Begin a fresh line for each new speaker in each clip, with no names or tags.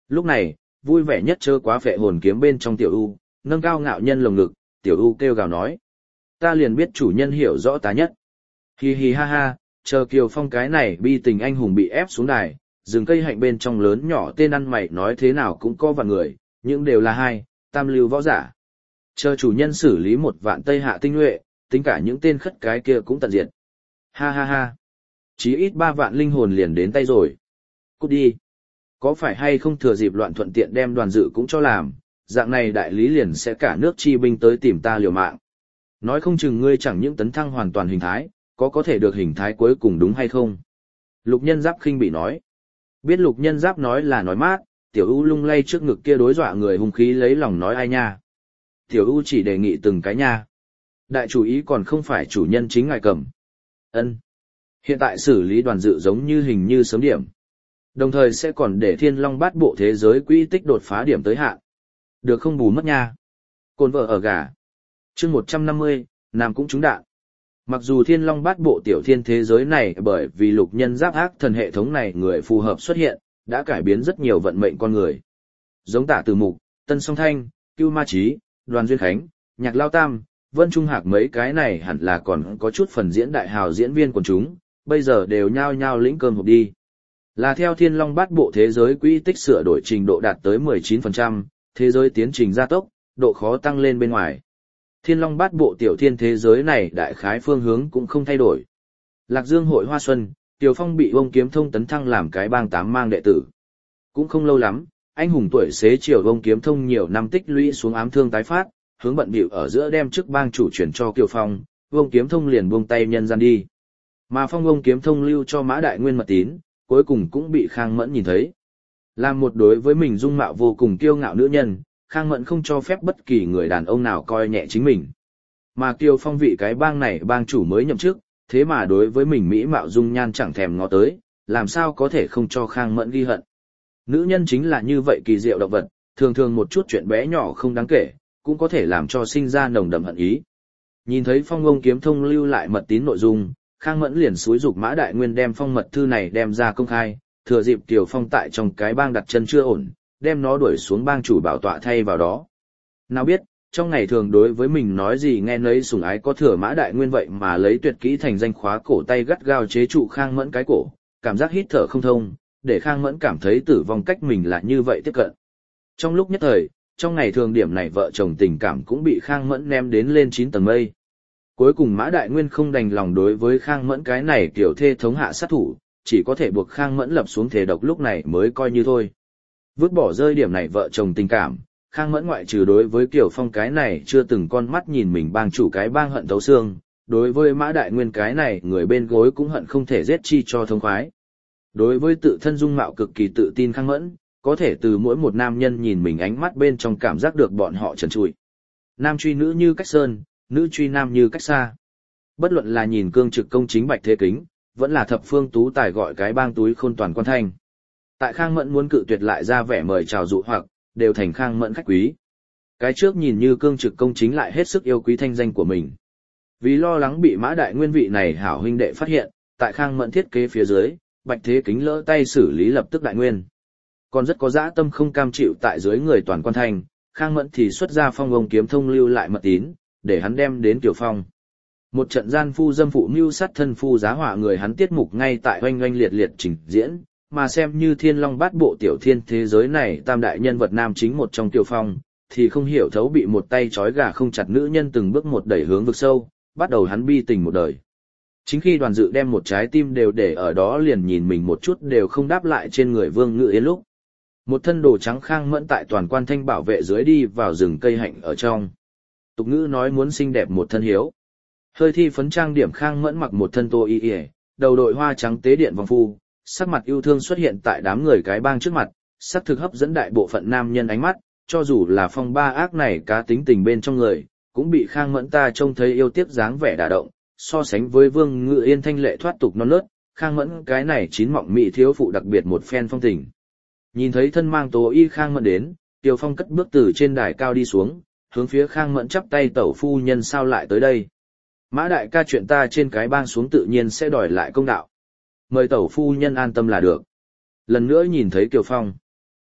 Lúc này, vui vẻ nhất chớ quá phệ hồn kiếm bên trong Tiểu U, nâng cao ngạo nhân lồng ngực, Tiểu U kêu gào nói. Ta liền biết chủ nhân hiểu rõ ta nhất. Hi hi ha ha, chờ Kiều Phong cái này bi tình anh hùng bị ép xuống đài, rừng cây hạnh bên trong lớn nhỏ tên ăn mày nói thế nào cũng có vạn người, nhưng đều là hai, tam lưu võ giả. Chờ chủ nhân xử lý 1 vạn Tây Hạ tinh nhuệ, tính cả những tên khất cái kia cũng tận diệt. Ha ha ha, chí ít 3 vạn linh hồn liền đến tay rồi. Cút đi. Có phải hay không thừa dịp loạn thuận tiện đem Đoàn Dự cũng cho làm, dạng này đại lý liền sẽ cả nước chi binh tới tìm ta liều mạng. Nói không chừng ngươi chẳng những tấn thăng hoàn toàn hình thái, có thể được hình thái cuối cùng đúng hay không? Lục Nhân Giáp khinh bị nói. Biết Lục Nhân Giáp nói là nói mát, Tiểu U lung lay trước ngực kia đối dọa người hung khí lấy lòng nói ai nha. Tiểu U chỉ đề nghị từng cái nha. Đại chủ ý còn không phải chủ nhân chính ngài cầm. Ân. Hiện tại xử lý Đoàn Dự giống như hình như sớm điểm. Đồng thời sẽ còn để Thiên Long Bát Bộ thế giới quỹ tích đột phá điểm tới hạn. Được không bù mất nha. Côn vợ ở gà. Chương 150, Nam cũng trúng đạn. Mặc dù Thiên Long Bát Bộ tiểu thiên thế giới này bởi vì Lục Nhân Giáp ác thần hệ thống này người phù hợp xuất hiện, đã cải biến rất nhiều vận mệnh con người. Giống Tả Từ Mục, Tân Song Thanh, Cưu Ma Chí, Đoàn Duyên Khánh, Nhạc Lao Tam, Vân Trung Hạc mấy cái này hẳn là còn có chút phần diễn đại hào diễn viên của chúng, bây giờ đều nhao nhao lĩnh cơm hộp đi. Là theo Thiên Long Bát Bộ thế giới quỹ tích sửa đổi trình độ đạt tới 19%, thế giới tiến trình gia tốc, độ khó tăng lên bên ngoài. Thiên Long Bát Bộ tiểu thiên thế giới này đại khái phương hướng cũng không thay đổi. Lạc Dương hội Hoa Xuân, Tiểu Phong bị Ông Kiếm Thông tấn thăng làm cái bang 8 mang đệ tử. Cũng không lâu lắm, anh hùng tuổi xế chiều Ông Kiếm Thông nhiều năm tích lũy xuống ám thương tái phát, hướng bận bịu ở giữa đem chức bang chủ chuyển cho Kiều Phong, Ông Kiếm Thông liền buông tay nhân gian đi. Mà Phong Ông Kiếm Thông lưu cho Mã Đại Nguyên mật tín, cuối cùng cũng bị Khang Mẫn nhìn thấy. Làm một đối với mình dung mạo vô cùng kiêu ngạo nữ nhân, Khang Mẫn không cho phép bất kỳ người đàn ông nào coi nhẹ chính mình. Mà Kiều Phong vị cái bang này bang chủ mới nhậm chức, thế mà đối với mình mỹ mạo dung nhan chẳng thèm ngó tới, làm sao có thể không cho Khang Mẫn ghi hận. Nữ nhân chính là như vậy kỳ diệu động vật, thường thường một chút chuyện bé nhỏ không đáng kể, cũng có thể làm cho sinh ra nồng đậm hận ý. Nhìn thấy Phong Ông Kiếm Thông lưu lại mật tín nội dung, Khang Mẫn liền xúi giục Mã Đại Nguyên đem phong mật thư này đem ra công khai, thừa dịp Kiều Phong tại trong cái bang đặt chân chưa ổn, đem nó đuổi xuống bang chủ bảo tọa thay vào đó. Nào biết, trong ngày thường đối với mình nói gì nghe nấy sủng ái có thừa Mã Đại Nguyên vậy mà lấy tuyệt kỹ thành danh khóa cổ tay gắt gao chế trụ Khang Mẫn cái cổ, cảm giác hít thở không thông, để Khang Mẫn cảm thấy tử vong cách mình là như vậy tiếp cận. Trong lúc nhất thời, trong ngày thường điểm này vợ chồng tình cảm cũng bị Khang Mẫn ném đến lên 9 tầng mây. Cuối cùng Mã Đại Nguyên không đành lòng đối với Khang Mẫn cái này kiểu thê thống hạ sát thủ, chỉ có thể buộc Khang Mẫn lập xuống thề độc lúc này mới coi như thôi. Vứt bỏ rơi điểm này vợ chồng tình cảm, Khang Mẫn ngoại trừ đối với Kiều Phong cái này chưa từng con mắt nhìn mình bang chủ cái bang hận thấu xương, đối với Mã Đại Nguyên cái này người bên gối cũng hận không thể giết chi cho thông khoái. Đối với tự thân dung mạo cực kỳ tự tin Khang Mẫn, có thể từ mỗi một nam nhân nhìn mình ánh mắt bên trong cảm giác được bọn họ trần trụi. Nam truy nữ như cách sơn, nữ truy nam như cách xa. Bất luận là nhìn cương trực công chính Bạch Thế Kính, vẫn là thập phương tú tài gọi cái bang túi khôn toàn quan thanh. Tại Khang Mẫn muốn cự tuyệt lại ra vẻ mời chào dụ hoặc, đều thành Khang Mẫn khách quý. Cái trước nhìn như cương trực công chính lại hết sức yêu quý thanh danh của mình. Vì lo lắng bị Mã Đại Nguyên vị này hảo huynh đệ phát hiện, tại Khang Mẫn thiết kế phía dưới, Bạch Thế Kính lỡ tay xử lý lập tức Đại Nguyên. Còn rất có dã tâm không cam chịu tại dưới người toàn quan thanh, Khang Mẫn thì xuất ra Phong Ông Kiếm Thông lưu lại mật tín, để hắn đem đến Kiều Phong. Một trận gian phu dâm phụ mưu sát thân phu giá họa người hắn tiết mục ngay tại oanh oanh liệt liệt trình diễn, mà xem như Thiên Long Bát Bộ tiểu thiên thế giới này tam đại nhân vật nam chính một trong Kiều Phong, thì không hiểu thấu bị một tay trói gà không chặt nữ nhân từng bước một đẩy hướng vực sâu, bắt đầu hắn bi tình một đời. Chính khi Đoàn Dự đem một trái tim đều để ở đó liền nhìn mình một chút đều không đáp lại trên người Vương Ngự Yên lúc. Một thân đồ trắng Khang Mẫn tại toàn quan thanh bảo vệ dưới đi vào rừng cây hạnh ở trong. Tục ngữ nói muốn xinh đẹp một thân hiếu. Hơi thi phấn trang điểm Khang Mẫn mặc một thân tô y y, đầu đội hoa trắng tế điện vòng phu, sắc mặt yêu thương xuất hiện tại đám người cái bang trước mặt, sắc thực hấp dẫn đại bộ phận nam nhân ánh mắt, cho dù là Phong ba ác này cá tính tình bên trong người, cũng bị Khang Mẫn ta trông thấy yêu tiếc dáng vẻ đả động, so sánh với Vương Ngự Yên thanh lệ thoát tục non nớt, Khang Mẫn cái này chín mọng mỹ thiếu phụ đặc biệt một phen phong tình. Nhìn thấy thân mang tố y Khang Mẫn đến, Tiêu Phong cất bước từ trên đài cao đi xuống, hướng phía Khang Mẫn chắp tay tẩu phu nhân sao lại tới đây. Mã đại ca chuyện ta trên cái bang xuống tự nhiên sẽ đòi lại công đạo. Mời tẩu phu nhân an tâm là được. Lần nữa nhìn thấy Kiều Phong.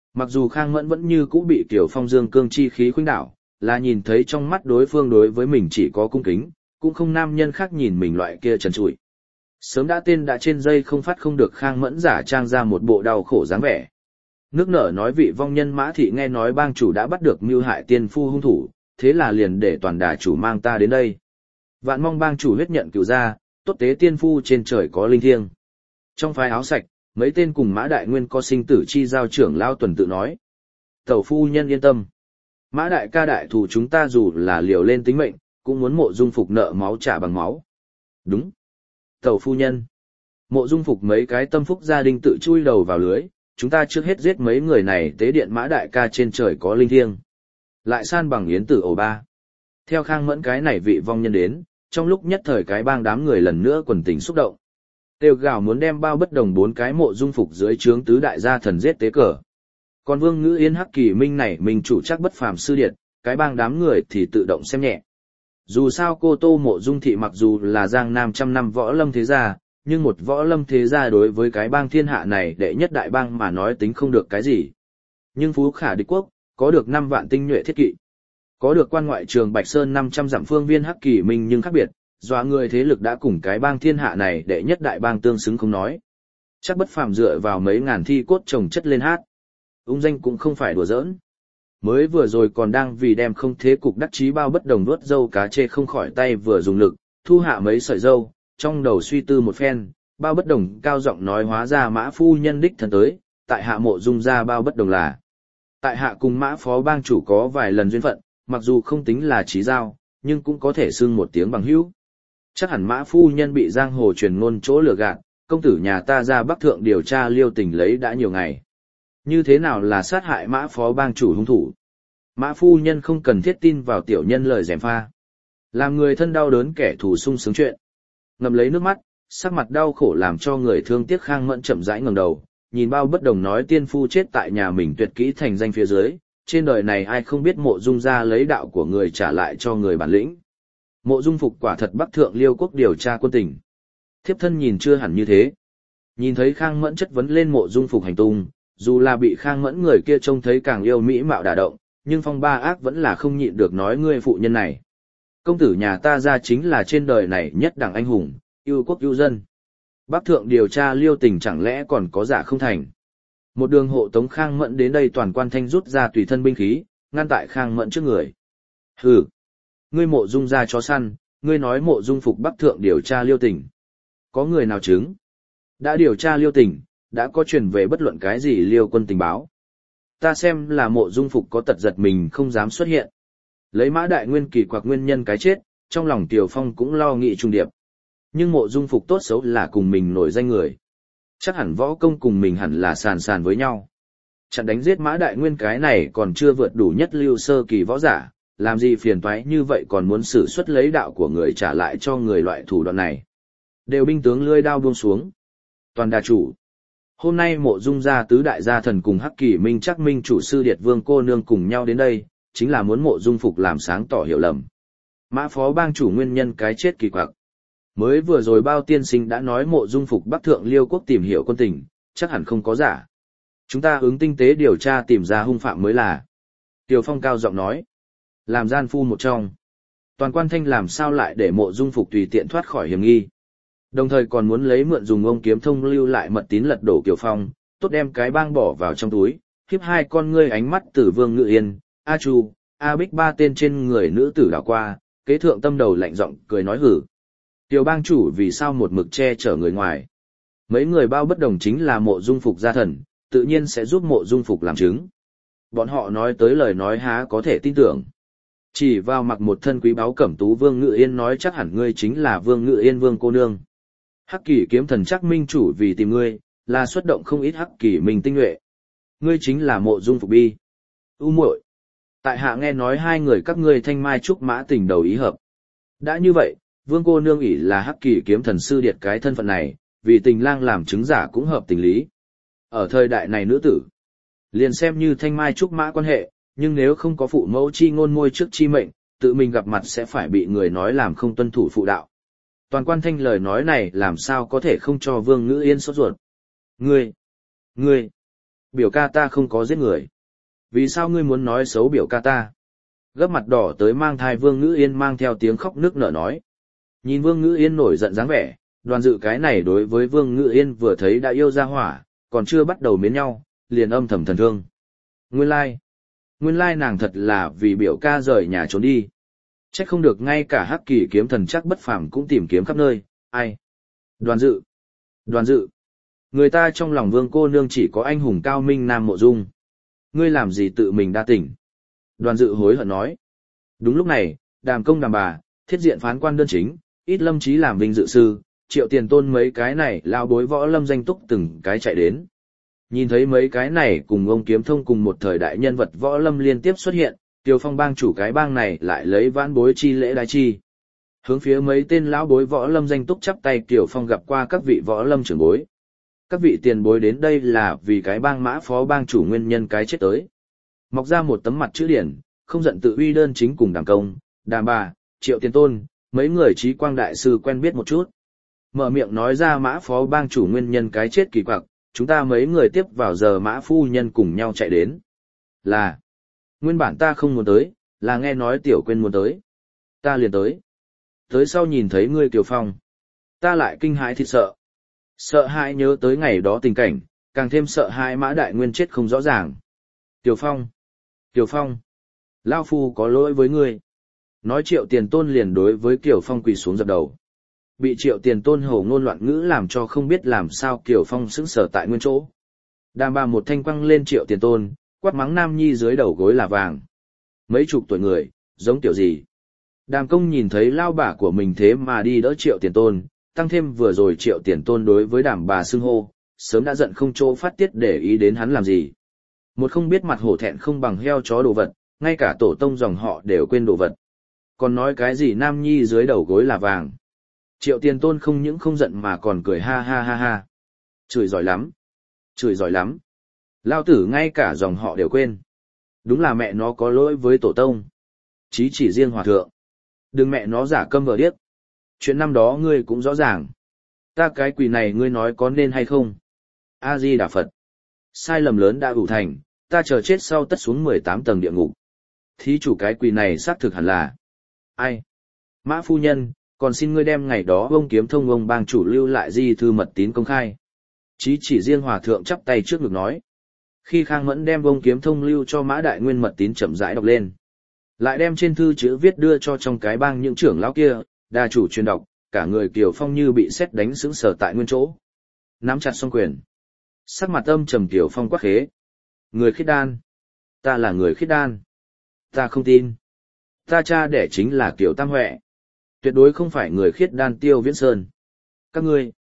Mặc dù Khang Mẫn vẫn như cũ bị Kiều Phong dương cương chi khí khuynh đảo, là nhìn thấy trong mắt đối phương đối với mình chỉ có cung kính, cũng không nam nhân khác nhìn mình loại kia trần trụi. Sớm đã tên đã trên dây không phát không được, Khang Mẫn giả trang ra một bộ đau khổ dáng vẻ. Nước nở nói vị vong nhân Mã Thị nghe nói bang chủ đã bắt được mưu hại tiên phu hung thủ, thế là liền để toàn đà chủ mang ta đến đây. Vạn mong bang chủ huyết nhận cửu ra, tốt tế tiên phu trên trời có linh thiêng. Trong phái áo sạch, mấy tên cùng Mã Đại Nguyên có sinh tử chi giao trưởng lao tuần tự nói. Tẩu phu nhân yên tâm. Mã Đại ca đại thủ chúng ta dù là liều lên tính mệnh, cũng muốn Mộ Dung Phục nợ máu trả bằng máu. Đúng. Tẩu phu nhân. Mộ Dung Phục mấy cái tâm phúc gia đình tự chui đầu vào lưới, chúng ta trước hết giết mấy người này tế điện Mã Đại ca trên trời có linh thiêng. Lại san bằng yến tử ổ ba. Theo Khang Mẫn cái này vị vong nhân đến, trong lúc nhất thời cái bang đám người lần nữa quần tình xúc động. Tiêu gào muốn đem Bao Bất Đồng 4 cái Mộ Dung Phục dưới trướng tứ đại gia thần giết tế cờ. Còn Vương Ngữ Yên Hắc Kỳ Minh này mình chủ chắc bất phàm sư điệt, cái bang đám người thì tự động xem nhẹ. Dù sao cô Tô Mộ Dung thị mặc dù là giang nam trăm năm võ lâm thế gia, nhưng một võ lâm thế gia đối với cái bang thiên hạ này đệ nhất đại bang mà nói tính không được cái gì. Nhưng Phú Khả địch quốc, có được 5 vạn tinh nhuệ thiết kỵ. Có được quan ngoại trường Bạch Sơn 500 dặm phương viên Hắc Kỳ Minh nhưng khác biệt, dọa người thế lực đã cùng cái bang thiên hạ này đệ nhất đại bang tương xứng không nói. Chắc bất phàm dựa vào mấy ngàn thi cốt chồng chất lên hát. Ung danh cũng không phải đùa giỡn. Mới vừa rồi còn đang vì đem không thế cục đắc chí Bao Bất Đồng đuốt dâu cá chê không khỏi tay vừa dùng lực, thu hạ mấy sợi dâu, trong đầu suy tư một phen, Bao Bất Đồng cao giọng nói hóa ra Mã phu nhân đích thân tới, tại hạ Mộ Dung ra Bao Bất Đồng là. Tại hạ cùng Mã phó bang chủ có vài lần duyên phận, mặc dù không tính là chí giao, nhưng cũng có thể xưng một tiếng bằng hữu. Chắc hẳn Mã phu nhân bị giang hồ truyền ngôn chỗ lừa gạt, công tử nhà ta ra Bắc Thượng điều tra Liêu Tình lấy đã nhiều ngày. Như thế nào là sát hại Mã phó bang chủ hung thủ? Mã phu nhân không cần thiết tin vào tiểu nhân lời gièm pha. Làm người thân đau đớn kẻ thù sung sướng chuyện. Ngậm lấy nước mắt, sắc mặt đau khổ làm cho người thương tiếc Khang Mẫn chậm rãi ngẩng đầu, nhìn Bao Bất Đồng nói tiên phu chết tại nhà mình tuyệt kỹ thành danh phía dưới, trên đời này ai không biết Mộ Dung ra lấy đạo của người trả lại cho người bản lĩnh. Mộ Dung Phục quả thật Bắc Thượng Liêu quốc điều tra quân tình. Thiếp thân nhìn chưa hẳn như thế. Nhìn thấy Khang Mẫn chất vấn lên Mộ Dung Phục hành tung, dù là bị Khang Mẫn người kia trông thấy càng yêu mỹ mạo đả động, nhưng phong ba ác vẫn là không nhịn được nói ngươi phụ nhân này. Công tử nhà ta ra chính là trên đời này nhất đẳng anh hùng, yêu quốc yêu dân. Bắc Thượng điều tra Liêu Tình chẳng lẽ còn có giả không thành. Một đường hộ tống Khang Mẫn đến đây toàn quan thanh rút ra tùy thân binh khí, ngăn tại Khang Mẫn trước người. Hừ, ngươi Mộ Dung ra chó săn, ngươi nói Mộ Dung Phục Bắc Thượng điều tra Liêu Tình. Có người nào chứng? Đã điều tra Liêu Tình, đã có truyền về bất luận cái gì Liêu quân tình báo. Ta xem là Mộ Dung Phục có tật giật mình không dám xuất hiện. Lấy Mã Đại Nguyên kỳ quặc nguyên nhân cái chết, trong lòng Tiều Phong cũng lo nghị trung điệp. Nhưng Mộ Dung Phục tốt xấu là cùng mình nổi danh người. Chắc hẳn võ công cùng mình hẳn là sàn sàn với nhau. Chặn đánh giết Mã Đại Nguyên cái này còn chưa vượt đủ nhất lưu sơ kỳ võ giả, làm gì phiền toái như vậy còn muốn sử xuất lấy đạo của người trả lại cho người loại thủ đoạn này. Đều binh tướng lưỡi đao buông xuống. Toàn đà chủ. Hôm nay Mộ Dung gia tứ đại gia thần cùng Hắc Kỳ Minh chắc minh chủ sư Điệt Vương cô nương cùng nhau đến đây, chính là muốn Mộ Dung Phục làm sáng tỏ hiểu lầm. Mã phó bang chủ nguyên nhân cái chết kỳ quặc. Mới vừa rồi Bao tiên sinh đã nói Mộ Dung Phục Bắc Thượng Liêu quốc tìm hiểu quân tình, chắc hẳn không có giả. Chúng ta ứng tinh tế điều tra tìm ra hung phạm mới là. Tiều Phong cao giọng nói. Làm gian phu một trong. Toàn quan thanh làm sao lại để Mộ Dung Phục tùy tiện thoát khỏi hiểm nghi. Đồng thời còn muốn lấy mượn dùng ông kiếm thông lưu lại mật tín lật đổ Kiều Phong, tốt đem cái bang bỏ vào trong túi, khiếp hai con ngươi ánh mắt từ Vương Ngự Yên, A Chu, A Bích ba tên trên người nữ tử đảo qua, kế thượng tâm đầu lạnh giọng cười nói hử. Tiểu bang chủ vì sao một mực che chở người ngoài. Mấy người Bao Bất Đồng chính là Mộ Dung Phục gia thần, tự nhiên sẽ giúp Mộ Dung Phục làm chứng. Bọn họ nói tới lời nói há có thể tin tưởng. Chỉ vào mặc một thân quý báu cẩm tú Vương Ngự Yên nói chắc hẳn ngươi chính là Vương Ngự Yên Vương cô nương. Hắc Kỳ kiếm thần chắc minh chủ vì tìm ngươi, là xuất động không ít Hắc Kỳ minh tinh nhuệ. Ngươi chính là Mộ Dung Phục bi. U muội, tại hạ nghe nói hai người các ngươi thanh mai trúc mã tình đầu ý hợp. Đã như vậy, Vương cô nương ỷ là Hắc Kỳ kiếm thần sư điệt cái thân phận này, vì tình lang làm chứng giả cũng hợp tình lý. Ở thời đại này nữ tử, liền xem như thanh mai trúc mã quan hệ, nhưng nếu không có phụ mẫu chi ngôn môi trước chi mệnh, tự mình gặp mặt sẽ phải bị người nói làm không tuân thủ phụ đạo. Toàn quan thanh lời nói này làm sao có thể không cho Vương Ngữ Yên sốt ruột. Ngươi, Biểu ca ta không có giết người. Vì sao ngươi muốn nói xấu biểu ca ta? Gấp mặt đỏ tới mang thai Vương Ngữ Yên mang theo tiếng khóc nức nở nói. Nhìn Vương Ngữ Yên nổi giận dáng vẻ, Đoàn Dự cái này đối với Vương Ngữ Yên vừa thấy đã yêu ra hỏa, còn chưa bắt đầu mến nhau, liền âm thầm thần thương. Nguyên lai nàng thật là vì biểu ca rời nhà trốn đi. Chắc không được ngay cả Hắc Kỳ kiếm thần chắc bất phàm cũng tìm kiếm khắp nơi, ai? Đoàn Dự. Người ta trong lòng Vương cô nương chỉ có anh hùng cao minh Nam Mộ Dung. Ngươi làm gì tự mình đa tỉnh? Đoàn Dự hối hận nói. Đúng lúc này, Đàm Công Đàm Bà, Thiết Diện phán quan đơn chính, Ít Lâm Chí làm vinh dự sư, Triệu Tiền Tôn mấy cái này lao bối võ lâm danh túc từng cái chạy đến. Nhìn thấy mấy cái này cùng ông Kiếm Thông cùng một thời đại nhân vật võ lâm liên tiếp xuất hiện, Tiêu Phong bang chủ cái bang này lại lấy vãn bối chi lễ đái chi. Hướng phía mấy tên lão bối võ lâm danh túc chắp tay, Tiêu Phong gặp qua các vị võ lâm trưởng bối. Các vị tiền bối đến đây là vì cái bang mã phó bang chủ nguyên nhân cái chết tới. Mọc ra một tấm mặt chữ điển, không giận tự uy đơn chính cùng Đàm Công, Đàm Bà, Triệu Tiền Tôn, mấy người trí quang đại sư quen biết một chút. Mở miệng nói ra mã phó bang chủ nguyên nhân cái chết kỳ quặc, chúng ta mấy người tiếp vào giờ mã phu nhân cùng nhau chạy đến. Là, nguyên bản ta không muốn tới, là nghe nói Tiểu Quyên muốn tới. Ta liền tới. Tới sau nhìn thấy ngươi Kiều Phong. Ta lại kinh hãi thịt sợ. Sợ hãi nhớ tới ngày đó tình cảnh, càng thêm sợ hãi mã đại nguyên chết không rõ ràng. Tiểu Phong, Lao Phu có lỗi với ngươi. Nói Triệu Tiền Tôn liền đối với Kiều Phong quỳ xuống dập đầu. Bị Triệu Tiền Tôn hổ ngôn loạn ngữ làm cho không biết làm sao Kiều Phong sững sờ tại nguyên chỗ. Đàm Bà một thanh quăng lên Triệu Tiền Tôn, quát mắng nam nhi dưới đầu gối là vàng. Mấy chục tuổi người, giống tiểu gì. Đàm Công nhìn thấy lao bà của mình thế mà đi đỡ Triệu Tiền Tôn, tăng thêm vừa rồi Triệu Tiền Tôn đối với Đàm Bà xưng hô, sớm đã giận không chỗ phát tiết để ý đến hắn làm gì. Một không biết mặt hổ thẹn không bằng heo chó đồ vật, ngay cả tổ tông dòng họ đều quên đồ vật. Còn nói cái gì nam nhi dưới đầu gối là vàng. Triệu Tiền Tôn không những không giận mà còn cười ha ha ha ha. Chửi giỏi lắm. Lao tử ngay cả dòng họ đều quên. Đúng là mẹ nó có lỗi với tổ tông. Chí chỉ riêng hòa thượng. Đừng mẹ nó giả câm vờ điếc. Chuyện năm đó ngươi cũng rõ ràng. Ta cái quỷ này ngươi nói có nên hay không? A-di Đà Phật. Sai lầm lớn đã ủ thành, ta chờ chết sau tất xuống 18 tầng địa ngục. Thí chủ cái quỷ này xác thực hẳn là. Ai? Mã phu nhân, còn xin ngươi đem ngày đó ông Kiếm Thông ông bang chủ lưu lại di thư mật tín công khai. Chí chỉ riêng hòa thượng chắp tay trước ngực nói. Khi Khang Mẫn đem ông Kiếm Thông lưu cho Mã Đại Nguyên mật tín chậm rãi đọc lên. Lại đem trên thư chữ viết đưa cho trong cái bang những trưởng lão kia, đa chủ truyền đọc, cả người Kiều Phong như bị sét đánh sững sờ tại nguyên chỗ. Nắm chặt song quyền. Sắc mặt âm trầm Kiều Phong quát khế. Người khiết đan. Ta là người khiết đan. Ta không tin. Ta cha đẻ chính là Kiều Tam Huệ. Tuyệt đối không phải người khiết đan Tiêu Viễn Sơn. Các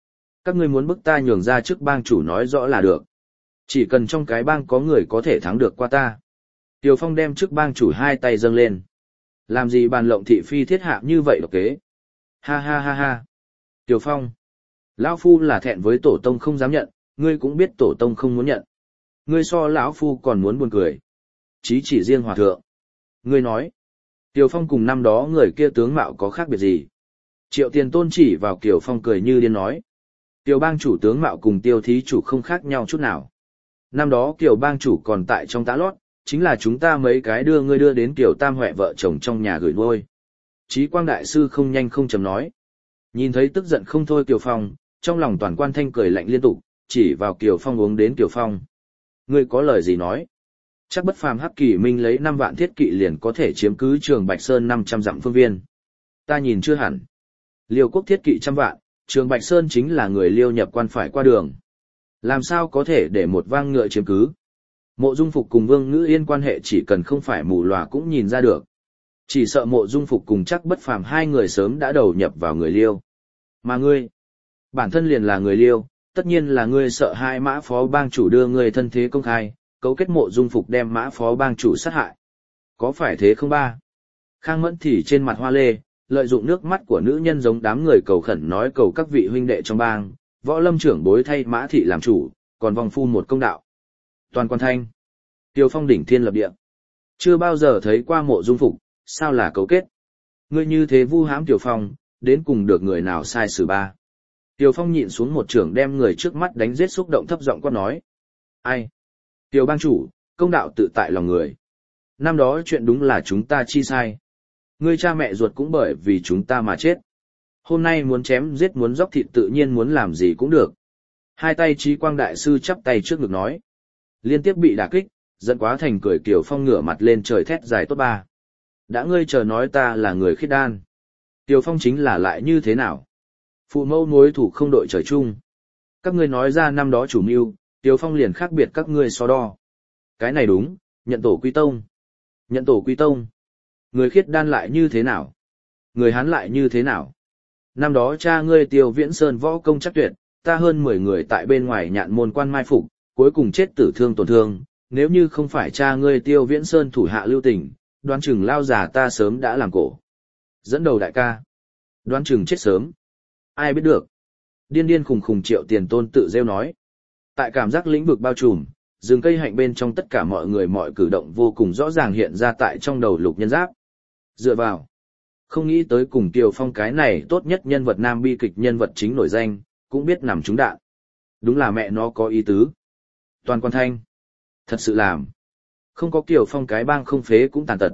ngươi muốn bức ta nhường ra trước bang chủ nói rõ là được. Chỉ cần trong cái bang có người có thể thắng được qua ta. Tiêu Phong đem trước bang chủ hai tay dâng lên. Làm gì bàn lộng thị phi thiết hạ như vậy độc kế. Ha ha ha ha. Tiêu Phong. Lão Phu là thẹn với tổ tông không dám nhận, ngươi cũng biết tổ tông không muốn nhận. Ngươi so lão Phu còn muốn buồn cười. Chí chỉ riêng hòa thượng. Ngươi nói. Tiêu Phong cùng năm đó người kia tướng mạo có khác biệt gì? Triệu Tiền Tôn chỉ vào Kiều Phong cười như điên nói. Tiêu bang chủ tướng mạo cùng Tiêu thí chủ không khác nhau chút nào. Năm đó Kiều bang chủ còn tại trong tã lót, chính là chúng ta mấy cái đưa ngươi đưa đến Kiều Tam Huệ vợ chồng trong nhà gửi nuôi. Chí Quang đại sư không nhanh không chậm nói. Nhìn thấy tức giận không thôi Kiều Phong, trong lòng toàn quan thanh cười lạnh liên tục, chỉ vào Kiều Phong uống đến Kiều Phong. Ngươi có lời gì nói? Chắc bất phàm Hắc Kỳ Minh lấy 5 vạn thiết kỵ liền có thể chiếm cứ Trường Bạch Sơn 500 dặm phương viên. Ta nhìn chưa hẳn. Liêu quốc thiết kỵ 100 vạn, Trường Bạch Sơn chính là người Liêu nhập quan phải qua đường. Làm sao có thể để một vang ngựa chiếm cứ? Mộ Dung Phục cùng Vương Ngữ Yên quan hệ chỉ cần không phải mù lòa cũng nhìn ra được. Chỉ sợ Mộ Dung Phục cùng chắc bất phàm hai người sớm đã đầu nhập vào người Liêu. Mà ngươi, bản thân liền là người Liêu, tất nhiên là ngươi sợ hai mã phó bang chủ đưa ngươi thân thế công khai, cấu kết Mộ Dung Phục đem mã phó bang chủ sát hại. Có phải thế không ba? Khang Mẫn thì trên mặt hoa lê, lợi dụng nước mắt của nữ nhân giống đám người cầu khẩn nói cầu các vị huynh đệ trong bang, võ lâm trưởng bối thay mã thị làm chủ, còn vòng phu một công đạo. Toàn quan thanh. Tiêu Phong đỉnh thiên lập địa. Chưa bao giờ thấy qua Mộ Dung Phục, sao là cấu kết? Ngươi như thế vu hãm Tiêu Phong, đến cùng được người nào sai xử ba? Tiêu Phong nhịn xuống một trưởng đem người trước mắt đánh giết xúc động thấp giọng quát nói. Ai? Tiểu bang chủ, công đạo tự tại lòng người. Năm đó chuyện đúng là chúng ta chi sai. Ngươi cha mẹ ruột cũng bởi vì chúng ta mà chết. Hôm nay muốn chém giết muốn dốc thịt tự nhiên muốn làm gì cũng được. Hai tay Trí Quang Đại Sư chắp tay trước ngực nói. Liên tiếp bị đả kích, giận quá thành cười Kiều Phong ngửa mặt lên trời thét dài tốt ba. Đã ngươi chờ nói ta là người khiết đan. Kiều Phong chính là lại như thế nào? Phụ mẫu mối thủ không đội trời chung. Các ngươi nói ra năm đó chủ mưu, Kiều Phong liền khác biệt các ngươi so đo. Cái này đúng, nhận tổ quy tông. Nhận tổ quy tông. Người khiết đan lại như thế nào? Người Hán lại như thế nào? Năm đó cha ngươi Tiêu Viễn Sơn võ công chắc tuyệt, ta hơn 10 người tại bên ngoài nhạn môn quan mai phục, cuối cùng chết tử thương tổn thương, nếu như không phải cha ngươi Tiêu Viễn Sơn thủ hạ lưu tình, đoán chừng lao già ta sớm đã làm cổ. Dẫn đầu đại ca. Đoán chừng chết sớm. Ai biết được. Điên điên khùng khùng Triệu Tiền Tôn tự rêu nói. Tại cảm giác lĩnh vực bao trùm, rừng cây hạnh bên trong tất cả mọi người mọi cử động vô cùng rõ ràng hiện ra tại trong đầu Lục Nhân Giáp. Dựa vào. Không nghĩ tới cùng Kiều Phong cái này tốt nhất nhân vật nam bi kịch nhân vật chính nổi danh, cũng biết nằm trúng đạn. Đúng là mẹ nó có ý tứ. Toàn Quan Thanh. Thật sự làm. Không có Kiều Phong cái bang không phế cũng tàn tật.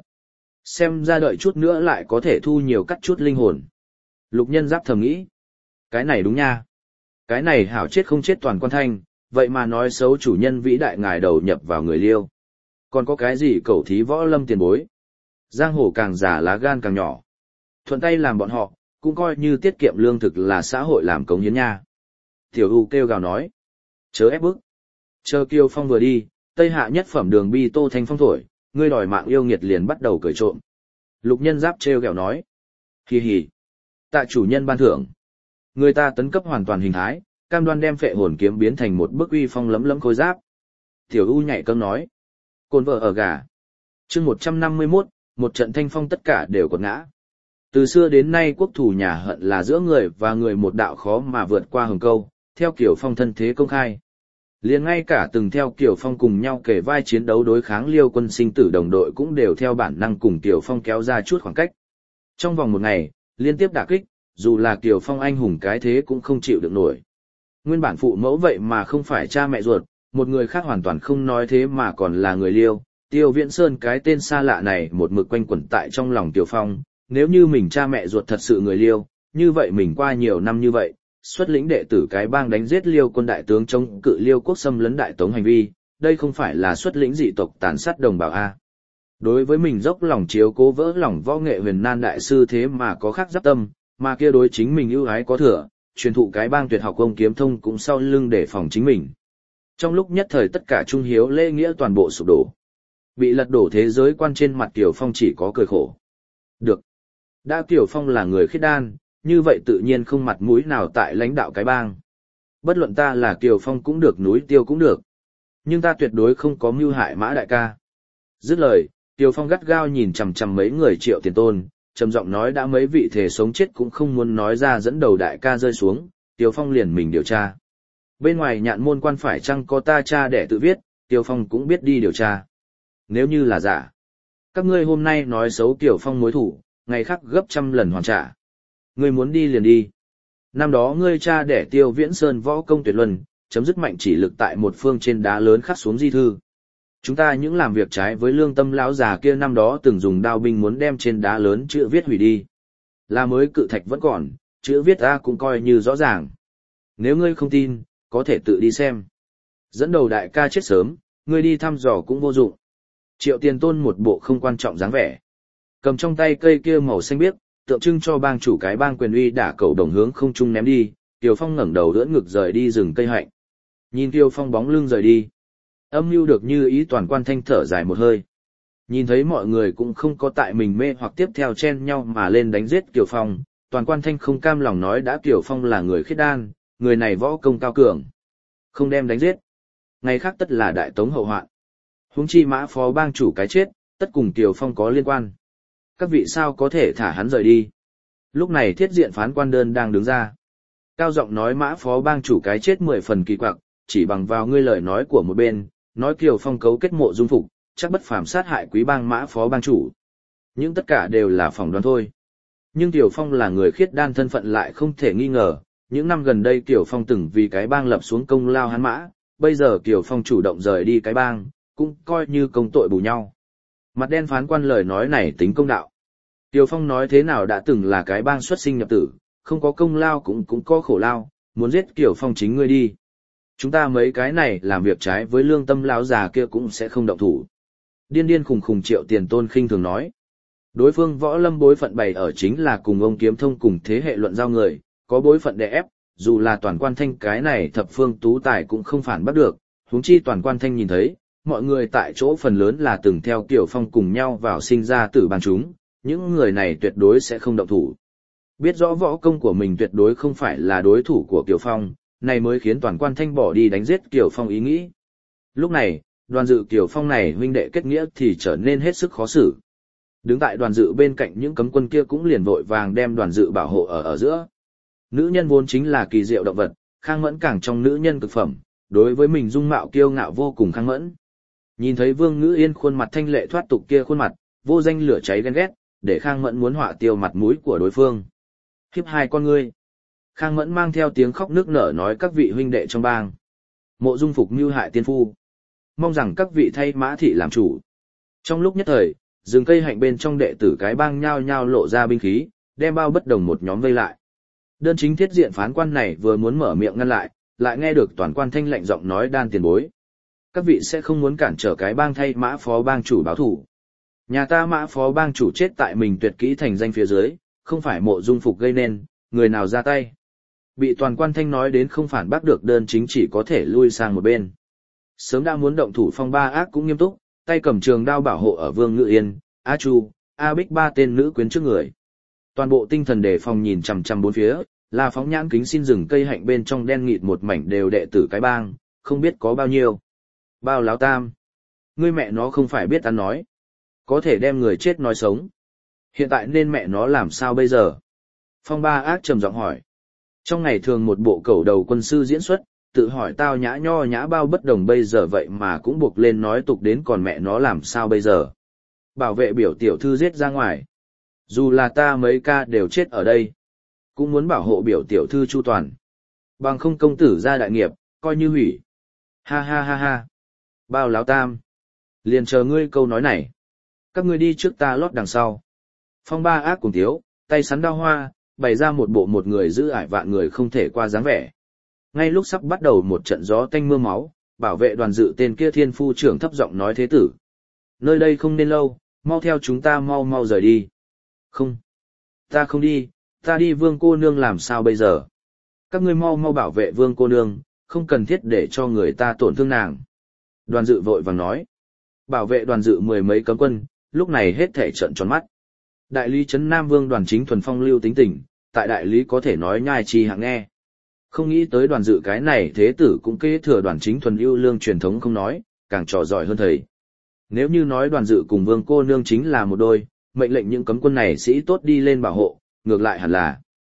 Xem ra đợi chút nữa lại có thể thu nhiều cắt chút linh hồn. Lục Nhân Giáp thầm nghĩ. Cái này đúng nha. Cái này hảo chết không chết Toàn Quan Thanh, vậy mà nói xấu chủ nhân vĩ đại ngài đầu nhập vào người liêu. Còn có cái gì cẩu thí võ lâm tiền bối. Giang hồ càng già lá gan càng nhỏ. Thuận tay làm bọn họ, cũng coi như tiết kiệm lương thực là xã hội làm cống hiến nha. Tiểu U kêu gào nói. Chớ ép bức. Chờ Kiều Phong vừa đi, Tây Hạ nhất phẩm đường bi Tô Thanh Phong thổi, ngươi đòi mạng yêu nghiệt liền bắt đầu cười trộm. Lục Nhân Giáp trêu ghẹo nói. Hì hì. Tạ chủ nhân ban thưởng. Người ta tấn cấp hoàn toàn hình thái, cam đoan đem phệ hồn kiếm biến thành một bức uy phong lấm lấm khôi giáp. Tiểu U nhảy cơm nói. Côn vợ ở gà. Chương 151, một trận thanh phong tất cả đều quật ngã. Từ xưa đến nay quốc thủ nhà hận là giữa người và người một đạo khó mà vượt qua hừng câu, theo Kiều Phong thân thế công khai. Liền ngay cả từng theo Kiều Phong cùng nhau kể vai chiến đấu đối kháng Liêu quân sinh tử đồng đội cũng đều theo bản năng cùng Kiều Phong kéo ra chút khoảng cách. Trong vòng một ngày, liên tiếp đả kích, dù là Kiều Phong anh hùng cái thế cũng không chịu được nổi. Nguyên bản phụ mẫu vậy mà không phải cha mẹ ruột, một người khác hoàn toàn không nói thế mà còn là người Liêu. Tiêu Viễn Sơn cái tên xa lạ này một mực quanh quẩn tại trong lòng Kiều Phong, nếu như mình cha mẹ ruột thật sự người Liêu, như vậy mình qua nhiều năm như vậy, xuất lĩnh đệ tử cái bang đánh giết Liêu quân đại tướng chống cự Liêu quốc xâm lấn đại tống hành vi, đây không phải là xuất lĩnh dị tộc tàn sát đồng bào a. Đối với mình dốc lòng chiếu cố vỡ lòng võ nghệ huyền nan đại sư thế mà có khác giáp tâm, mà kia đối chính mình ưu ái có thừa, truyền thụ cái bang tuyệt học công kiếm thông cũng sau lưng để phòng chính mình. Trong lúc nhất thời tất cả trung hiếu lễ nghĩa toàn bộ sụp đổ. Bị lật đổ thế giới quan trên mặt Kiều Phong chỉ có cười khổ. Được. Đã Kiều Phong là người khiết đan, như vậy tự nhiên không mặt mũi nào tại lãnh đạo cái bang. Bất luận ta là Kiều Phong cũng được núi tiêu cũng được. Nhưng ta tuyệt đối không có mưu hại Mã đại ca. Dứt lời, Kiều Phong gắt gao nhìn chằm chằm mấy người Triệu Tiền Tôn, trầm giọng nói đã mấy vị thể sống chết cũng không muốn nói ra dẫn đầu đại ca rơi xuống, Kiều Phong liền mình điều tra. Bên ngoài nhạn môn quan phải chăng có ta cha để tự viết, Kiều Phong cũng biết đi điều tra. Nếu như là giả, các ngươi hôm nay nói xấu Kiều Phong mối thủ, ngày khác gấp trăm lần hoàn trả. Ngươi muốn đi liền đi. Năm đó ngươi cha đẻ Tiêu Viễn Sơn võ công tuyệt luân, chấm dứt mạnh chỉ lực tại một phương trên đá lớn khắc xuống di thư. Chúng ta những làm việc trái với lương tâm lão già kia năm đó từng dùng đao binh muốn đem trên đá lớn chữ viết hủy đi. Là mới cự thạch vẫn còn, chữ viết ta cũng coi như rõ ràng. Nếu ngươi không tin, có thể tự đi xem. Dẫn đầu đại ca chết sớm, ngươi đi thăm dò cũng vô dụng. Triệu Tiền Tôn một bộ không quan trọng dáng vẻ. Cầm trong tay cây kia màu xanh biếc, tượng trưng cho bang chủ cái bang quyền uy đả cầu đồng hướng không trung ném đi, Kiều Phong ngẩng đầu đỡ ngực rời đi rừng cây hạnh. Nhìn Kiều Phong bóng lưng rời đi. Âm mưu được như ý Toàn Quan Thanh thở dài một hơi. Nhìn thấy mọi người cũng không có tại mình mê hoặc tiếp theo chen nhau mà lên đánh giết Kiều Phong, Toàn Quan Thanh không cam lòng nói đã Kiều Phong là người khiết đan, người này võ công cao cường. Không đem đánh giết. Ngày khác tất là đại tống hậu hoạn. Huống chi Mã phó bang chủ cái chết, tất cùng Kiều Phong có liên quan. Các vị sao có thể thả hắn rời đi. Lúc này thiết diện phán quan đơn đang đứng ra. Cao giọng nói Mã phó bang chủ cái chết 10 phần kỳ quặc, chỉ bằng vào ngươi lời nói của một bên, nói Kiều Phong cấu kết mộ dung phục, chắc bất phàm sát hại quý bang Mã phó bang chủ. Nhưng tất cả đều là phỏng đoán thôi. Nhưng Kiều Phong là người khiết đan thân phận lại không thể nghi ngờ, những năm gần đây Kiều Phong từng vì cái bang lập xuống công lao hắn Mã, bây giờ Kiều Phong chủ động rời đi cái bang, cũng coi như công tội bù nhau. Mặt đen phán quan lời nói này tính công đạo. Kiều Phong nói thế nào đã từng là cái bang xuất sinh nhập tử, không có công lao cũng có khổ lao, muốn giết Kiều Phong chính ngươi đi. Chúng ta mấy cái này làm việc trái với lương tâm lão già kia cũng sẽ không động thủ. Điên điên khùng khùng Triệu Tiền Tôn khinh thường nói. Đối phương võ lâm bối phận bày ở chính là cùng ông Kiếm Thông cùng thế hệ luận giao người, có bối phận đè ép, dù là toàn quan thanh cái này thập phương tú tài cũng không phản bắt được, huống chi toàn quan thanh nhìn thấy, mọi người tại chỗ phần lớn là từng theo Kiều Phong cùng nhau vào sinh ra tử bàn chúng, những người này tuyệt đối sẽ không động thủ. Biết rõ võ công của mình tuyệt đối không phải là đối thủ của Kiều Phong, này mới khiến toàn quan thanh bỏ đi đánh giết Kiều Phong ý nghĩ. Lúc này, đoàn dự Kiều Phong này huynh đệ kết nghĩa thì trở nên hết sức khó xử. Đứng tại đoàn dự bên cạnh những cấm quân kia cũng liền vội vàng đem đoàn dự bảo hộ ở giữa. Nữ nhân vốn chính là kỳ diệu động vật, Khang Mẫn càng trong nữ nhân cực phẩm, đối với mình dung mạo kiêu ngạo vô cùng Khang Mẫn. Nhìn thấy Vương Ngữ Yên khuôn mặt thanh lệ thoát tục kia khuôn mặt, vô danh lửa cháy ghen ghét, để Khang Mẫn muốn họa tiêu mặt mũi của đối phương. Khiếp hai con ngươi. Khang Mẫn mang theo tiếng khóc nước nở nói các vị huynh đệ trong bang. Mộ Dung Phục mưu hại tiên phu. Mong rằng các vị thay Mã thị làm chủ. Trong lúc nhất thời, rừng cây hạnh bên trong đệ tử cái bang nhao nhao lộ ra binh khí, đem Bao Bất Đồng một nhóm vây lại. Đơn chính thiết diện phán quan này vừa muốn mở miệng ngăn lại nghe được toàn quan thanh lạnh giọng nói Đan tiền bối. Các vị sẽ không muốn cản trở cái bang thay Mã phó bang chủ báo thù. Nhà ta Mã phó bang chủ chết tại mình tuyệt kỹ thành danh phía dưới, không phải Mộ Dung Phục gây nên, người nào ra tay. Bị toàn quan thanh nói đến không phản bác được đơn chính chỉ có thể lui sang một bên. Sớm đã muốn động thủ Phong Ba Ác cũng nghiêm túc, tay cầm trường đao bảo hộ ở Vương Ngự Yên, A Chu, A Bích ba tên nữ quyến trước người. Toàn bộ tinh thần đề phòng nhìn chằm chằm bốn phía, là phóng nhãn kính xin rừng cây hạnh bên trong đen nghịt một mảnh đều đệ tử cái bang, không biết có bao nhiêu. Bao láo tam. Ngươi mẹ nó không phải biết ăn nói. Có thể đem người chết nói sống. Hiện tại nên mẹ nó làm sao bây giờ? Phong Ba Ác trầm giọng hỏi. Trong ngày thường một bộ cẩu đầu quân sư diễn xuất, tự hỏi tao nhã nho nhã Bao Bất Đồng bây giờ vậy mà cũng buộc lên nói tục đến còn mẹ nó làm sao bây giờ? Bảo vệ biểu tiểu thư giết ra ngoài. Dù là ta mấy ca đều chết ở đây, cũng muốn bảo hộ biểu tiểu thư chu toàn. Bằng không công tử ra đại nghiệp, coi như hủy. Ha ha ha ha. Bao láo tam. Liền chờ ngươi câu nói này. Các ngươi đi trước ta lót đằng sau. Phong Ba Ác cùng tiếu, tay sắn đao hoa, bày ra một bộ một người giữ ải vạn người không thể qua dáng vẻ. Ngay lúc sắp bắt đầu một trận gió tanh mưa máu, bảo vệ đoàn dự tên kia thiên phu trưởng thấp giọng nói thế tử. Nơi đây không nên lâu, mau theo chúng ta mau rời đi. Không. Ta không đi, ta đi Vương cô nương làm sao bây giờ? Các ngươi mau bảo vệ Vương cô nương, không cần thiết để cho người ta tổn thương nàng. Đoàn dự vội vàng nói. Bảo vệ đoàn dự mười mấy cấm quân, lúc này hết thể trợn tròn mắt. Đại lý trấn Nam Vương Đoàn Chính Thuần phong lưu tính tình, tại đại lý có thể nói nhai chi hạng nghe. Không nghĩ tới đoàn dự cái này thế tử cũng kế thừa Đoàn Chính Thuần yêu lương truyền thống không nói, càng trò giỏi hơn thầy. Nếu như nói đoàn dự cùng Vương cô nương chính là một đôi, mệnh lệnh những cấm quân này sĩ tốt đi lên bảo hộ, ngược lại hẳn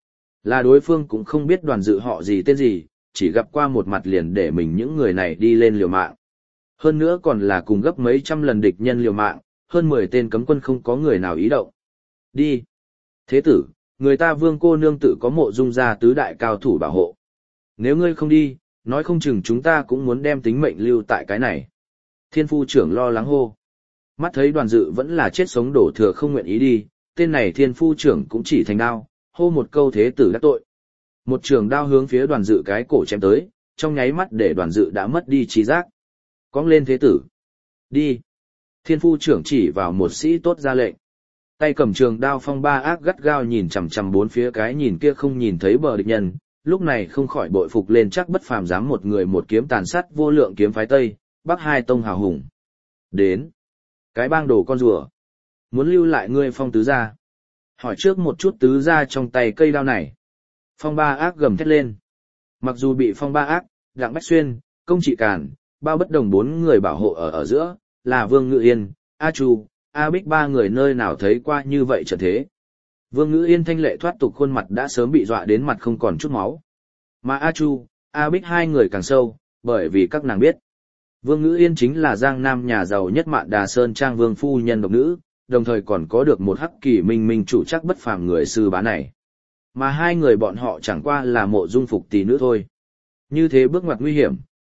là đối phương cũng không biết đoàn dự họ gì tên gì, chỉ gặp qua một mặt liền để mình những người này đi lên liều mạng. Hơn nữa còn là cùng gấp mấy trăm lần địch nhân liều mạng, hơn 10 tên cấm quân không có người nào ý động. Đi. Thế tử, người ta Vương cô nương tự có Mộ Dung gia tứ đại cao thủ bảo hộ. Nếu ngươi không đi, nói không chừng chúng ta cũng muốn đem tính mệnh lưu tại cái này. Thiên phu trưởng lo lắng hô. Mắt thấy đoàn dự vẫn là chết sống đổ thừa không nguyện ý đi, tên này thiên phu trưởng cũng chỉ thành đao, hô một câu thế tử đắc tội. Một trường đao hướng phía đoàn dự cái cổ chém tới, trong nháy mắt để đoàn dự đã mất đi trí giác. Cong lên thế tử. Đi. Thiên phu trưởng chỉ vào một sĩ tốt ra lệnh. Tay cầm trường đao Phong Ba Ác gắt gao nhìn chằm chằm bốn phía cái nhìn kia không nhìn thấy bờ địch nhân, lúc này không khỏi bội phục lên chắc bất phàm dám một người một kiếm tàn sát vô lượng kiếm phái Tây, Bắc hai tông hào hùng. Đến. Cái bang đồ con rùa. Muốn lưu lại ngươi Phong tứ gia. Hỏi trước một chút tứ gia trong tay cây đao này. Phong Ba Ác gầm thét lên. Mặc dù bị Phong Ba Ác, Đặng Bách Xuyên, Công Trị Càn, Bao Bất Đồng bốn người bảo hộ ở giữa, là Vương Ngự Yên, A Chu, A Bích ba người nơi nào thấy qua như vậy trận thế. Vương Ngự Yên thanh lệ thoát tục khuôn mặt đã sớm bị dọa đến mặt không còn chút máu. Mà A Chu, A Bích hai người càng sâu, bởi vì các nàng biết. Vương Ngự Yên chính là Giang Nam nhà giàu nhất Mạn Đà Sơn Trang Vương phu nhân độc nữ, đồng thời còn có được một hắc kỳ minh chủ chắc bất phàm người sư bá này. Mà hai người bọn họ chẳng qua là Mộ Dung Phục tỷ nữ thôi. Như thế bước ngoặt nguy hiểm,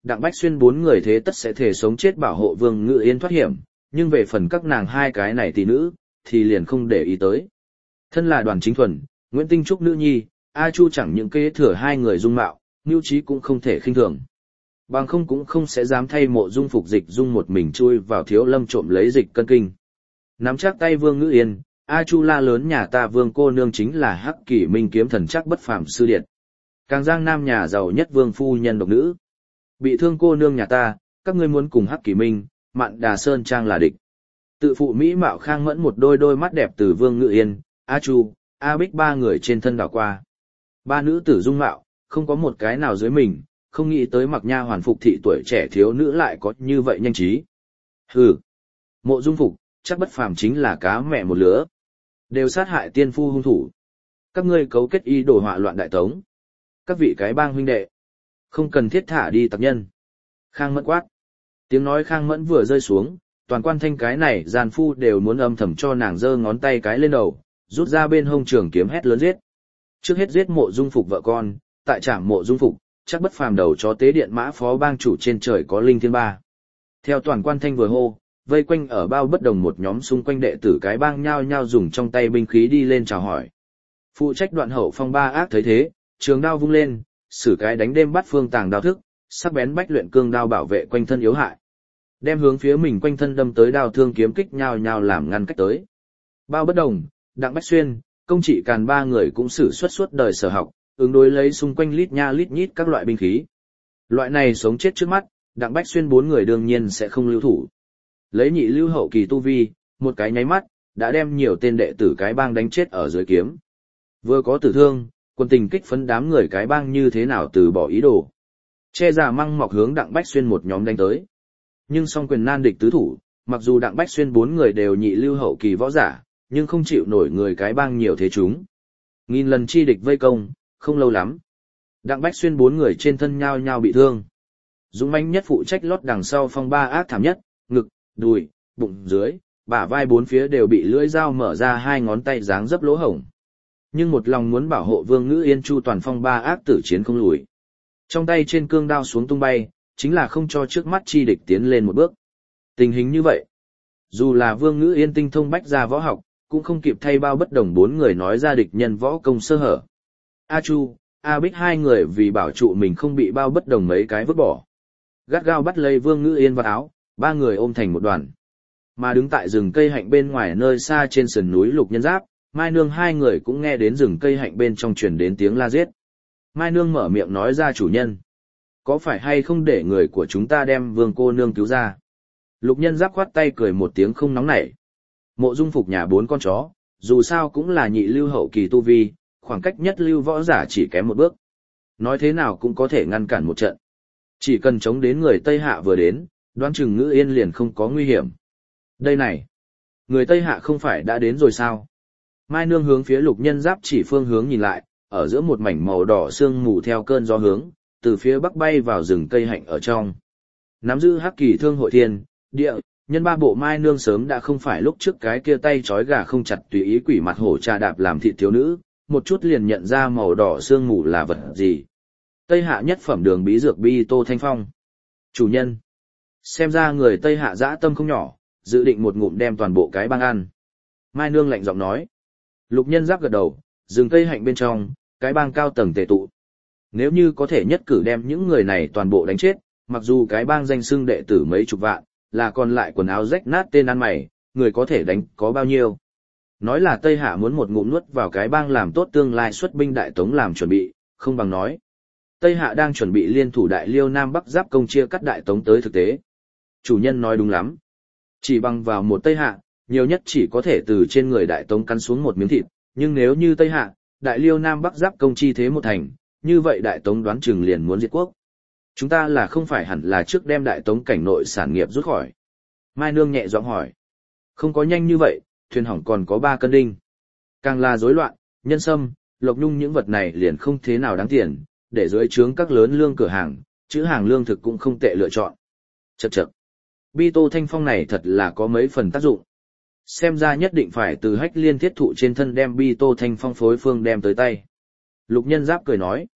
Đặng Bách Xuyên bốn người thế tất sẽ thể sống chết bảo hộ Vương Ngự Yên thoát hiểm, nhưng về phần các nàng hai cái này tỷ nữ, thì liền không để ý tới. Thân là Đoàn Chính Thuần, Nguyễn Tinh Trúc nữ nhi, A Chu chẳng những kế thừa hai người dung mạo, mưu trí cũng không thể khinh thường. Bằng không cũng không sẽ dám thay Mộ Dung Phục Dịch Dung một mình chui vào Thiếu Lâm trộm lấy dịch cân kinh. Nắm chắc tay Vương Ngự Yên, A Chu la lớn nhà ta Vương cô nương chính là Hắc Kỷ Minh kiếm thần chắc bất phàm sư điện. Càng Giang Nam nhà giàu nhất Vương phu nhân độc nữ. Bị thương cô nương nhà ta, các ngươi muốn cùng Hắc Kỷ Minh, Mạn Đà Sơn Trang là địch. Tự phụ Mỹ Mạo Khang Mẫn một đôi mắt đẹp từ Vương Ngự Yên, A Chu, A Bích ba người trên thân đảo qua. Ba nữ tử dung mạo, không có một cái nào dưới mình, không nghĩ tới mặc nha hoàn phục thị tuổi trẻ thiếu nữ lại có như vậy nhanh trí. Hừ, Mộ Dung Phục, chắc bất phàm chính là cá mẹ một lứa. Đều sát hại tiên phu hung thủ. Các ngươi cấu kết ý đồ họa loạn đại tống. Các vị cái bang huynh đệ, không cần thiết thả đi tặc nhân. Khang Mẫn quát. Tiếng nói Khang Mẫn vừa rơi xuống, toàn quan thanh cái này gian phu đều muốn âm thầm cho nàng giơ ngón tay cái lên đầu, rút ra bên hông trường kiếm hét lớn giết. Trước hết giết Mộ Dung Phục vợ con, tại trảm Mộ Dung Phục, chắc bất phàm đầu chó tế điện mã phó bang chủ trên trời có linh thiên ba. Theo toàn quan thanh vừa hô, vây quanh ở bao bất đồng một nhóm xung quanh đệ tử cái bang nhao nhao dùng trong tay binh khí đi lên chào hỏi. Phụ trách Đoạn Hậu Phong ba ác thấy thế, trường đao vung lên, sử cái đánh đêm bắt phương tàng đao thức, sắc bén bách luyện cương đao bảo vệ quanh thân yếu hại. Đem hướng phía mình quanh thân đâm tới đao thương kiếm kích nhao nhao làm ngăn cách tới. Bao bất đồng, Đặng Bách Xuyên, Công Trị Càn ba người cũng sử xuất suốt đời sở học, ứng đối lấy xung quanh lít nha lít nhít các loại binh khí. Loại này sống chết trước mắt, Đặng Bách Xuyên bốn người đương nhiên sẽ không lưu thủ. Lấy nhị lưu hậu kỳ tu vi, một cái nháy mắt, đã đem nhiều tên đệ tử cái bang đánh chết ở dưới kiếm. Vừa có tử thương, quân tình kích phấn đám người cái bang như thế nào từ bỏ ý đồ. Che giả măng mọc hướng Đặng Bách Xuyên một nhóm đánh tới. Nhưng song quyền nan địch tứ thủ, mặc dù Đặng Bách Xuyên bốn người đều nhị lưu hậu kỳ võ giả, nhưng không chịu nổi người cái bang nhiều thế chúng. Nghìn lần chi địch vây công, không lâu lắm. Đặng Bách Xuyên bốn người trên thân nhao nhao bị thương. Dũng mãnh nhất phụ trách lót đằng sau phong ba ác thảm nhất, ngực, đùi, bụng dưới, bả vai bốn phía đều bị lưỡi dao mở ra hai ngón tay dáng dấp lỗ hổng. Nhưng một lòng muốn bảo hộ Vương Ngự Yên chu toàn phong ba ác tử chiến không lùi. Trong tay trên cương đao xuống tung bay, chính là không cho trước mắt chi địch tiến lên một bước. Tình hình như vậy, dù là Vương Ngự Yên tinh thông bách gia võ học, cũng không kịp thay bao bất đồng bốn người nói ra địch nhân võ công sơ hở. A Chu, A Bích hai người vì bảo trụ mình không bị bao bất đồng mấy cái vứt bỏ. Gắt gao bắt lấy Vương Ngự Yên vào áo, ba người ôm thành một đoàn. Mà đứng tại rừng cây hạnh bên ngoài nơi xa trên sườn núi Lục Nhân Giáp, Mai Nương hai người cũng nghe đến rừng cây hạnh bên trong truyền đến tiếng la giết. Mai Nương mở miệng nói ra chủ nhân. Có phải hay không để người của chúng ta đem Vương cô nương cứu ra? Lục Nhân Giáp khoát tay cười một tiếng không nóng nảy. Mộ Dung Phục nhà bốn con chó, dù sao cũng là nhị lưu hậu kỳ tu vi, khoảng cách nhất lưu võ giả chỉ kém một bước. Nói thế nào cũng có thể ngăn cản một trận. Chỉ cần chống đến người Tây Hạ vừa đến, đoán chừng Ngự Yên liền không có nguy hiểm. Đây này, người Tây Hạ không phải đã đến rồi sao? Mai Nương hướng phía Lục Nhân Giáp chỉ phương hướng nhìn lại, ở giữa một mảnh màu đỏ sương mù theo cơn gió hướng, từ phía bắc bay vào rừng cây hạnh ở trong. Nắm giữ Hắc Kỳ Thương hội thiên, địa, nhân ba bộ Mai Nương sớm đã không phải lúc trước cái kia tay trói gà không chặt tùy ý quỷ mặt hổ trà đạp làm thịt thiếu nữ, một chút liền nhận ra màu đỏ sương mù là vật gì. Tây Hạ nhất phẩm đường bí dược Bi Tô Thanh Phong. Chủ nhân. Xem ra người Tây Hạ dã tâm không nhỏ, dự định một ngụm đem toàn bộ cái bang ăn. Mai Nương lạnh giọng nói. Lục Nhân Giáp gật đầu, rừng cây hạnh bên trong, cái bang cao tầng tề tụ. Nếu như có thể nhất cử đem những người này toàn bộ đánh chết, mặc dù cái bang danh xưng đệ tử mấy chục vạn, là còn lại quần áo rách nát tên ăn mày, người có thể đánh có bao nhiêu. Nói là Tây Hạ muốn một ngụm nuốt vào cái bang làm tốt tương lai xuất binh đại tống làm chuẩn bị, không bằng nói. Tây Hạ đang chuẩn bị liên thủ đại liêu Nam Bắc giáp công chia cắt đại tống tới thực tế. Chủ nhân nói đúng lắm. Chỉ bằng vào một Tây Hạ, nhiều nhất chỉ có thể từ trên người đại tống cắn xuống một miếng thịt, nhưng nếu như Tây Hạ, đại liêu Nam Bắc giáp công chi thế một thành, như vậy đại tống đoán chừng liền muốn diệt quốc. Chúng ta là không phải hẳn là trước đem đại tống cảnh nội sản nghiệp rút khỏi. Mai Nương nhẹ giọng hỏi. Không có nhanh như vậy, thuyền hỏng còn có 3 cân đinh. Càng là rối loạn, nhân sâm, lộc nhung những vật này liền không thế nào đáng tiền, để dưới trướng các lớn lương cửa hàng, chữ hàng lương thực cũng không tệ lựa chọn. Chậc chậc. Bi Tô Thanh Phong này thật là có mấy phần tác dụng. Xem ra nhất định phải từ Hách Liên thiết thụ trên thân đem Bi Tô Thanh Phong phối phương đem tới tay. Lục Nhân Giáp cười nói.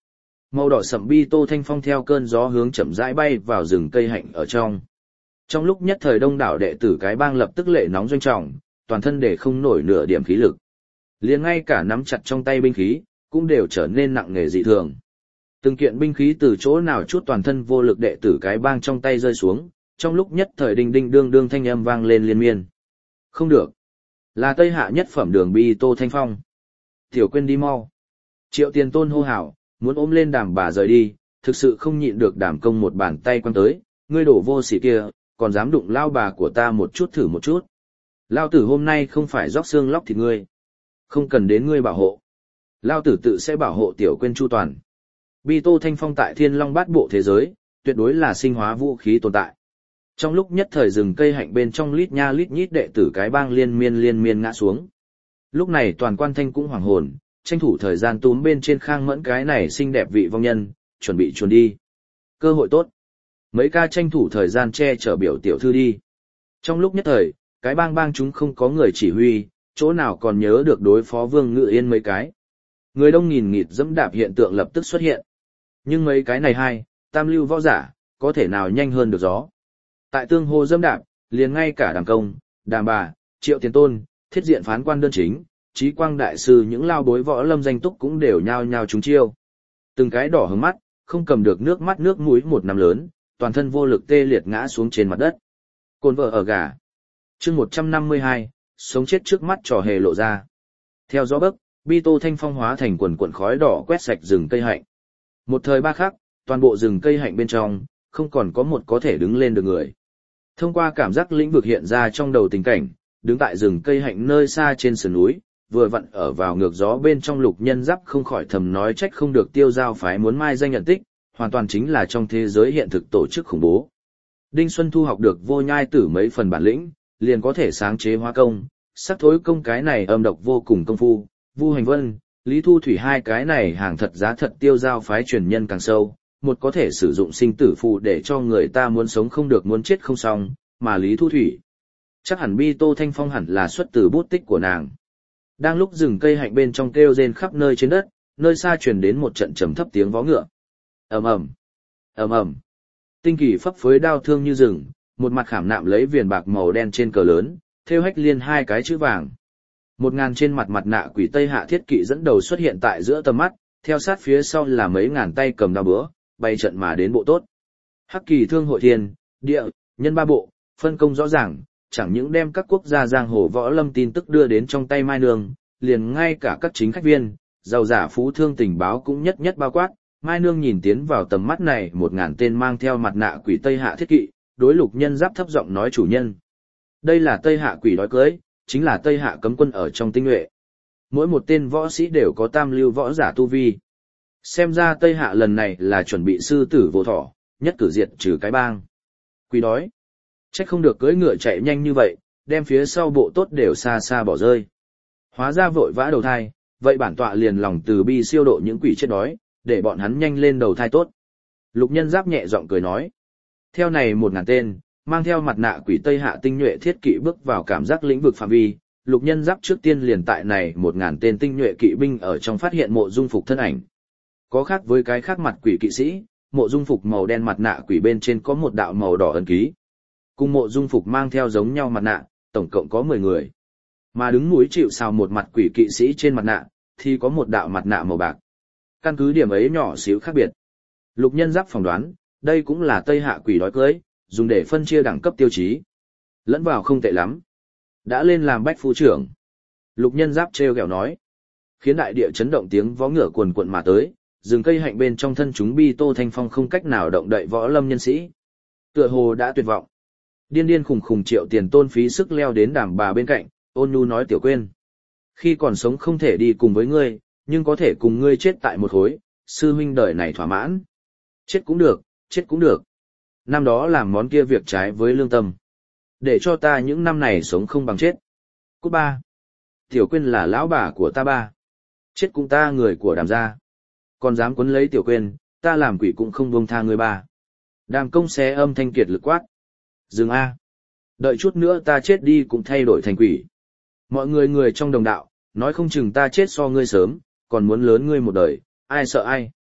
Màu đỏ sẫm bi tô thanh phong theo cơn gió hướng chậm rãi bay vào rừng cây hạnh ở trong. Trong lúc nhất thời đông đảo đệ tử cái bang lập tức lệ nóng doanh trọng, toàn thân để không nổi nửa điểm khí lực. Liền ngay cả nắm chặt trong tay binh khí, cũng đều trở nên nặng nề dị thường. Từng kiện binh khí từ chỗ nào chút toàn thân vô lực đệ tử cái bang trong tay rơi xuống, trong lúc nhất thời đinh đinh đương đương thanh âm vang lên liên miên. Không được. Là Tây Hạ nhất phẩm đường bi tô thanh phong. Tiểu Quyên đi mau. Triệu Tiền Tôn hô hào, muốn ôm lên Đàm bà rời đi, thực sự không nhịn được Đàm Công một bàn tay quăng tới, ngươi đổ vô sỉ kia, còn dám đụng lao bà của ta một chút thử một chút. Lao tử hôm nay không phải róc xương lóc thịt ngươi. Không cần đến ngươi bảo hộ. Lao tử tự sẽ bảo hộ Tiểu Quyên chu toàn. Bi tô thanh phong tại Thiên Long Bát Bộ thế giới, tuyệt đối là sinh hóa vũ khí tồn tại. Trong lúc nhất thời rừng cây hạnh bên trong lít nha lít nhít đệ tử cái bang liên miên ngã xuống. Lúc này toàn quan thanh cũng hoảng hồn, tranh thủ thời gian túm bên trên Khang Mẫn cái này xinh đẹp vị vong nhân, chuẩn bị chuồn đi. Cơ hội tốt. Mấy ca tranh thủ thời gian che chở biểu tiểu thư đi. Trong lúc nhất thời, cái bang chúng không có người chỉ huy, chỗ nào còn nhớ được đối phó Vương Ngự Yên mấy cái. Người đông nghìn nghịt dẫm đạp hiện tượng lập tức xuất hiện. Nhưng mấy cái này tam lưu võ giả, có thể nào nhanh hơn được gió. Tại tương hô dẫm đạp, liền ngay cả Đàm Công, Đàm Bà, Triệu Tiền Tôn, Thiết Diện phán quan đơn chính, Chí Quang đại sư những lao bối võ lâm danh túc cũng đều nhao nhao trúng chiêu. Từng cái đỏ hứng mắt, không cầm được nước mắt nước mũi một năm lớn, toàn thân vô lực tê liệt ngã xuống trên mặt đất. Cồn vợ ở gà. Chương 152, sống chết trước mắt trò hề lộ ra. Theo gió bấc, bi tô thanh phong hóa thành quần quần khói đỏ quét sạch rừng cây hạnh. Một thời ba khắc, toàn bộ rừng cây hạnh bên trong, không còn có một có thể đứng lên được người. Thông qua cảm giác lĩnh vực hiện ra trong đầu tình cảnh, đứng tại rừng cây hạnh nơi xa trên sườn núi, vừa vặn ở vào ngược gió bên trong Lục Nhân Giáp không khỏi thầm nói trách không được Tiêu Giao phái muốn mai danh nhận tích, hoàn toàn chính là trong thế giới hiện thực tổ chức khủng bố. Đinh Xuân Thu học được Vô Nhai Tử mấy phần bản lĩnh, liền có thể sáng chế hóa công, sắc thối công cái này âm độc vô cùng công phu, Vu Hành Vân, Lý Thu Thủy hai cái này hàng thật giá thật Tiêu Giao phái truyền nhân càng sâu, một có thể sử dụng sinh tử phù để cho người ta muốn sống không được muốn chết không xong, mà Lý Thu Thủy chắc hẳn bi tô thanh phong hẳn là xuất từ bút tích của nàng. Đang lúc rừng cây hạnh bên trong kêu rên khắp nơi trên đất, nơi xa truyền đến một trận trầm thấp tiếng vó ngựa. Ầm ầm, ầm ầm. Tinh kỳ phấp phới đao thương như rừng, một mặt khảm nạm lấy viền bạc màu đen trên cờ lớn, thêu hách liên hai cái chữ vàng. 1000 trên mặt nạ quỷ Tây Hạ thiết kỵ dẫn đầu xuất hiện tại giữa tầm mắt, theo sát phía sau là mấy ngàn tay cầm đao búa, bay trận mà đến bộ tốt. Hắc Kỳ Thương hội thiên, địa, nhân ba bộ, phân công rõ ràng, chẳng những đem các quốc gia giang hồ võ lâm tin tức đưa đến trong tay Mai Nương, liền ngay cả các chính khách viên, giàu giả phú thương tình báo cũng nhất nhất bao quát. Mai Nương nhìn tiến vào tầm mắt này 1000 tên mang theo mặt nạ quỷ Tây Hạ thiết kỵ, đối Lục Nhân Giáp thấp giọng nói chủ nhân. Đây là Tây Hạ quỷ đói cưới, chính là Tây Hạ cấm quân ở trong tinh nhuệ. Mỗi một tên võ sĩ đều có tam lưu võ giả tu vi. Xem ra Tây Hạ lần này là chuẩn bị sư tử vô thỏ, nhất cử diệt trừ cái bang. Quỷ đói. Trách không được cưỡi ngựa chạy nhanh như vậy, đem phía sau bộ tốt đều xa xa bỏ rơi. Hóa ra vội vã đầu thai, vậy bản tọa liền lòng từ bi siêu độ những quỷ chết đói, để bọn hắn nhanh lên đầu thai tốt. Lục Nhân Giáp nhẹ giọng cười nói. Theo này 1000 tên, mang theo mặt nạ quỷ Tây Hạ tinh nhuệ thiết kỵ bước vào cảm giác lĩnh vực phạm vi, Lục Nhân Giáp trước tiên liền tại này 1000 tên tinh nhuệ kỵ binh ở trong phát hiện mộ dung phục thân ảnh. Có khác với cái khác mặt quỷ kỵ sĩ, mộ dung phục màu đen mặt nạ quỷ bên trên có một đạo màu đỏ ấn ký. Cùng mộ dung phục mang theo giống nhau mặt nạ, tổng cộng có 10 người. Mà đứng núi chịu sào một mặt quỷ kỵ sĩ trên mặt nạ, thì có một đạo mặt nạ màu bạc. Căn cứ điểm ấy nhỏ xíu khác biệt. Lục Nhân Giáp phỏng đoán, đây cũng là Tây Hạ quỷ đói cưới, dùng để phân chia đẳng cấp tiêu chí. Lẫn vào không tệ lắm. Đã lên làm bách phu trưởng. Lục Nhân Giáp trêu ghẹo nói. Khiến đại địa chấn động tiếng vó ngựa cuồn cuộn mà tới, rừng cây hạnh bên trong thân chúng bi tô thanh phong không cách nào động đậy võ lâm nhân sĩ. Tựa hồ đã tuyệt vọng. Điên điên khùng khùng Triệu Tiền Tôn phí sức leo đến Đàm bà bên cạnh, ôn nhu nói Tiểu Quyên. Khi còn sống không thể đi cùng với ngươi, nhưng có thể cùng ngươi chết tại một khối, sư huynh đời này thỏa mãn. Chết cũng được, chết cũng được. Năm đó làm món kia việc trái với lương tâm. Để cho ta những năm này sống không bằng chết. Cút ba. Tiểu Quyên là lão bà của ta ba. Chết cũng ta người của Đàm gia. Còn dám quấn lấy Tiểu Quyên, ta làm quỷ cũng không buông tha ngươi ba. Đàm Công xé âm thanh kiệt lực quát. Dừng a. Đợi chút nữa ta chết đi cũng thay đổi thành quỷ. Mọi người trong đồng đạo, nói không chừng ta chết so ngươi sớm, còn muốn lớn ngươi một đời, ai sợ ai.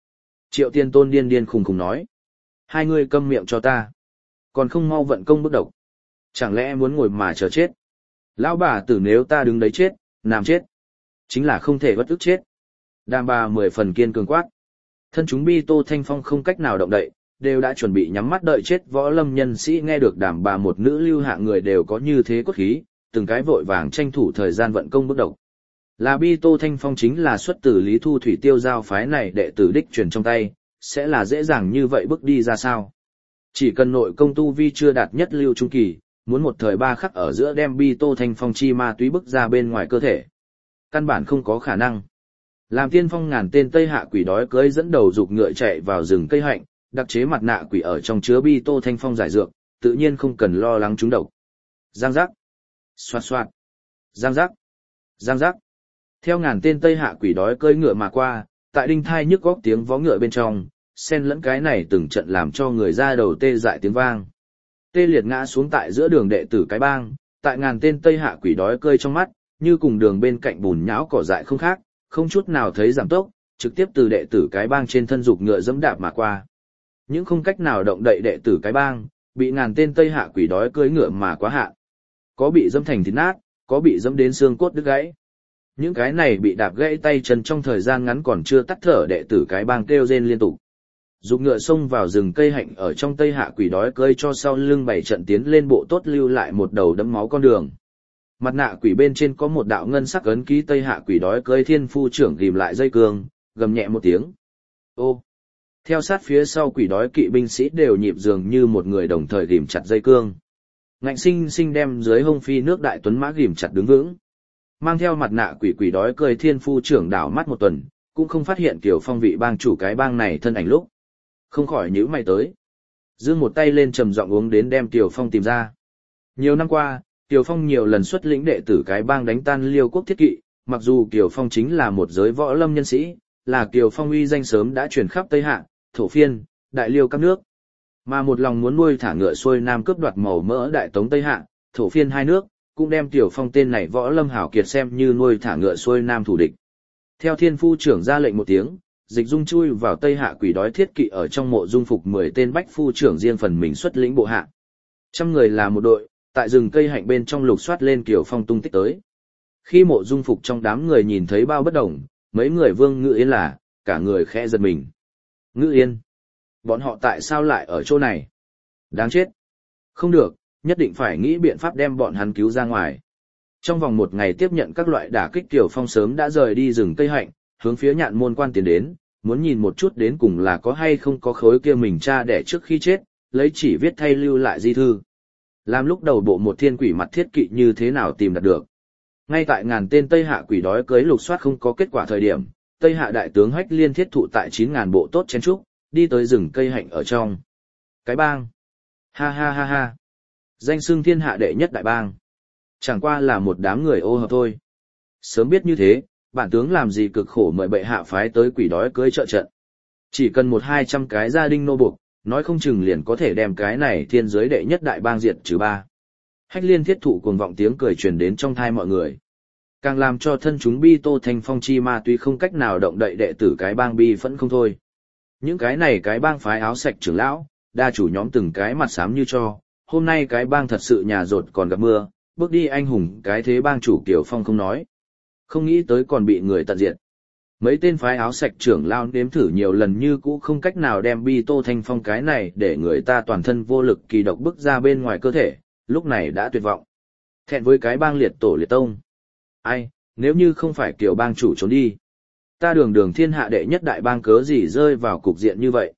Triệu Tiên Tôn điên điên khùng khùng nói. Hai ngươi câm miệng cho ta. Còn không mau vận công bức độc. Chẳng lẽ muốn ngồi mà chờ chết? Lão bà tử nếu ta đứng đấy chết, nằm chết. Chính là không thể bất ức chết. Đàm bà 10 phần kiên cường quát. Thân chúng Bi Tô Thanh Phong không cách nào động đậy, đều đã chuẩn bị nhắm mắt đợi chết. Võ lâm nhân sĩ nghe được đàm bà một nữ lưu hạng người đều có như thế cốt khí, từng cái vội vàng tranh thủ thời gian vận công bức độc. Là Bi Tô Thanh Phong chính là xuất từ Lý Thu Thủy Tiêu giao phái này đệ tử đích truyền trong tay, sẽ là dễ dàng như vậy bước đi ra sao? Chỉ cần nội công tu vi chưa đạt nhất lưu trung kỳ, muốn một thời ba khắc ở giữa đem Bi Tô Thanh Phong chi ma túy bức ra bên ngoài cơ thể. Căn bản không có khả năng. Làm tiên phong ngàn tên Tây Hạ quỷ đói cưỡi dẫn đầu dục ngựa chạy vào rừng cây hạnh, đặc chế mặt nạ quỷ ở trong chứa Bi Tô Thanh Phong giải dược, tự nhiên không cần lo lắng trúng độc. Giang giác, xoạt xoạt, giang giác, giang giác. Theo ngàn tên Tây Hạ quỷ đói cưỡi ngựa mà qua, tại đinh thai nhức góc tiếng vó ngựa bên trong, xen lẫn cái này từng trận làm cho người ra đầu tê dại tiếng vang. Tê liệt ngã xuống tại giữa đường đệ tử cái bang, tại ngàn tên Tây Hạ quỷ đói cơi trong mắt, như cùng đường bên cạnh bùn nhão cỏ dại không khác, không chút nào thấy giảm tốc, trực tiếp từ đệ tử cái bang trên thân dục ngựa dẫm đạp mà qua. Những không cách nào động đậy đệ tử cái bang, bị ngàn tên Tây Hạ quỷ đói cưỡi ngựa mà quá hạn. Có bị dẫm thành thịt nát, có bị dẫm đến xương cốt đứt gãy. Những cái này bị đạp gãy tay chân trong thời gian ngắn còn chưa tắt thở đệ tử cái bang kêu rên liên tục. Dục ngựa xông vào rừng cây hạnh ở trong Tây Hạ quỷ đói cơi cho sau lưng 7 trận tiến lên bộ tốt lưu lại một đầu đẫm máu con đường. Mặt nạ quỷ bên trên có một đạo ngân sắc ấn ký Tây Hạ quỷ đói cơi thiên phu trưởng ghim lại dây cương, gầm nhẹ một tiếng. Ô! Theo sát phía sau quỷ đói kỵ binh sĩ đều nhịp dường như một người đồng thời ghim chặt dây cương. Ngạnh sinh sinh đem dưới hông phi nước đại tuấn mã ghim chặt đứng vững. Mang theo mặt nạ quỷ quỷ đói cơi thiên phu trưởng đảo mắt một tuần, cũng không phát hiện Kiều Phong vị bang chủ cái bang này thân ảnh lúc. Không khỏi nhíu mày tới. Dương một tay lên trầm giọng uống đến đem Kiều Phong tìm ra. Nhiều năm qua, Kiều Phong nhiều lần xuất lĩnh đệ tử cái bang đánh tan Liêu quốc thiết kỵ, mặc dù Kiều Phong chính là một giới võ lâm nhân sĩ, là Kiều Phong uy danh sớm đã truyền khắp Tây Hạ, Thổ Phiên, Đại Liêu các nước. Mà một lòng muốn nuôi thả ngựa xuôi nam cướp đoạt màu mỡ Đại Tống Tây Hạ, Thổ Phiên hai nước, cũng đem Kiều Phong tên này võ lâm hảo kiệt xem như nuôi thả ngựa xuôi nam thủ địch. Theo thiên phu trưởng ra lệnh một tiếng, Dịch Dung chui vào Tây Hạ quỷ đói thiết kỵ ở trong mộ dung phục 10 tên bách phu trưởng riêng phần mình xuất lĩnh bộ hạ. 100 người là một đội, tại rừng cây hạnh bên trong lục soát lên Kiều Phong tung tích tới. Khi mộ dung phục trong đám người nhìn thấy bao bất đồng, mấy người Vương Ngự Yên là, cả người khẽ giật mình. Ngự Yên, bọn họ tại sao lại ở chỗ này? Đáng chết. Không được, nhất định phải nghĩ biện pháp đem bọn hắn cứu ra ngoài. Trong vòng một ngày tiếp nhận các loại đả kích Kiều Phong sớm đã rời đi rừng cây hạnh, hướng phía Nhạn Môn Quan tiến đến, muốn nhìn một chút đến cùng là có hay không có khối kia mình cha đẻ trước khi chết, lấy chỉ viết thay lưu lại di thư. Làm lúc đầu bộ một thiên quỷ mặt thiết kỵ như thế nào tìm đạt được. Ngay tại ngàn tên Tây Hạ quỷ đói cưới lục soát không có kết quả thời điểm, Tây Hạ đại tướng Hách Liên thiết thụ tại 9.000 bộ tốt chen trúc, đi tới rừng cây hạnh ở trong. Cái bang. Ha ha ha ha. Danh xưng thiên hạ đệ nhất đại bang. Chẳng qua là một đám người ô hợp thôi. Sớm biết như thế, bản tướng làm gì cực khổ mời bệ hạ phái tới quỷ đói cưới trợ trận. Chỉ cần 100-200 cái gia đình nô buộc, nói không chừng liền có thể đem cái này thiên giới đệ nhất đại bang diệt trừ ba. Hách Liên thiết thụ cuồng vọng tiếng cười truyền đến trong thai mọi người. Càng làm cho thân chúng Bi Tô Thanh Phong chi ma tuy không cách nào động đậy đệ tử cái bang bi phẫn không thôi. Những cái này cái bang phái áo sạch trưởng lão, đa chủ nhóm từng cái mặt xám như cho, hôm nay cái bang thật sự nhà rột còn gặp mưa, bước đi anh hùng cái thế bang chủ Kiều Phong không nói. Không nghĩ tới còn bị người tận diệt. Mấy tên phái áo sạch trưởng lao nếm thử nhiều lần như cũ không cách nào đem Bi Tô Thanh Phong cái này để người ta toàn thân vô lực kỳ độc bức ra bên ngoài cơ thể, lúc này đã tuyệt vọng. Thẹn với cái bang liệt tổ liệt tông. Ai, nếu như không phải Kiều bang chủ trốn đi, ta đường thiên hạ đệ nhất đại bang cớ gì rơi vào cục diện như vậy.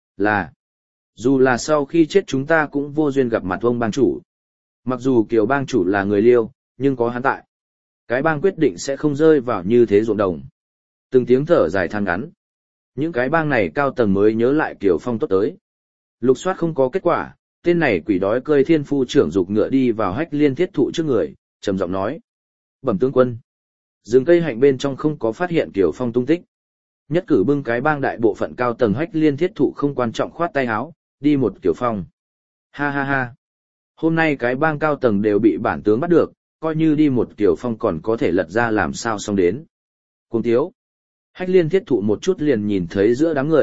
Dù là sau khi chết chúng ta cũng vô duyên gặp mặt ông bang chủ. Mặc dù Kiều bang chủ là người Liêu, nhưng có hắn tại. Cái bang quyết định sẽ không rơi vào như thế ruộng đồng. Từng tiếng thở dài than ngắn. Những cái bang này cao tầng mới nhớ lại Kiều Phong tốt tới. Lục soát không có kết quả, tên này quỷ đói cơi thiên phu trưởng dục ngựa đi vào Hách Liên thiết thụ trước người, trầm giọng nói. Bẩm tướng quân. Rừng cây hạnh bên trong không có phát hiện Kiều Phong tung tích. Nhất cử bưng cái bang đại bộ phận cao tầng Hách Liên thiết thụ không quan trọng khoát tay áo, đi một Kiều Phong. Ha ha ha. Hôm nay cái bang cao tầng đều bị bản tướng bắt được, coi như đi một Kiều Phong còn có thể lật ra làm sao xong đến. Cùng thiếu. Hách Liên thiết thụ một chút liền nhìn thấy giữa đám người,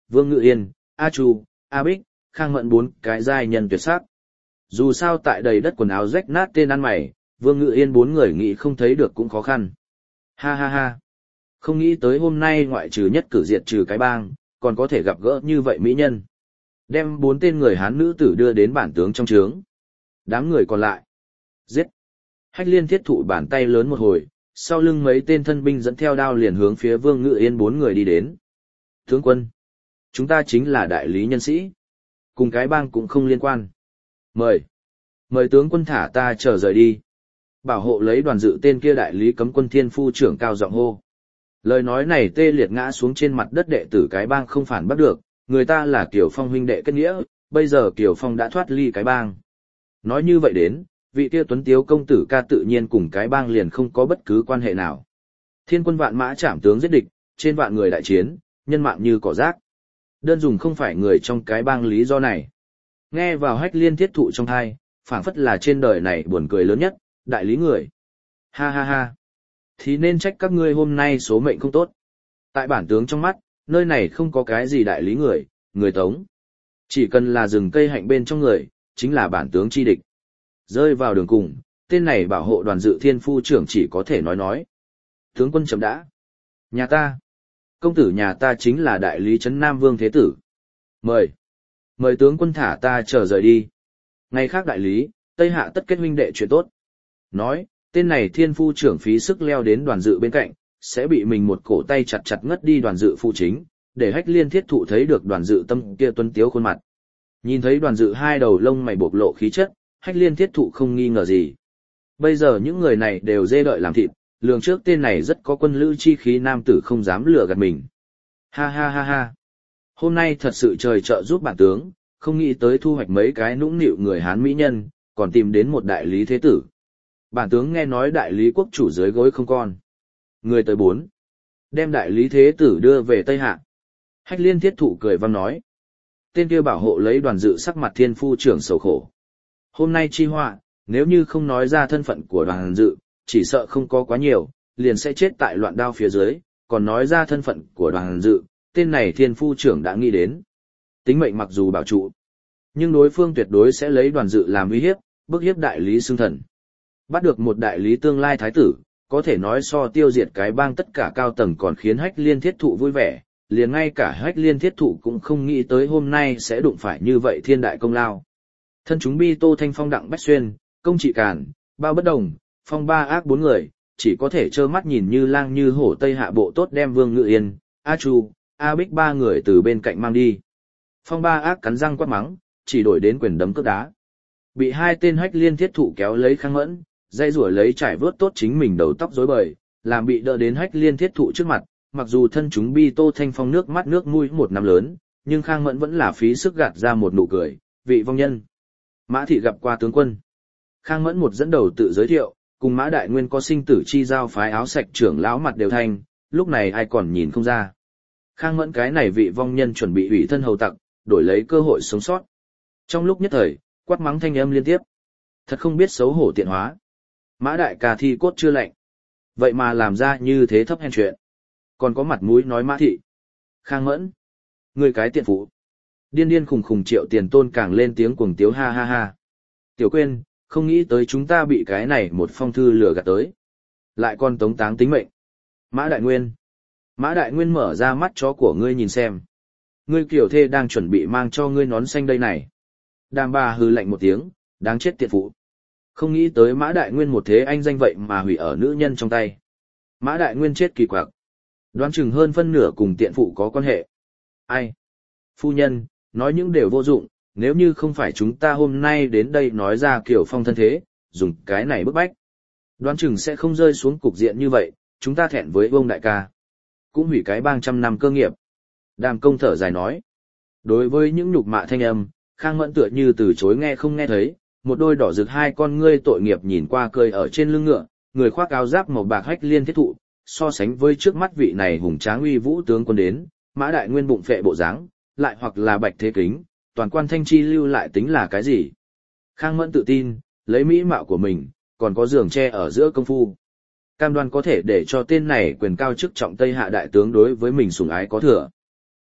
Vương Ngự Yên, A Chu, A Bích, Khang Mẫn bốn cái giai nhân tuyệt sắc. Dù sao tại đầy đất quần áo rách nát tên ăn mày, Vương Ngự Yên bốn người nghĩ không thấy được cũng khó khăn. Ha ha ha. Không nghĩ tới hôm nay ngoại trừ nhất cử diệt trừ cái bang, còn có thể gặp gỡ như vậy mỹ nhân. Đem 4 tên người Hán nữ tử đưa đến bản tướng trong trướng. Đám người còn lại. Giết. Hách Liên thiết thụ bàn tay lớn một hồi, sau lưng mấy tên thân binh dẫn theo đao liền hướng phía Vương Ngự Yên 4 người đi đến. Tướng quân. Chúng ta chính là đại lý nhân sĩ. Cùng cái bang cũng không liên quan. Mời. Mời tướng quân thả ta trở rời đi. Bảo hộ lấy đoàn dự tên kia đại lý cấm quân thiên phu trưởng cao giọng hô. Lời nói này tê liệt ngã xuống trên mặt đất đệ tử cái bang không phản bắt được, người ta là Kiều Phong huynh đệ kết nghĩa, bây giờ Kiều Phong đã thoát ly cái bang. Nói như vậy đến, vị kia tuấn tiếu công tử ca tự nhiên cùng cái bang liền không có bất cứ quan hệ nào. Thiên quân vạn mã chạm tướng giết địch, trên vạn người đại chiến, nhân mạng như cỏ rác. Đơn dùng không phải người trong cái bang lý do này. Nghe vào Hách Liên thiết thụ trong tai, phảng phất là trên đời này buồn cười lớn nhất, đại lý người. Ha ha ha. Thì nên trách các ngươi hôm nay số mệnh không tốt. Tại bản tướng trong mắt, nơi này không có cái gì đại lý người, người Tống. Chỉ cần là rừng cây hạnh bên trong người, chính là bản tướng chi địch. Rơi vào đường cùng, tên này bảo hộ đoàn dự thiên phu trưởng chỉ có thể nói. Tướng quân chấm đã. Nhà ta. Công tử nhà ta chính là đại lý trấn Nam Vương Thế Tử. Mời. Mời tướng quân thả ta trở rời đi. Ngày khác đại lý, Tây Hạ tất kết huynh đệ chuyện tốt. Nói, tên này thiên phu trưởng phí sức leo đến đoàn dự bên cạnh, sẽ bị mình một cổ tay chặt chặt ngất đi đoàn dự phu chính, để Hách Liên thiết thụ thấy được đoàn dự tâm kia tuấn tiếu khuôn mặt. Nhìn thấy đoàn dự hai đầu lông mày bộc lộ khí chất, Hách Liên thiết thụ không nghi ngờ gì. Bây giờ những người này đều dê đợi làm thịt, lường trước tên này rất có quân lữ chi khí nam tử không dám lừa gạt mình. Ha ha ha ha. Hôm nay thật sự trời trợ giúp bản tướng, không nghĩ tới thu hoạch mấy cái nũng nịu người Hán mỹ nhân, còn tìm đến một đại lý thế tử. Bản tướng nghe nói đại lý quốc chủ dưới gối không con. Người tới 4. Đem đại lý thế tử đưa về Tây Hạ. Hách Liên thiết thụ cười vang nói. Tên kia bảo hộ lấy đoàn dự sắc mặt thiên phu trưởng sầu khổ. Hôm nay chi họa, nếu như không nói ra thân phận của đoàn dự, chỉ sợ không có quá nhiều, liền sẽ chết tại loạn đao phía dưới, còn nói ra thân phận của đoàn dự, tên này thiên phu trưởng đã nghĩ đến. Tính mệnh mặc dù bảo trụ, nhưng đối phương tuyệt đối sẽ lấy đoàn dự làm uy hiếp, bức hiếp đại lý xưng thần. Bắt được một đại lý tương lai thái tử, có thể nói so tiêu diệt cái bang tất cả cao tầng còn khiến Hách Liên thiết thụ vui vẻ, liền ngay cả Hách Liên thiết thụ cũng không nghĩ tới hôm nay sẽ đụng phải như vậy thiên đại công lao. Thân chúng bi Tô Thanh Phong Đặng Bách Xuyên, Công Trị Càn, Bao Bất Đồng, Phong Ba Ác 4 người, chỉ có thể trơ mắt nhìn như lang như hổ Tây Hạ bộ tốt đem Vương Ngự Yên, A Chu, A Bích 3 người từ bên cạnh mang đi. Phong Ba Ác cắn răng quát mắng, chỉ đổi đến quyền đấm cước đá. Bị 2 tên Hách Liên thiết thụ kéo lấy Khang Mẫn, dây rủa lấy trải vớt tốt chính mình đầu tóc rối bời, làm bị đỡ đến Hách Liên thiết thụ trước mặt, mặc dù thân chúng bi Tô Thanh Phong nước mắt nước mũi một năm lớn, nhưng Khang Mẫn vẫn là phí sức gạt ra một nụ cười, vị vong nhân. Mã thị gặp qua tướng quân. Khang Mẫn một dẫn đầu tự giới thiệu, cùng Mã Đại Nguyên có sinh tử chi giao phái áo sạch trưởng lão mặt đều thanh, lúc này ai còn nhìn không ra. Khang Mẫn cái này vị vong nhân chuẩn bị ủy thân hầu tặc, đổi lấy cơ hội sống sót. Trong lúc nhất thời, quát mắng thanh âm liên tiếp. Thật không biết xấu hổ tiện hóa. Mã Đại ca thi cốt chưa lạnh. Vậy mà làm ra như thế thấp hèn chuyện. Còn có mặt mũi nói Mã thị. Khang Mẫn. Người cái tiện phụ. Điên điên khùng khùng Triệu Tiền Tôn càng lên tiếng cuồng tiếu ha ha ha. Tiểu quên, không nghĩ tới chúng ta bị cái này một phong thư lừa gạt tới. Lại còn tống táng tính mệnh. Mã Đại Nguyên. Mã Đại Nguyên mở ra mắt chó của ngươi nhìn xem. Ngươi kiểu thê đang chuẩn bị mang cho ngươi nón xanh đây này. Đàm bà hừ lạnh một tiếng, đáng chết tiện phụ. Không nghĩ tới Mã Đại Nguyên một thế anh danh vậy mà hủy ở nữ nhân trong tay. Mã Đại Nguyên chết kỳ quặc. Đoán chừng hơn phân nửa cùng tiện phụ có quan hệ. Ai? Phu nhân, nói những điều vô dụng, nếu như không phải chúng ta hôm nay đến đây nói ra Kiều Phong thân thế, dùng cái này bức bách. Đoán chừng sẽ không rơi xuống cục diện như vậy, chúng ta thẹn với ông đại ca. Cũng hủy cái bang trăm năm cơ nghiệp. Đàm công thở dài nói. Đối với những nhục mạ thanh âm, Khang Mẫn tựa như từ chối nghe không nghe thấy, một đôi đỏ rực hai con ngươi tội nghiệp nhìn qua cười ở trên lưng ngựa, người khoác áo giáp màu bạc Hách Liên thiết thụ, so sánh với trước mắt vị này hùng tráng uy vũ tướng quân đến, Mã Đại Nguyên bụng phệ bộ dáng, lại hoặc là Bạch Thế Kính, toàn quan thanh chi lưu lại tính là cái gì? Khang Mẫn tự tin, lấy mỹ mạo của mình, còn có giường tre ở giữa công phu. Cam đoan có thể để cho tên này quyền cao chức trọng Tây Hạ đại tướng đối với mình sủng ái có thừa.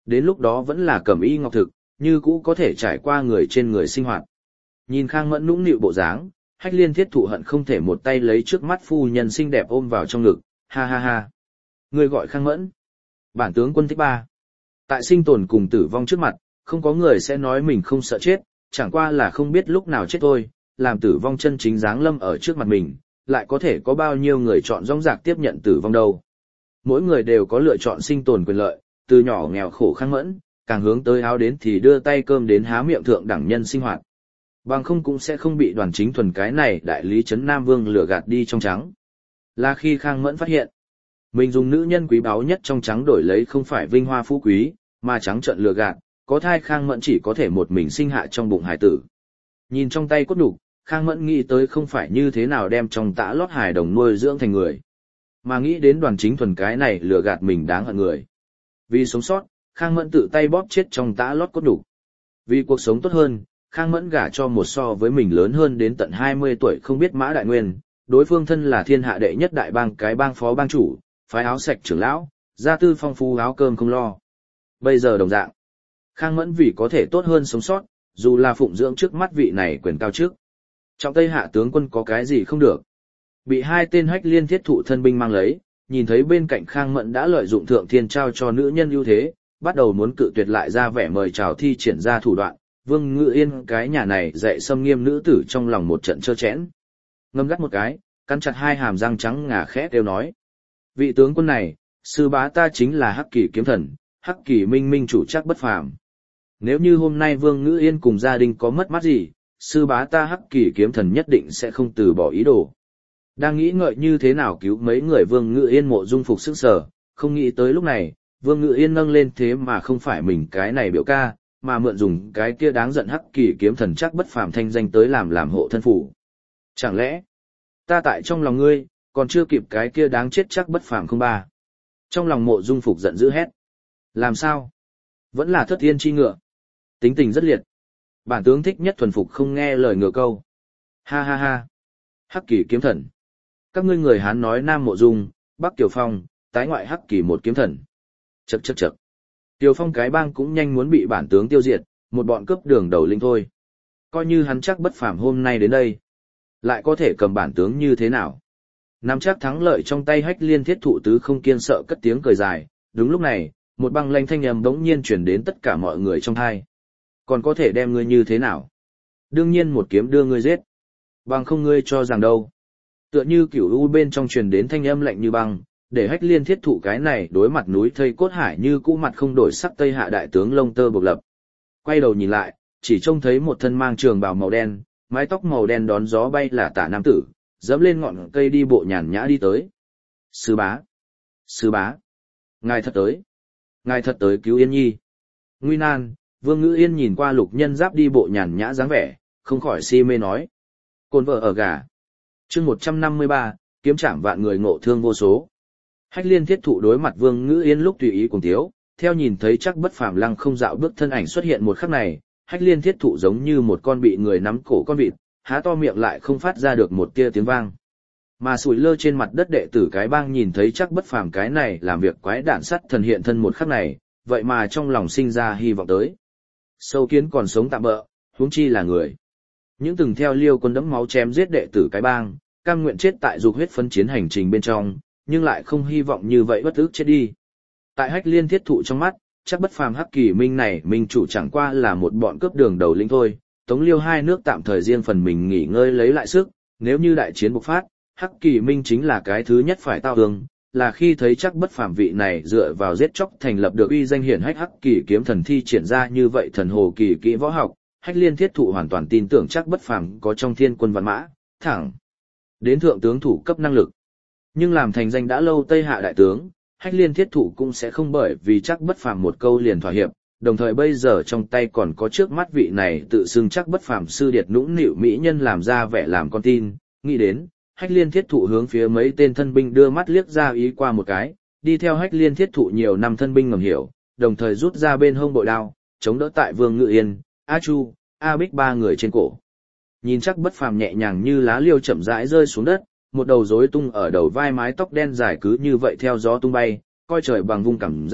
Đến lúc đó vẫn là cẩm y ngọc thực, như cũ có thể trải qua người trên người sinh hoạt. Nhìn Khang Mẫn nũng nịu bộ dáng, Hách Liên Thiết Thụ hận không thể một tay lấy trước mắt phu nhân xinh đẹp ôm vào trong ngực, ha ha ha. Người gọi Khang Mẫn. Bản tướng quân thích ba. Tại sinh tồn cùng tử vong trước mặt, không có người sẽ nói mình không sợ chết, chẳng qua là không biết lúc nào chết thôi, làm tử vong chân chính giáng lâm ở trước mặt mình, lại có thể có bao nhiêu người chọn rõng rạc tiếp nhận tử vong đâu. Mỗi người đều có lựa chọn sinh tồn quyền lợi, từ nhỏ nghèo khổ Khang Mẫn, càng hướng tới áo đến thì đưa tay cơm đến há miệng thượng đẳng nhân sinh hoạt. Bằng không cũng sẽ không bị Đoàn Chính Thuần cái này đại lý trấn Nam Vương lừa gạt đi trong trắng. Là khi Khang Mẫn phát hiện, mình dùng nữ nhân quý báu nhất trong trắng đổi lấy không phải vinh hoa phú quý, mà trắng trợn lừa gạt, có thai Khang Mẫn chỉ có thể một mình sinh hạ trong bụng hải tử. Nhìn trong tay cốt đục, Khang Mẫn nghĩ tới không phải như thế nào đem trong tã lót hài đồng nuôi dưỡng thành người, mà nghĩ đến Đoàn Chính Thuần cái này lừa gạt mình đáng hận người. Vì sống sót, Khang Mẫn tự tay bóp chết trong tã lót cốt đục. Vì cuộc sống tốt hơn, Khang Mẫn gả cho một so với mình lớn hơn đến tận 20 tuổi không biết Mã Đại Nguyên, đối phương thân là thiên hạ đệ nhất đại bang cái bang phó bang chủ, phái áo sạch trưởng lão, gia tư phong phú áo cơm không lo. Bây giờ đồng dạng, Khang Mẫn vì có thể tốt hơn sống sót, dù là phụng dưỡng trước mắt vị này quyền cao chức. Trọng Tây Hạ tướng quân có cái gì không được. Bị hai tên Hách Liên Thiết Thụ thân binh mang lấy, nhìn thấy bên cạnh Khang Mẫn đã lợi dụng thượng thiên trao cho nữ nhân ưu thế, bắt đầu muốn cự tuyệt lại ra vẻ mời chào thi triển ra thủ đoạn. Vương Ngự Yên cái nhà này dạy xâm nghiêm nữ tử trong lòng một trận trơ chẽn. Ngâm gắt một cái, cắn chặt hai hàm răng trắng ngà khẽ đều nói. Vị tướng quân này, sư bá ta chính là Hắc Kỳ kiếm thần, Hắc Kỳ minh minh chủ chắc bất phàm. Nếu như hôm nay Vương Ngự Yên cùng gia đình có mất mát gì, sư bá ta Hắc Kỳ kiếm thần nhất định sẽ không từ bỏ ý đồ. Đang nghĩ ngợi như thế nào cứu mấy người Vương Ngự Yên mộ dung phục sức sở, không nghĩ tới lúc này, Vương Ngự Yên nâng lên thế mà không phải mình cái này biểu ca, mà mượn dùng cái kia đáng giận Hắc Kỳ kiếm thần chắc bất phàm thanh danh tới làm hộ thân phủ. Chẳng lẽ, ta tại trong lòng ngươi, còn chưa kịp cái kia đáng chết chắc bất phàm không ba. Trong lòng mộ dung phục giận dữ hét. Làm sao? Vẫn là thất thiên chi ngựa. Tính tình rất liệt. Bản tướng thích nhất thuần phục không nghe lời ngựa câu. Ha ha ha. Hắc Kỳ kiếm thần. Các ngươi người Hán nói Nam Mộ Dung, Bắc Kiều Phong, tái ngoại Hắc Kỳ một kiếm thần. Chậc chậc chậc. Tiêu Phong cái bang cũng nhanh muốn bị bản tướng tiêu diệt, một bọn cướp đường đầu linh thôi. Coi như hắn chắc bất phàm hôm nay đến đây, lại có thể cầm bản tướng như thế nào? Nắm chắc thắng lợi trong tay Hách Liên Thiết Thụ tứ không kiên sợ cất tiếng cười dài, đúng lúc này, một băng lanh thanh âm bỗng nhiên truyền đến tất cả mọi người trong tai. Còn có thể đem ngươi như thế nào? Đương nhiên một kiếm đưa ngươi giết. Bằng không ngươi cho rằng đâu. Tựa như cửu u bên trong truyền đến thanh âm lạnh như băng, để Hách Liên Thiết Thụ cái này đối mặt núi thây cốt hải như cũ mặt không đổi sắc Tây Hạ đại tướng lông tơ bộc lập. Quay đầu nhìn lại, chỉ trông thấy một thân mang trường bào màu đen, mái tóc màu đen đón gió bay là tả nam tử, dẫm lên ngọn cây đi bộ nhàn nhã đi tới. Sư bá! Sư bá! Ngài thật tới cứu Yên Nhi. Nguy nan, Vương Ngữ Yên nhìn qua Lục Nhân Giáp đi bộ nhàn nhã dáng vẻ, không khỏi si mê nói. Côn vợ ở gà. Chương 153, kiếm trảm vạn người ngộ thương vô số. Hách Liên Thiết Thụ đối mặt Vương Ngữ Yên lúc tùy ý cùng thiếu, theo nhìn thấy chắc bất phàm lăng không dạo bước thân ảnh xuất hiện một khắc này, Hách Liên Thiết Thụ giống như một con bị người nắm cổ con vịt, há to miệng lại không phát ra được một tia tiếng vang. Mà sủi lơ trên mặt đất đệ tử cái bang nhìn thấy chắc bất phàm cái này làm việc quái đản sắt thần hiện thân một khắc này, vậy mà trong lòng sinh ra hy vọng tới. Sâu kiến còn sống tạm bợ, huống chi là người. Những từng theo Liêu Quân đẫm máu chém giết đệ tử cái bang, cam nguyện chết tại dục huyết phân chiến hành trình bên trong, nhưng lại không hy vọng như vậy bất ức chết đi. Tại Hách Liên Thiết Thụ trong mắt, chắc bất phàm Hắc Kỳ minh này minh chủ chẳng qua là một bọn cướp đường đầu lĩnh thôi, Tống Liêu hai nước tạm thời riêng phần mình nghỉ ngơi lấy lại sức, nếu như đại chiến bộc phát, Hắc Kỳ minh chính là cái thứ nhất phải tao tường, là khi thấy chắc bất phàm vị này dựa vào giết chóc thành lập được uy danh hiển hách Hắc Kỳ kiếm thần thi triển ra như vậy thần hồ kỳ kỹ võ học, Hách Liên Thiết Thụ hoàn toàn tin tưởng chắc bất phàm có trong thiên quân vạn mã, thẳng đến thượng tướng thủ cấp năng lực. Nhưng làm thành danh đã lâu Tây Hạ đại tướng, Hách Liên Thiết Thụ cũng sẽ không bởi vì chắc bất phàm một câu liền thỏa hiệp, đồng thời bây giờ trong tay còn có trước mắt vị này tự xưng chắc bất phàm sư điệt nũng nịu mỹ nhân làm ra vẻ làm con tin, nghĩ đến, Hách Liên Thiết Thụ hướng phía mấy tên thân binh đưa mắt liếc ra ý qua một cái, đi theo Hách Liên Thiết Thụ nhiều năm thân binh ngầm hiểu, đồng thời rút ra bên hông bội đao, chống đỡ tại Vương Ngự Yên, A Chu, A Bích ba người trên cổ. Nhìn chắc bất phàm nhẹ nhàng như lá liêu chậm rãi rơi xuống đất, một đầu rối tung ở đầu vai mái tóc đen dài cứ như vậy theo gió tung bay, coi trời bằng vung cảm giác,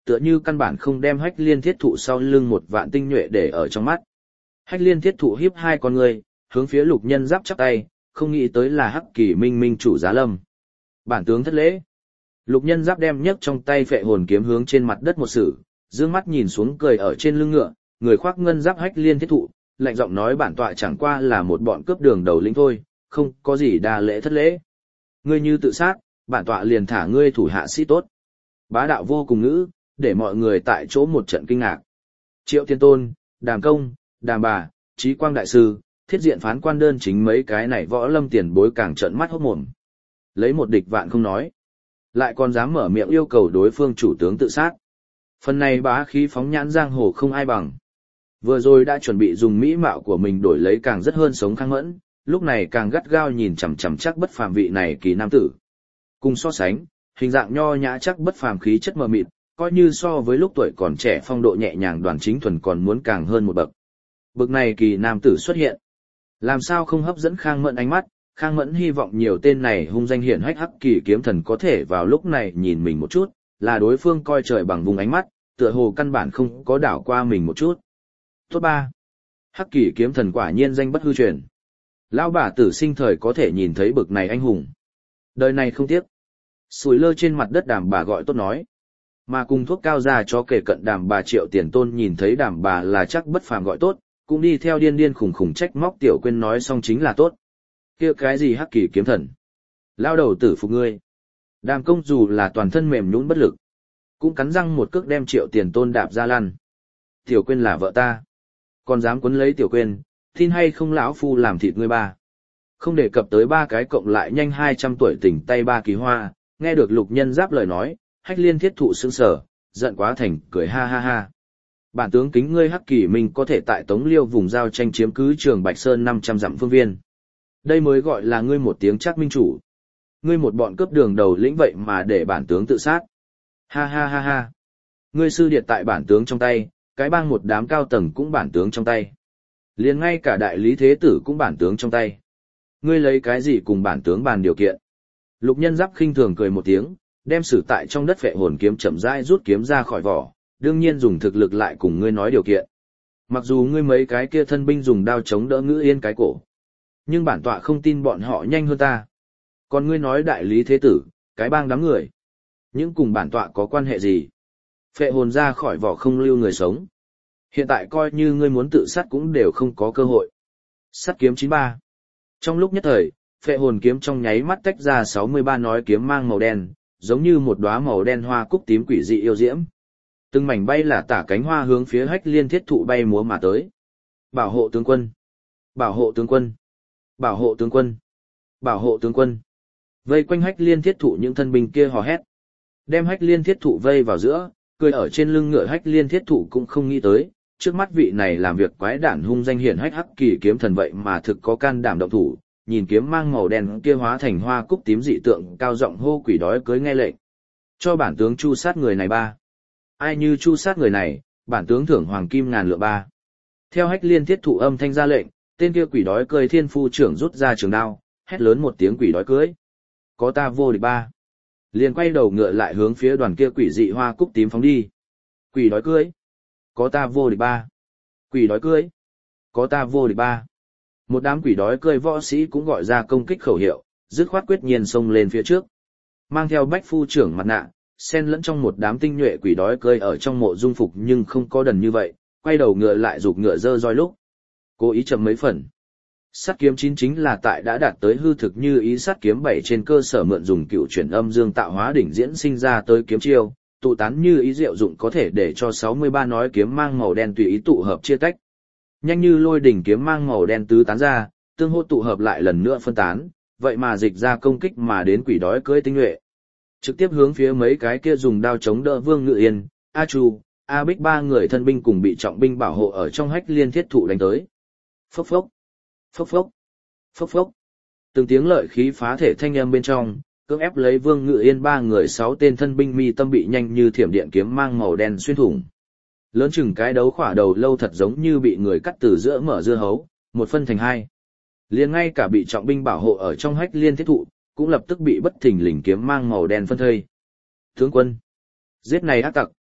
tựa như căn bản không đem Hách Liên Thiết Thụ sau lưng một vạn tinh nhuệ để ở trong mắt. Hách Liên Thiết Thụ hiếp hai con người, hướng phía Lục Nhân Giáp chắp tay, không nghĩ tới là Hắc Kỳ Minh Minh chủ Giá Lâm. Bản tướng thất lễ. Lục Nhân Giáp đem nhấc trong tay phệ hồn kiếm hướng trên mặt đất một sử, dương mắt nhìn xuống cười ở trên lưng ngựa, người khoác ngân giáp Hách Liên Thiết Thụ, lạnh giọng nói bản tọa chẳng qua là một bọn cướp đường đầu lĩnh thôi, không có gì đa lễ thất lễ. Ngươi như tự sát, bản tọa liền thả ngươi thủ hạ sĩ tốt. Bá đạo vô cùng ngữ, để mọi người tại chỗ một trận kinh ngạc. Triệu Tiên Tôn, Đàm Công, Đàm Bà, Trí Quang Đại Sư, Thiết Diện Phán Quan đơn chính mấy cái này võ lâm tiền bối càng trợn mắt hốt mồm. Lấy một địch vạn không nói, lại còn dám mở miệng yêu cầu đối phương chủ tướng tự sát. Phần này bá khí phóng nhãn giang hồ không ai bằng. Vừa rồi đã chuẩn bị dùng mỹ mạo của mình đổi lấy càng rất hơn sống Khang Mẫn, lúc này càng gắt gao nhìn chằm chằm Chắc Bất Phàm vị này kỳ nam tử. Cùng so sánh, hình dạng nho nhã Chắc Bất Phàm khí chất mờ mịt, coi như so với lúc tuổi còn trẻ phong độ nhẹ nhàng Đoàn Chính Thuần còn muốn càng hơn một bậc. Bậc này kỳ nam tử xuất hiện, làm sao không hấp dẫn Khang Mẫn ánh mắt? Khang Mẫn hy vọng nhiều tên này hung danh hiển hách Hắc Kỳ kiếm thần có thể vào lúc này nhìn mình một chút, là đối phương coi trời bằng vùng ánh mắt, tựa hồ căn bản không có đảo qua mình một chút. Tốt ba. Hắc Kỳ kiếm thần quả nhiên danh bất hư truyền. Lão bà tử sinh thời có thể nhìn thấy bực này anh hùng. Đời này không tiếc. Sủi lơ trên mặt đất Đàm Bà gọi tốt nói. Mà cùng thuốc cao ra cho kể cận Đàm Bà Triệu Tiền Tôn nhìn thấy Đàm Bà là Chắc Bất Phàm gọi tốt, cũng đi theo điên điên khủng khủng trách móc Tiểu Quyên nói xong chính là tốt. Kia cái gì Hắc Kỳ kiếm thần? Lao đầu tử phục ngươi. Đàm Công dù là toàn thân mềm nhũn bất lực, cũng cắn răng một cước đem Triệu Tiền Tôn đạp ra lăn. Tiểu Quyên là vợ ta, còn dám quấn lấy Tiểu Quyên, tin hay không lão phu làm thịt ngươi ba. Không đề cập tới ba cái cộng lại nhanh 200 tuổi tỉnh tay ba kỳ hoa, nghe được Lục Nhân Giáp lời nói, Hách Liên Thiết Thụ sững sờ, giận quá thành cười ha ha ha. Bản tướng kính ngươi Hắc Kỳ mình có thể tại Tống Liêu vùng giao tranh chiếm cứ Trường Bạch Sơn 500 dặm phương viên. Đây mới gọi là ngươi một tiếng Chắc minh chủ. Ngươi một bọn cướp đường đầu lĩnh vậy mà để bản tướng tự sát. Ha ha ha ha. Ngươi sư điệt tại bản tướng trong tay, cái bang một đám cao tầng cũng bản tướng trong tay. Liền ngay cả đại lý thế tử cũng bản tướng trong tay. Ngươi lấy cái gì cùng bản tướng bàn điều kiện? Lục Nhân Giáp khinh thường cười một tiếng, đem sử tại trong đất phệ hồn kiếm chậm rãi rút kiếm ra khỏi vỏ, đương nhiên dùng thực lực lại cùng ngươi nói điều kiện. Mặc dù ngươi mấy cái kia thân binh dùng đao chống đỡ Ngữ Yên cái cổ, nhưng bản tọa không tin bọn họ nhanh hơn ta. Còn ngươi nói đại lý thế tử, cái bang đám người, những cùng bản tọa có quan hệ gì? Phệ hồn ra khỏi vỏ không lưu người sống. Hiện tại coi như ngươi muốn tự sát cũng đều không có cơ hội. Sắt kiếm 93. Trong lúc nhất thời, phệ hồn kiếm trong nháy mắt tách ra 63 nói kiếm mang màu đen, giống như một đóa màu đen hoa cúc tím quỷ dị yêu diễm. Từng mảnh bay là tả cánh hoa hướng phía Hách Liên Thiết Thụ bay múa mà tới. Bảo hộ tướng quân! Bảo hộ tướng quân! Bảo hộ tướng quân! Bảo hộ tướng quân! Vây quanh Hách Liên Thiết Thụ những thân binh kia hò hét. Đem Hách Liên Thiết Thụ vây vào giữa, cười ở trên lưng ngựa Hách Liên Thiết Thụ cũng không nghĩ tới, trước mắt vị này làm việc quái đản hung danh hiển hách Hắc Kỳ kiếm thần vậy mà thực có can đảm động thủ, nhìn kiếm mang màu đen kia hóa thành hoa cúc tím dị tượng cao giọng hô quỷ đói cưới nghe lệnh. Cho bản tướng chu sát người này ba. Ai như chu sát người này, bản tướng thưởng hoàng kim ngàn lượng ba. Theo Hách Liên Thiết Thụ âm thanh ra lệnh, tên kia quỷ đói cưới thiên phu trưởng rút ra trường đao, hét lớn một tiếng quỷ đói cưới. Có ta vô địch ba. Liền quay đầu ngựa lại hướng phía đoàn kia quỷ dị hoa cúc tím phóng đi. Quỷ đói cưới. Có ta vô địch ba. Quỷ đói cưới. Có ta vô địch ba. Một đám quỷ đói cưới võ sĩ cũng gọi ra công kích khẩu hiệu, dứt khoát quyết nhiên xông lên phía trước. Mang theo bách phu trưởng mặt nạ, xen lẫn trong một đám tinh nhuệ quỷ đói cưới ở trong mộ dung phục nhưng không có đần như vậy, quay đầu ngựa lại giục ngựa dơ roi lúc. Cố ý chậm mấy phần. Sắt kiếm 9 chính là tại đã đạt tới hư thực như ý sắt kiếm 7 trên cơ sở mượn dùng cựu chuyển âm dương tạo hóa đỉnh diễn sinh ra tới kiếm chiêu, tụ tán như ý diệu dụng có thể để cho 63 nói kiếm mang màu đen tùy ý tụ hợp chia tách. Nhanh như lôi đỉnh kiếm mang màu đen tứ tán ra, tương hỗ tụ hợp lại lần nữa phân tán, vậy mà dịch ra công kích mà đến quỷ đói cưỡi tinh nhuệ. Trực tiếp hướng phía mấy cái kia dùng đao chống đỡ Vương Ngự Yên, A Chu, A Bích ba người thân binh cùng bị trọng binh bảo hộ ở trong Hách Liên Thiết Thụ đánh tới. Phốc phốc, phốc phốc, phốc phốc. Từng tiếng lợi khí phá thể thanh âm bên trong, cưỡng ép lấy Vương Ngự Yên ba người 6 tên thân binh mi tâm bị nhanh như thiểm điện kiếm mang màu đen xuyên thủng. Lớn chừng cái đấu khỏa đầu lâu thật giống như bị người cắt từ giữa mở dưa hấu, một phân thành hai. Liền ngay cả bị trọng binh bảo hộ ở trong Hách Liên Thiết Thụ, cũng lập tức bị bất thình lình kiếm mang màu đen phân thây. Tướng quân, giết này ác tặc,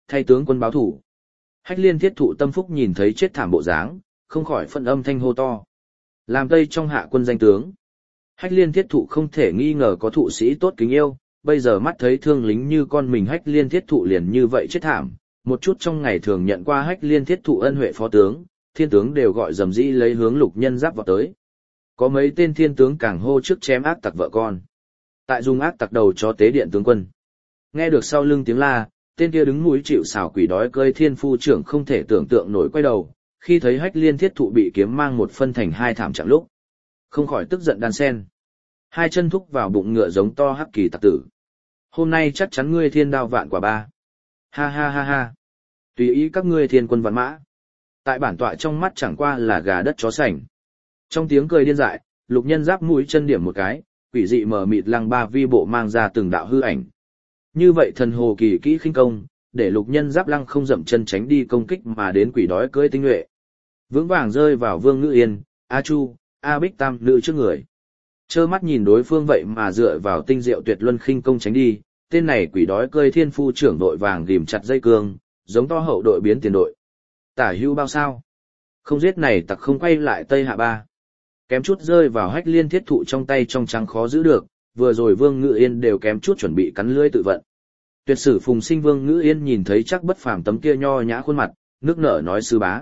thay tướng quân báo thủ. Hách Liên Thiết Thụ tâm phúc nhìn thấy chết thảm bộ dáng, không khỏi phân âm thanh hô to. Làm Tây trong hạ quân danh tướng. Hách Liên Thiết Thụ không thể nghi ngờ có thụ sĩ tốt kính yêu, bây giờ mắt thấy thương lính như con mình Hách Liên Thiết Thụ liền như vậy chết thảm, một chút trong ngày thường nhận qua Hách Liên Thiết Thụ ân huệ phó tướng, thiên tướng đều gọi dầm dĩ lấy hướng Lục Nhân Giáp vào tới. Có mấy tên thiên tướng càng hô trước chém ác tặc vợ con. Tại dùng ác tặc đầu cho tế điện tướng quân. Nghe được sau lưng tiếng la, tên kia đứng núi chịu sào quỷ đói cơi thiên phu trưởng không thể tưởng tượng nổi quay đầu, khi thấy Hách Liên Thiết Thụ bị kiếm mang một phân thành hai thảm trạng lúc. Không khỏi tức giận đan sen. Hai chân thúc vào bụng ngựa giống to hắc kỳ tặc tử. Hôm nay chắc chắn ngươi thiên đao vạn quả ba. Ha ha ha ha. Tùy ý các ngươi thiên quân vạn mã. Tại bản tọa trong mắt chẳng qua là gà đất chó sành. Trong tiếng cười điên dại, Lục Nhân Giáp mũi chân điểm một cái, quỷ dị mờ mịt lăng ba vi bộ mang ra từng đạo hư ảnh. Như vậy thần hồ kỳ kỹ khinh công, để Lục Nhân Giáp lăng không dậm chân tránh đi công kích mà đến quỷ đói cưỡi tinh nhuệ. Vững vàng rơi vào Vương Ngữ Yên, A Chu, A Bích tam nữ trước người. Trơ mắt nhìn đối phương vậy mà dựa vào tinh diệu tuyệt luân khinh công tránh đi, tên này quỷ đói cơi thiên phu trưởng đội vàng ghim chặt dây cương, giống to hậu đội biến tiền đội. Tả hưu bao sao? Không giết này tặc không quay lại Tây Hạ ba. Kém chút rơi vào Hách Liên Thiết Thụ trong tay trong trắng khó giữ được, vừa rồi Vương Ngữ Yên đều kém chút chuẩn bị cắn lưỡi tự vận. Tuyệt sử phùng sinh Vương Ngữ Yên nhìn thấy chắc bất phàm tấm kia nho nhã khuôn mặt, nước nở nói sư bá.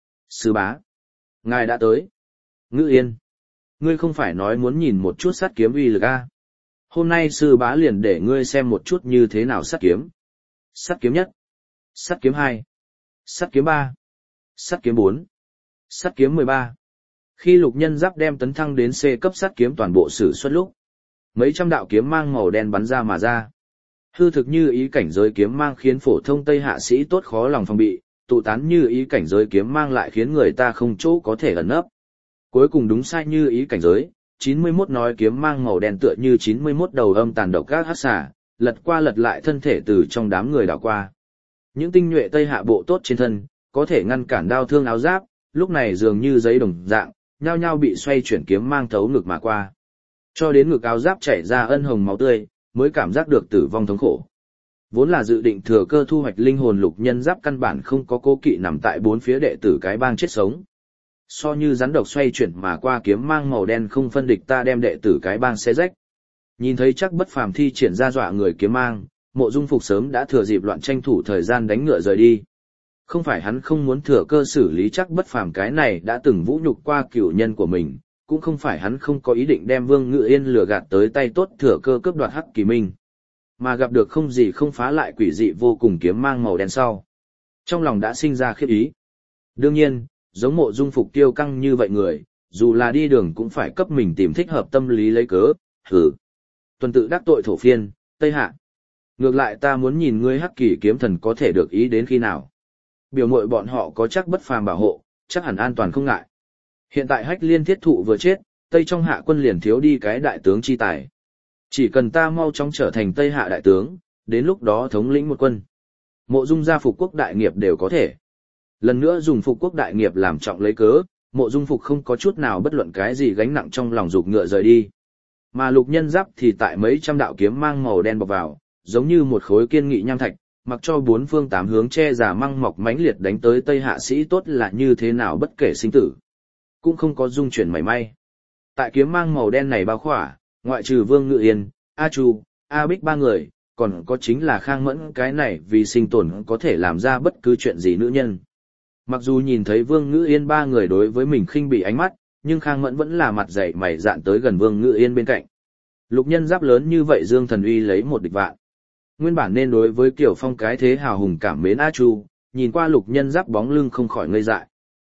Sư bá. Ngài đã tới. Ngữ Yên. Ngươi không phải nói muốn nhìn một chút sát kiếm uy lực a? Hôm nay sư bá liền để ngươi xem một chút như thế nào sát kiếm. Sát kiếm nhất. Sát kiếm 2. Sát kiếm 3. Sát kiếm 4. Sát kiếm 13. Khi Lục Nhân Giáp đem tấn thăng đến C cấp sát kiếm toàn bộ sử xuất lúc, mấy trăm đạo kiếm mang màu đen bắn ra mà ra. Hư thực như ý cảnh giới kiếm mang khiến phổ thông Tây Hạ sĩ tốt khó lòng phòng bị, tụ tán như ý cảnh giới kiếm mang lại khiến người ta không chỗ có thể ẩn nấp. Cuối cùng đúng sai như ý cảnh giới, 91 nói kiếm mang màu đen tựa như 91 đầu âm tàn độc các hắc xà, lật qua lật lại thân thể từ trong đám người đảo qua. Những tinh nhuệ Tây Hạ bộ tốt trên thân, có thể ngăn cản đao thương áo giáp, lúc này dường như giấy đồng dạng, nhao nhao bị xoay chuyển kiếm mang thấu ngực mà qua. Cho đến ngực áo giáp chảy ra ân hồng máu tươi, mới cảm giác được tử vong thống khổ. Vốn là dự định thừa cơ thu hoạch linh hồn Lục Nhân Giáp căn bản không có cố kỵ nằm tại bốn phía đệ tử cái bang chết sống. So như rắn độc xoay chuyển mà qua kiếm mang màu đen không phân địch ta đem đệ tử cái bang xé rách. Nhìn thấy chắc bất phàm thi triển ra dọa người kiếm mang, Mộ Dung Phục sớm đã thừa dịp loạn tranh thủ thời gian đánh ngựa rời đi. Không phải hắn không muốn thừa cơ xử lý chắc bất phàm cái này đã từng vũ nhục qua cửu nhân của mình, cũng không phải hắn không có ý định đem Vương Ngự Yên lừa gạt tới tay tốt thừa cơ cướp đoạt Hắc Kỳ Minh, mà gặp được không gì không phá lại quỷ dị vô cùng kiếm mang màu đen sau. Trong lòng đã sinh ra khiếp ý. Đương nhiên, giống Mộ Dung Phục kiêu căng như vậy người, dù là đi đường cũng phải cấp mình tìm thích hợp tâm lý lấy cớ, hử. Tuần tự đắc tội thổ phiên, Tây Hạ. Ngược lại ta muốn nhìn ngươi Hắc Kỳ kiếm thần có thể được ý đến khi nào. Biểu muội bọn họ có chắc bất phàm bảo hộ, chắc hẳn an toàn không ngại. Hiện tại Hách Liên Thiết Thụ vừa chết, Tây trong hạ quân liền thiếu đi cái đại tướng chi tài. Chỉ cần ta mau chóng trở thành Tây Hạ đại tướng, đến lúc đó thống lĩnh một quân. Mộ Dung gia phục quốc đại nghiệp đều có thể. Lần nữa dùng phục quốc đại nghiệp làm trọng lấy cớ, Mộ Dung Phục không có chút nào bất luận cái gì gánh nặng trong lòng dục ngựa rời đi. Mà Lục Nhân Giáp thì tại mấy trăm đạo kiếm mang màu đen bọc vào, giống như một khối kiên nghị nham thạch, mặc cho bốn phương tám hướng che giả măng mọc mãnh liệt đánh tới Tây Hạ sĩ tốt là như thế nào bất kể sinh tử, cũng không có dung chuyển mảy may. Tại kiếm mang màu đen này bao khỏa, ngoại trừ Vương Ngự Yên, A Chu, A Bích ba người, còn có chính là Khang Mẫn cái này vì sinh tồn có thể làm ra bất cứ chuyện gì nữ nhân. Mặc dù nhìn thấy Vương Ngự Yên ba người đối với mình khinh bỉ ánh mắt, nhưng Khang Mẫn vẫn là mặt dày mày dạn tới gần Vương Ngự Yên bên cạnh. Lục Nhân Giáp lớn như vậy Dương Thần Uy lấy một địch vạn. Nguyên bản nên đối với Kiều Phong cái thế hào hùng cảm mến A Chu, nhìn qua Lục Nhân Giáp bóng lưng không khỏi ngây dại.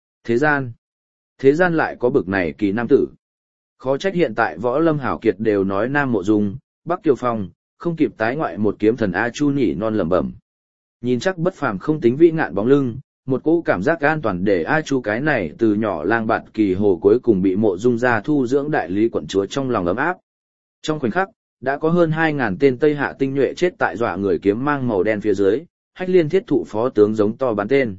Thế gian lại có bực này kỳ nam tử. Khó trách hiện tại võ lâm hảo kiệt đều nói Nam Mộ Dung, Bắc Kiều Phong, không kịp tái ngoại một kiếm thần A Chu nhỉ non lẩm bẩm. Nhìn chắc bất phàm không tính vĩ ngạn bóng lưng, một cỗ cảm giác an toàn để A Chu cái này từ nhỏ lang bạt kỳ hồ cuối cùng bị Mộ Dung gia thu dưỡng đại lý quận chúa trong lòng ấm áp. Trong khoảnh khắc, đã có hơn 2.000 tên Tây Hạ tinh nhuệ chết tại dọa người kiếm mang màu đen phía dưới, Hách Liên Thiết Thụ phó tướng giống to bắn tên.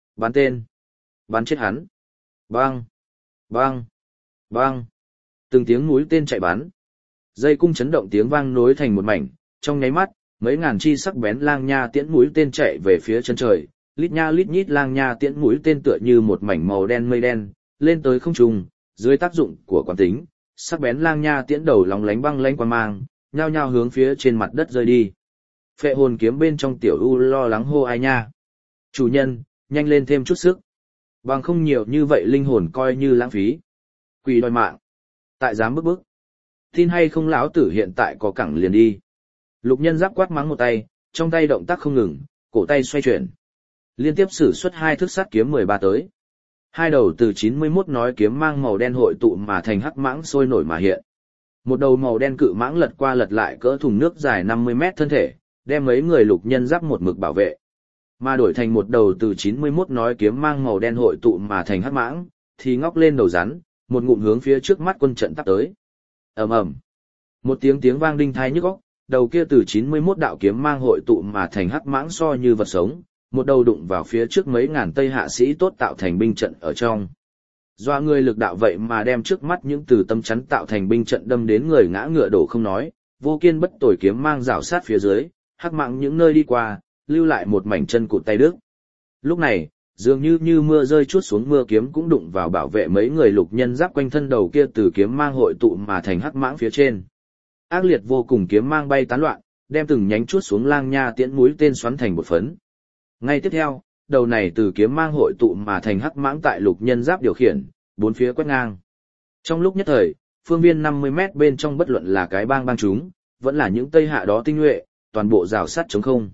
Bắn chết hắn. Bang, bang, bang. Từng tiếng mũi tên chạy bắn. Dây cung chấn động tiếng vang nối thành một mảnh, trong nháy mắt, mấy ngàn chi sắc bén lang nha tiễn mũi tên chạy về phía chân trời, lít nha lít nhít lang nha tiễn mũi tên tựa như một mảnh màu đen mây đen, lên tới không trung, dưới tác dụng của quán tính, sắc bén lang nha tiễn đầu lóng lánh băng lánh quang mang, nhao nhao hướng phía trên mặt đất rơi đi. Phệ hồn kiếm bên trong tiểu u lo lắng hô ai nha. Chủ nhân, nhanh lên thêm chút sức. Bằng không nhiều như vậy linh hồn coi như lãng phí. Quỷ đòi mạng. Tại dám bức bức. Tin hay không lão tử hiện tại có cẳng liền đi. Lục nhân giáp quát mắng một tay, trong tay động tác không ngừng, cổ tay xoay chuyển. Liên tiếp sử xuất 2 thức sát kiếm 13 tới. Hai đầu từ 91 nói kiếm mang màu đen hội tụ mà thành hắc mãng sôi nổi mà hiện. Một đầu màu đen cự mãng lật qua lật lại cỡ thùng nước dài 50 mét thân thể, đem mấy người lục nhân giáp một mực bảo vệ. Mà đổi thành một đầu từ 91 nói kiếm mang màu đen hội tụ mà thành hắc mãng, thì ngóc lên đầu rắn, một ngụm hướng phía trước mắt quân trận tắp tới. Ầm ầm. Một tiếng vang đinh tai nhức óc, đầu kia từ 91 đạo kiếm mang hội tụ mà thành hắc mãng so như vật sống, một đầu đụng vào phía trước mấy ngàn Tây hạ sĩ tốt tạo thành binh trận ở trong. Do người lực đạo vậy mà đem trước mắt những từ tâm chắn tạo thành binh trận đâm đến người ngã ngựa đổ không nói, vô kiên bất tồi kiếm mang rảo sát phía dưới, hắc mãng những nơi đi qua, lưu lại một mảnh chân cụt tay đứt. Lúc này, dường như mưa rơi chuốt xuống mưa kiếm cũng đụng vào bảo vệ mấy người lục nhân giáp quanh thân đầu kia từ kiếm mang hội tụ mà thành hắc mãng phía trên. Ác liệt vô cùng kiếm mang bay tán loạn, đem từng nhánh chuốt xuống lang nha tiễn mũi tên xoắn thành bột phấn. Ngay tiếp theo, đầu này từ kiếm mang hội tụ mà thành hắc mãng tại lục nhân giáp điều khiển, bốn phía quét ngang. Trong lúc nhất thời, phương viên 50 mét bên trong bất luận là cái bang chúng, vẫn là những Tây hạ đó tinh nhuệ, toàn bộ rào sắt trống không.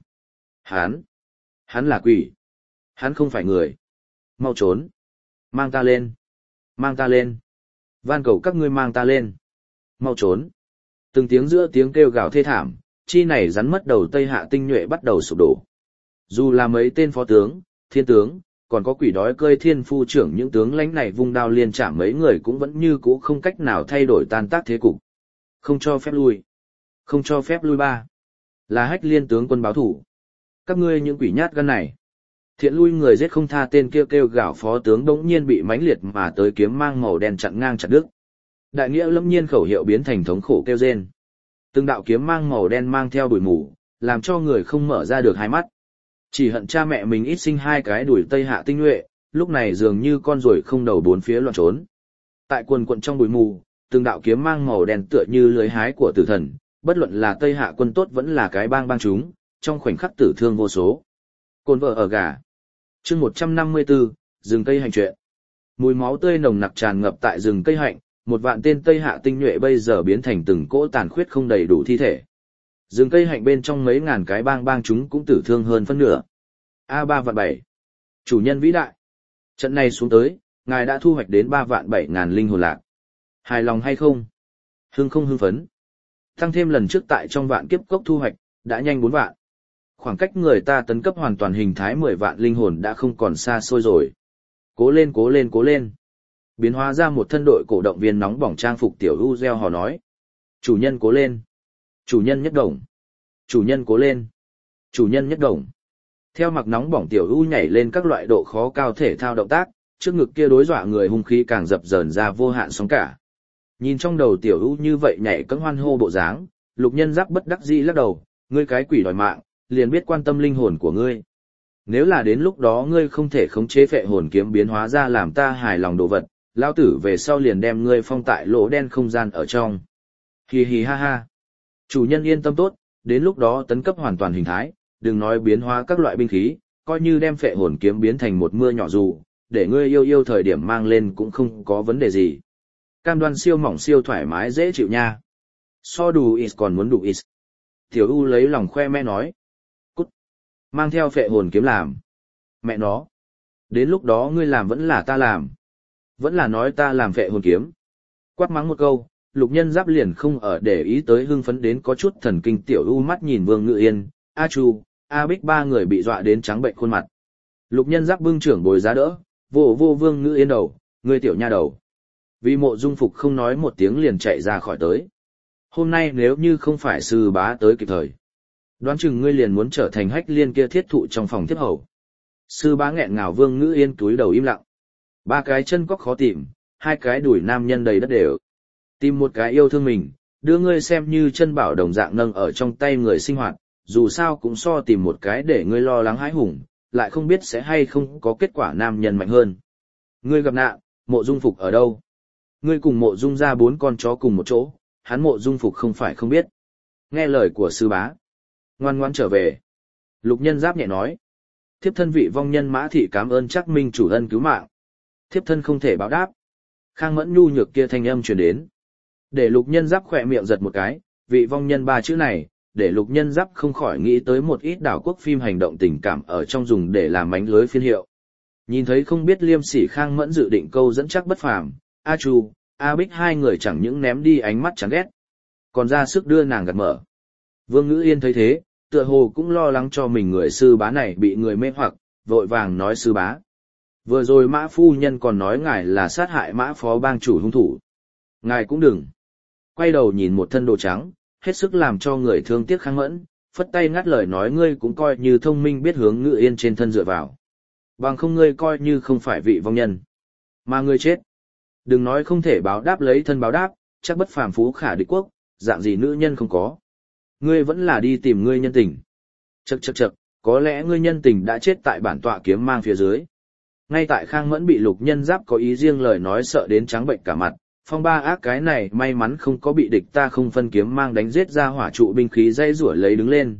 Hắn là quỷ. Hắn không phải người. Mau trốn. Mang ta lên. Mang ta lên. Van cầu các ngươi mang ta lên. Mau trốn. Từng tiếng giữa tiếng kêu gào thê thảm, chi này rắn mất đầu Tây hạ tinh nhuệ bắt đầu sụp đổ. Dù là mấy tên phó tướng, thiên tướng, còn có quỷ đói cơi thiên phu trưởng những tướng lãnh này vung đao liên chạm mấy người cũng vẫn như cũ không cách nào thay đổi tan tác thế cục. Không cho phép lui. Không cho phép lui ba. Là Hách Liên tướng quân báo thủ. Các ngươi những quỷ nhát gan này. Thiện lui người giết không tha tên kêu gào phó tướng đống nhiên bị mãnh liệt mà tới kiếm mang màu đen chặn ngang chặt đứt. Đại nghĩa lâm nhiên khẩu hiệu biến thành thống khổ kêu rên. Từng đạo kiếm mang màu đen mang theo bụi mù, làm cho người không mở ra được hai mắt. Chỉ hận cha mẹ mình ít sinh hai cái đuổi Tây hạ tinh nhuệ, lúc này dường như con ruồi không đầu bốn phía loạn trốn. Tại quần quận trong bụi mù, từng đạo kiếm mang màu đen tựa như lưới hái của tử thần, bất luận là Tây hạ quân tốt vẫn là cái bang chúng, trong khoảnh khắc tử thương vô số. Cồn vợ ở gà. Chương 154, rừng cây hạnh truyện. Mùi máu tươi nồng nặc tràn ngập tại rừng cây hạnh, một vạn tên Tây hạ tinh nhuệ bây giờ biến thành từng cỗ tàn khuyết không đầy đủ thi thể. Rừng cây hạnh bên trong mấy ngàn cái bang chúng cũng tử thương hơn phân nửa. A3 vạn 7. Chủ nhân vĩ đại. Trận này xuống tới, ngài đã thu hoạch đến 3 vạn 7 ngàn linh hồn lạc. Hài lòng hay không? Không hưng phấn. Tăng thêm lần trước tại trong vạn kiếp cốc thu hoạch, đã nhanh 4 vạn. Khoảng cách người ta tấn cấp hoàn toàn hình thái 10 vạn linh hồn đã không còn xa xôi rồi. Cố lên cố lên cố lên. Biến hóa ra một thân đội cổ động viên nóng bỏng trang phục tiểu u reo hò nói. Chủ nhân cố lên. Chủ nhân nhất đồng. Chủ nhân cố lên. Chủ nhân nhất đồng. Theo mặc nóng bỏng tiểu u nhảy lên các loại độ khó cao thể thao động tác, trước ngực kia đối dọa người hung khí càng dập dờn ra vô hạn sóng cả. Nhìn trong đầu tiểu u như vậy nhảy cẫng hoan hô bộ dáng, lục nhân giáp bất đắc dĩ lắc đầu, ngươi cái quỷ đòi mạng, liền biết quan tâm linh hồn của ngươi. Nếu là đến lúc đó ngươi không thể khống chế phệ hồn kiếm biến hóa ra làm ta hài lòng đồ vật, lão tử về sau liền đem ngươi phong tại lỗ đen không gian ở trong. Hì hì ha ha. Chủ nhân yên tâm tốt, đến lúc đó tấn cấp hoàn toàn hình thái, đừng nói biến hóa các loại binh khí, coi như đem phệ hồn kiếm biến thành một mưa nhỏ dù, để ngươi yêu thời điểm mang lên cũng không có vấn đề gì. Cam đoan siêu mỏng siêu thoải mái dễ chịu nha. So đủ ít còn muốn đủ ít. Tiểu U lấy lòng khoe mẽ nói. Cút. Mang theo phệ hồn kiếm làm. Mẹ nó. Đến lúc đó ngươi làm vẫn là ta làm. Vẫn là nói ta làm phệ hồn kiếm. Quát mắng một câu, lục nhân giáp liền không ở để ý tới hưng phấn đến có chút thần kinh. Tiểu U mắt nhìn Vương Ngự Yên, A Chu, A Bích ba người bị dọa đến trắng bệnh khuôn mặt. Lục nhân giáp bưng trưởng bồi giá đỡ, vô Vương Ngự Yên đầu, ngươi tiểu nha đầu. Vì Mộ Dung Phục không nói một tiếng liền chạy ra khỏi tới. Hôm nay nếu như không phải sư bá tới kịp thời, đoán chừng ngươi liền muốn trở thành Hách Liên kia thiết thụ trong phòng tiếp hầu. Sư bá nghẹn ngào. Vương Ngữ Yên túi đầu im lặng. 3 cái chân cóc khó tìm, 2 cái đùi nam nhân đầy đất đều. Tìm một cái yêu thương mình, đưa ngươi xem như chân bảo đồng dạng nâng ở trong tay người sinh hoạt, dù sao cũng so tìm một cái để ngươi lo lắng hãi hùng, lại không biết sẽ hay không có kết quả nam nhân mạnh hơn. Ngươi gặp nạn, Mộ Dung Phục ở đâu? Ngươi cùng Mộ Dung ra 4 con chó cùng một chỗ, hắn Mộ Dung Phục không phải không biết. Nghe lời của sư bá. Ngoan ngoãn trở về. Lục Nhân Giáp nhẹ nói. Thiếp thân vị vong nhân Mã Thị cảm ơn Trác Minh chủ ân cứu mạng. Thiếp thân không thể báo đáp. Khang Mẫn nhu nhược kia thanh âm truyền đến. Để Lục Nhân Giáp khỏe miệng giật một cái, vị vong nhân 3 chữ này, để Lục Nhân Giáp không khỏi nghĩ tới một ít đảo quốc phim hành động tình cảm ở trong dùng để làm mánh lưới phiên hiệu. Nhìn thấy không biết liêm sỉ Khang Mẫn dự định câu dẫn Trác Bất Phàm, A Chu, A Bích hai người chẳng những ném đi ánh mắt chán ghét, còn ra sức đưa nàng gạt mở. Vương Ngữ Yên thấy thế, tựa hồ cũng lo lắng cho mình người sư bá này bị người mê hoặc, vội vàng nói sư bá. Vừa rồi Mã phu nhân còn nói ngài là sát hại Mã phó bang chủ hung thủ. Ngài cũng đừng. Quay đầu nhìn một thân đồ trắng, hết sức làm cho người thương tiếc Khang Mẫn, phất tay ngắt lời nói ngươi cũng coi như thông minh biết hướng Ngữ Yên trên thân dựa vào. Bằng không ngươi coi như không phải vị vong nhân. Mà ngươi chết. Đừng nói không thể báo đáp lấy thân báo đáp, chắc bất phàm phú khả địch quốc, dạng gì nữ nhân không có. Ngươi vẫn là đi tìm ngươi nhân tình. Chậc chậc chậc, có lẽ ngươi nhân tình đã chết tại bản tọa kiếm mang phía dưới. Ngay tại Khang Mẫn bị Lục Nhân Giáp có ý riêng lời nói sợ đến trắng bệnh cả mặt, phong ba ác cái này may mắn không có bị địch ta không phân kiếm mang đánh giết ra hỏa trụ binh khí dây rủa lấy đứng lên,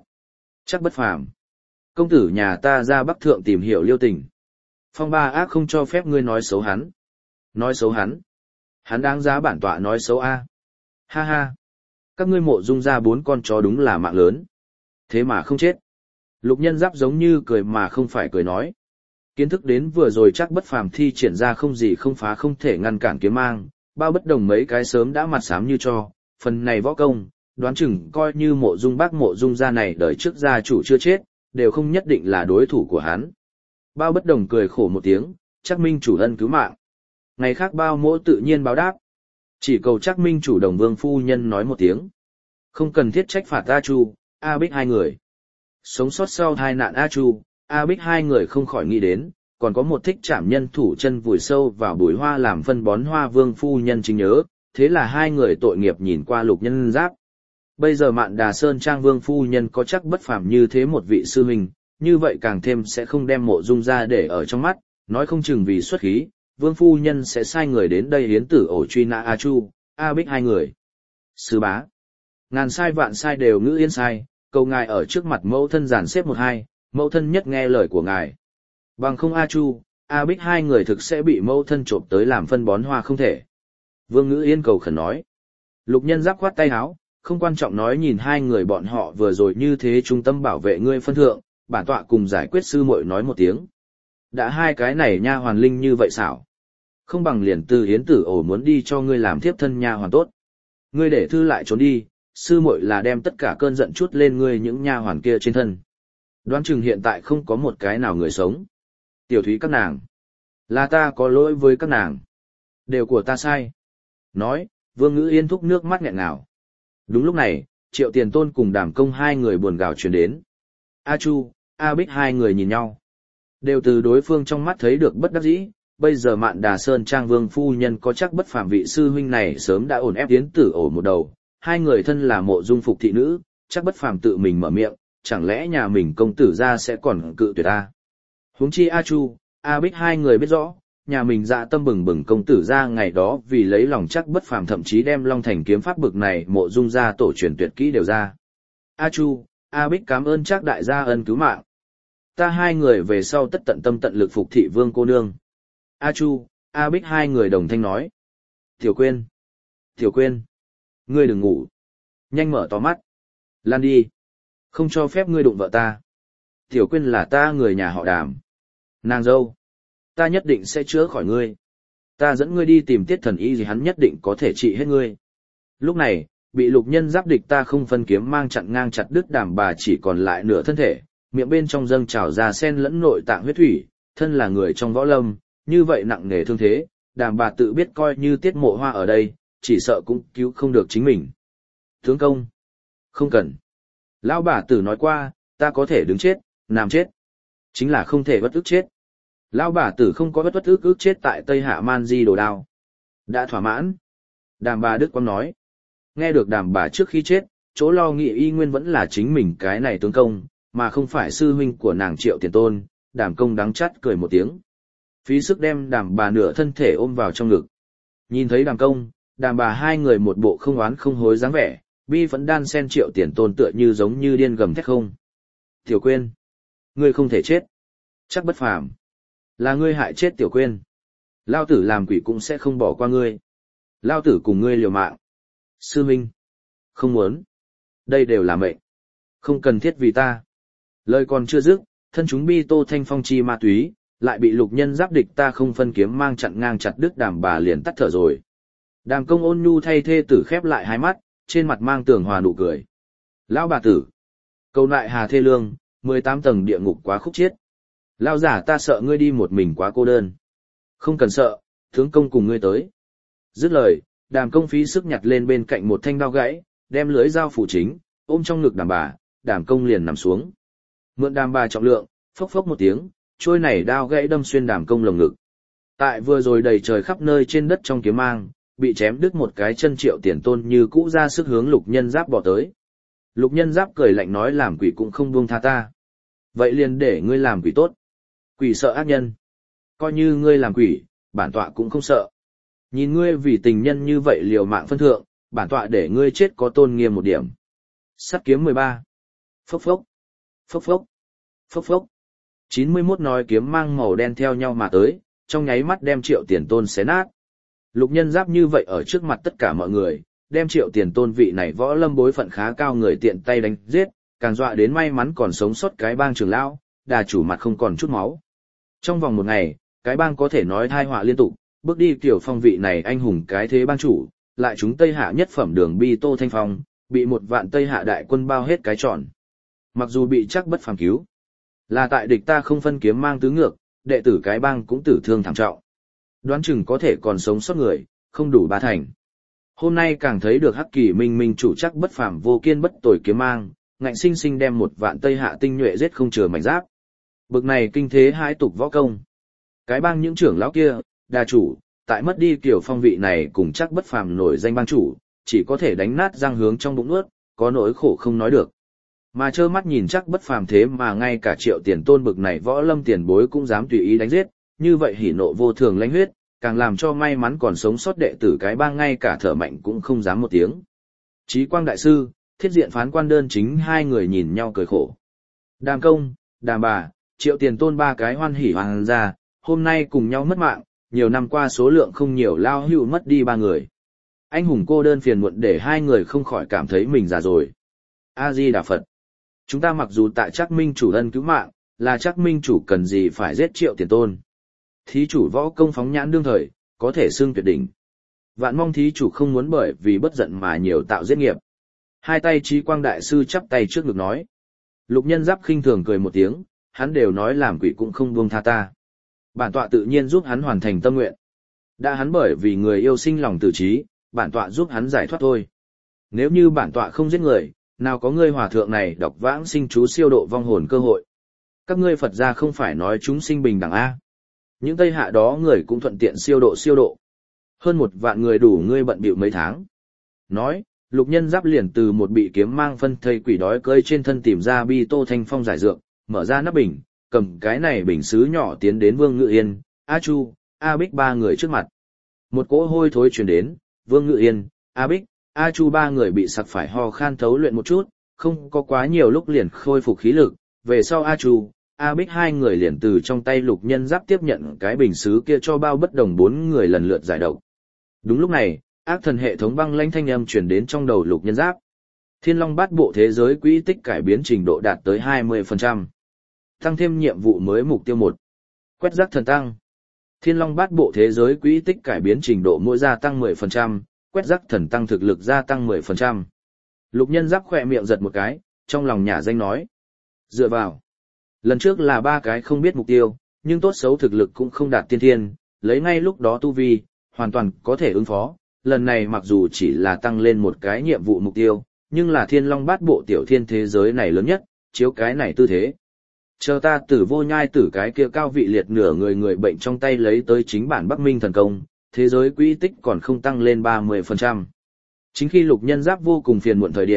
chắc bất phàm. Công tử nhà ta ra Bắc Thượng tìm hiểu liêu tình. Phong ba ác không cho phép ngươi nói xấu hắn. Nói xấu hắn. Hắn đáng giá bản tọa nói xấu a. Ha ha. Các ngươi Mộ Dung ra 4 con chó đúng là mạng lớn. Thế mà không chết. Lục Nhân Giáp giống như cười mà không phải cười nói. Kiến thức đến vừa rồi chắc bất phàm thi triển ra không gì không phá không thể ngăn cản kiếm mang, bao bất đồng mấy cái sớm đã mặt xám như cho, phần này võ công, đoán chừng coi như Mộ Dung bác Mộ Dung gia này đời trước gia chủ chưa chết, đều không nhất định là đối thủ của hắn. Bao bất đồng cười khổ một tiếng, chắc minh chủ ân cứu mạng. Ngày khác bao mỗ tự nhiên báo đáp. Chỉ cầu chắc minh chủ đồng vương phu nhân nói một tiếng. Không cần thiết trách phạt A Chu, A Bích hai người. Sống sót sau tai nạn A Chu, A Bích hai người không khỏi nghĩ đến, còn có một thích chạm nhân thủ chân vùi sâu vào bụi hoa làm phân bón hoa vương phu nhân chính nhớ, thế là hai người tội nghiệp nhìn qua Lục Nhân Giáp. Bây giờ Mạn Đà Sơn Trang vương phu nhân có chắc bất phàm như thế một vị sư huynh, như vậy càng thêm sẽ không đem Mộ Dung ra để ở trong mắt, nói không chừng vì xuất khí, vương phu nhân sẽ sai người đến đây hiến tử ổ truy nã A Chu, A Bích hai người. Sư bá, ngàn sai vạn sai đều Ngữ Yên sai, cầu ngài ở trước mặt mẫu thân giàn xếp 1-2, mẫu thân nhất nghe lời của ngài. Bằng không A Chu, A Bích hai người thực sẽ bị mẫu thân trộm tới làm phân bón hoa không thể. Vương Ngữ Yên cầu khẩn nói. Lục Nhân Giáp khoát tay áo, không quan trọng nói nhìn hai người bọn họ vừa rồi như thế trung tâm bảo vệ ngươi phân thượng, bản tọa cùng giải quyết sư muội nói một tiếng. Đã hai cái này nha hoàn linh như vậy xảo. Không bằng liền từ hiến tử ổ muốn đi cho ngươi làm thiếp thân nha hoàn tốt. Ngươi để thư lại trốn đi, sư muội là đem tất cả cơn giận chút lên ngươi những nha hoàn kia trên thân. Đoán chừng hiện tại không có một cái nào người sống. Tiểu thúy các nàng. Là ta có lỗi với các nàng. Đều của ta sai. Nói, Vương Ngữ Yên thúc nước mắt nghẹn ngào. Đúng lúc này, Triệu Tiền Tôn cùng Đàm Công hai người buồn gào truyền đến. A Chu, A Bích hai người nhìn nhau. Đều từ đối phương trong mắt thấy được bất đắc dĩ, bây giờ Mạn Đà Sơn Trang vương phu nhân có chắc bất phàm vị sư huynh này sớm đã ổn ép tiến tử ổ một đầu. Hai người thân là Mộ Dung Phục thị nữ, chắc bất phàm tự mình mở miệng, chẳng lẽ nhà mình công tử ra sẽ còn cự tuyệt ta. Huống chi A Chu, A Bích hai người biết rõ, nhà mình dạ tâm bừng bừng công tử ra ngày đó vì lấy lòng chắc bất phàm thậm chí đem Long Thành kiếm pháp bực này Mộ Dung ra tổ truyền tuyệt kỹ đều ra. A Chu, A Bích cảm ơn chắc đại gia ân cứu mạng. Ta hai người về sau tất tận tâm tận lực phục thị vương cô nương. A Chu, A Bích hai người đồng thanh nói. Tiểu Quyên, Tiểu Quyên, ngươi đừng ngủ. Nhanh mở to mắt. Lan đi. Không cho phép ngươi đụng vợ ta. Tiểu Quyên là ta người nhà họ Đàm. Nàng dâu. Ta nhất định sẽ chữa khỏi ngươi. Ta dẫn ngươi đi tìm Tiết thần y gì hắn nhất định có thể trị hết ngươi. Lúc này, bị Lục Nhân Giáp địch ta không phân kiếm mang chặn ngang chặt đứt Đàm bà chỉ còn lại nửa thân thể, miệng bên trong dâng trào ra sen lẫn nội tạng huyết thủy, thân là người trong võ lâm, như vậy nặng nề thương thế, Đàm bà tự biết coi như Tiết Mộ Hoa ở đây, chỉ sợ cũng cứu không được chính mình. Tướng công. Không cần. Lão bà tử nói qua, ta có thể đứng chết, nằm chết. Chính là không thể bất ức chết. Lão bà tử không có bất ức chết tại Tây Hạ Man Di Đồ Đao. Đã thỏa mãn. Đàm bà Đức Quang nói. Nghe được đàm bà trước khi chết, chỗ lo nghĩ y nguyên vẫn là chính mình cái này tướng công, mà không phải sư huynh của nàng Triệu Tiền Tôn. Đàm công đắng chát cười một tiếng. Phí sức đem đàm bà nửa thân thể ôm vào trong ngực. Nhìn thấy đàm công, đàm bà hai người một bộ không oán không hối dáng vẻ, bi vẫn đan sen Triệu Tiền Tôn tựa như giống như điên gầm thét không. Tiểu Quyên, ngươi không thể chết. Chắc bất phàm. Là ngươi hại chết Tiểu Quyên. Lao tử làm quỷ cũng sẽ không bỏ qua ngươi. Lao tử cùng ngươi liều mạng. Sư Minh. Không muốn. Đây đều là mệnh. Không cần thiết vì ta. Lời còn chưa dứt, thân chúng bi tô thanh phong chi ma túy, lại bị lục nhân giáp địch ta không phân kiếm mang chặn ngang chặt đứt đàm bà liền tắt thở rồi. Đàm công ôn nhu thay thê tử khép lại hai mắt, trên mặt mang tường hòa nụ cười. Lão bà tử. Cầu lại hà thê lương, 18 tầng địa ngục quá khúc chiết. Lão giả ta sợ ngươi đi một mình quá cô đơn. Không cần sợ, tướng công cùng ngươi tới. Dứt lời, đàm công phí sức nhặt lên bên cạnh một thanh đao gãy, đem lưới dao phủ chính, ôm trong ngực đàm bà, đàm công liền nằm xuống. Mượn đàm bà trọng lượng, phốc phốc một tiếng, trôi này đao gãy đâm xuyên đàm công lồng ngực. Tại vừa rồi đầy trời khắp nơi trên đất trong kiếm mang, bị chém đứt một cái chân Triệu Tiền Tôn như cũ ra sức hướng lục nhân giáp bỏ tới. Lục nhân giáp cười lạnh nói làm quỷ cũng không buông tha ta. Vậy liền để ngươi làm quỷ tốt. Quỷ sợ ác nhân. Coi như ngươi làm quỷ, bản tọa cũng không sợ. Nhìn ngươi vì tình nhân như vậy liều mạng phân thượng, bản tọa để ngươi chết có tôn nghiêm một điểm. Sắt kiếm 13. Phốc phốc. Phốc phốc. Phốc phốc. 91 nói kiếm mang màu đen theo nhau mà tới, trong nháy mắt đem Triệu Tiền Tôn xé nát. Lục nhân giáp như vậy ở trước mặt tất cả mọi người, đem Triệu Tiền Tôn vị này võ lâm bối phận khá cao người tiện tay đánh giết, càng dọa đến may mắn còn sống sót cái bang trưởng lão, đà chủ mặt không còn chút máu. Trong vòng một ngày, cái bang có thể nói tai họa liên tục, bước đi kiểu phong vị này anh hùng cái thế bang chủ, lại chúng Tây Hạ nhất phẩm đường bi Tô Thanh Phong, bị một vạn Tây Hạ đại quân bao hết cái tròn. Mặc dù bị chắc bất phàm cứu, là tại địch ta không phân kiếm mang tứ ngược, đệ tử cái bang cũng tử thương thảm trọng. Đoán chừng có thể còn sống sót người, không đủ ba thành. Hôm nay càng thấy được Hắc Kỳ Minh Minh chủ chắc bất phàm vô kiên bất tồi kiếm mang, ngạnh sinh sinh đem một vạn Tây Hạ tinh nhuệ giết không chừa mảnh giáp. Bực này kinh thế hãi tục võ công. Cái bang những trưởng lão kia, đà chủ, tại mất đi kiểu phong vị này cùng chắc bất phàm nổi danh bang chủ, chỉ có thể đánh nát răng hướng trong bụng nuốt, có nỗi khổ không nói được. Mà trơ mắt nhìn chắc bất phàm thế mà ngay cả Triệu Tiền Tôn bực này võ lâm tiền bối cũng dám tùy ý đánh giết, như vậy hỉ nộ vô thường lãnh huyết, càng làm cho may mắn còn sống sót đệ tử cái bang ngay cả thở mạnh cũng không dám một tiếng. Chí Quang đại sư, Thiết Diện phán quan đơn chính hai người nhìn nhau cười khổ. Đàm công, đàm bà, Triệu Tiền Tôn ba cái hoan hỉ hoàng gia, hôm nay cùng nhau mất mạng, nhiều năm qua số lượng không nhiều lao hưu mất đi ba người. Anh hùng cô đơn phiền muộn để hai người không khỏi cảm thấy mình già rồi. A-di-đà Phật. Chúng ta mặc dù tại Trác Minh chủ ân cứu mạng, là Trác Minh chủ cần gì phải giết Triệu Tiền Tôn. Thí chủ võ công phóng nhãn đương thời, có thể xưng tuyệt đỉnh. Vạn mong thí chủ không muốn bởi vì bất giận mà nhiều tạo giết nghiệp. Hai tay Chí Quang đại sư chắp tay trước ngực nói. Lục nhân giáp khinh thường cười một tiếng, hắn đều nói làm quỷ cũng không buông tha ta. Bản tọa tự nhiên giúp hắn hoàn thành tâm nguyện. Đã hắn bởi vì người yêu sinh lòng tự trí, bản tọa giúp hắn giải thoát thôi. Nếu như bản tọa không giết người, nào có ngươi hòa thượng này đọc vãng sinh chú siêu độ vong hồn cơ hội. Các ngươi Phật gia không phải nói chúng sinh bình đẳng a? Những Tây Hạ đó người cũng thuận tiện siêu độ. Hơn 1 vạn người đủ ngươi bận bịu mấy tháng. Nói, lục nhân giáp liền từ một bị kiếm mang phân thây quỷ đói cơi trên thân tìm ra bi Tô Thanh Phong giải dược, mở ra nắp bình, cầm cái này bình sứ nhỏ tiến đến Vương Ngự Yên, A Chu, A Bích ba người trước mặt. Một cỗ hôi thối truyền đến, Vương Ngự Yên, A Bích, A Chu ba người bị sặc phải ho khan thấu luyện một chút, không có quá nhiều lúc liền khôi phục khí lực, về sau A Chu, A Bích hai người liền từ trong tay lục nhân giáp tiếp nhận cái bình sứ kia cho bao bất đồng 4 người lần lượt giải độc. Đúng lúc này, ác thần hệ thống băng lãnh thanh âm truyền đến trong đầu lục nhân giáp. Thiên Long Bát Bộ thế giới quỹ tích cải biến trình độ đạt tới 20%. Tăng thêm nhiệm vụ mới mục tiêu 1. Quét rác thần tăng. Thiên Long Bát Bộ thế giới quỹ tích cải biến trình độ mỗi gia tăng 10%, quét rác thần tăng thực lực gia tăng 10%. Lục nhân giáp khỏe miệng giật một cái, trong lòng nhả danh nói. Dựa vào. Lần trước là 3 cái không biết mục tiêu, nhưng tốt xấu thực lực cũng không đạt tiên thiên, lấy ngay lúc đó tu vi, hoàn toàn có thể ứng phó. Lần này mặc dù chỉ là tăng lên một cái nhiệm vụ mục tiêu, nhưng là Thiên Long Bát Bộ tiểu thiên thế giới này lớn nhất, chiếu cái này tư thế. Chờ ta tử vô nhai tử cái kia cao vị liệt nửa người bệnh trong tay lấy tới chính bản Bắc Minh thần công, thế giới quỹ tích còn không tăng lên 30%. Chính khi lục nhân giáp vô cùng phiền muộn thời điểm,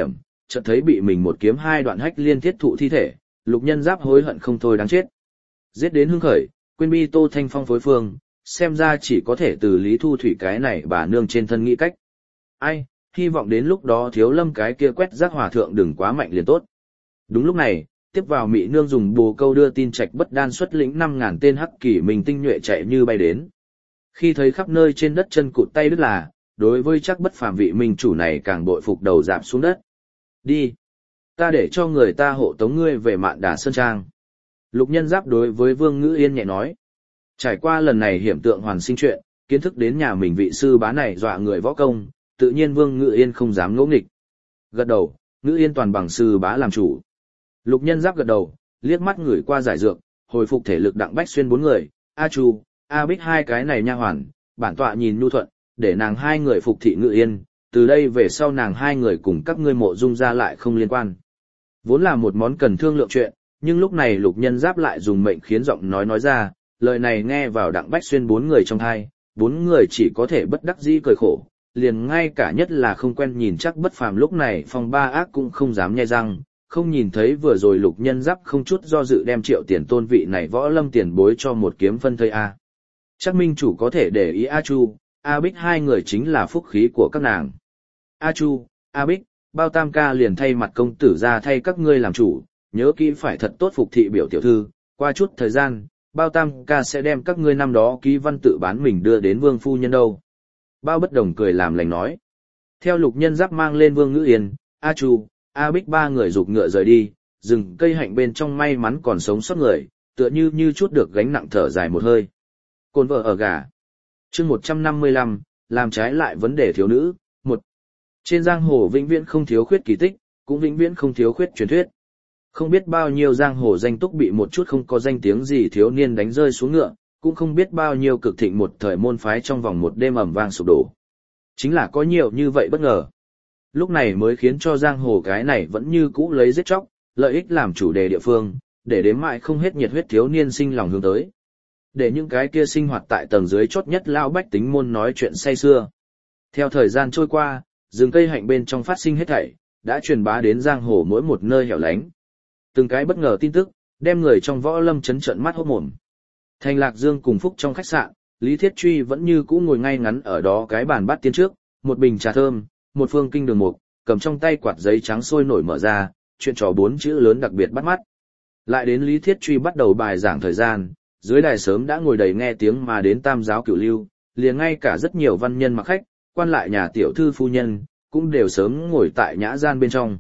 chợt thấy bị mình một kiếm hai đoạn hách liên thiết thụ thi thể, Lục Nhân Giáp hối hận không thôi đáng chết. Giết đến hưng khởi, quên bi Tô Thanh Phong phối phương, xem ra chỉ có thể từ Lý Thu Thủy cái này bà nương trên thân nghĩ cách. Ai, hy vọng đến lúc đó Thiếu Lâm cái kia quét rác hòa thượng đừng quá mạnh liền tốt. Đúng lúc này, tiếp vào Mị Nương dùng bồ câu đưa tin Trạch Bất Đan xuất lĩnh 5.000 tên hắc kỷ mình tinh nhuệ chạy như bay đến. Khi thấy khắp nơi trên đất chân cụt tay đứt là, đối với chắc bất phàm vị minh chủ này càng bội phục đầu dạp xuống đất. Đi! Ta để cho người ta hộ tống ngươi về Mạn Đà Sơn Trang. Lục Nhân Giáp đối với Vương Ngữ Yên nhẹ nói. Trải qua lần này hiểm tượng hoàn sinh chuyện, kiến thức đến nhà mình vị sư bá này dọa người võ công, tự nhiên Vương Ngữ Yên không dám ngỗ nghịch. Gật đầu, Ngữ Yên toàn bằng sư bá làm chủ. Lục Nhân Giáp gật đầu, liếc mắt ngửi qua giải dược, hồi phục thể lực Đặng Bách Xuyên 4 người, A Chu, A Bích hai cái này nha hoàn, bản tọa nhìn nhu thuận, để nàng hai người phục thị Ngữ Yên, từ đây về sau nàng hai người cùng các ngươi Mộ Dung ra lại không liên quan. Vốn là một món cần thương lượng chuyện, nhưng lúc này Lục Nhân Giáp lại dùng mệnh khiến giọng nói ra, lời này nghe vào Đặng Bách Xuyên 4 người trong hai, 4 người chỉ có thể bất đắc dĩ cười khổ, liền ngay cả nhất là không quen nhìn chắc bất phàm lúc này Phong Ba Ác cũng không dám nhe răng, không nhìn thấy vừa rồi Lục Nhân Giáp không chút do dự đem Triệu Tiền Tôn vị này võ lâm tiền bối cho một kiếm phân thây a. Chắc minh chủ có thể để ý A Chu, A Bích hai người chính là phúc khí của các nàng. A Chu, A Bích, bao tam ca liền thay mặt công tử ra thay các ngươi làm chủ, nhớ kỹ phải thật tốt phục thị biểu tiểu thư, qua chút thời gian, bao tam ca sẽ đem các ngươi năm đó ký văn tự bán mình đưa đến Vương phu nhân đâu. Bao Bất Đồng cười làm lành nói. Theo Lục Nhân Giáp mang lên Vương Ngữ Yên, A Chu, A Bích ba người rục ngựa rời đi, rừng cây hạnh bên trong may mắn còn sống sót người, tựa như chút được gánh nặng thở dài một hơi. Côn vợ ở gà. Chương 155, làm trái lại vấn đề thiếu nữ. 1. Trên giang hồ vĩnh viễn không thiếu khuyết kỳ tích, cũng vĩnh viễn không thiếu khuyết truyền thuyết. Không biết bao nhiêu giang hồ danh túc bị một chút không có danh tiếng gì thiếu niên đánh rơi xuống ngựa, cũng không biết bao nhiêu cực thịnh một thời môn phái trong vòng một đêm ầm vang sụp đổ. Chính là có nhiều như vậy bất ngờ. Lúc này mới khiến cho giang hồ cái này vẫn như cũ lấy giết chóc, lợi ích làm chủ đề địa phương, để đếm mãi không hết nhiệt huyết thiếu niên sinh lòng hướng tới. Để những cái kia sinh hoạt tại tầng dưới chót nhất lão bách tính môn nói chuyện say xưa. Theo thời gian trôi qua, rừng cây hạnh bên trong phát sinh hết thảy, đã truyền bá đến giang hồ mỗi một nơi hẻo lánh. Từng cái bất ngờ tin tức, đem người trong võ lâm chấn trợn mắt hốt mồm. Thành Lạc Dương cùng Phúc trong khách sạn, Lý Thiết Truy vẫn như cũ ngồi ngay ngắn ở đó cái bàn bát tiên trước, một bình trà thơm, một phương kinh đường mục, cầm trong tay quạt giấy trắng sôi nổi mở ra, chuyện trò 4 chữ lớn đặc biệt bắt mắt. Lại đến Lý Thiết Truy bắt đầu bài giảng thời gian, dưới đài sớm đã ngồi đầy nghe tiếng mà đến tam giáo cửu lưu, liền ngay cả rất nhiều văn nhân mặc khách, quan lại nhà tiểu thư phu nhân, cũng đều sớm ngồi tại nhã gian bên trong.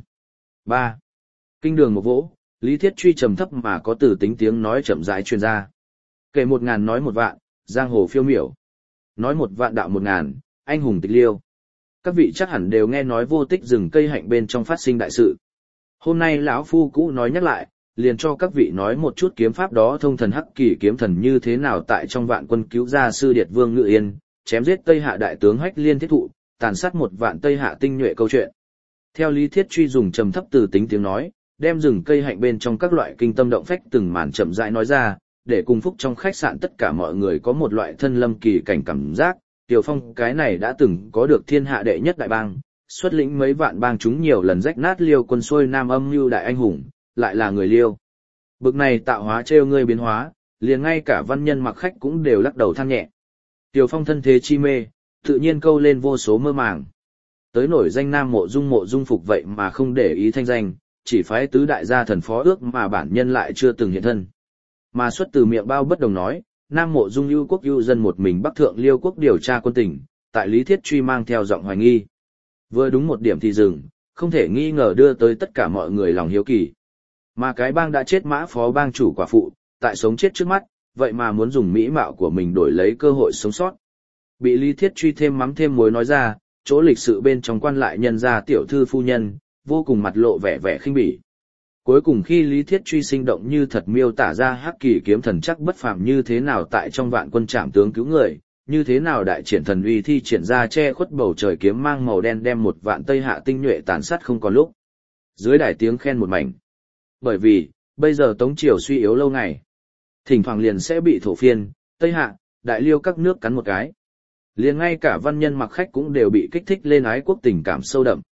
3. Kinh đường một vỗ, Lý Thiết Truy trầm thấp mà có từ tính tiếng nói chậm rãi truyền ra. Kể 1000 nói 1 vạn, giang hồ phiêu miểu. Nói 1 vạn đạo 1000, anh hùng tịch liêu. Các vị chắc hẳn đều nghe nói vô tích rừng cây hạnh bên trong phát sinh đại sự. Hôm nay lão phu cũ nói nhắc lại, liền cho các vị nói một chút kiếm pháp đó thông thần hắc kỳ kiếm thần như thế nào tại trong vạn quân cứu ra sư điệt Vương Ngự Yên, chém giết Tây Hạ đại tướng Hách Liên Thiết Thụ, tàn sát 1 vạn Tây Hạ tinh nhuệ câu chuyện. Theo Lý Thiết Truy dùng trầm thấp từ tính tiếng nói, đem rừng cây hạnh bên trong các loại kinh tâm động phách từng màn chậm rãi nói ra, để cùng Phúc trong khách sạn tất cả mọi người có một loại thân lâm kỳ cảnh cảm giác, Tiểu Phong cái này đã từng có được thiên hạ đệ nhất đại bang, xuất lĩnh mấy vạn bang chúng nhiều lần rách nát Liêu quân xuôi nam âm mưu đại anh hùng, lại là người Liêu. Bực này tạo hóa trêu ngươi biến hóa, liền ngay cả văn nhân mặc khách cũng đều lắc đầu than nhẹ. Tiểu Phong thân thế chi mê, tự nhiên câu lên vô số mơ màng. Tới nổi danh Nam Mộ Dung Phục vậy mà không để ý thanh danh, chỉ phái tứ đại gia thần phó ước mà bản nhân lại chưa từng hiện thân. Mà xuất từ miệng Bao Bất Đồng nói, Nam Mộ Dung ưu quốc ưu dân một mình Bắc thượng Liêu quốc điều tra quân tình, tại Lý Thiết Truy mang theo giọng hoài nghi. Vừa đúng một điểm thì dừng, không thể nghi ngờ đưa tới tất cả mọi người lòng hiếu kỳ. Mà cái bang đã chết mã phó bang chủ quả phụ, tại sống chết trước mắt, vậy mà muốn dùng mỹ mạo của mình đổi lấy cơ hội sống sót. Bị Lý Thiết Truy thêm mắm thêm muối nói ra, chỗ lịch sự bên trong quan lại nhân gia tiểu thư phu nhân, vô cùng mặt lộ vẻ khinh bỉ. Cuối cùng khi Lý Thiết Truy sinh động như thật miêu tả ra hắc kỳ kiếm thần chắc bất phàm như thế nào tại trong vạn quân trảm tướng cứu người, như thế nào đại triển thần uy thi triển ra che khuất bầu trời kiếm mang màu đen đem 1 vạn Tây Hạ tinh nhuệ tàn sát không còn lúc. Dưới đài tiếng khen một mảnh. Bởi vì, bây giờ Tống Triều suy yếu lâu ngày. Thỉnh thoảng liền sẽ bị thổ phiên, Tây Hạ, Đại Liêu các nước cắn một cái. Liền ngay cả văn nhân mặc khách cũng đều bị kích thích lên ái quốc tình cảm sâu đậm.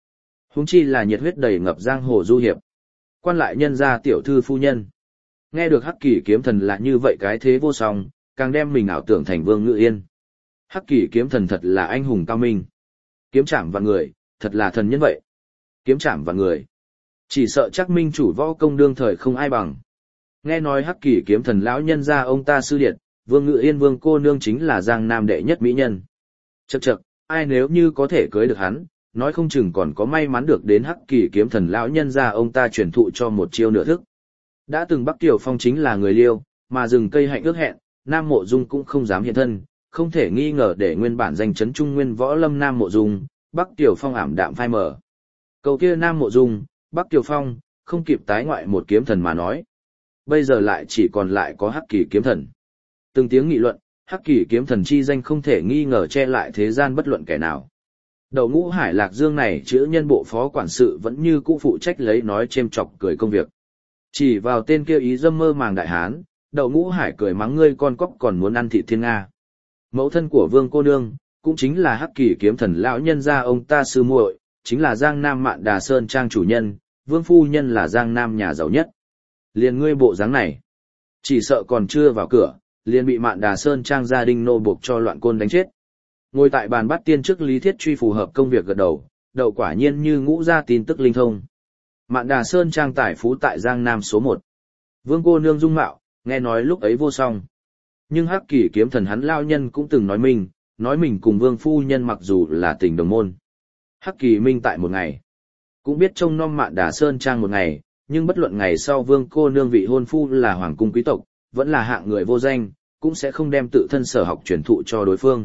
Huống chi là nhiệt huyết đầy ngập giang hồ du hiệp. Quan lại nhân gia tiểu thư phu nhân. Nghe được Hắc Kỳ kiếm thần là như vậy cái thế vô song, càng đem mình ảo tưởng thành Vương Ngự Yên. Hắc Kỳ kiếm thần thật là anh hùng cao minh. Kiếm chạm vạn người, thật là thần nhân vậy. Kiếm chạm vạn người. Chỉ sợ chắc minh chủ võ công đương thời không ai bằng. Nghe nói Hắc Kỳ kiếm thần lão nhân gia ông ta sư điệt, Vương Ngự Yên Vương cô nương chính là Giang Nam đệ nhất mỹ nhân. Chậc chậc, ai nếu như có thể cưới được hắn, nói không chừng còn có may mắn được đến Hắc Kỳ kiếm thần lão nhân gia ông ta truyền thụ cho một chiêu nửa thức. Đã từng Bắc Tiểu Phong chính là người Liêu, mà rừng cây hạnh ước hẹn, Nam Mộ Dung cũng không dám hiện thân, không thể nghi ngờ để nguyên bản danh chấn trung nguyên võ lâm Nam Mộ Dung, Bắc Tiểu Phong ảm đạm phai mờ. Cầu kia Nam Mộ Dung, Bắc Tiểu Phong, không kịp tái ngoại một kiếm thần mà nói. Bây giờ lại chỉ còn lại có Hắc Kỳ kiếm thần. Từng tiếng nghị luận, Hắc Kỳ kiếm thần chi danh không thể nghi ngờ che lại thế gian bất luận kẻ nào. Đậu Ngũ Hải Lạc Dương này chữ nhân bộ phó quản sự vẫn như cũ phụ trách lấy nói chêm chọc cười công việc. Chỉ vào tên kia ý dâm mơ màng đại hán, Đậu Ngũ Hải cười mắng ngươi con cóc còn muốn ăn thịt thiên Nga. Mẫu thân của Vương cô nương, cũng chính là Hắc Kỳ kiếm thần lão nhân gia ông ta sư muội, chính là Giang Nam Mạn Đà Sơn trang chủ nhân, Vương phu nhân là Giang Nam nhà giàu nhất. Liền ngươi bộ dáng này, chỉ sợ còn chưa vào cửa, liền bị Mạn Đà Sơn trang gia đình nô buộc cho loạn côn đánh chết. Ngồi tại bàn bát tiên trước Lý Thiết Truy phù hợp công việc gật đầu, đậu quả nhiên như ngũ ra tin tức linh thông. Mạn Đà Sơn trang tài phú tại Giang Nam số 1. Vương cô nương dung mạo, nghe nói lúc ấy vô song. Nhưng Hắc Kỳ kiếm thần hắn lao nhân cũng từng nói mình cùng Vương phu nhân mặc dù là tình đồng môn. Hắc Kỳ minh tại một ngày, cũng biết trông nom Mạn Đà Sơn trang một ngày, nhưng bất luận ngày sau Vương cô nương vị hôn phu là hoàng cung quý tộc, vẫn là hạng người vô danh, cũng sẽ không đem tự thân sở học truyền thụ cho đối phương.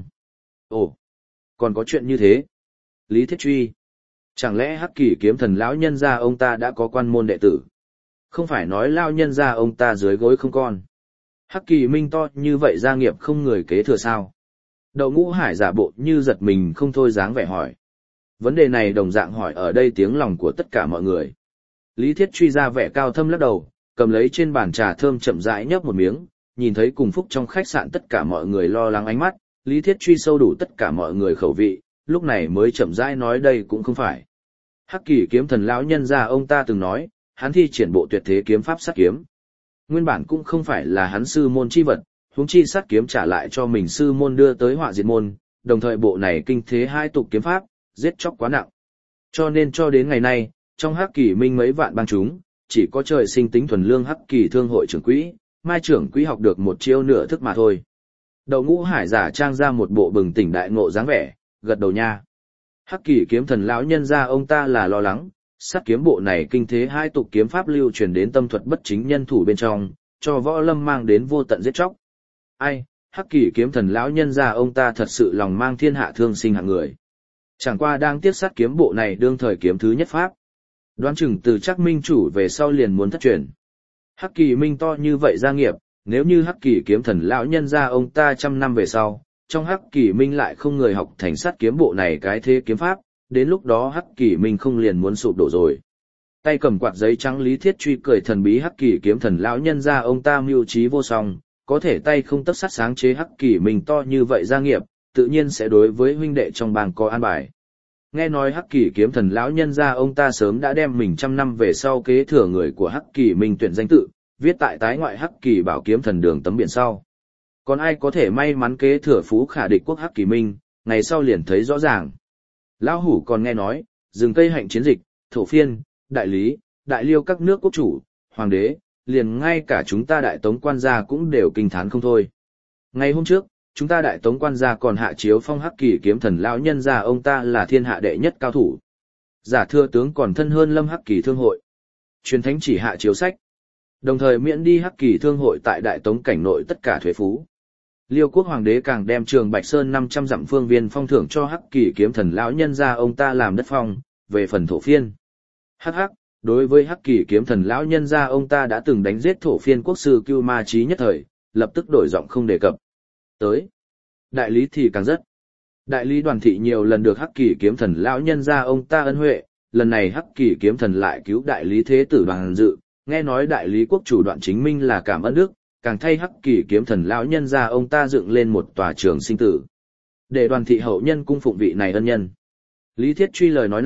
Ồ, còn có chuyện như thế. Lý Thiết Truy, chẳng lẽ Hắc Kỳ kiếm thần lão nhân gia ông ta đã có quan môn đệ tử? Không phải nói lão nhân gia ông ta dưới gối không con. Hắc Kỳ minh to như vậy gia nghiệp không người kế thừa sao? Đậu Ngũ Hải giả bộ như giật mình không thôi dáng vẻ hỏi. Vấn đề này đồng dạng hỏi ở đây tiếng lòng của tất cả mọi người. Lý Thiết Truy ra vẻ cao thâm lắc đầu, cầm lấy trên bàn trà thơm chậm rãi nhấp một miếng, nhìn thấy cùng phúc trong khách sạn tất cả mọi người lo lắng ánh mắt, Lý Thiết Truy sâu đủ tất cả mọi người khẩu vị, lúc này mới chậm rãi nói đây cũng không phải. Hắc Kỳ kiếm thần lão nhân gia ông ta từng nói, hắn thi triển bộ tuyệt thế kiếm pháp sát kiếm. Nguyên bản cũng không phải là hắn sư môn chi vật, huống chi sát kiếm trả lại cho mình sư môn đưa tới họa diệt môn, đồng thời bộ này kinh thế hai tục kiếm pháp, giết chóc quá nặng. Cho nên cho đến ngày nay, trong Hắc Kỳ minh mấy vạn bang chúng, chỉ có trời sinh tính thuần lương Hắc Kỳ thương hội trưởng quỹ, Mai trưởng quỹ học được một chiêu nửa thức mà thôi. Đậu Ngũ Hải giả trang ra một bộ bừng tỉnh đại ngộ dáng vẻ, gật đầu nha. Hắc Kỳ kiếm thần lão nhân gia ông ta là lo lắng, sát kiếm bộ này kinh thế hai tục kiếm pháp lưu truyền đến tâm thuật bất chính nhân thủ bên trong, cho võ lâm mang đến vô tận giết chóc. Ai, Hắc Kỳ kiếm thần lão nhân gia ông ta thật sự lòng mang thiên hạ thương sinh hạng người. Chẳng qua đang tiếc sát kiếm bộ này đương thời kiếm thứ nhất pháp. Đoán chừng từ chắc minh chủ về sau liền muốn thất truyền. Hắc Kỳ minh to như vậy gia nghiệp, nếu như Hắc Kỳ kiếm thần lão nhân gia ông ta 100 năm về sau, trong Hắc Kỳ minh lại không người học thành sát kiếm bộ này cái thế kiếm pháp, đến lúc đó Hắc Kỳ minh không liền muốn sụp đổ rồi. Tay cầm quạt giấy trắng Lý Thiết Truy cười thần bí Hắc Kỳ kiếm thần lão nhân gia ông ta mưu trí vô song, có thể tay không tấc sắt sáng chế Hắc Kỳ minh to như vậy gia nghiệp, tự nhiên sẽ đối với huynh đệ trong bang có an bài. Nghe nói Hắc Kỳ kiếm thần lão nhân gia ông ta sớm đã đem mình 100 năm về sau kế thừa người của Hắc Kỳ minh tuyển danh tự, viết tại tái ngoại Hắc Kỳ bảo kiếm thần đường tấm biển sau. Còn ai có thể may mắn kế thừa phú khả địch quốc Hắc Kỳ minh, ngày sau liền thấy rõ ràng. Lão hủ còn nghe nói, rừng cây hạnh chiến dịch, thổ phiên, đại lý, đại liêu các nước quốc chủ, hoàng đế, liền ngay cả chúng ta đại tống quan gia cũng đều kinh thán không thôi. Ngày hôm trước, chúng ta đại tống quan gia còn hạ chiếu phong Hắc Kỳ kiếm thần lão nhân gia ông ta là thiên hạ đệ nhất cao thủ. Giả thưa tướng còn thân hơn Lâm Hắc Kỳ thương hội. Truyền thánh chỉ hạ chiếu sách. Đồng thời miễn đi Hắc Kỳ thương hội tại đại tống cảnh nội tất cả thuế phú. Liêu quốc hoàng đế càng đem Trường Bạch Sơn 500 dặm phương viên phong thưởng cho Hắc Kỳ kiếm thần lão nhân gia ông ta làm đất phong, về phần thổ phiên. Hắc, đối với Hắc Kỳ kiếm thần lão nhân gia ông ta đã từng đánh giết thổ phiên quốc sư Cưu Ma Chí nhất thời, lập tức đổi giọng không đề cập. Tới, đại lý thì càng rất. Đại lý Đoàn thị nhiều lần được Hắc Kỳ kiếm thần lão nhân gia ông ta ân huệ, lần này Hắc Kỳ kiếm thần lại cứu đại lý thế tử Đoàn Dự, nghe nói đại lý quốc chủ Đoạn Chính Minh là cảm ơn đức, càng thay Hắc Kỳ kiếm thần lão nhân gia ông ta dựng lên một tòa trường sinh tử. Để Đoàn thị hậu nhân cung phụng vị này ân nhân. Lý Thiết Truy lời nói này,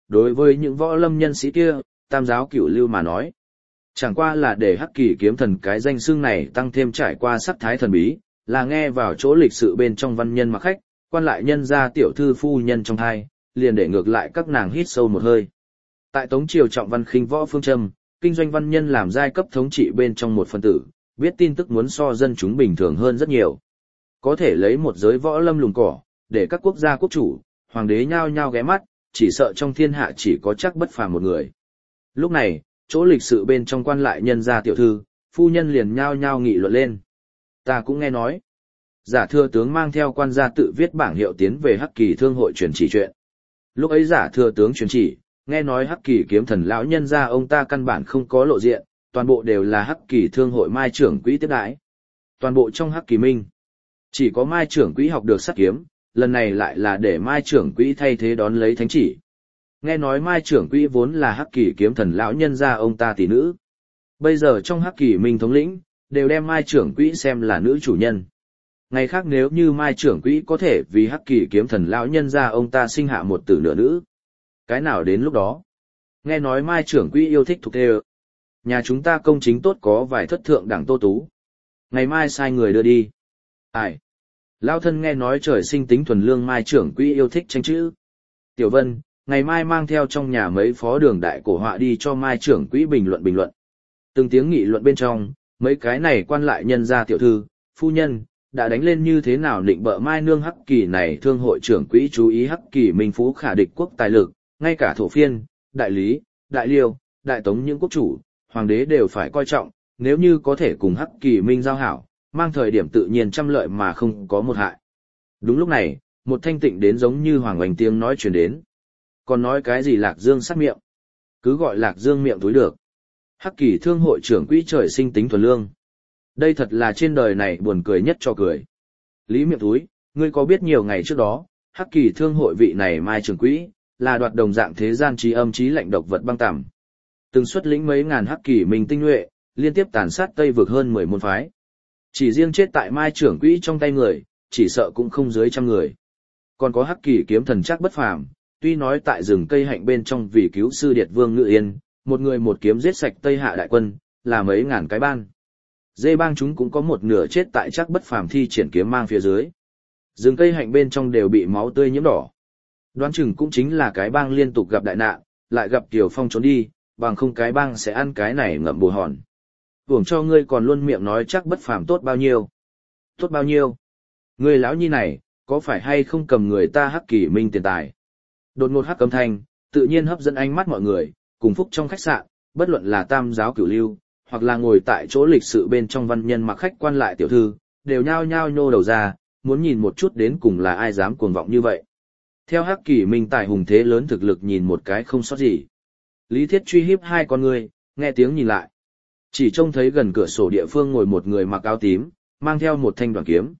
đối với những võ lâm nhân sĩ kia, tam giáo cửu lưu mà nói. Chẳng qua là để Hắc Kỳ kiếm thần cái danh xưng này tăng thêm trải qua sắc thái thần bí, là nghe vào chỗ lịch sự bên trong văn nhân mặc khách, quan lại nhân gia tiểu thư phu nhân trong hai, liền để ngược lại các nàng hít sâu một hơi. Tại Tống triều trọng văn khinh võ phương châm, kinh doanh văn nhân làm giai cấp thống trị bên trong một phân tử, biết tin tức muốn so dân chúng bình thường hơn rất nhiều. Có thể lấy một giới võ lâm lùng cỏ, để các quốc gia quốc chủ, hoàng đế nhao nhao ghé mắt, chỉ sợ trong thiên hạ chỉ có chắc bất phàm một người. Lúc này, chỗ lịch sự bên trong quan lại nhân gia tiểu thư, phu nhân liền nhao nhao nghị luận lên. Ta cũng nghe nói, Giả thừa tướng mang theo quan gia tự viết bảng hiệu tiến về Hắc Kỳ thương hội truyền chỉ chuyện. Lúc ấy giả thừa tướng truyền chỉ, nghe nói Hắc Kỳ kiếm thần lão nhân gia ông ta căn bản không có lộ diện, toàn bộ đều là Hắc Kỳ thương hội mai trưởng quỹ tiếp đãi. Toàn bộ trong Hắc Kỳ Minh, chỉ có mai trưởng quỹ học được sát kiếm, lần này lại là để mai trưởng quỹ thay thế đón lấy thánh chỉ. Nghe nói mai trưởng quỹ vốn là Hắc Kỳ kiếm thần lão nhân gia ông ta tỷ nữ. Bây giờ trong Hắc Kỳ Minh thống lĩnh, đều đem mai trưởng quỹ xem là nữ chủ nhân. Ngày khác nếu như mai trưởng quỹ có thể vì Hắc Kỳ kiếm thần lão nhân gia ông ta sinh hạ một tử nửa nữ. Cái nào đến lúc đó? Nghe nói mai trưởng quỹ yêu thích thuộc thê. Nhà chúng ta công chính tốt có vài thất thượng đẳng tô tú. Ngày mai sai người đưa đi. Ai? Lão thân nghe nói trời sinh tính thuần lương mai trưởng quỹ yêu thích tranh chữ. Tiểu Vân, ngày mai mang theo trong nhà mấy phó đường đại cổ họa đi cho mai trưởng quỹ bình luận. Từng tiếng nghị luận bên trong, mấy cái này quan lại nhân gia tiểu thư, phu nhân, đã đánh lên như thế nào định bợ mai nương Hắc Kỳ này thương hội trưởng quỹ chú ý Hắc Kỳ minh phú khả địch quốc tài lực, ngay cả thổ phiên, đại lý, đại liêu, đại tống những quốc chủ, hoàng đế đều phải coi trọng, nếu như có thể cùng Hắc Kỳ minh giao hảo, mang thời điểm tự nhiên trăm lợi mà không có một hại. Đúng lúc này, một thanh tịnh đến giống như hoàng oanh tiếng nói truyền đến. Còn nói cái gì Lạc Dương sát miệng? Cứ gọi Lạc Dương miệng túi được. Hắc Kỳ thương hội trưởng quỹ trời sinh tính thuần lương. Đây thật là trên đời này buồn cười nhất cho cười. Lý miệng túi, ngươi có biết nhiều ngày trước đó, Hắc Kỳ thương hội vị này mai trưởng quỹ, là đoạt đồng dạng thế gian trí âm trí lạnh độc vật băng tằm. Từng xuất lĩnh mấy ngàn Hắc Kỳ minh tinh nhuệ, liên tiếp tàn sát Tây vực hơn 10 môn phái. Chỉ riêng chết tại mai trưởng quỹ trong tay người, chỉ sợ cũng không dưới 100 người. Còn có Hắc Kỳ kiếm thần chắc bất phàm, tuy nói tại rừng cây hạnh bên trong vì cứu sư Điệt Vương Ngự Yên, một người một kiếm giết sạch Tây Hạ đại quân, là mấy ngàn cái ban. Dê bang chúng cũng có một nửa chết tại chắc bất phàm thi triển kiếm mang phía dưới. Rừng cây hạnh bên trong đều bị máu tươi nhiễm đỏ. Đoán chừng cũng chính là cái bang liên tục gặp đại nạn, lại gặp Kiều Phong trốn đi, bằng không cái bang sẽ ăn cái này ngậm bồ hòn. Hưởng cho ngươi còn luôn miệng nói chắc bất phàm tốt bao nhiêu. Tốt bao nhiêu? Ngươi lão nhi này, có phải hay không cầm người ta Hắc Kỳ minh tiền tài? Đột ngột hắc âm thanh, tự nhiên hấp dẫn ánh mắt mọi người, cùng phúc trong khách sạn, bất luận là tam giáo cửu lưu, hoặc là ngồi tại chỗ lịch sự bên trong văn nhân mặc khách quan lại tiểu thư, đều nhao nhao nhô đầu ra, muốn nhìn một chút đến cùng là ai dám cuồng vọng như vậy. Theo Hắc Kỳ minh tài hùng thế lớn thực lực nhìn một cái không sót gì. Lý Thiết truy hiếp hai con người, nghe tiếng nhìn lại. Chỉ trông thấy gần cửa sổ địa phương ngồi một người mặc áo tím, mang theo một thanh đoàn kiếm.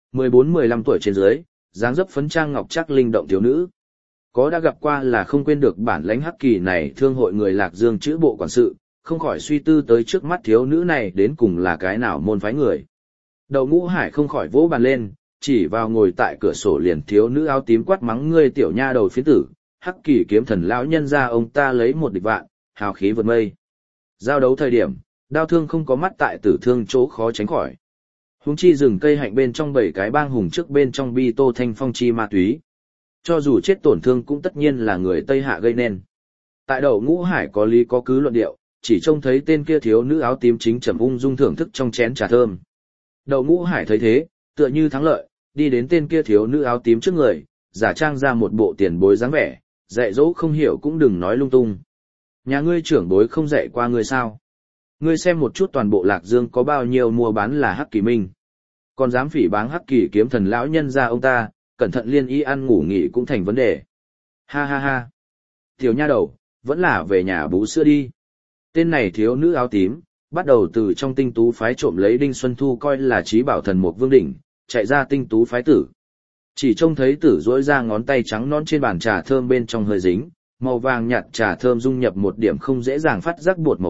14-15 tuổi trên dưới, dáng dấp phấn trang ngọc chắc linh động thiếu nữ. Có đã gặp qua là không quên được bản lãnh Hắc Kỳ này thương hội người Lạc Dương chữ bộ quản sự, không khỏi suy tư tới trước mắt thiếu nữ này đến cùng là cái nào môn phái người. Đậu Ngũ Hải không khỏi vỗ bàn lên, chỉ vào ngồi tại cửa sổ liền thiếu nữ áo tím quát mắng ngươi tiểu nha đầu phiến tử, Hắc Kỳ kiếm thần lão nhân ra ông ta lấy một địch vạn, hào khí vượt mây. Giao đấu thời điểm, đao thương không có mắt tại tử thương chỗ khó tránh khỏi. Huống chi rừng cây hạnh bên trong 7 cái bang hùng trước bên trong bi tô thanh phong chi ma túy. Cho dù chết tổn thương cũng tất nhiên là người Tây Hạ gây nên. Tại Đậu Ngũ Hải có lý có cứ luận điệu, chỉ trông thấy tên kia thiếu nữ áo tím chính trầm ung dung thưởng thức trong chén trà thơm. Đậu Ngũ Hải thấy thế, tựa như thắng lợi, đi đến tên kia thiếu nữ áo tím trước người, giả trang ra một bộ tiền bối dáng vẻ, dạy dỗ không hiểu cũng đừng nói lung tung. Nhà ngươi trưởng bối không dạy qua ngươi sao? Ngươi xem một chút toàn bộ Lạc Dương có bao nhiêu mua bán là Hắc Kỳ minh. Còn dám phỉ báng Hắc Kỳ kiếm thần lão nhân ra ông ta, cẩn thận liên y ăn ngủ nghỉ cũng thành vấn đề. Ha ha ha. Tiểu nha đầu, vẫn là về nhà bú sữa đi. Tên này thiếu nữ áo tím, bắt đầu từ trong tinh tú phái trộm lấy Đinh Xuân Thu coi là trí bảo thần mục vương đỉnh, chạy ra tinh tú phái tử. Chỉ trông thấy tử duỗi ra ngón tay trắng non trên bàn trà thơm bên trong hơi dính, màu vàng nhạt trà thơm dung nhập một điểm không dễ dàng phát giác bột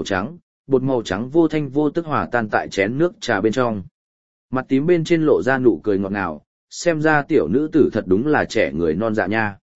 màu trắng vô thanh vô tức hòa tan tại chén nước trà bên trong. Mặt tím bên trên lộ ra nụ cười ngọt ngào, xem ra tiểu nữ tử thật đúng là trẻ người non dạ nha.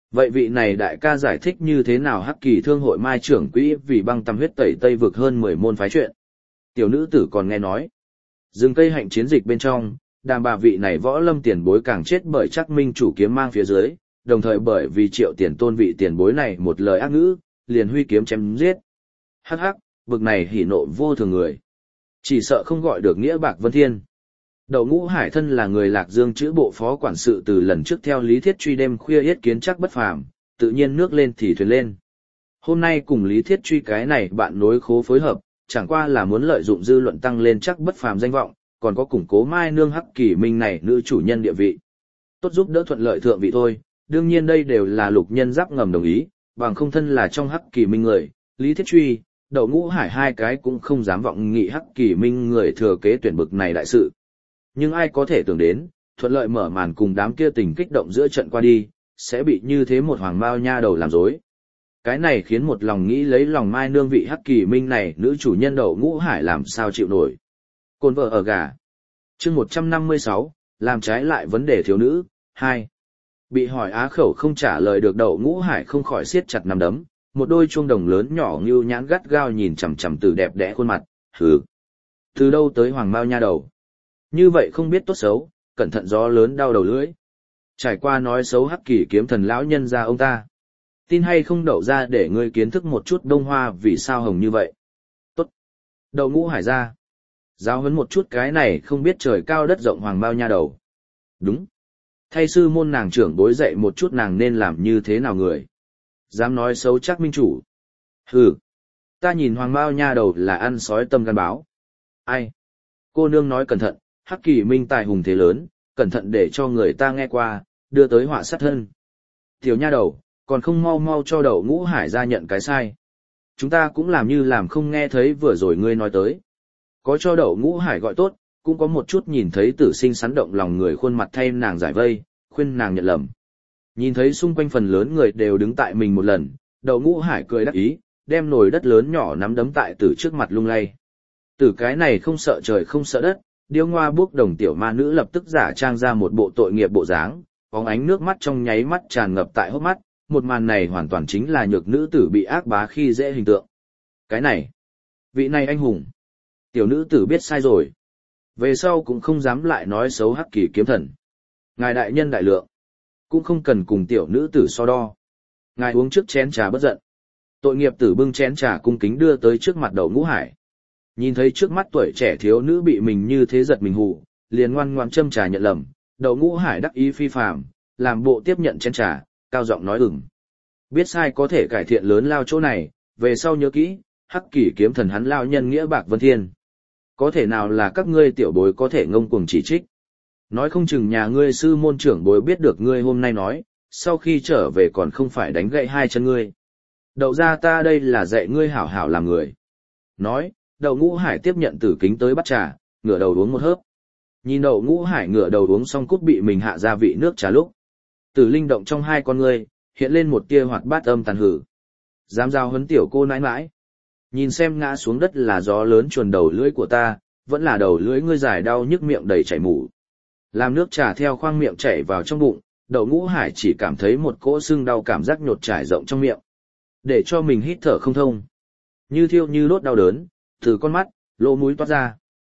Vậy vị này đại ca giải thích như thế nào Hắc Kỳ Thương hội Mai trưởng quỹ vì băng tầm huyết tẩy Tây vực hơn 10 môn phái chuyện. Tiểu nữ tử còn nghe nói, rừng cây hạnh chiến dịch bên trong, đàm bà vị này võ lâm tiền bối càng chết bởi chắc minh chủ kiếm mang phía dưới, đồng thời bởi vì Triệu Tiền Tôn vị tiền bối này một lời ác ngữ, liền huy kiếm chém giết. Hắc hắc, bực này hỉ nộ vô thường người. Chỉ sợ không gọi được nghĩa bạc vân thiên. Đậu Ngũ Hải thân là người Lạc Dương chữ bộ phó quản sự từ lần trước theo Lý Thiết Truy đêm khuya yết kiến chắc bất phàm, tự nhiên nước lên thì thuyền lên. Hôm nay cùng Lý Thiết Truy cái này bạn nối khố phối hợp, chẳng qua là muốn lợi dụng dư luận tăng lên chắc bất phàm danh vọng, còn có củng cố Mai Nương Hắc Kỳ Minh này nữ chủ nhân địa vị. Tốt giúp đỡ thuận lợi thượng vị thôi, đương nhiên đây đều là Lục Nhân Giáp ngầm đồng ý, bằng không thân là trong Hắc Kỳ Minh người, Lý Thiết Truy, Đậu Ngũ Hải hai cái cũng không dám vọng nghị Hắc Kỳ Minh người thừa kế tuyển bực này đại sự. Nhưng ai có thể tưởng đến, thuận lợi mở màn cùng đám kia tình kích động giữa trận qua đi, sẽ bị như thế một hoàng mao nha đầu làm dối. Cái này khiến một lòng nghĩ lấy lòng Mai Nương vị Hắc Kỳ Minh này nữ chủ nhân Đậu Ngũ Hải làm sao chịu nổi. Côn vợ ở gà. Chương 156, làm trái lại vấn đề thiếu nữ, 2. Bị hỏi á khẩu không trả lời được Đậu Ngũ Hải không khỏi siết chặt nắm đấm, một đôi chuông đồng lớn nhỏ như nhãn gắt gao nhìn chằm chằm từ đẹp đẽ khuôn mặt, hừ. Từ đâu tới hoàng mao nha đầu? Như vậy không biết tốt xấu, cẩn thận gió lớn đau đầu lưỡi. Trải qua nói xấu Hắc Kỳ kiếm thần lão nhân ra ông ta. Tin hay không đậu ra để ngươi kiến thức một chút đông hoa vì sao hồng như vậy. Tốt. Đậu Ngũ Hải ra. Giáo huấn một chút cái này không biết trời cao đất rộng hoàng bao nha đầu. Đúng. Thay sư môn nàng trưởng bối dạy một chút nàng nên làm như thế nào người. Dám nói xấu chắc minh chủ. Hừ. Ta nhìn hoàng bao nha đầu là ăn sói tâm gan báo. Ai? Cô nương nói cẩn thận, Hắc Kỳ Minh tài hùng thế lớn, cẩn thận để cho người ta nghe qua, đưa tới họa sát thân. Tiểu nha đầu, còn không mau mau cho Đậu Ngũ Hải ra nhận cái sai. Chúng ta cũng làm như làm không nghe thấy vừa rồi ngươi nói tới. Có cho Đậu Ngũ Hải gọi tốt, cũng có một chút nhìn thấy Tử Sinh sắn động lòng người khuôn mặt thay nàng giải vây, khuyên nàng nhận lầm. Nhìn thấy xung quanh phần lớn người đều đứng tại mình một lần, Đậu Ngũ Hải cười đắc ý, đem nồi đất lớn nhỏ nắm đấm tại Tử trước mặt lung lay. Tử cái này không sợ trời không sợ đất, điêu ngoa bước đồng tiểu ma nữ lập tức giả trang ra một bộ tội nghiệp bộ dáng, bóng ánh nước mắt trong nháy mắt tràn ngập tại hốc mắt, một màn này hoàn toàn chính là nhược nữ tử bị ác bá khi dễ hình tượng. Cái này, vị này anh hùng. Tiểu nữ tử biết sai rồi. Về sau cũng không dám lại nói xấu Hắc Kỳ kiếm thần. Ngài đại nhân đại lượng, cũng không cần cùng tiểu nữ tử so đo. Ngài uống trước chén trà bất giận. Tội nghiệp tử bưng chén trà cung kính đưa tới trước mặt Đậu Ngũ Hải. Nhìn thấy trước mắt tuổi trẻ thiếu nữ bị mình như thế giật mình hù, liền ngoan ngoan châm trà nhận lầm, Đậu Ngũ Hải đắc ý phi phàm, làm bộ tiếp nhận chén trà, cao giọng nói ừng. Biết sai có thể cải thiện lớn lao chỗ này, về sau nhớ kỹ, Hắc Kỳ kiếm thần hắn lao nhân nghĩa bạc vân thiên. Có thể nào là các ngươi tiểu bối có thể ngông cuồng chỉ trích. Nói không chừng nhà ngươi sư môn trưởng bối biết được ngươi hôm nay nói, sau khi trở về còn không phải đánh gãy hai chân ngươi. Đậu ra ta đây là dạy ngươi hảo hảo làm người. Nói, Đậu Ngũ Hải tiếp nhận Tử kính tới bắt trà, ngửa đầu uống một hớp. Nhìn Đậu Ngũ Hải ngửa đầu uống xong cút bị mình hạ ra vị nước trà lúc. Tử linh động trong hai con ngươi, hiện lên một tia hoạt bát âm tàn hử. Dám giao huấn tiểu cô nãi nãi. Nhìn xem ngã xuống đất là gió lớn chuồn đầu lưỡi của ta, vẫn là đầu lưỡi ngươi dài đau nhức miệng đầy chảy mủ. Làm nước trà theo khoang miệng chảy vào trong bụng, Đậu Ngũ Hải chỉ cảm thấy một cỗ sưng đau cảm giác nhột trải rộng trong miệng. Để cho mình hít thở không thông. Như thiêu như đốt đau đớn, từ con mắt, lỗ mũi toát ra.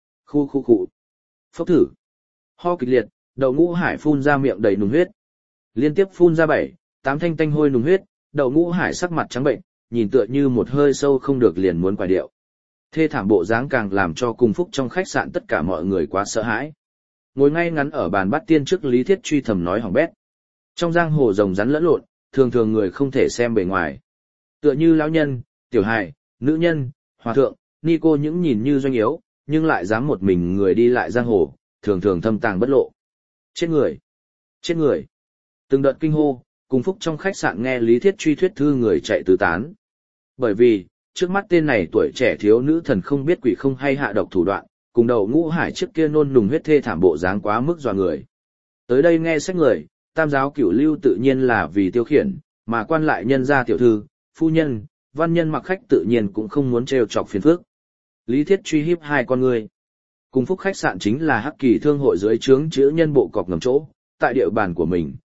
Khu. Phốc thử. Ho kịch liệt, Đậu Ngũ Hải phun ra miệng đầy nùng huyết. Liên tiếp phun ra 7, 8 thanh tanh hôi nùng huyết, Đậu Ngũ Hải sắc mặt trắng bệnh, nhìn tựa như một hơi sâu không được liền muốn quải điệu. Thê thảm bộ dáng càng làm cho cùng phúc trong khách sạn tất cả mọi người quá sợ hãi. Ngồi ngay ngắn ở bàn bát tiên trước Lý Thiết Truy thầm nói hỏng bét. Trong giang hồ rồng rắn lẫn lộn, thường thường người không thể xem bề ngoài. Tựa như lão nhân, tiểu hài, nữ nhân, hòa thượng, ni cô những nhìn như doanh yếu, nhưng lại dám một mình người đi lại giang hồ, thường thường thâm tàng bất lộ. Chết người! Chết người! Từng đợt kinh hô, cùng phúc trong khách sạn nghe Lý Thiết Truy thuyết thư người chạy tứ tán. Bởi vì, trước mắt tên này tuổi trẻ thiếu nữ thần không biết quỷ không hay hạ độc thủ đoạn, cùng Đậu Ngũ Hải trước kia nôn nùng huyết thê thảm bộ dáng quá mức dọa người. Tới đây nghe sách người, tam giáo cửu lưu tự nhiên là vì tiêu khiển, mà quan lại nhân gia tiểu thư, phu nhân, văn nhân mặc khách tự nhiên cũng không muốn trêu chọc phiền phức. Lý Thiết Truy hiếp hai con người. Cùng phúc khách sạn chính là Hắc Kỳ thương hội dưới trướng chữ nhân bộ cọc ngầm chỗ, tại địa bàn của mình,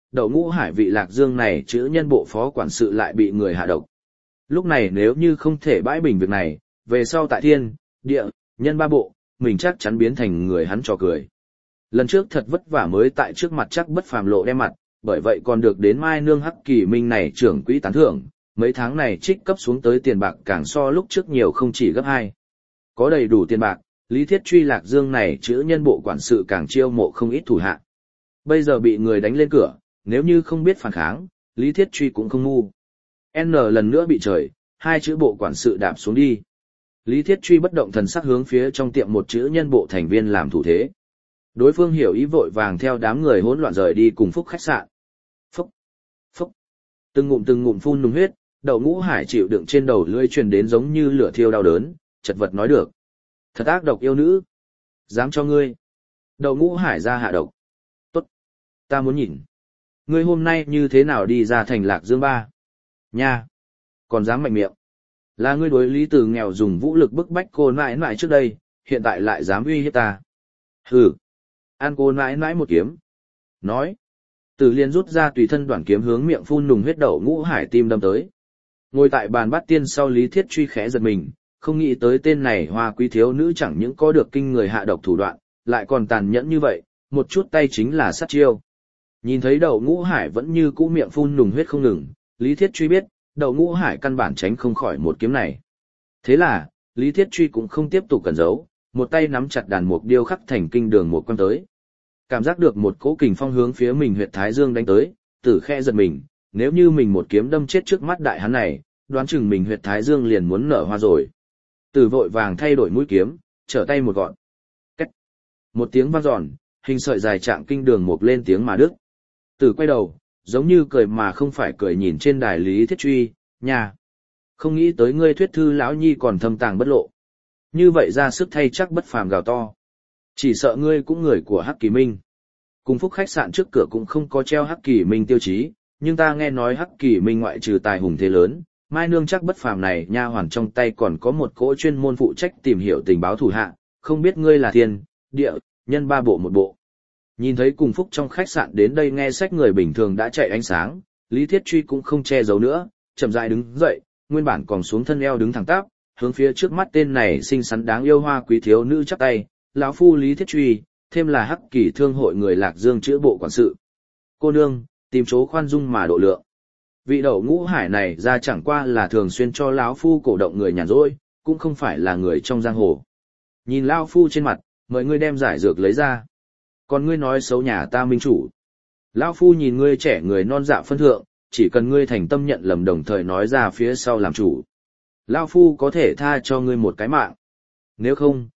Đậu Ngũ Hải vị Lạc Dương này chữ nhân bộ phó quản sự lại bị người hạ độc. Lúc này nếu như không thể bãi bình việc này, về sau tại thiên, địa, nhân ba bộ, mình chắc chắn biến thành người hắn trò cười. Lần trước thật vất vả mới tại trước mặt chắc bất phàm lộ đem mặt, bởi vậy còn được đến Mai Nương Hắc Kỳ Minh này trưởng quỹ tán thưởng, mấy tháng này trích cấp xuống tới tiền bạc càng so lúc trước nhiều không chỉ gấp 2. Có đầy đủ tiền bạc, Lý Thiết Truy Lạc Dương này chữ nhân bộ quản sự càng chiêu mộ không ít thủ hạ. Bây giờ bị người đánh lên cửa, nếu như không biết phản kháng, Lý Thiết Truy cũng không ngu. N lần nữa bị trời, 2 chữ bộ quản sự đạp xuống đi. Lý Thiết Truy bất động thần sắc hướng phía trong tiệm một chữ nhân bộ thành viên làm thủ thế. Đối phương hiểu ý vội vàng theo đám người hỗn loạn rời đi cùng Phúc khách sạn. Phúc, phúc, từng ngụm phun nung huyết, Đậu Ngũ Hải chịu đựng trên đầu lưỡi truyền đến giống như lửa thiêu đau đớn, chật vật nói được. Thật ác độc yêu nữ. Dám cho ngươi. Đậu Ngũ Hải ra hạ độc. Tốt. Ta muốn nhìn. Ngươi hôm nay như thế nào đi ra thành Lạc Dương ba? Nha. Còn dám mạnh miệng. Là ngươi đối Lý Từ nghèo dùng vũ lực bức bách cô nãi nãi trước đây, hiện tại lại dám uy hiếp ta. Hừ. Ăn cô nãi nãi một kiếm. Nói. Từ liền rút ra tùy thân đoạn kiếm hướng miệng phun nùng huyết Đậu Ngũ Hải tim đâm tới. Ngồi tại bàn bát tiên sau Lý Thiết Truy khẽ giật mình, không nghĩ tới tên này hoa quý thiếu nữ chẳng những có được kinh người hạ độc thủ đoạn, lại còn tàn nhẫn như vậy, một chút tay chính là sát chiêu. Nhìn thấy Đậu Ngũ Hải vẫn như cũ miệng phun nùng huyết không ngừng, Lý Thiết Truy biết, Đậu Ngũ Hải căn bản tránh không khỏi một kiếm này. Thế là, Lý Thiết Truy cũng không tiếp tục cẩn giấu, một tay nắm chặt đàn mục điêu khắc thành kinh đường một quăng tới. Cảm giác được một cỗ kình phong hướng phía mình huyệt thái dương đánh tới, Tử khẽ giật mình, nếu như mình một kiếm đâm chết trước mắt đại hắn này, đoán chừng mình huyệt thái dương liền muốn nở hoa rồi. Tử vội vàng thay đổi mũi kiếm, trở tay một gọn. Cách. Một tiếng vang dọn, hình sợi dài trạng kinh đường một lên tiếng mà đứt. Tử quay đầu, giống như cười mà không phải cười nhìn trên đài Lý Thiết Truy, nhà. Không nghĩ tới ngươi thuyết thư lão nhi còn thâm tàng bất lộ. Như vậy ra sức thay chắc bất phàm gào to. Chỉ sợ ngươi cũng người của Hắc Kỳ Minh. Cùng Phúc khách sạn trước cửa cũng không có treo Hắc Kỳ Minh tiêu chí, nhưng ta nghe nói Hắc Kỳ Minh ngoại trừ tài hùng thế lớn, Mai Nương chắc bất phàm này nha hoàn trong tay còn có một cỗ chuyên môn phụ trách tìm hiểu tình báo thủ hạ, không biết ngươi là thiên, địa, nhân ba bộ một bộ. Nhìn thấy cùng Phúc trong khách sạn đến đây nghe sách người bình thường đã chạy ánh sáng, Lý Thiết Truy cũng không che giấu nữa, chậm rãi đứng dậy, nguyên bản còn xuống thân eo đứng thẳng tắp, hướng phía trước mắt tên này xinh xắn đáng yêu hoa quý thiếu nữ chắp tay, lão phu Lý Thiết Truy, thêm là Hắc Kỳ thương hội người Lạc Dương chữa bộ quản sự. Cô nương, tìm chỗ khoan dung mà độ lượng. Vị Đậu Ngũ Hải này ra chẳng qua là thường xuyên cho lão phu cổ động người nhàn rỗi, cũng không phải là người trong giang hồ. Nhìn lão phu trên mặt, mời ngươi đem giải dược lấy ra. Còn ngươi nói xấu nhà ta minh chủ. Lão phu nhìn ngươi trẻ người non dạ phân thượng, chỉ cần ngươi thành tâm nhận lầm đồng thời nói ra phía sau làm chủ. Lão phu có thể tha cho ngươi một cái mạng. Nếu không,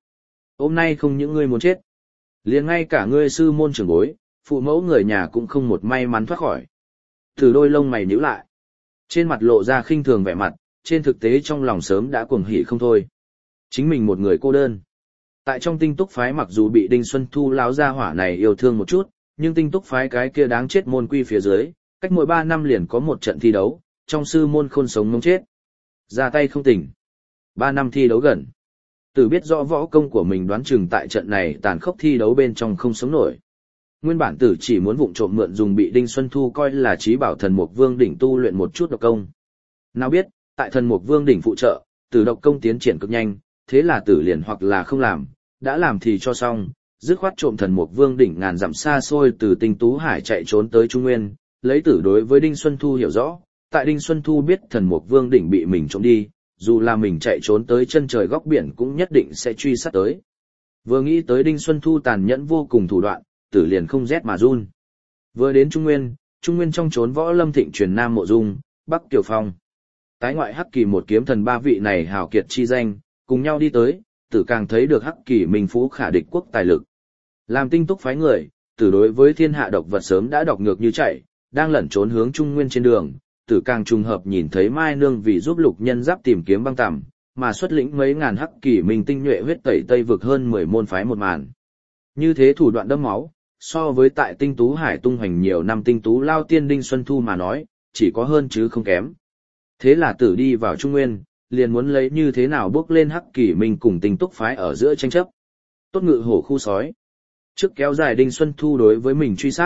hôm nay không những ngươi muốn chết, liền ngay cả ngươi sư môn trưởng bối, phụ mẫu người nhà cũng không một may mắn thoát khỏi. Từ đôi lông mày nhíu lại, trên mặt lộ ra khinh thường vẻ mặt, trên thực tế trong lòng sớm đã cuồng hỉ không thôi. Chính mình một người cô đơn. Tại trong Tinh Túc phái mặc dù bị Đinh Xuân Thu láo gia hỏa này yêu thương một chút, nhưng Tinh Túc phái cái kia đáng chết môn quy phía dưới, cách mỗi 3 năm liền có một trận thi đấu, trong sư môn khôn sống mống chết. Ra tay không tỉnh. 3 năm thi đấu gần. Tử biết rõ võ công của mình đoán chừng tại trận này tàn khốc thi đấu bên trong không sống nổi. Nguyên bản Tử chỉ muốn vụng trộm mượn dùng bị Đinh Xuân Thu coi là trí bảo Thần Mục Vương đỉnh tu luyện một chút độc công. Nào biết, tại Thần Mục Vương đỉnh phụ trợ, Tử độc công tiến triển cực nhanh, thế là Tử liền hoặc là không làm, đã làm thì cho xong, dứt khoát trộm Thần Mục Vương đỉnh ngàn dặm xa xôi từ Tinh Tú Hải chạy trốn tới Trung Nguyên, lấy Tử đối với Đinh Xuân Thu hiểu rõ, tại Đinh Xuân Thu biết Thần Mục Vương đỉnh bị mình trộm đi, dù là mình chạy trốn tới chân trời góc biển cũng nhất định sẽ truy sát tới. Vừa nghĩ tới Đinh Xuân Thu tàn nhẫn vô cùng thủ đoạn, Tử liền không rét mà run. Vừa đến Trung Nguyên trong trốn võ lâm thịnh truyền Nam Mộ Dung, Bắc Kiều Phong. Tái ngoại Hắc Kỳ một kiếm thần ba vị này hào kiệt chi danh, cùng nhau đi tới, Tử càng thấy được Hắc Kỳ minh phú khả địch quốc tài lực. Làm Tinh Túc phái người, Tử đối với thiên hạ độc vật sớm đã đọc ngược như chạy, đang lẩn trốn hướng Trung Nguyên trên đường. Tử càng trùng hợp nhìn thấy Mai Nương vì giúp Lục Nhân Giáp tìm kiếm băng tằm, mà xuất lĩnh mấy ngàn Hắc Kỳ minh tinh nhuệ huyết tẩy Tây vực hơn 10 môn phái một màn. Như thế thủ đoạn đẫm máu, so với tại Tinh Tú Hải tung hoành nhiều năm Tinh Tú Lao Tiên Đinh Xuân Thu mà nói, chỉ có hơn chứ không kém. Thế là Tử đi vào Trung Nguyên, liền muốn lấy như thế nào bước lên Hắc Kỳ minh cùng Tinh Túc phái ở giữa tranh chấp. Tốt ngự hổ khu sói. Trước kéo dài Đinh Xuân Thu đối với mình truy sát,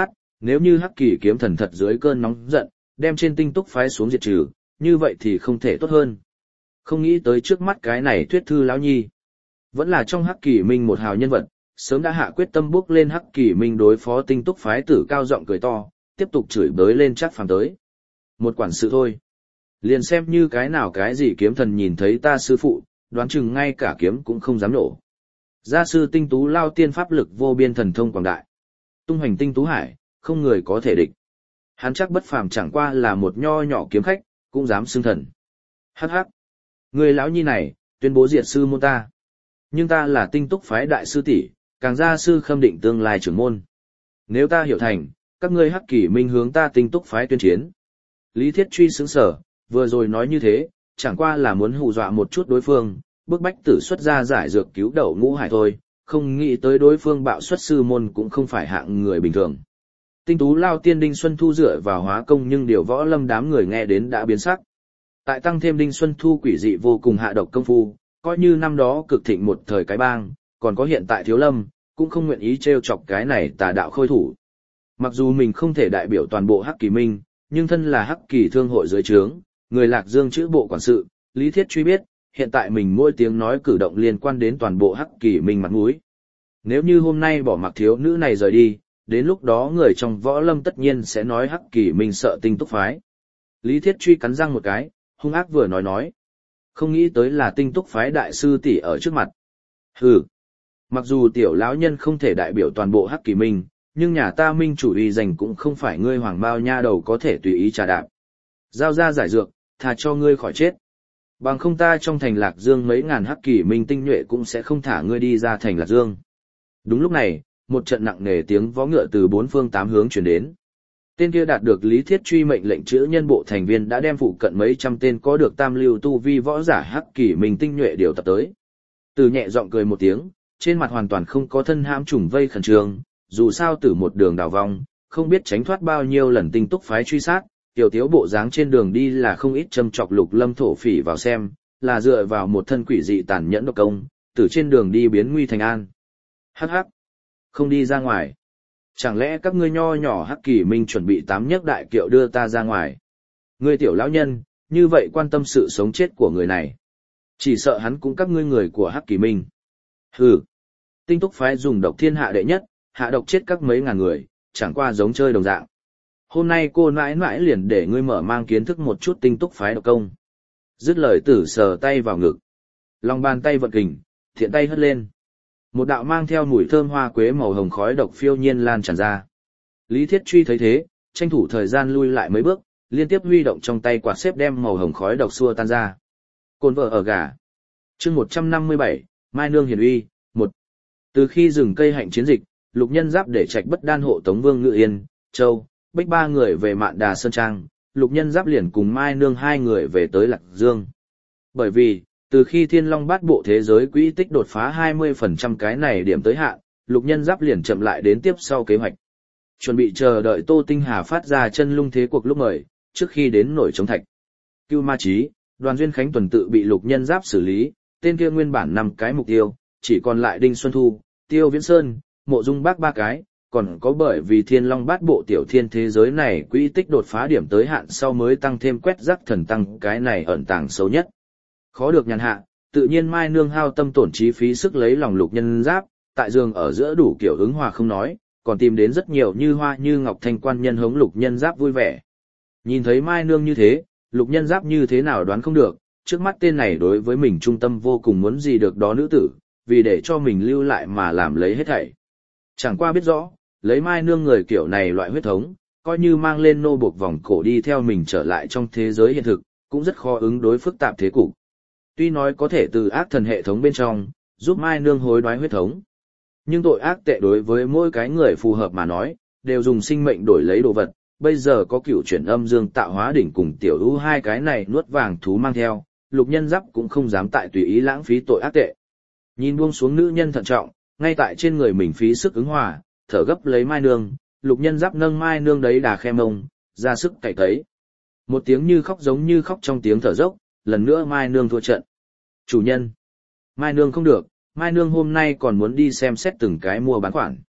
nếu như Hắc Kỳ kiếm thần thật dưới cơn nóng giận, đem trên tinh túc phái xuống diệt trừ, như vậy thì không thể tốt hơn. Không nghĩ tới trước mắt cái này Tuyết Thư lão nhi, vẫn là trong Hắc Kỳ Minh một hào nhân vật, sớm đã hạ quyết tâm bước lên Hắc Kỳ Minh đối phó tinh túc phái tử, cao giọng cười to, tiếp tục chửi bới lên Trác Phàm tới. Một quản sự thôi. Liền xem như cái nào cái gì kiếm thần nhìn thấy ta sư phụ, đoán chừng ngay cả kiếm cũng không dám nổ. Gia sư tinh tú lao tiên pháp lực vô biên thần thông quảng đại. Tung hoành tinh tú hải, không người có thể địch. Hắn chắc bất phàm chẳng qua là một nho nhỏ kiếm khách, cũng dám xưng thần. Hắc hắc. Người lão nhi này, tuyên bố diệt sư môn ta. Nhưng ta là tinh túc phái đại sư tỷ, càng gia sư khâm định tương lai trưởng môn. Nếu ta hiểu thành, các ngươi Hắc Kỳ Minh hướng ta tinh túc phái tuyên chiến. Lý Thiết Truy sững sờ, vừa rồi nói như thế, chẳng qua là muốn hù dọa một chút đối phương, bức bách tử xuất ra giải dược cứu đậu Ngũ Hải thôi, không nghĩ tới đối phương bạo xuất sư môn cũng không phải hạng người bình thường. Tinh tú lao tiên Đinh Xuân Thu dựa vào hóa công, nhưng điều võ lâm đám người nghe đến đã biến sắc. Tại tăng thêm Đinh Xuân Thu quỷ dị vô cùng hạ độc công phu, coi như năm đó cực thịnh một thời cái bang, còn có hiện tại Thiếu Lâm, cũng không nguyện ý trêu chọc cái này tà đạo khôi thủ. Mặc dù mình không thể đại biểu toàn bộ Hắc Kỳ Minh, nhưng thân là Hắc Kỳ thương hội dưới trướng, người Lạc Dương chữ bộ quản sự, Lý Thiết Truy biết, hiện tại mình mỗi tiếng nói cử động liên quan đến toàn bộ Hắc Kỳ Minh mặt mũi. Nếu như hôm nay bỏ mặc thiếu nữ này rời đi, đến lúc đó người trong võ lâm tất nhiên sẽ nói Hắc Kỳ Minh sợ tinh túc phái. Lý Thiết Truy cắn răng một cái, hung ác vừa nói. Không nghĩ tới là tinh túc phái đại sư tỷ ở trước mặt. Hừ. Mặc dù tiểu lão nhân không thể đại biểu toàn bộ Hắc Kỳ Minh, nhưng nhà ta Minh chủ uy danh cũng không phải ngươi hoàng bao nha đầu có thể tùy ý trà đạp. Giao ra giải dược, thà cho ngươi khỏi chết. Bằng không ta trong thành Lạc Dương mấy ngàn Hắc Kỳ Minh tinh nhuệ cũng sẽ không thả ngươi đi ra thành Lạc Dương. Đúng lúc này, một trận nặng nề tiếng vó ngựa từ bốn phương tám hướng truyền đến. Tên kia đạt được Lý Thiết Truy mệnh lệnh chữ nhân bộ thành viên đã đem phụ cận mấy trăm tên có được tam lưu tu vi võ giả Hắc Kỳ Minh tinh nhuệ điều tập tới. Từ nhẹ giọng cười một tiếng, trên mặt hoàn toàn không có thân hãm trùng vây khẩn trương, dù sao từ một đường đào vong, không biết tránh thoát bao nhiêu lần tinh túc phái truy sát, tiểu tiếu bộ dáng trên đường đi là không ít châm chọc Lục Lâm thổ phỉ vào xem, là dựa vào một thân quỷ dị tàn nhẫn độc công, từ trên đường đi biến nguy thành an. Hắc hắc, không đi ra ngoài. Chẳng lẽ các ngươi nho nhỏ Hắc Kỳ Minh chuẩn bị 8 nhấc đại kiệu đưa ta ra ngoài? Ngươi tiểu lão nhân, như vậy quan tâm sự sống chết của người này. Chỉ sợ hắn cũng các ngươi người của Hắc Kỳ Minh. Hừ, tinh túc phái dùng độc thiên hạ đệ nhất, hạ độc chết các mấy ngàn người, chẳng qua giống chơi đồng dạng. Hôm nay cô mãi mãi liền để ngươi mở mang kiến thức một chút tinh túc phái độc công. Dứt lời tử sờ tay vào ngực. Lòng bàn tay vận kình, thiện tay hất lên. Một đạo mang theo mùi thơm hoa quế màu hồng khói độc phiêu nhiên lan tràn ra. Lý Thiết Truy thấy thế, tranh thủ thời gian lui lại mấy bước, liên tiếp huy động trong tay quạt xếp đem màu hồng khói độc xua tan ra. Cồn vợ ở gà. Chương 157, Mai Nương hiển uy, 1. Từ khi dừng cây hạnh chiến dịch, Lục Nhân Giáp để Trạch Bất Đan hộ tống Vương Ngự Yên, Châu, Bách ba người về Mạn Đà Sơn Trang, Lục Nhân Giáp liền cùng Mai Nương hai người về tới Lạc Dương. Bởi vì, từ khi Thiên Long Bát Bộ thế giới quỹ tích đột phá 20% cái này điểm tới hạn, Lục Nhân Giáp liền chậm lại đến tiếp sau kế hoạch. Chuẩn bị chờ đợi Tô Tinh Hà phát ra chân lung thế cuộc lúc mời, trước khi đến nổi chống thạch. Cưu Ma Chí, Đoàn Duyên Khánh tuần tự bị Lục Nhân Giáp xử lý, tên kia nguyên bản 5 cái mục tiêu, chỉ còn lại Đinh Xuân Thu, Tiêu Viễn Sơn, Mộ Dung Bác 3 cái, còn có bởi vì Thiên Long Bát Bộ tiểu thiên thế giới này quỹ tích đột phá điểm tới hạn sau mới tăng thêm quét rác thần tăng, cái này ẩn tàng xấu nhất. Khó được nhàn hạ, tự nhiên Mai Nương hao tâm tổn trí phí sức lấy lòng Lục Nhân Giáp, tại giường ở giữa đủ kiểu ứng hòa không nói, còn tìm đến rất nhiều như hoa như ngọc thanh quan nhân hống Lục Nhân Giáp vui vẻ. Nhìn thấy Mai Nương như thế, Lục Nhân Giáp như thế nào đoán không được, trước mắt tên này đối với mình trung tâm vô cùng muốn gì được đó nữ tử, vì để cho mình lưu lại mà làm lấy hết thảy. Chẳng qua biết rõ, lấy Mai Nương người kiểu này loại huyết thống, coi như mang lên nô buộc vòng cổ đi theo mình trở lại trong thế giới hiện thực, cũng rất khó ứng đối phức tạp thế cục. Tuy nói có thể từ ác thần hệ thống bên trong, giúp Mai Nương hối đoái huyết thống. Nhưng tội ác tệ đối với mỗi cái người phù hợp mà nói, đều dùng sinh mệnh đổi lấy đồ vật. Bây giờ có cửu chuyển âm dương tạo hóa đỉnh cùng tiểu ưu hai cái này nuốt vàng thú mang theo, Lục Nhân Giáp cũng không dám tại tùy ý lãng phí tội ác tệ. Nhìn buông xuống nữ nhân thận trọng, ngay tại trên người mình phí sức ứng hòa, thở gấp lấy Mai Nương, Lục Nhân Giáp nâng Mai Nương đấy đà khe mông, ra sức cày cấy. Một tiếng như khóc giống như khóc trong tiếng thở dốc, lần nữa Mai Nương thua trận. Chủ nhân, Mai Nương không được, Mai Nương hôm nay còn muốn đi xem xét từng cái mua bán khoản.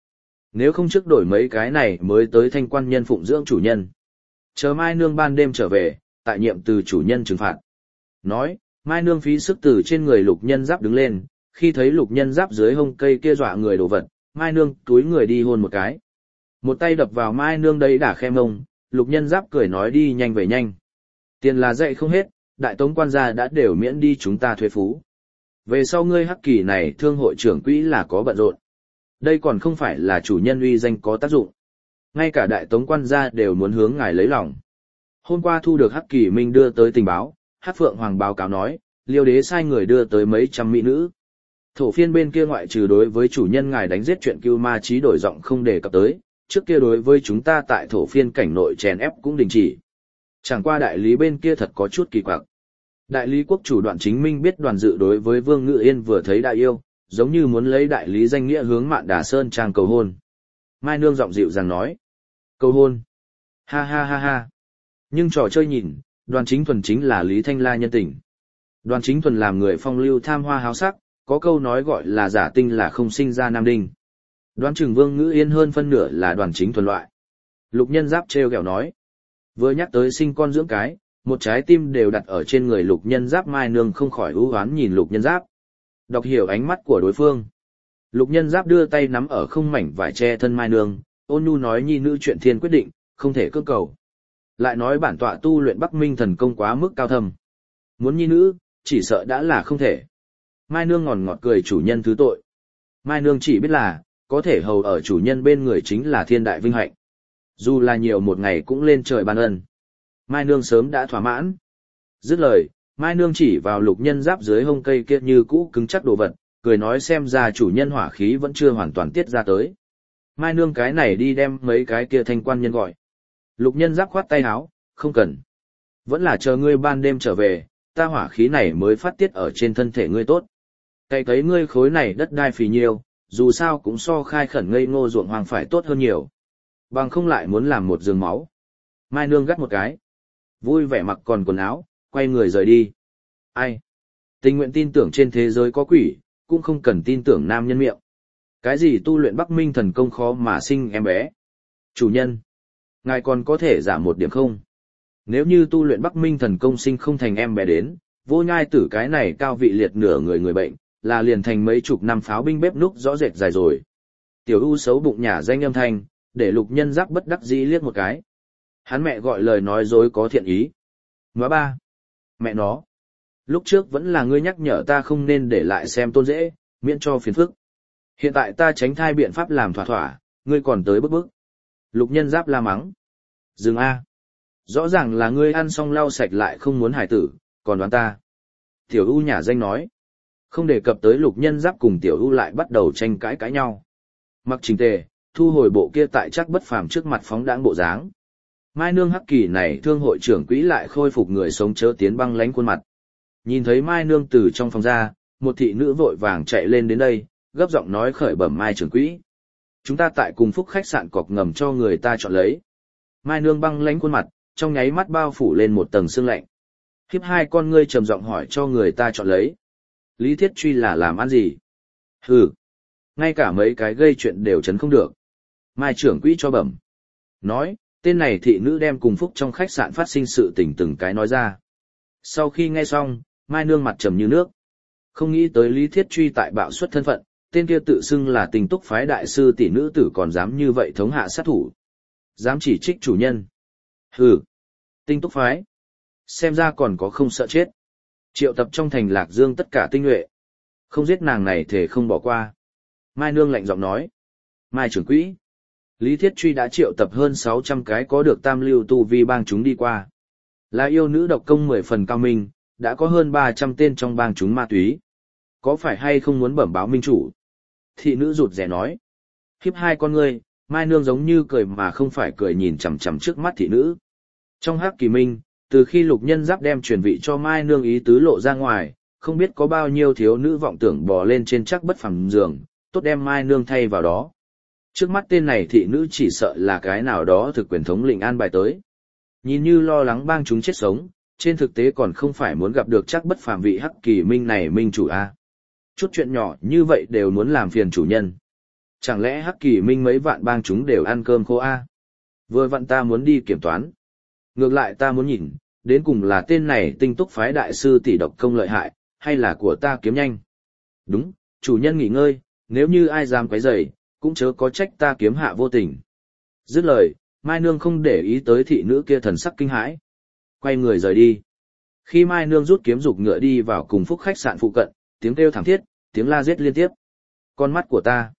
Nếu không trước đổi mấy cái này mới tới thanh quan nhân phụng dưỡng chủ nhân. Chờ Mai Nương ban đêm trở về, tại nhiệm từ chủ nhân trừng phạt. Nói, Mai Nương phí sức từ trên người Lục Nhân Giáp đứng lên, khi thấy Lục Nhân Giáp dưới hông cây kia dọa người đồ vật, Mai Nương túi người đi hôn một cái. Một tay đập vào Mai Nương đấy đả khe mông, Lục Nhân Giáp cười nói đi nhanh về nhanh. Tiền là dạy không hết, đại tống quan gia đã đều miễn đi chúng ta thuế phú. Về sau ngươi Hắc Kỳ này thương hội trưởng quỹ là có bận rộn. Đây còn không phải là chủ nhân uy danh có tác dụng. Ngay cả đại tống quan gia đều muốn hướng ngài lấy lòng. Hôm qua thu được Hắc Kỳ Minh đưa tới tình báo, Hắc Phượng Hoàng báo cáo nói, Liêu đế sai người đưa tới mấy trăm mỹ nữ. Thổ phiên bên kia ngoại trừ đối với chủ nhân ngài đánh giết chuyện Cưu Ma Chí đổi giọng không đề cập tới, trước kia đối với chúng ta tại thổ phiên cảnh nội chèn ép cũng đình chỉ. Chẳng qua đại lý bên kia thật có chút kỳ quặc. Đại lý quốc chủ Đoạn Chính Minh biết Đoàn Dự đối với Vương Ngự Yên vừa thấy đại yêu, giống như muốn lấy đại lý danh nghĩa hướng Mạn Đà Sơn trang cầu hôn. Mai Nương giọng dịu dàng nói, cầu hôn. Ha ha ha ha. Nhưng trò chơi nhìn, Đoàn Chính Thuần chính là Lý Thanh La nhân tình. Đoàn Chính Thuần làm người phong lưu tham hoa háo sắc, có câu nói gọi là giả tinh là không sinh ra nam đinh. Đoán chừng Vương Ngữ Yên hơn phân nửa là Đoàn Chính Thuần loại. Lục Nhân Giáp trêu ghẹo nói, vừa nhắc tới sinh con dưỡng cái, một trái tim đều đặt ở trên người Lục Nhân Giáp. Mai Nương không khỏi ưu hoán nhìn Lục Nhân Giáp. Đọc hiểu ánh mắt của đối phương. Lục Nhân Giáp đưa tay nắm ở không mảnh vải che thân Mai Nương, ôn nhu nói nhi nữ chuyện thiên quyết định, không thể cưỡng cầu. Lại nói bản tọa tu luyện Bắc Minh thần công quá mức cao thâm. Muốn nhi nữ, chỉ sợ đã là không thể. Mai Nương ngọt ngọt cười chủ nhân thứ tội. Mai Nương chỉ biết là, có thể hầu ở chủ nhân bên người chính là thiên đại vinh hạnh. Dù là nhiều một ngày cũng lên trời ban ân. Mai Nương sớm đã thỏa mãn. Dứt lời, Mai Nương chỉ vào Lục Nhân Giáp dưới hông cây kia như cũ cứng chắc đồ vật, cười nói xem ra chủ nhân hỏa khí vẫn chưa hoàn toàn tiết ra tới. Mai Nương cái này đi đem mấy cái kia thanh quan nhân gọi. Lục Nhân Giáp khoát tay áo, không cần. Vẫn là chờ ngươi ban đêm trở về, ta hỏa khí này mới phát tiết ở trên thân thể ngươi tốt. Cày cấy ngươi khối này đất đai phì nhiêu, dù sao cũng so khai khẩn ngây ngô ruộng hoang phải tốt hơn nhiều. Bằng không lại muốn làm một giường máu. Mai Nương gắt một cái. Vui vẻ mặc còn quần áo, quay người rời đi. Ai? Tình nguyện tin tưởng trên thế giới có quỷ, cũng không cần tin tưởng nam nhân miệng. Cái gì tu luyện Bắc Minh thần công khó mà sinh em bé? Chủ nhân, ngài còn có thể giảm một điểm không? Nếu như tu luyện Bắc Minh thần công sinh không thành em bé đến, vô nhai tử cái này cao vị liệt nửa người bệnh, là liền thành mấy chục năm pháo binh bếp núc rõ rệt dài rồi. Tiểu U xấu bụng nhả danh âm thanh, để Lục Nhân Giáp bất đắc dĩ liếc một cái. Hắn mẹ gọi lời nói dối có thiện ý. Ngoá ba. Mẹ nó. Lúc trước vẫn là ngươi nhắc nhở ta không nên để lại xem tôn dễ, miễn cho phiền phức. Hiện tại ta tránh thai biện pháp làm thỏa thỏa, ngươi còn tới bức bức. Lục Nhân Giáp la mắng. Dừng A. Rõ ràng là ngươi ăn xong lau sạch lại không muốn hải tử, còn đoán ta. Tiểu U nhả danh nói. Không đề cập tới Lục Nhân Giáp cùng Tiểu U lại bắt đầu tranh cãi nhau. Mặc chỉnh tề, thu hồi bộ kia tại chắc bất phàm trước mặt phóng đãng bộ dáng. Mai Nương Hắc Kỳ này thương hội trưởng quỹ lại khôi phục người sống chớ tiến băng lánh khuôn mặt. Nhìn thấy Mai Nương từ trong phòng ra, một thị nữ vội vàng chạy lên đến đây, gấp giọng nói khởi bẩm Mai trưởng quỹ. Chúng ta tại cùng phúc khách sạn cọc ngầm cho người ta chọn lấy. Mai Nương băng lánh khuôn mặt, trong nháy mắt bao phủ lên một tầng sương lạnh. Khiếp hai con ngươi trầm giọng hỏi cho người ta chọn lấy. Lý Thiết Truy là làm ăn gì? Hừ, ngay cả mấy cái gây chuyện đều chấn không được. Mai trưởng quỹ cho bẩm. Nói, tên này thị nữ đem cùng phúc trong khách sạn phát sinh sự tình từng cái nói ra. Sau khi nghe xong, Mai Nương mặt trầm như nước. Không nghĩ tới Lý Thiết Truy tại bạo suất thân phận, tên kia tự xưng là Tình Túc phái đại sư tỷ nữ tử còn dám như vậy thống hạ sát thủ. Dám chỉ trích chủ nhân. Hừ, Tinh Túc phái. Xem ra còn có không sợ chết. Triệu tập trong thành Lạc Dương tất cả tinh nhuệ. Không giết nàng này thể không bỏ qua. Mai Nương lạnh giọng nói. Mai trưởng quỹ. Lý Thiết Truy đã triệu tập hơn 600 cái có được tam lưu tu vi bang chúng đi qua. Là yêu nữ độc công 10 phần cao minh, đã có hơn 300 tên trong bang chúng ma túy. Có phải hay không muốn bẩm báo minh chủ? Thị nữ rụt rè nói. Khiếp hai con ngươi, Mai Nương giống như cười mà không phải cười nhìn chằm chằm trước mắt thị nữ. Trong Hắc Kỳ Minh, từ khi Lục Nhân Giáp đem truyền vị cho Mai Nương ý tứ lộ ra ngoài, không biết có bao nhiêu thiếu nữ vọng tưởng bò lên trên chắc bất phẳng giường, tốt đem Mai Nương thay vào đó. Trước mắt tên này thị nữ chỉ sợ là cái nào đó thực quyền thống lĩnh an bài tới. Nhìn như lo lắng bang chúng chết sống, trên thực tế còn không phải muốn gặp được chắc bất phàm vị Hắc Kỳ Minh này minh chủ a. Chút chuyện nhỏ như vậy đều muốn làm phiền chủ nhân. Chẳng lẽ Hắc Kỳ Minh mấy vạn bang chúng đều ăn cơm khô a? Vừa vặn ta muốn đi kiểm toán. Ngược lại ta muốn nhìn, đến cùng là tên này tinh túc phái đại sư tỷ độc công lợi hại, hay là của ta kiếm nhanh. Đúng, chủ nhân nghỉ ngơi, nếu như ai dám quấy rầy, cũng chớ có trách ta kiếm hạ vô tình. Dứt lời, Mai Nương không để ý tới thị nữ kia thần sắc kinh hãi. Quay người rời đi. Khi Mai Nương rút kiếm dục ngựa đi vào cùng phúc khách sạn phụ cận, tiếng kêu thảm thiết, tiếng la giết liên tiếp. Con mắt của ta.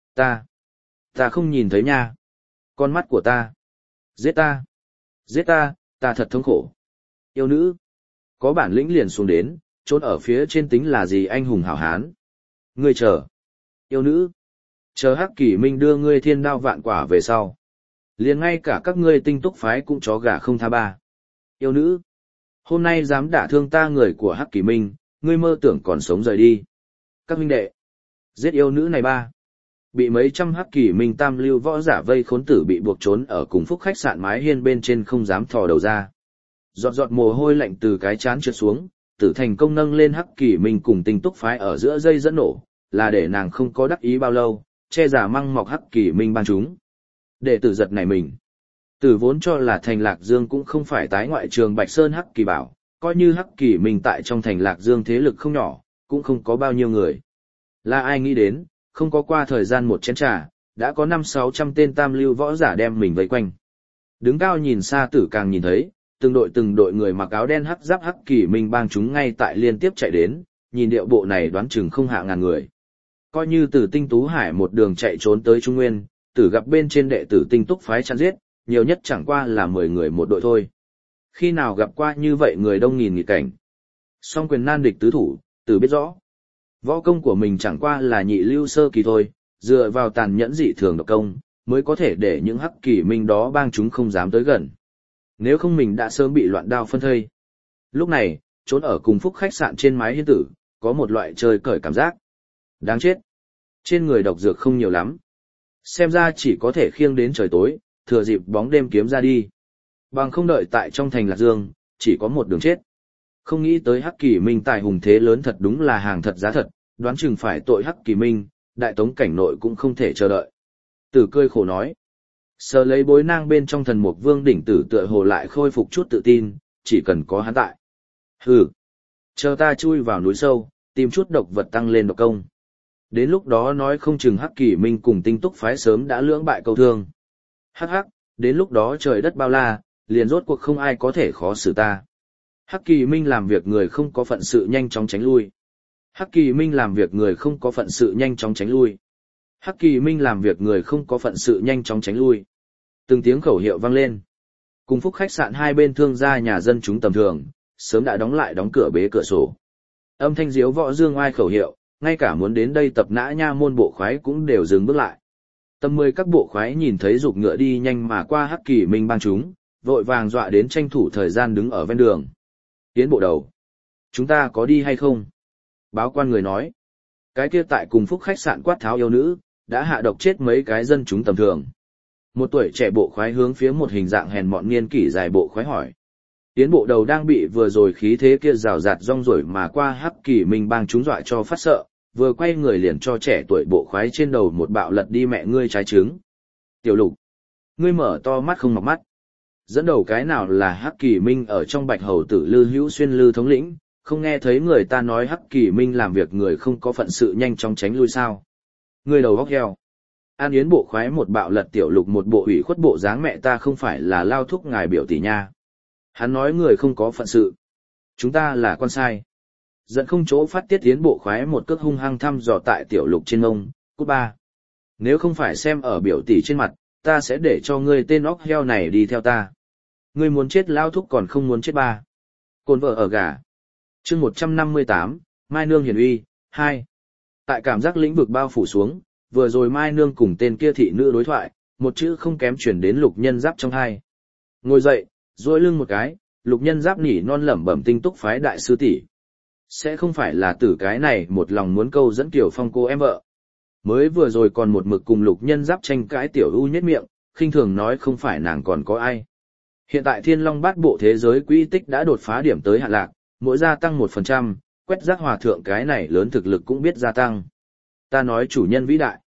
Ta không nhìn thấy nha. Con mắt của ta. Giết ta. Giết ta, ta thật thống khổ. Yêu nữ. Có bản lĩnh liền xuống đến, trốn ở phía trên tính là gì anh hùng hảo hán. Ngươi chờ. Yêu nữ. Chờ Hắc Kỳ Minh đưa ngươi thiên đao vạn quả về sau. Liền ngay cả các ngươi tinh túc phái cũng chó gà không tha ba. Yêu nữ. Hôm nay dám đả thương ta người của Hắc Kỳ Minh, ngươi mơ tưởng còn sống rời đi. Các huynh đệ. Giết yêu nữ này ba. Bị mấy trăm Hắc Kỳ Minh tam lưu võ giả vây khốn tử bị buộc trốn ở cùng phúc khách sạn mái hiên bên trên không dám thò đầu ra. Giọt giọt mồ hôi lạnh từ cái chán trượt xuống, tử thành công nâng lên Hắc Kỳ Minh cùng tinh túc phái ở giữa dây dẫn nổ, là để nàng không có đắc ý bao lâu, che giả măng mọc Hắc Kỳ Minh ban chúng. Để tử giật này mình. Tử vốn cho là thành Lạc Dương cũng không phải tái ngoại trường Bạch Sơn Hắc Kỳ Bảo, coi như Hắc Kỳ Minh tại trong thành Lạc Dương thế lực không nhỏ, cũng không có bao nhiêu người. Là ai nghĩ đến, không có qua thời gian một chén trà, đã có 500-600 tên tam lưu võ giả đem mình vây quanh. Đứng cao nhìn xa tử càng nhìn thấy, từng đội người mặc áo đen hắc giáp Hắc Kỳ Minh bang chúng ngay tại liên tiếp chạy đến, nhìn điệu bộ này đoán chừng không hạ ngàn người. Coi như từ Tinh Tú Hải một đường chạy trốn tới Trung Nguyên, tử gặp bên trên đệ tử Tinh Túc phái chặn giết, nhiều nhất chẳng qua là 10 người một đội thôi. Khi nào gặp qua như vậy người đông nghìn nghịt cảnh. Song quyền nan địch tứ thủ, tử biết rõ. Võ công của mình chẳng qua là nhị lưu sơ kỳ thôi, dựa vào tàn nhẫn dị thường độc công, mới có thể để những Hắc Kỳ Minh đó bang chúng không dám tới gần. Nếu không mình đã sớm bị loạn đao phân thây. Lúc này, trốn ở cùng phúc khách sạn trên mái hiên tử, có một loại chơi cởi cảm giác. Đáng chết. Trên người độc dược không nhiều lắm. Xem ra chỉ có thể khiêng đến trời tối, thừa dịp bóng đêm kiếm ra đi. Bằng không đợi tại trong thành Lạc Dương, chỉ có một đường chết. Không nghĩ tới Hắc Kỳ Minh tài hùng thế lớn thật đúng là hàng thật giá thật, đoán chừng phải tội Hắc Kỳ Minh, đại tống cảnh nội cũng không thể chờ đợi. Tử cười khổ nói. Sờ lấy bối nang bên trong thần mục vương đỉnh tử tựa hồ lại khôi phục chút tự tin, chỉ cần có hắn tại. Hừ. Chờ ta chui vào núi sâu, tìm chút độc vật tăng lên độc công. Đến lúc đó nói không chừng Hắc Kỳ Minh cùng Tinh Túc phái sớm đã lưỡng bại câu thương. Hắc hắc, đến lúc đó trời đất bao la, liền rốt cuộc không ai có thể khó xử ta. Hắc Kỳ Minh làm việc người không có phận sự nhanh chóng tránh lui. Hắc Kỳ Minh làm việc người không có phận sự nhanh chóng tránh lui. Hắc Kỳ Minh làm việc người không có phận sự nhanh chóng tránh lui. Từng tiếng khẩu hiệu vang lên. Cùng phúc khách sạn hai bên thương gia nhà dân chúng tầm thường, sớm đã đóng lại đóng cửa bế cửa sổ. Âm thanh diếu võ dương oai khẩu hiệu, ngay cả muốn đến đây tập nã nha môn bộ khoái cũng đều dừng bước lại. Tầm 10 các bộ khoái nhìn thấy giục ngựa đi nhanh mà qua Hắc Kỳ Minh bang chúng, vội vàng dọa đến tranh thủ thời gian đứng ở ven đường. Tiến bộ đầu. Chúng ta có đi hay không? Báo quan người nói. Cái kia tại cùng phúc khách sạn quát tháo yêu nữ, đã hạ độc chết mấy cái dân chúng tầm thường. Một tuổi trẻ bộ khoái hướng phía một hình dạng hèn mọn niên kỷ dài bộ khoái hỏi. Tiến bộ đầu đang bị vừa rồi khí thế kia rào rạt rong rổi mà qua Hắc Kỳ Minh bang chúng dọa cho phát sợ, vừa quay người liền cho trẻ tuổi bộ khoái trên đầu một bạo lật đi mẹ ngươi trái trứng. Tiểu Lục, ngươi mở to mắt không mọc mắt. Dẫn đầu cái nào là Hắc Kỳ Minh ở trong Bạch Hầu tử Lư Hữu Xuyên Lư thống lĩnh, không nghe thấy người ta nói Hắc Kỳ Minh làm việc người không có phận sự nhanh chóng tránh lui sao? Ngươi đầu góc heo. An Yến bộ khoái một bạo lật Tiểu Lục một bộ ủy khuất bộ dáng mẹ ta không phải là lao thúc ngài biểu tỷ nha. Hắn nói người không có phận sự. Chúng ta là con sai. Giận không chỗ phát tiết Yến bộ khoái một cước hung hăng thăm dò tại Tiểu Lục trên ngông, cút ba. Nếu không phải xem ở biểu tỷ trên mặt, ta sẽ để cho ngươi tên óc heo này đi theo ta. Ngươi muốn chết lao thúc còn không muốn chết ba. Cồn vợ ở gà. Chương 158, Mai Nương hiển uy, 2. Tại cảm giác lĩnh vực bao phủ xuống, vừa rồi Mai Nương cùng tên kia thị nữ đối thoại, một chữ không kém chuyển đến Lục Nhân Giáp trong hai. Ngồi dậy, duỗi lưng một cái, Lục Nhân Giáp nỉ non lẩm bẩm Tinh Túc phái đại sư tỷ. Sẽ không phải là tử cái này một lòng muốn câu dẫn Tiểu Phong cô em vợ. Mới vừa rồi còn một mực cùng Lục Nhân Giáp tranh cãi Tiểu U nhếch miệng, khinh thường nói không phải nàng còn có ai. Hiện tại Thiên Long Bát Bộ thế giới quỹ tích đã đột phá điểm tới hạn lạc, mỗi gia tăng 1%, quét rác hòa thượng cái này lớn thực lực cũng biết gia tăng. Ta nói chủ nhân vĩ đại.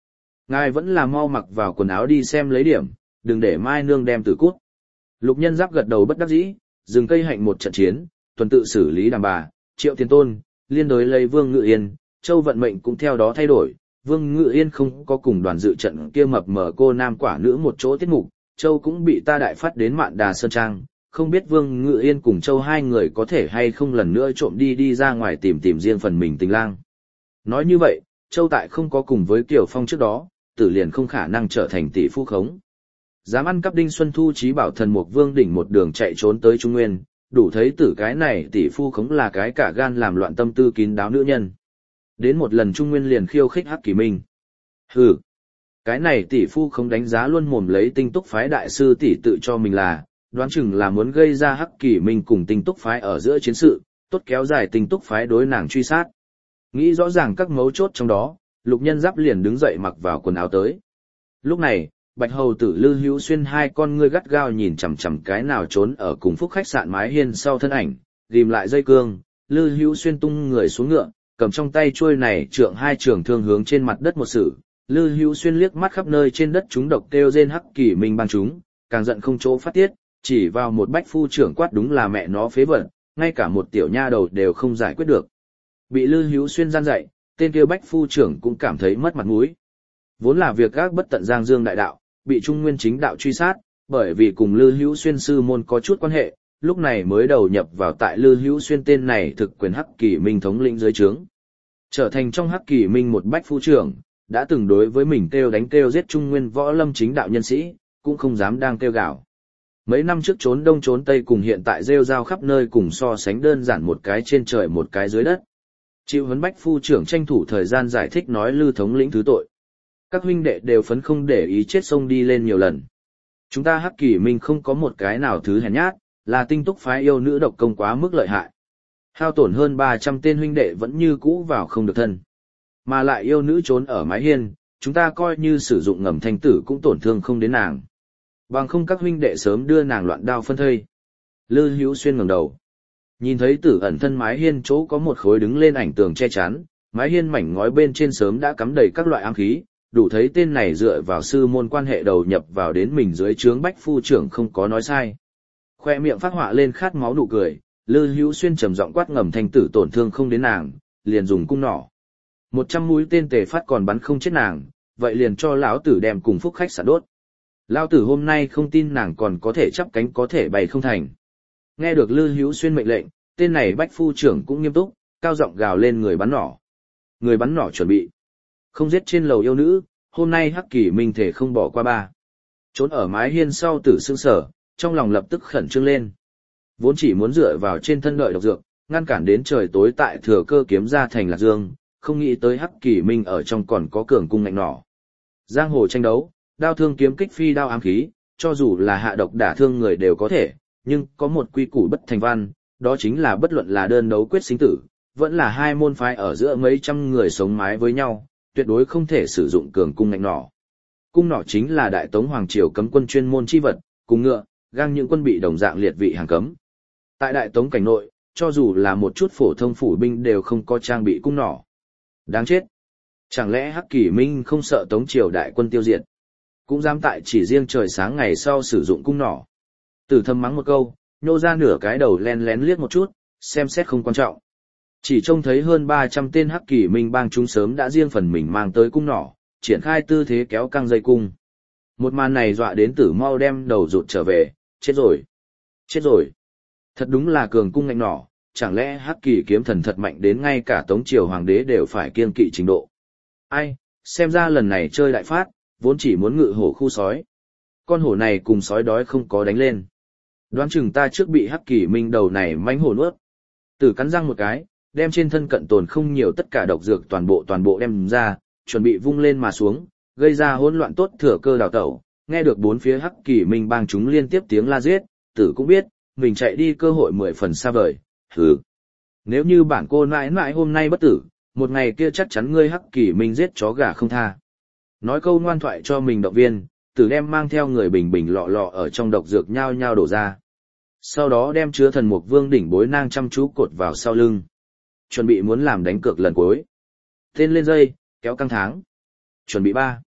Ngài vẫn là mau mặc vào quần áo đi xem lấy điểm, đừng để Mai Nương đem tử cút. Lục Nhân Giáp gật đầu bất đắc dĩ, dừng cây hạnh một trận chiến, tuần tự xử lý đàm bà, Triệu Tiền Tôn, liên đối lấy Vương Ngự Yên, Châu vận mệnh cũng theo đó thay đổi. Vương Ngự Yên không có cùng đoàn dự trận kia mập mờ cô nam quả nữ một chỗ tiết mục, Châu cũng bị ta đại phát đến Mạn Đà Sơn Trang, không biết Vương Ngự Yên cùng Châu hai người có thể hay không lần nữa trộm đi ra ngoài tìm riêng phần mình tình lang. Nói như vậy, Châu tại không có cùng với Kiều Phong trước đó, tử liền không khả năng trở thành tỷ phu khống. Dám ăn cắp Đinh Xuân Thu trí bảo thần Mục Vương đỉnh một đường chạy trốn tới Trung Nguyên, đủ thấy tử cái này tỷ phu khống là cái cả gan làm loạn tâm tư kín đáo nữ nhân. Đến một lần Trung Nguyên liền khiêu khích Hắc Kỳ Minh. Hừ, cái này tỷ phu không đánh giá luôn mồm lấy Tinh Túc phái đại sư tỷ tự cho mình là, đoán chừng là muốn gây ra Hắc Kỳ Minh cùng Tinh Túc phái ở giữa chiến sự, tốt kéo dài Tinh Túc phái đối nàng truy sát. Nghĩ rõ ràng các mấu chốt trong đó, Lục Nhân Giáp liền đứng dậy mặc vào quần áo tới. Lúc này, Bạch Hầu tử Lư Hữu Xuyên hai con ngươi gắt gao nhìn chằm chằm cái nào trốn ở cùng phúc khách sạn mái hiên sau thân ảnh, ghim lại dây cương, Lư Hữu Xuyên tung người xuống ngựa, cầm trong tay chuôi này trượng hai trường thương hướng trên mặt đất một sử. Lư Hữu Xuyên liếc mắt khắp nơi trên đất chúng độc kêu rên Hắc Kỳ Minh bang chúng, càng giận không chỗ phát tiết, chỉ vào một bách phu trưởng quát đúng là mẹ nó phế vật, ngay cả một tiểu nha đầu đều không giải quyết được. Bị Lư Hữu Xuyên gian dạy, tên kia bách phu trưởng cũng cảm thấy mất mặt mũi. Vốn là việc gác bất tận Giang Dương đại đạo, bị Trung Nguyên chính đạo truy sát, bởi vì cùng Lư Hữu Xuyên sư môn có chút quan hệ, lúc này mới đầu nhập vào tại Lư Hữu Xuyên tên này thực quyền Hắc Kỳ Minh thống lĩnh dưới trướng. Trở thành trong Hắc Kỳ Minh một bách phu trưởng, đã từng đối với mình kêu đánh kêu giết Trung Nguyên võ lâm chính đạo nhân sĩ, cũng không dám đang kêu gào. Mấy năm trước trốn đông trốn tây cùng hiện tại rêu rao khắp nơi cùng so sánh đơn giản một cái trên trời một cái dưới đất. Chịu huấn bách phu trưởng tranh thủ thời gian giải thích nói Lư thống lĩnh thứ tội. Các huynh đệ đều phấn không để ý chết sông đi lên nhiều lần. Chúng ta Hắc Kỳ Minh không có một cái nào thứ hèn nhát, là Tinh Túc phái yêu nữ độc công quá mức lợi hại. Hao tổn hơn 300 tên huynh đệ vẫn như cũ vào không được thân. Mà lại yêu nữ trốn ở mái hiên, chúng ta coi như sử dụng ngầm thanh tử cũng tổn thương không đến nàng. Bằng không các huynh đệ sớm đưa nàng loạn đao phân thây. Lư Hữu Xuyên ngẩng đầu. Nhìn thấy tử ẩn thân mái hiên chỗ có một khối đứng lên ảnh tường che chắn, mái hiên mảnh ngói bên trên sớm đã cắm đầy các loại ám khí, đủ thấy tên này dựa vào sư môn quan hệ đầu nhập vào đến mình dưới trướng bách phu trưởng không có nói sai. Khoe miệng phát họa lên khát máu nụ cười, Lư Hữu Xuyên trầm giọng quát ngầm thanh tử tổn thương không đến nàng, liền dùng cung nỏ. 100 mũi tên tề phát còn bắn không chết nàng, vậy liền cho lão tử đem cùng phúc khách xả đốt. Lão tử hôm nay không tin nàng còn có thể chắp cánh có thể bay không thành. Nghe được Lư Hữu Xuyên mệnh lệnh, tên này bách phu trưởng cũng nghiêm túc, cao giọng gào lên người bắn nỏ. Người bắn nỏ chuẩn bị. Không giết trên lầu yêu nữ, hôm nay Hắc Kỳ Minh thể không bỏ qua ba. Trốn ở mái hiên sau tử sương sở, trong lòng lập tức khẩn trương lên. Vốn chỉ muốn dựa vào trên thân đợi độc dược, ngăn cản đến trời tối tại thừa cơ kiếm ra thành Lạc Dương, không nghĩ tới Hắc Kỳ Minh ở trong còn có cường cung ngạnh nỏ. Giang hồ tranh đấu, đao thương kiếm kích phi đao ám khí, cho dù là hạ độc đả thương người đều có thể, nhưng có một quy củ bất thành văn, đó chính là bất luận là đơn đấu quyết sinh tử, vẫn là hai môn phái ở giữa mấy trăm người sống mái với nhau, tuyệt đối không thể sử dụng cường cung ngạnh nỏ. Cung nỏ chính là Đại Tống Hoàng Triều cấm quân chuyên môn chi vật, cùng ngựa, gang những quân bị đồng dạng liệt vị hàng cấm. Tại Đại Tống cảnh nội, cho dù là một chút phổ thông phủ binh đều không có trang bị cung nỏ. Đáng chết! Chẳng lẽ Hắc Kỳ Minh không sợ Tống Triều đại quân tiêu diệt? Cũng dám tại chỉ riêng trời sáng ngày sau sử dụng cung nỏ. Tử thầm mắng một câu, nhô ra nửa cái đầu len lén liếc một chút, xem xét không quan trọng. Chỉ trông thấy hơn 300 tên Hắc Kỳ Minh bang chúng sớm đã riêng phần mình mang tới cung nỏ, triển khai tư thế kéo căng dây cung. Một màn này dọa đến Tử mau đem đầu rụt trở về, chết rồi. Chết rồi. Thật đúng là cường cung ngạnh nỏ, chẳng lẽ Hắc Kỳ kiếm thần thật mạnh đến ngay cả Tống Triều Hoàng đế đều phải kiêng kỵ trình độ. Ai, xem ra lần này chơi đại phát, vốn chỉ muốn ngự hổ khu sói. Con hổ này cùng sói đói không có đánh lên. Đoán chừng ta trước bị Hắc Kỳ Minh đầu này mánh hổ nuốt. Tử cắn răng một cái, đem trên thân cận tồn không nhiều tất cả độc dược toàn bộ đem ra, chuẩn bị vung lên mà xuống, gây ra hỗn loạn tốt thừa cơ đào tẩu. Nghe được bốn phía Hắc Kỳ Minh bang chúng liên tiếp tiếng la giết, Tử cũng biết, mình chạy đi cơ hội 10 phần xa vời. Hừ. Nếu như bản cô nãi nãi hôm nay bất tử, một ngày kia chắc chắn ngươi Hắc Kỳ Minh giết chó gà không tha. Nói câu ngoan thoại cho mình động viên, Tử đem mang theo người bình bình lọ lọ ở trong độc dược nhao nhao đổ ra. Sau đó đem chứa thần mục vương đỉnh bối nang chăm chú cột vào sau lưng. Chuẩn bị muốn làm đánh cược lần cuối. Tên lên dây, kéo căng tháng. Chuẩn bị 3.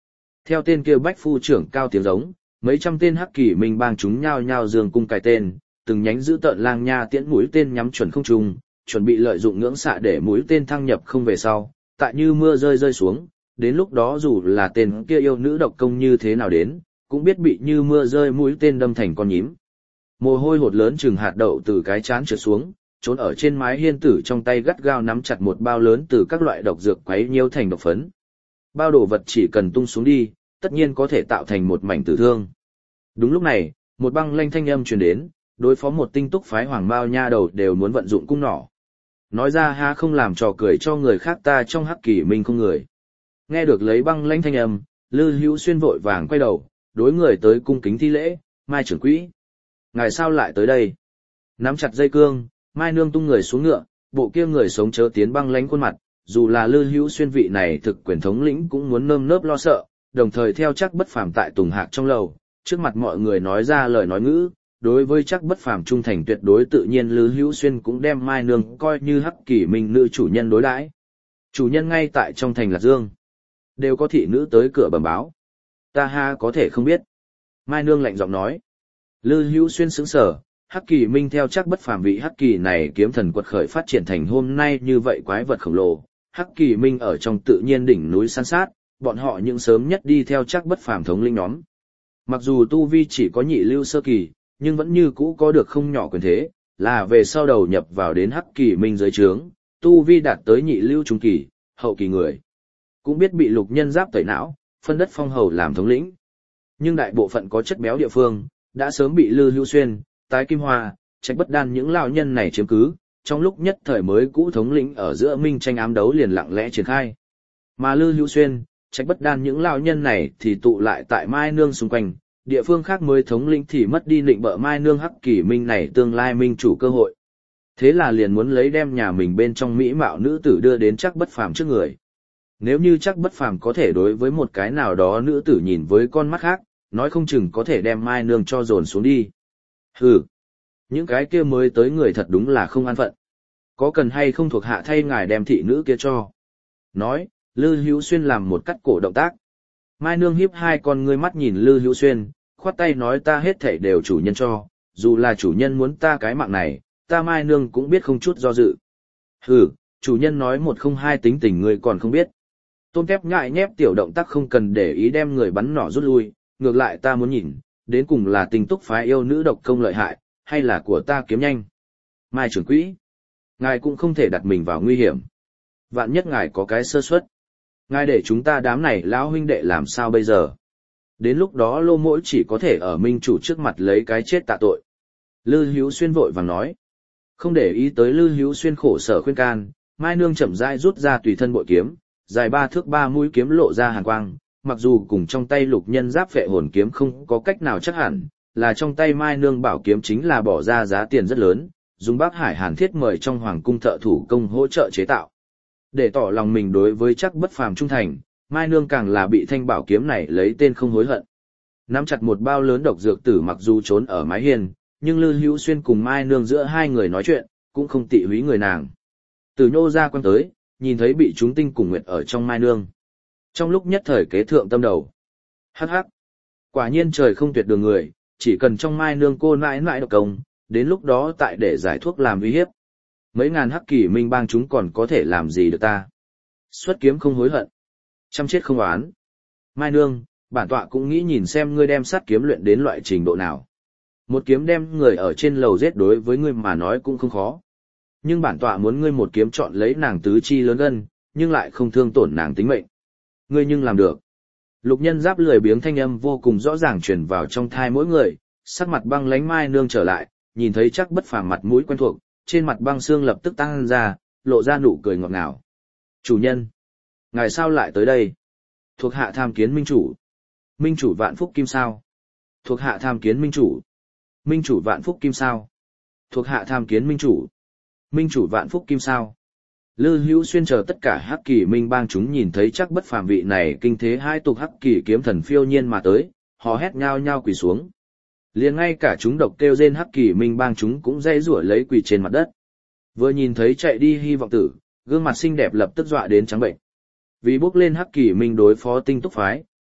Theo tên kia bách phu trưởng cao tiếng giống, mấy trăm tên hắc kỳ minh bang chúng nhao nhao giương cung cài tên, từng nhánh giữ tợn lang nha tiễn mũi tên nhắm chuẩn không trung, chuẩn bị lợi dụng ngưỡng xạ để mũi tên thăng nhập không về sau, tại như mưa rơi rơi xuống, đến lúc đó dù là tên kia yêu nữ độc công như thế nào đến, cũng biết bị như mưa rơi mũi tên đâm thành con nhím. Mồ hôi hột lớn chừng hạt đậu từ cái trán trượt xuống, trốn ở trên mái hiên tử trong tay gắt gao nắm chặt một bao lớn từ các loại độc dược quấy nhiễu thành độc phấn. Bao đồ vật chỉ cần tung xuống đi, tất nhiên có thể tạo thành một mảnh tử thương. Đúng lúc này, một băng lanh thanh âm truyền đến, đối phó một tinh túc phái hoàng bao nha đầu đều muốn vận dụng cung nỏ. Nói ra ha không làm trò cười cho người khác ta trong hắc kỳ minh không người. Nghe được lấy băng lanh thanh âm, Lư Hữu Xuyên vội vàng quay đầu, đối người tới cung kính thi lễ, Mai trưởng quỹ. Ngài sao lại tới đây? Nắm chặt dây cương, Mai nương tung người xuống ngựa, bộ kia người sống chớ tiến băng lánh khuôn mặt, dù là Lư Hữu Xuyên vị này thực quyền thống lĩnh cũng muốn nơm nớp lo sợ, đồng thời theo chắc bất phàm tại Tùng Hạc trong lầu, trước mặt mọi người nói ra lời nói ngữ, đối với chắc bất phàm trung thành tuyệt đối tự nhiên Lư Hữu Xuyên cũng đem Mai nương coi như hắc kỳ minh nữ chủ nhân đối đãi. Chủ nhân ngay tại trong thành Lạc Dương, đều có thị nữ tới cửa bẩm báo. Ta ha có thể không biết. Mai nương lạnh giọng nói. Lư Hữu Xuyên sững sờ, hắc kỳ minh theo chắc bất phàm vị hắc kỳ này kiếm thần quật khởi phát triển thành hôm nay như vậy quái vật khổng lồ. Hắc kỳ minh ở trong tự nhiên đỉnh núi san sát, bọn họ những sớm nhất đi theo chắc bất phàm thống lĩnh nhóm. Mặc dù tu vi chỉ có nhị lưu sơ kỳ, nhưng vẫn như cũ có được không nhỏ quyền thế, là về sau đầu nhập vào đến hắc kỳ minh dưới trướng, tu vi đạt tới nhị lưu trung kỳ, hậu kỳ người. Cũng biết bị lục nhân giáp tẩy não, phân đất phong hầu làm thống lĩnh. Nhưng đại bộ phận có chất béo địa phương, đã sớm bị Lư Hữu Xuyên, Tái Kim Hoa, Trạch Bất Đan những lão nhân này chiếm cứ, trong lúc nhất thời mới cũ thống lĩnh ở giữa minh tranh ám đấu liền lặng lẽ triển khai. Mà Lư Hữu Xuyên, Trạch Bất Đan những lão nhân này thì tụ lại tại Mai Nương xung quanh, địa phương khác mới thống lĩnh thì mất đi định bợ Mai Nương hắc kỳ minh này tương lai minh chủ cơ hội. Thế là liền muốn lấy đem nhà mình bên trong mỹ mạo nữ tử đưa đến chắc bất phàm trước người. Nếu như chắc bất phàm có thể đối với một cái nào đó nữ tử nhìn với con mắt khác, nói không chừng có thể đem Mai Nương cho dồn xuống đi. Hừ, những cái kia mới tới người thật đúng là không an phận. Có cần hay không thuộc hạ thay ngài đem thị nữ kia cho? Nói, Lư Hữu Xuyên làm một cắt cổ động tác. Mai Nương hiếp hai con ngươi mắt nhìn Lư Hữu Xuyên, khoát tay nói ta hết thảy đều chủ nhân cho, dù là chủ nhân muốn ta cái mạng này, ta Mai Nương cũng biết không chút do dự. Hừ, chủ nhân nói một không hai tính tình ngươi còn không biết. Tôm tép ngại nhép tiểu động tác không cần để ý đem người bắn nỏ rút lui, ngược lại ta muốn nhìn, đến cùng là tình túc phái yêu nữ độc công lợi hại, hay là của ta kiếm nhanh. Mai trưởng quỹ, ngài cũng không thể đặt mình vào nguy hiểm. Vạn nhất ngài có cái sơ suất, ngài để chúng ta đám này lão huynh đệ làm sao bây giờ? Đến lúc đó Lô Mỗi chỉ có thể ở minh chủ trước mặt lấy cái chết tạ tội. Lư Hữu Xuyên vội vàng nói. Không để ý tới Lư Hữu Xuyên khổ sở khuyên can, Mai Nương chậm rãi rút ra tùy thân bội kiếm, dài 3 thước 3 mũi kiếm lộ ra hàn quang, mặc dù cùng trong tay lục nhân giáp phệ hồn kiếm không có cách nào chắc hẳn, là trong tay Mai Nương bảo kiếm chính là bỏ ra giá tiền rất lớn, dùng Bắc Hải Hàn Thiết mời trong hoàng cung thợ thủ công hỗ trợ chế tạo. Để tỏ lòng mình đối với chắc bất phàm trung thành, Mai Nương càng là bị thanh bảo kiếm này lấy tên không hối hận. Nắm chặt một bao lớn độc dược tử mặc dù trốn ở mái hiên, nhưng Lư Hữu Xuyên cùng Mai Nương giữa hai người nói chuyện, cũng không tị húy người nàng. Từ nhô ra quan tới, nhìn thấy bị chúng tinh cùng nguyệt ở trong Mai Nương. Trong lúc nhất thời kế thượng tâm đầu. Hắc hắc. Quả nhiên trời không tuyệt đường người, chỉ cần trong Mai Nương cô mãi mãi độc công, đến lúc đó tại để giải thuốc làm uy hiếp. Mấy ngàn hắc kỳ minh bang chúng còn có thể làm gì được ta. Xuất kiếm không hối hận. Chăm chết không oán. Mai Nương, bản tọa cũng nghĩ nhìn xem ngươi đem sát kiếm luyện đến loại trình độ nào. Một kiếm đem người ở trên lầu giết đối với ngươi mà nói cũng không khó. Nhưng bản tọa muốn ngươi một kiếm chọn lấy nàng tứ chi lớn gân, nhưng lại không thương tổn nàng tính mệnh. Ngươi nhưng làm được. Lục nhân giáp lười biếng thanh âm vô cùng rõ ràng truyền vào trong thai mỗi người, sắc mặt băng lánh Mai Nương trở lại, nhìn thấy chắc bất phàm mặt mũi quen thuộc, trên mặt băng xương lập tức tăng ra, lộ ra nụ cười ngọt ngào. Chủ nhân, ngài sao lại tới đây? Thuộc hạ tham kiến minh chủ. Minh chủ vạn phúc kim sao? Thuộc hạ tham kiến minh chủ. Minh chủ vạn phúc kim sao? Thuộc hạ tham kiến minh chủ. Minh chủ vạn phúc kim sao? Lư Hữu Xuyên chờ tất cả hắc kỳ minh bang chúng nhìn thấy chắc bất phàm vị này kinh thế hai tục hắc kỳ kiếm thần phiêu nhiên mà tới, họ hét nhao nhao quỳ xuống. Liền ngay cả chúng độc kêu rên hắc kỳ minh bang chúng cũng dây rủa lấy quỳ trên mặt đất. Vừa nhìn thấy chạy đi hy vọng tử, gương mặt xinh đẹp lập tức dọa đến trắng bệnh. Vì bước lên hắc kỳ minh đối phó tinh túc phái,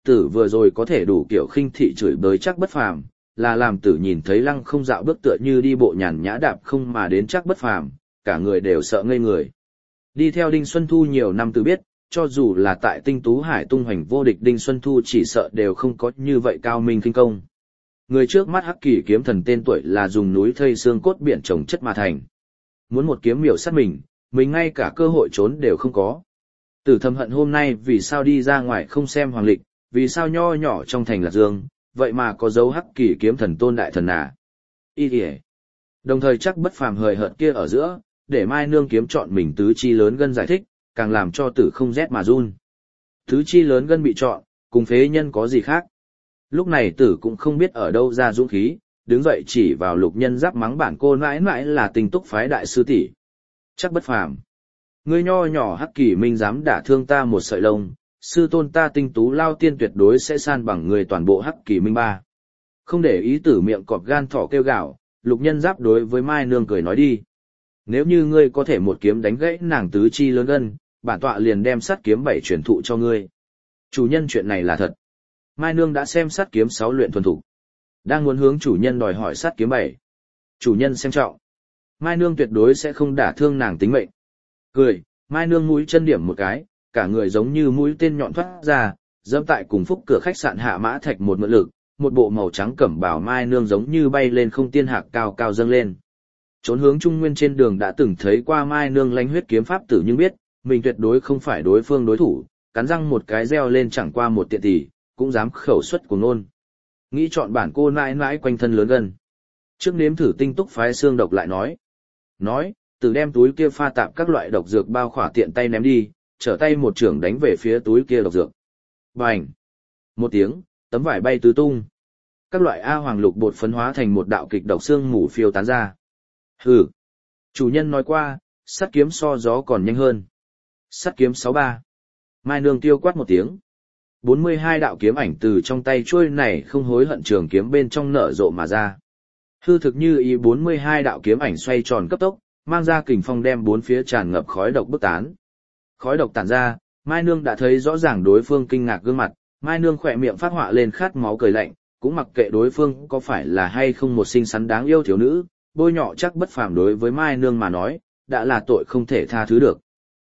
tử vừa rồi có thể đủ kiểu khinh thị chửi bới Trác Bất Phàm, là làm tử nhìn thấy Lăng Không dạo bước tựa như đi bộ nhàn nhã đạp không mà đến Trác Bất Phàm, cả người đều sợ ngây người. Đi theo Đinh Xuân Thu nhiều năm tử biết, cho dù là tại Tinh Tú Hải tung hoành vô địch Đinh Xuân Thu chỉ sợ đều không có như vậy cao minh kinh công. Người trước mắt Hắc Kỳ kiếm thần tên tuổi là dùng núi thây xương cốt biển trồng chất mà thành. Muốn một kiếm miểu sát mình ngay cả cơ hội trốn đều không có. Tử thầm hận hôm nay vì sao đi ra ngoài không xem hoàng lịch, vì sao nho nhỏ trong thành Lạc Dương, vậy mà có dấu Hắc Kỳ kiếm thần tôn đại thần à. Y kìa. Đồng thời Trác Bất Phàm hời hợt kia ở giữa, để Mai Nương kiếm chọn mình tứ chi lớn gân giải thích, càng làm cho tử không rét mà run. Tứ chi lớn gân bị chọn, cùng phế nhân có gì khác. Lúc này tử cũng không biết ở đâu ra dũng khí, đứng dậy chỉ vào Lục Nhân Giáp mắng bản cô mãi mãi là Tinh Túc phái đại sư tỷ. Trác Bất Phàm, ngươi nho nhỏ Hắc Kỳ minh dám đả thương ta một sợi lông, sư tôn ta Tinh Tú Lao Tiên tuyệt đối sẽ san bằng người toàn bộ Hắc Kỳ minh ba. Không để ý tử miệng cọp gan thỏ kêu gào, Lục Nhân Giáp đối với Mai Nương cười nói đi. Nếu như ngươi có thể một kiếm đánh gãy nàng tứ chi lớn gân, bản tọa liền đem sát kiếm 7 truyền thụ cho ngươi. Chủ nhân chuyện này là thật. Mai Nương đã xem sát kiếm 6 luyện thuần thục, đang muốn hướng chủ nhân đòi hỏi sát kiếm 7. Chủ nhân xem trọng. Mai Nương tuyệt đối sẽ không đả thương nàng tính mệnh. Cười, Mai Nương mũi chân điểm một cái, cả người giống như mũi tên nhọn thoát ra, dẫm tại cùng phúc cửa khách sạn Hạ Mã Thạch một mượn lực, một bộ màu trắng cẩm bào Mai Nương giống như bay lên không tiên hạc cao cao dâng lên. Trốn hướng Trung Nguyên trên đường đã từng thấy qua Mai Nương lánh huyết kiếm pháp tử nhưng biết, mình tuyệt đối không phải đối phương đối thủ, cắn răng một cái reo lên chẳng qua một tiện tỷ, cũng dám khẩu xuất của nôn. Nghĩ chọn bản cô nãi nãi quanh thân lớn gần. Trước nếm thử Tinh Túc phái xương độc lại nói, tử đem túi kia pha tạp các loại độc dược bao khỏa tiện tay ném đi, trở tay một chưởng đánh về phía túi kia độc dược. Bành! Một tiếng, tấm vải bay tứ tung. Các loại A hoàng lục bột phấn hóa thành một đạo kịch độc xương mù phiêu tán ra. Hừ! Chủ nhân nói qua, sắt kiếm so gió còn nhanh hơn. Sắt kiếm 63. Mai Nương tiêu quát một tiếng. 42 đạo kiếm ảnh từ trong tay trôi này không hối hận trường kiếm bên trong nở rộ mà ra. Hư thực như ý 42 đạo kiếm ảnh xoay tròn cấp tốc, mang ra kình phong đem bốn phía tràn ngập khói độc bức tán. Khói độc tản ra, Mai Nương đã thấy rõ ràng đối phương kinh ngạc gương mặt, Mai Nương khỏe miệng phát họa lên khát máu cười lạnh, cũng mặc kệ đối phương có phải là hay không một xinh xắn đáng yêu thiếu nữ, bôi nhọ Trác Bất Phàm đối với Mai Nương mà nói, đã là tội không thể tha thứ được.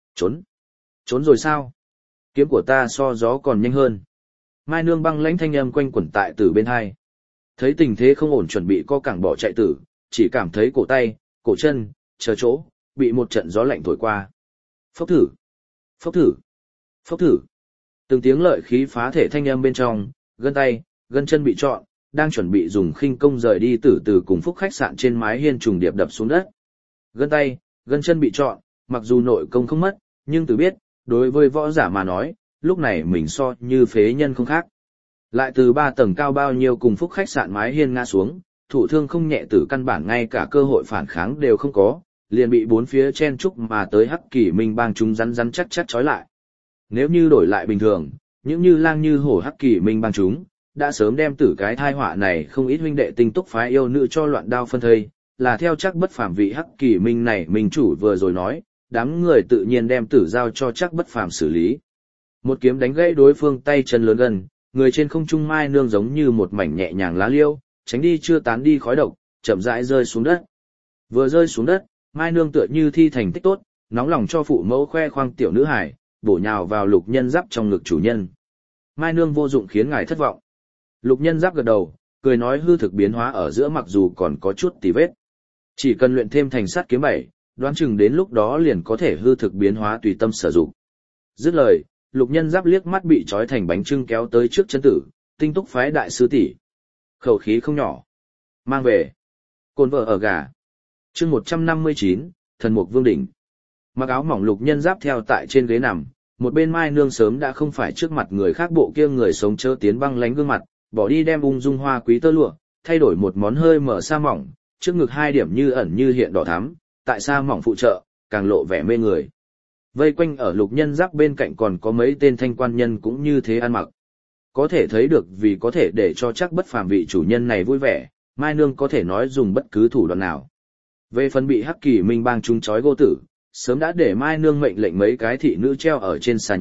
Trốn rồi sao? Kiếm của ta so gió còn nhanh hơn. Mai Nương băng lãnh thanh âm quanh quẩn tại tử bên hai. Thấy tình thế không ổn chuẩn bị co cẳng bỏ chạy tử, chỉ cảm thấy cổ tay, cổ chân, chờ chỗ, bị một trận gió lạnh thổi qua. Phốc thử, phốc thử, phốc thử. Từng tiếng lợi khí phá thể thanh âm bên trong, gân tay, gân chân bị trọn, đang chuẩn bị dùng khinh công rời đi tử từ cùng phúc khách sạn trên mái hiên trùng điệp đập xuống đất. Gân tay, gân chân bị trọn, mặc dù nội công không mất, nhưng tử biết, đối với võ giả mà nói, lúc này mình so như phế nhân không khác. Lại từ 3 tầng cao bao nhiêu cùng phúc khách sạn mái hiên ngã xuống, thụ thương không nhẹ tử căn bản ngay cả cơ hội phản kháng đều không có, liền bị bốn phía chen trúc mà tới Hắc Kỳ Minh bang chúng rắn rắn chắc chắc trói lại. Nếu như đổi lại bình thường, những như lang như hổ Hắc Kỳ Minh bang chúng, đã sớm đem tử cái thai họa này không ít huynh đệ Tinh Túc phái yêu nữ cho loạn đao phân thây, là theo Trác Bất Phàm vị Hắc Kỳ Minh này mình chủ vừa rồi nói, đám người tự nhiên đem tử giao cho Trác Bất Phàm xử lý. Một kiếm đánh gãy đối phương tay chân lớn gần, người trên không trung Mai Nương giống như một mảnh nhẹ nhàng lá liêu, tránh đi chưa tán đi khói độc, chậm rãi rơi xuống đất. Vừa rơi xuống đất, Mai Nương tựa như thi thành tích tốt, nóng lòng cho phụ mẫu khoe khoang tiểu nữ hải, bổ nhào vào Lục Nhân Giáp trong ngực chủ nhân. Mai Nương vô dụng khiến ngài thất vọng. Lục Nhân Giáp gật đầu, cười nói hư thực biến hóa ở giữa mặc dù còn có chút tì vết. Chỉ cần luyện thêm thành sát kiếm 7, đoán chừng đến lúc đó liền có thể hư thực biến hóa tùy tâm sử dụng. Dứt lời, Lục Nhân Giáp liếc mắt bị trói thành bánh trưng kéo tới trước chân tử, Tinh Túc phái đại sư tỷ. Khẩu khí không nhỏ. Mang về. Cồn vợ ở gà. Chương 159, Thần Mục Vương đỉnh. Mặc áo mỏng Lục Nhân Giáp theo tại trên ghế nằm, một bên Mai Nương sớm đã không phải trước mặt người khác bộ kia người sống chớ tiến băng lánh gương mặt, bỏ đi đem ung dung hoa quý tơ lụa, thay đổi một món hơi mở sa mỏng, trước ngực 2 điểm như ẩn như hiện đỏ thắm, tại sa mỏng phụ trợ, càng lộ vẻ mê người. Vây quanh ở Lục Nhân Giáp bên cạnh còn có mấy tên thanh quan nhân cũng như thế ăn mặc. Có thể thấy được vì có thể để cho Trác Bất Phàm vị chủ nhân này vui vẻ, Mai Nương có thể nói dùng bất cứ thủ đoạn nào. Về phần bị Hắc Kỳ Minh bang chúng trói Gô Tử, sớm đã để Mai Nương mệnh lệnh mấy cái thị nữ treo ở trên xà nhà,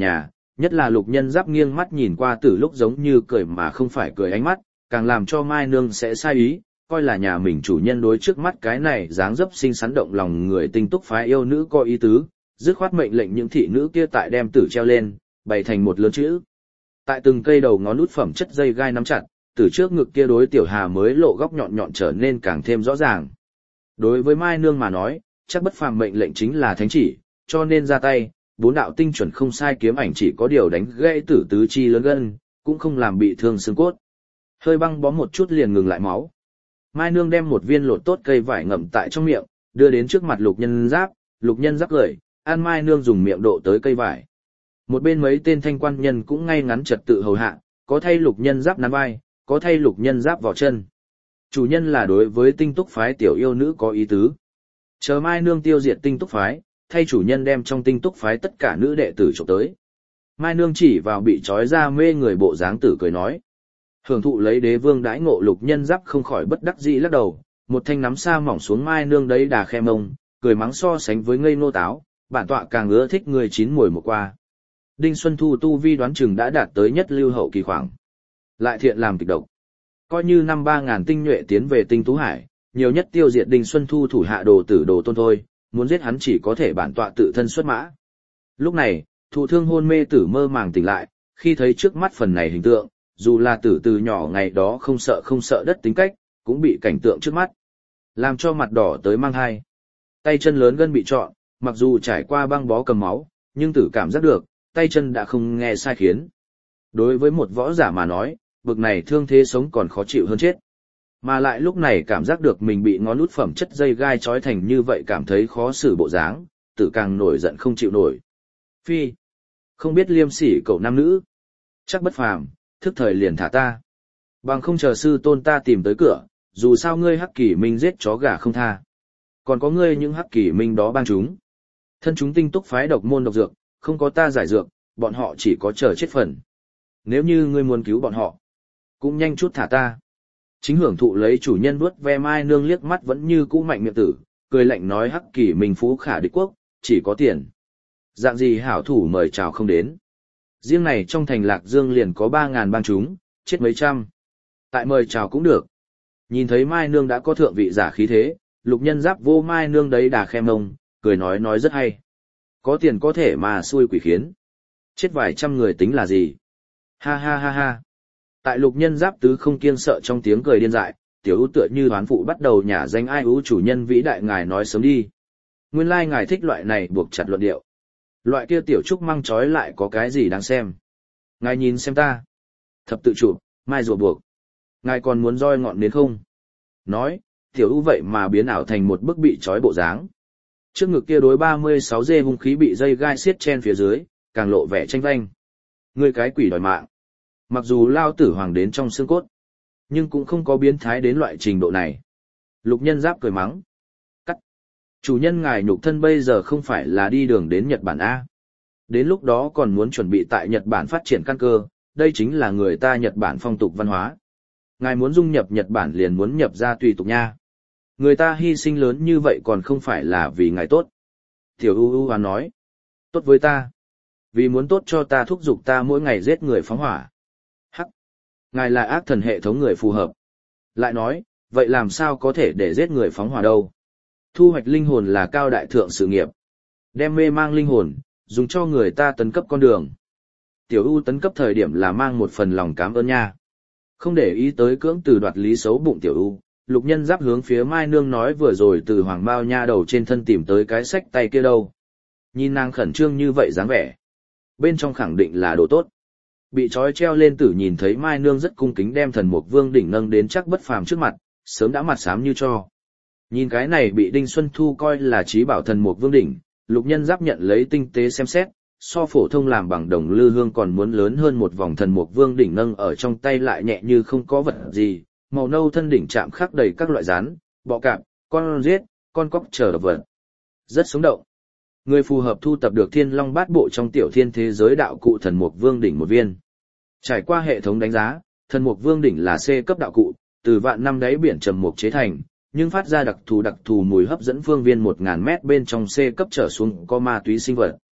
nhất là Lục Nhân Giáp nghiêng mắt nhìn qua từ lúc giống như cười mà không phải cười ánh mắt, càng làm cho Mai Nương sẽ sai ý, coi là nhà mình chủ nhân đối trước mắt cái này dáng dấp xinh xắn động lòng người tinh túc phái yêu nữ có ý tứ, dứt khoát mệnh lệnh những thị nữ kia tại đem tử treo lên, bày thành một lớn chữ. Tại từng cây đầu ngón út phẩm chất dây gai nắm chặt, từ trước ngực kia đối Tiểu Hà mới lộ góc nhọn nhọn trở nên càng thêm rõ ràng. Đối với Mai Nương mà nói, chắc bất phàm mệnh lệnh chính là thánh chỉ, cho nên ra tay, 4 đạo tinh chuẩn không sai kiếm ảnh chỉ có điều đánh gãy tử tứ chi lớn gân, cũng không làm bị thương xương cốt. Hơi băng bó một chút liền ngừng lại máu. Mai Nương đem một viên lột tốt cây vải ngậm tại trong miệng, đưa đến trước mặt Lục Nhân Giáp cười, ăn Mai Nương dùng miệng độ tới cây vải. Một bên mấy tên thanh quan nhân cũng ngay ngắn trật tự hầu hạ, có thay Lục Nhân Giáp nắn vai, có thay Lục Nhân Giáp vào chân. Chủ nhân là đối với tinh túc phái tiểu yêu nữ có ý tứ. Chờ Mai Nương tiêu diệt tinh túc phái, thay chủ nhân đem trong tinh túc phái tất cả nữ đệ tử trộm tới. Mai Nương chỉ vào bị trói ra mê người bộ dáng tử cười nói. Hưởng thụ lấy đế vương đãi ngộ Lục Nhân Giáp không khỏi bất đắc dĩ lắc đầu, một thanh nắm sa mỏng xuống Mai Nương đấy đà khe mông, cười mắng so sánh với ngây nô táo, bản tọa càng ưa thích người chín mùi một qua. Đinh Xuân Thu tu vi đoán chừng đã đạt tới nhất lưu hậu kỳ khoảng. Lại thiện làm kịch độc. Coi như năm 3000 tinh nhuệ tiến về tinh tú hải, nhiều nhất tiêu diệt Đinh Xuân Thu thủ hạ đồ tử đồ tôn thôi, muốn giết hắn chỉ có thể bản tọa tự thân xuất mã. Lúc này, thụ thương hôn mê tử mơ màng tỉnh lại, khi thấy trước mắt phần này hình tượng, dù là tử từ nhỏ ngày đó không sợ đất tính cách, cũng bị cảnh tượng trước mắt làm cho mặt đỏ tới mang hai. Tay chân lớn gân bị trọn, mặc dù trải qua băng bó cầm máu, nhưng tử cảm giác được, tay chân đã không nghe sai khiến. Đối với một võ giả mà nói, bực này thương thế sống còn khó chịu hơn chết. Mà lại lúc này cảm giác được mình bị ngón út phẩm chất dây gai trói thành như vậy cảm thấy khó xử bộ dáng, tử càng nổi giận không chịu nổi. Phi, không biết liêm sỉ cậu nam nữ, chắc bất phàm, thức thời liền thả ta. Bằng không chờ sư tôn ta tìm tới cửa, dù sao ngươi Hắc Kỳ Minh giết chó gà không tha. Còn có ngươi những Hắc Kỳ Minh đó bang chúng. Thân chúng tinh túc phái độc môn độc dược, không có ta giải dược, bọn họ chỉ có chờ chết phần. Nếu như ngươi muốn cứu bọn họ, cũng nhanh chút thả ta. Chính hưởng thụ lấy chủ nhân vuốt ve Mai Nương liếc mắt vẫn như cũ mạnh miệng tử, cười lạnh nói Hắc Kỳ Minh phú khả địch quốc, chỉ có tiền. Dạng gì hảo thủ mời chào không đến. Riêng này trong thành Lạc Dương liền có 3000 bang chúng, chết mấy trăm. Tại mời chào cũng được. Nhìn thấy Mai Nương đã có thượng vị giả khí thế, Lục Nhân Giáp vô Mai Nương đấy đà khem ngông, cười nói rất hay. Có tiền có thể mà xui quỷ khiến. Chết vài trăm người tính là gì? Ha ha ha ha. Tại Lục Nhân Giáp tứ không kiêng sợ trong tiếng cười điên dại, Tiểu Ú tựa như đoán phụ bắt đầu nhả danh ai ú chủ nhân vĩ đại ngài nói sớm đi. Nguyên lai ngài thích loại này buộc chặt luận điệu. Loại kia tiểu trúc măng trói lại có cái gì đáng xem. Ngài nhìn xem ta. Thập tự chụp, mai rùa buộc. Ngài còn muốn roi ngọn đến không? Nói, Tiểu Ú vậy mà biến ảo thành một bức bị trói bộ dáng. Trước ngực kia đối 36 dê hung khí bị dây gai xiết chen phía dưới, càng lộ vẻ tranh vanh. Ngươi cái quỷ đòi mạng. Mặc dù lao tử hoàng đến trong xương cốt, nhưng cũng không có biến thái đến loại trình độ này. Lục Nhân Giáp cười mắng. Cắt. Chủ nhân ngài nhục thân bây giờ không phải là đi đường đến Nhật Bản A. Đến lúc đó còn muốn chuẩn bị tại Nhật Bản phát triển căn cơ, đây chính là người ta Nhật Bản phong tục văn hóa. Ngài muốn dung nhập Nhật Bản liền muốn nhập ra tùy tục nha. Người ta hy sinh lớn như vậy còn không phải là vì ngài tốt. Tiểu U hoán nói. Tốt với ta. Vì muốn tốt cho ta thúc giục ta mỗi ngày giết người phóng hỏa. Hắc. Ngài là ác thần hệ thống người phù hợp. Lại nói, vậy làm sao có thể để giết người phóng hỏa đâu? Thu hoạch linh hồn là cao đại thượng sự nghiệp. Đem mê mang linh hồn, dùng cho người ta tấn cấp con đường. Tiểu U tấn cấp thời điểm là mang một phần lòng cảm ơn nha. Không để ý tới cưỡng từ đoạt lý xấu bụng Tiểu U, Lục Nhân Giáp hướng phía Mai Nương nói vừa rồi từ Hoàng Bao nha đầu trên thân tìm tới cái sách tay kia đâu. Nhìn nàng khẩn trương như vậy dáng vẻ. Bên trong khẳng định là đồ tốt. Bị trói treo lên tử nhìn thấy Mai Nương rất cung kính đem Thần Mục Vương đỉnh nâng đến chắc bất phàm trước mặt, sớm đã mặt xám như cho. Nhìn cái này bị Đinh Xuân Thu coi là trí bảo Thần Mục Vương đỉnh, Lục Nhân Giáp nhận lấy tinh tế xem xét, so phổ thông làm bằng đồng lư hương còn muốn lớn hơn một vòng Thần Mục Vương đỉnh nâng ở trong tay lại nhẹ như không có vật gì, màu nâu thân đỉnh chạm khắc đầy các loại rắn, bọ cạp, con riết, con cóc chờ vật. Rất sống động. Người phù hợp thu tập được Thiên Long Bát Bộ trong tiểu thiên thế giới đạo cụ Thần Mục Vương đỉnh một viên. Trải qua hệ thống đánh giá, Thần Mục Vương đỉnh là C cấp đạo cụ, từ vạn năm đáy biển trầm mục chế thành, nhưng phát ra đặc thù mùi hấp dẫn phương viên 1000 mét bên trong C cấp trở xuống có ma túy sinh vật.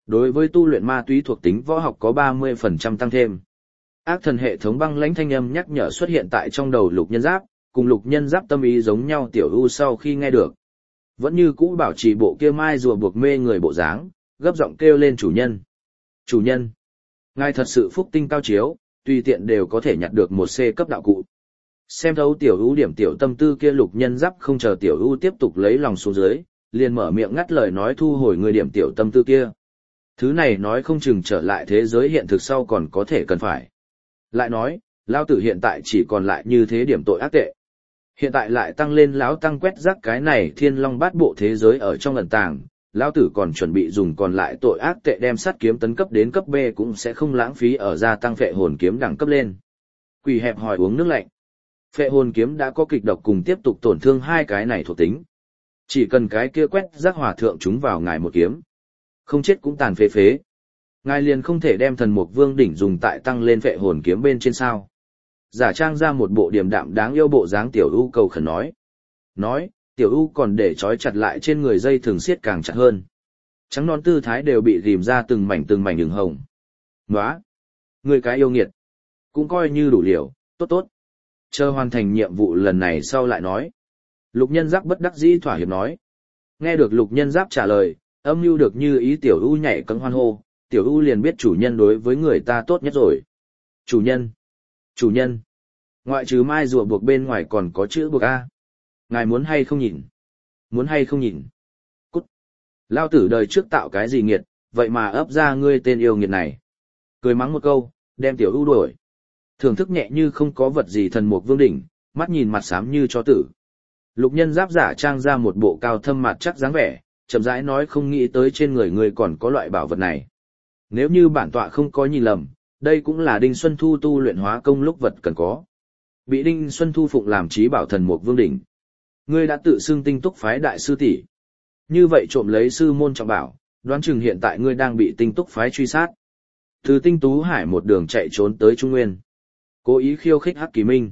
Đối với tu luyện ma túy thuộc tính võ học có 30% tăng thêm. Ác thần hệ thống băng lãnh thanh âm nhắc nhở xuất hiện tại trong đầu Lục Nhân Giáp, cùng Lục Nhân Giáp tâm ý giống nhau tiểu u sau khi nghe được. Vẫn như cũ bảo trì bộ kia mai rùa buộc mê người bộ dáng, gấp giọng kêu lên chủ nhân. Chủ nhân, ngài thật sự phúc tinh cao chiếu, tùy tiện đều có thể nhặt được một C cấp đạo cụ. Xem thấu tiểu ưu điểm tiểu tâm tư kia Lục Nhân Giáp không chờ tiểu ưu tiếp tục lấy lòng xuống dưới, liền mở miệng ngắt lời nói thu hồi người điểm tiểu tâm tư kia. Thứ này nói không chừng trở lại thế giới hiện thực sau còn có thể cần phải. Lại nói, lao tử hiện tại chỉ còn lại như thế điểm tội ác tệ. Hiện tại lại tăng lên lão tăng quét rác cái này thiên long bát bộ thế giới ở trong ẩn tàng, lão tử còn chuẩn bị dùng còn lại tội ác tệ đem sắt kiếm tấn cấp đến cấp B cũng sẽ không lãng phí ở gia tăng phệ hồn kiếm đẳng cấp lên. Quỷ hẹp hỏi uống nước lạnh. Phệ hồn kiếm đã có kịch độc cùng tiếp tục tổn thương hai cái này thuộc tính. Chỉ cần cái kia quét rác hòa thượng chúng vào ngài một kiếm. Không chết cũng tàn phế phế. Ngài liền không thể đem thần mục vương đỉnh dùng tại tăng lên phệ hồn kiếm bên trên sao. Giả trang ra một bộ điềm đạm đáng yêu bộ dáng tiểu u cầu khẩn nói. Nói, tiểu u còn để trói chặt lại trên người dây thường siết càng chặt hơn. Trắng non tư thái đều bị rìm ra từng mảnh đường hồng. Nóa! Người cái yêu nghiệt. Cũng coi như đủ liều, tốt tốt. Chờ hoàn thành nhiệm vụ lần này sau lại nói. Lục Nhân Giáp bất đắc dĩ thỏa hiệp nói. Nghe được Lục Nhân Giáp trả lời, âm mưu được như ý tiểu u nhảy cẫng hoan hô, tiểu u liền biết chủ nhân đối với người ta tốt nhất rồi. Chủ nhân! Chủ nhân! Ngoại trừ mai rùa buộc bên ngoài còn có chữ buộc A. Ngài muốn hay không nhìn? Muốn hay không nhìn? Cút! Lao tử đời trước tạo cái gì nghiệt, vậy mà ấp ra ngươi tên yêu nghiệt này. Cười mắng một câu, đem tiểu u đuổi. Thưởng thức nhẹ như không có vật gì thần mục vương đỉnh, mắt nhìn mặt xám như chó tử. Lục Nhân Giáp giả trang ra một bộ cao thâm mặt chắc dáng vẻ, chậm rãi nói không nghĩ tới trên người ngươi còn có loại bảo vật này. Nếu như bản tọa không có nhìn lầm, đây cũng là Đinh Xuân Thu tu luyện hóa công lúc vật cần có. Bị Đinh Xuân Thu phụng làm chí bảo thần mục vương đỉnh. Ngươi đã tự xưng tinh túc phái đại sư tỷ. Như vậy trộm lấy sư môn trọng bảo, đoán chừng hiện tại ngươi đang bị tinh túc phái truy sát. Từ Tinh Tú Hải một đường chạy trốn tới Trung Nguyên. Cố ý khiêu khích Hắc Kỳ Minh.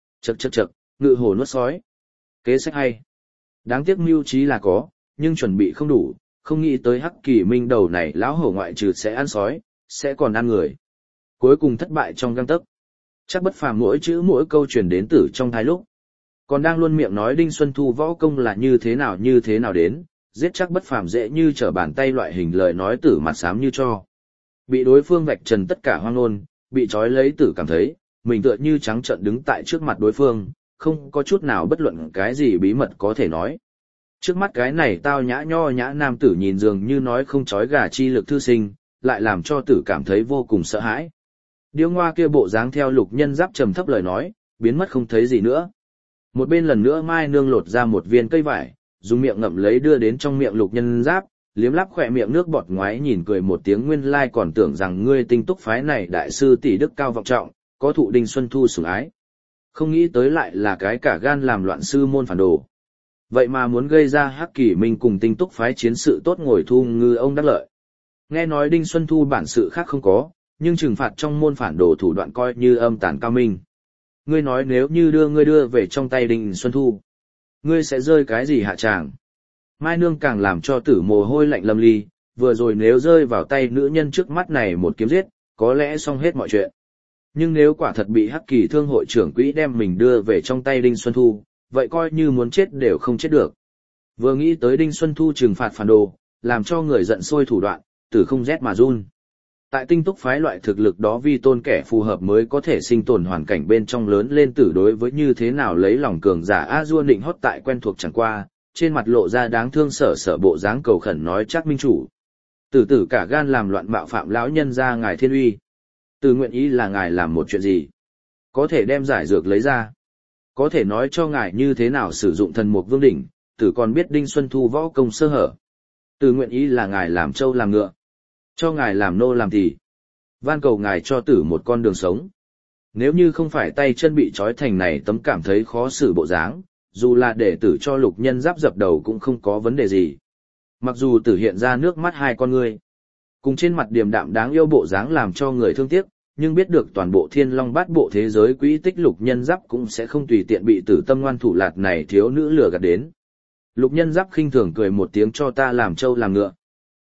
Chậc, ngự hổ nuốt sói. Kế sách hay. Đáng tiếc mưu trí là có, nhưng chuẩn bị không đủ, không nghĩ tới Hắc Kỳ Minh đầu này lão hổ ngoại trừ sẽ ăn sói, sẽ còn ăn người. Cuối cùng thất bại trong gang tấc. Chắc Bất Phàm mỗi chữ mỗi câu truyền đến Tử trong thái lúc. Còn đang luôn miệng nói Đinh Xuân Thu võ công là như thế nào đến, giết Chắc Bất Phàm dễ như trở bàn tay loại hình lời nói Tử mặt xám như cho. Bị đối phương vạch trần tất cả hoang ngôn, bị trói lấy Tử cảm thấy, mình tựa như trắng trợn đứng tại trước mặt đối phương, không có chút nào bất luận cái gì bí mật có thể nói. Trước mắt cái này tao nhã nho nhã nam tử nhìn dường như nói không trói gà chi lực thư sinh, lại làm cho Tử cảm thấy vô cùng sợ hãi. Điêu ngoa kia bộ dáng theo Lục Nhân Giáp trầm thấp lời nói, biến mất không thấy gì nữa. Một bên lần nữa Mai Nương lột ra một viên cây vải, dùng miệng ngậm lấy đưa đến trong miệng Lục Nhân Giáp, liếm lắp khỏe miệng nước bọt ngoái nhìn cười một tiếng nguyên lai còn tưởng rằng ngươi tinh túc phái này đại sư tỷ đức cao vọng trọng, có thụ Đinh Xuân Thu sủng ái. Không nghĩ tới lại là cái cả gan làm loạn sư môn phản đồ. Vậy mà muốn gây ra Hắc Kỳ Minh cùng tinh túc phái chiến sự tốt ngồi thu ngư ông đắc lợi. Nghe nói Đinh Xuân Thu bản sự khác không có, nhưng trừng phạt trong môn phản đồ thủ đoạn coi như âm tàn cao minh. Ngươi nói nếu như ngươi đưa về trong tay Đinh Xuân Thu, ngươi sẽ rơi cái gì hạ tràng? Mai Nương càng làm cho Tử mồ hôi lạnh lâm ly, vừa rồi nếu rơi vào tay nữ nhân trước mắt này một kiếm giết, có lẽ xong hết mọi chuyện. Nhưng nếu quả thật bị Hắc Kỳ Thương hội trưởng quỹ đem mình đưa về trong tay Đinh Xuân Thu, vậy coi như muốn chết đều không chết được. Vừa nghĩ tới Đinh Xuân Thu trừng phạt phản đồ, làm cho người giận sôi thủ đoạn, Tử không rét mà run. Tại tinh túc phái loại thực lực đó vi tôn kẻ phù hợp mới có thể sinh tồn hoàn cảnh bên trong lớn lên Tử đối với như thế nào lấy lòng cường giả a dua nịnh hót tại quen thuộc chẳng qua, trên mặt lộ ra đáng thương sở bộ dáng cầu khẩn nói chắc minh chủ. Tử cả gan làm loạn bạo phạm lão nhân ra ngài thiên uy. Tử nguyện ý là ngài làm một chuyện gì? Có thể đem giải dược lấy ra. Có thể nói cho ngài như thế nào sử dụng thần mục vương đỉnh, Tử còn biết Đinh Xuân Thu võ công sơ hở. Tử nguyện ý là ngài làm trâu làm ngựa. Cho ngài làm nô làm thì. Van cầu ngài cho Tử một con đường sống. Nếu như không phải tay chân bị trói thành này tấm cảm thấy khó xử bộ dáng, dù là để Tử cho Lục Nhân Giáp dập đầu cũng không có vấn đề gì. Mặc dù Tử hiện ra nước mắt hai con ngươi, cùng trên mặt điềm đạm đáng yêu bộ dáng làm cho người thương tiếc, nhưng biết được toàn bộ Thiên Long Bát Bộ thế giới quỹ tích Lục Nhân Giáp cũng sẽ không tùy tiện bị Tử tâm ngoan thủ lạt này thiếu nữ lừa gạt đến. Lục Nhân Giáp khinh thường cười một tiếng cho ta làm trâu làm ngựa.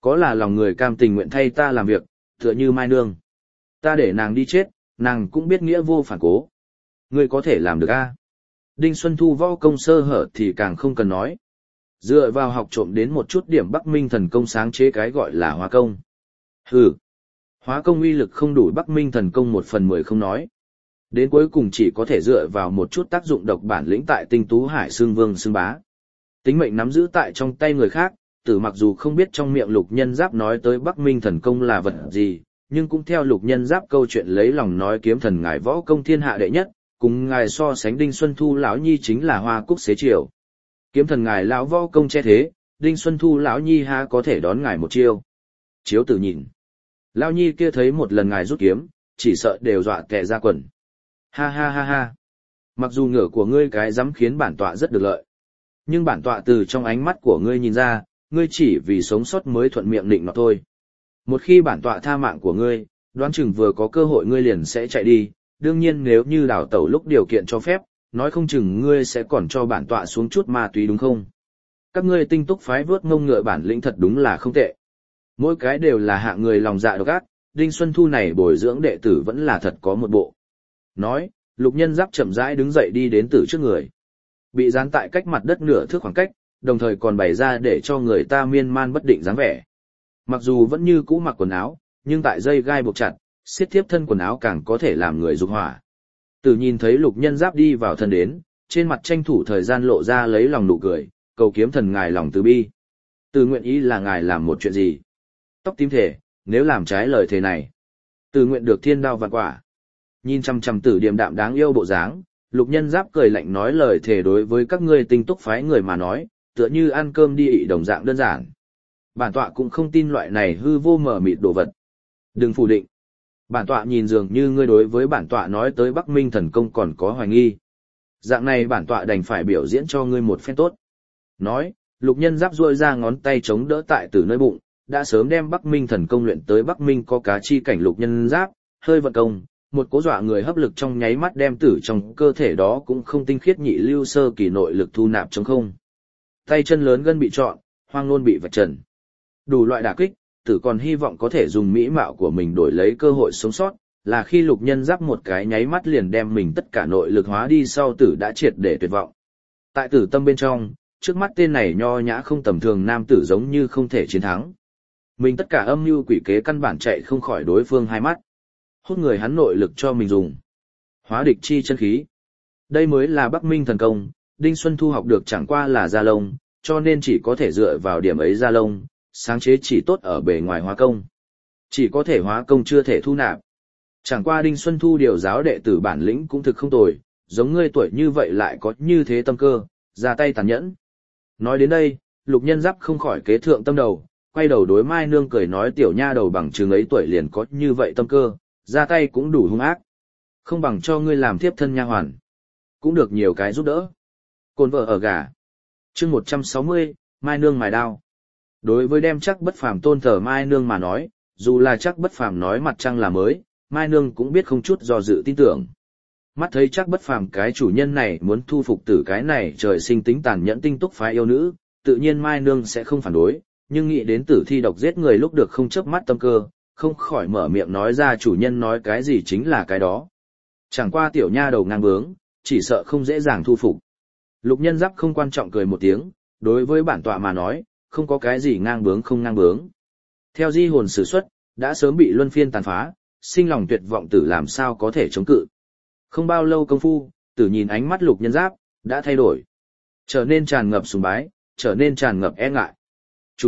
Có là lòng người cam tình nguyện thay ta làm việc, tựa như Mai Nương. Ta để nàng đi chết, nàng cũng biết nghĩa vô phản cố. Ngươi có thể làm được a? Đinh Xuân Thu võ công sơ hở thì càng không cần nói. Dựa vào học trộm đến một chút điểm Bắc Minh thần công sáng chế cái gọi là hóa công. Hừ, hóa công uy lực không đủ Bắc Minh thần công 1/10 không nói. Đến cuối cùng chỉ có thể dựa vào một chút tác dụng độc bản lĩnh tại Tinh Tú Hải xương vương xương bá. Tính mệnh nắm giữ tại trong tay người khác, Tử mặc dù không biết trong miệng Lục Nhân Giáp nói tới Bắc Minh thần công là vật gì, nhưng cũng theo Lục Nhân Giáp câu chuyện lấy lòng nói kiếm thần ngài võ công thiên hạ đệ nhất, cùng ngài so sánh Đinh Xuân Thu lão nhi chính là hoa cúc xế chiều. Kiếm thần ngài lão võ công che thế, Đinh Xuân Thu lão nhi ha có thể đón ngài một chiêu. Chiếu Tử nhìn, lão nhi kia thấy một lần ngài rút kiếm, chỉ sợ đều dọa tè ra quần. Ha ha ha ha. Mặc dù ngửa của ngươi cái dám khiến bản tọa rất được lợi, nhưng bản tọa từ trong ánh mắt của ngươi nhìn ra, ngươi chỉ vì sống sót mới thuận miệng định nọt thôi. Một khi bản tọa tha mạng của ngươi, đoán chừng vừa có cơ hội ngươi liền sẽ chạy đi, đương nhiên nếu như đào tẩu lúc điều kiện cho phép, nói không chừng ngươi sẽ còn cho bản tọa xuống chút ma túy đúng không? Các ngươi Tinh Túc phái vớt ngông ngựa bản lĩnh thật đúng là không tệ. Mỗi cái đều là hạng người lòng dạ độc ác, Đinh Xuân Thu này bồi dưỡng đệ tử vẫn là thật có một bộ. Nói, Lục Nhân Giáp chậm rãi đứng dậy đi đến Tử trước người. Bị dán tại cách mặt đất nửa thước khoảng cách, đồng thời còn bày ra để cho người ta miên man bất định dáng vẻ. Mặc dù vẫn như cũ mặc quần áo, nhưng tại dây gai buộc chặt, siết tiếp thân quần áo càng có thể làm người dục hỏa. Tử nhìn thấy Lục Nhân Giáp đi vào thân đến, trên mặt tranh thủ thời gian lộ ra lấy lòng nụ cười, cầu kiếm thần ngài lòng từ bi. Tử nguyện ý là ngài làm một chuyện gì? Tóc tím thể, nếu làm trái lời thề này, Tử nguyện được thiên đao vạn quả. Nhìn chăm chăm Tử điềm đạm đáng yêu bộ dáng, Lục Nhân Giáp cười lạnh nói lời thề đối với các ngươi Tinh Túc phái người mà nói, tựa như ăn cơm đi ị đồng dạng đơn giản. Bản tọa cũng không tin loại này hư vô mờ mịt đồ vật. Đừng phủ định. Bản tọa nhìn dường như ngươi đối với bản tọa nói tới Bắc Minh thần công còn có hoài nghi. Dạng này bản tọa đành phải biểu diễn cho ngươi một phen tốt. Nói, Lục Nhân Giáp duỗi ra ngón tay chống đỡ tại Tử nơi bụng, đã sớm đem Bắc Minh thần công luyện tới Bắc Minh có cá chi cảnh. Lục Nhân Giáp hơi vận công, một cố dọa người hấp lực trong nháy mắt đem Tử trong cơ thể đó cũng không tinh khiết nhị lưu sơ kỳ nội lực thu nạp trong không. Tay chân lớn gân bị trọn, hoang nôn bị vạch trần. Đủ loại đả kích, Tử còn hy vọng có thể dùng mỹ mạo của mình đổi lấy cơ hội sống sót, là khi Lục Nhân Giáp một cái nháy mắt liền đem mình tất cả nội lực hóa đi sau Tử đã triệt để tuyệt vọng. Tại Tử tâm bên trong, trước mắt tên này nho nhã không tầm thường nam tử giống như không thể chiến thắng. Mình tất cả âm mưu quỷ kế căn bản chạy không khỏi đối phương hai mắt. Hút người hắn nội lực cho mình dùng. Hóa địch chi chân khí. Đây mới là Bắc Minh thần công, Đinh Xuân Thu học được chẳng qua là da lông, cho nên chỉ có thể dựa vào điểm ấy da lông, sáng chế chỉ tốt ở bề ngoài hóa công. Chỉ có thể hóa công chưa thể thu nạp. Chẳng qua Đinh Xuân Thu điều giáo đệ tử bản lĩnh cũng thực không tồi, giống ngươi tuổi như vậy lại có như thế tâm cơ, ra tay tàn nhẫn. Nói đến đây, Lục Nhân Giáp không khỏi kế thượng tâm đầu, quay đầu đối Mai Nương cười nói tiểu nha đầu bằng chừng ấy tuổi liền có như vậy tâm cơ, ra tay cũng đủ hung ác. Không bằng cho ngươi làm tiếp thân nha hoàn. Cũng được nhiều cái giúp đỡ. Côn vợ ở gà. Chương 160, Mai Nương mài đao. Đối với đem Chắc Bất Phàm tôn thờ Mai Nương mà nói, dù là Chắc Bất Phàm nói mặt trăng là mới, Mai Nương cũng biết không chút do dự tin tưởng. Mắt thấy Chắc Bất Phàm cái chủ nhân này muốn thu phục Tử cái này trời sinh tính tàn nhẫn Tinh Túc phái yêu nữ, tự nhiên Mai Nương sẽ không phản đối, nhưng nghĩ đến Tử thi độc giết người lúc được không chớp mắt tâm cơ, không khỏi mở miệng nói ra chủ nhân nói cái gì chính là cái đó. Chẳng qua tiểu nha đầu ngang bướng, chỉ sợ không dễ dàng thu phục. Lục Nhân Giáp không quan trọng cười một tiếng, đối với bản tọa mà nói, không có cái gì ngang bướng không ngang bướng. Theo di hồn sử xuất, đã sớm bị luân phiên tàn phá, sinh lòng tuyệt vọng Tử làm sao có thể chống cự. Không bao lâu công phu, Tử nhìn ánh mắt Lục Nhân Giáp, đã thay đổi. Trở nên tràn ngập sùng bái, trở nên tràn ngập e ngại. Chủ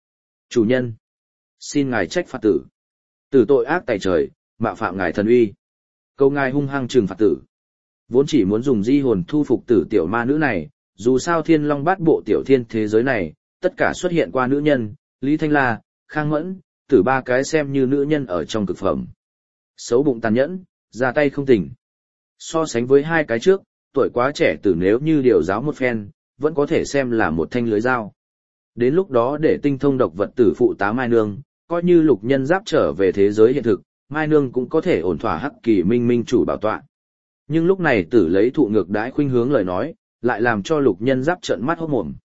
nhân, xin ngài trách phạt Tử. Tử tội ác tày trời, mạo phạm ngài thần uy. Cầu ngài hung hăng trừng phạt Tử. Vốn chỉ muốn dùng di hồn thu phục Tử tiểu ma nữ này, dù sao Thiên Long Bát Bộ tiểu thiên thế giới này, tất cả xuất hiện qua nữ nhân, Lý Thanh La, Khang Mẫn, Tử ba cái xem như nữ nhân ở trong cực phẩm. Xấu bụng tàn nhẫn, ra tay không tỉnh. So sánh với hai cái trước, tuổi quá trẻ Tử nếu như điều giáo một phen, vẫn có thể xem là một thanh lưới dao. Đến lúc đó để tinh thông độc vật Tử phụ tá Mai Nương, coi như Lục Nhân Giáp trở về thế giới hiện thực, Mai Nương cũng có thể ổn thỏa hắc kỳ minh minh chủ bảo tọa. Nhưng lúc này Tử lấy thụ ngược đãi khuynh hướng lời nói, lại làm cho Lục Nhân Giáp trợn mắt hốt mồm.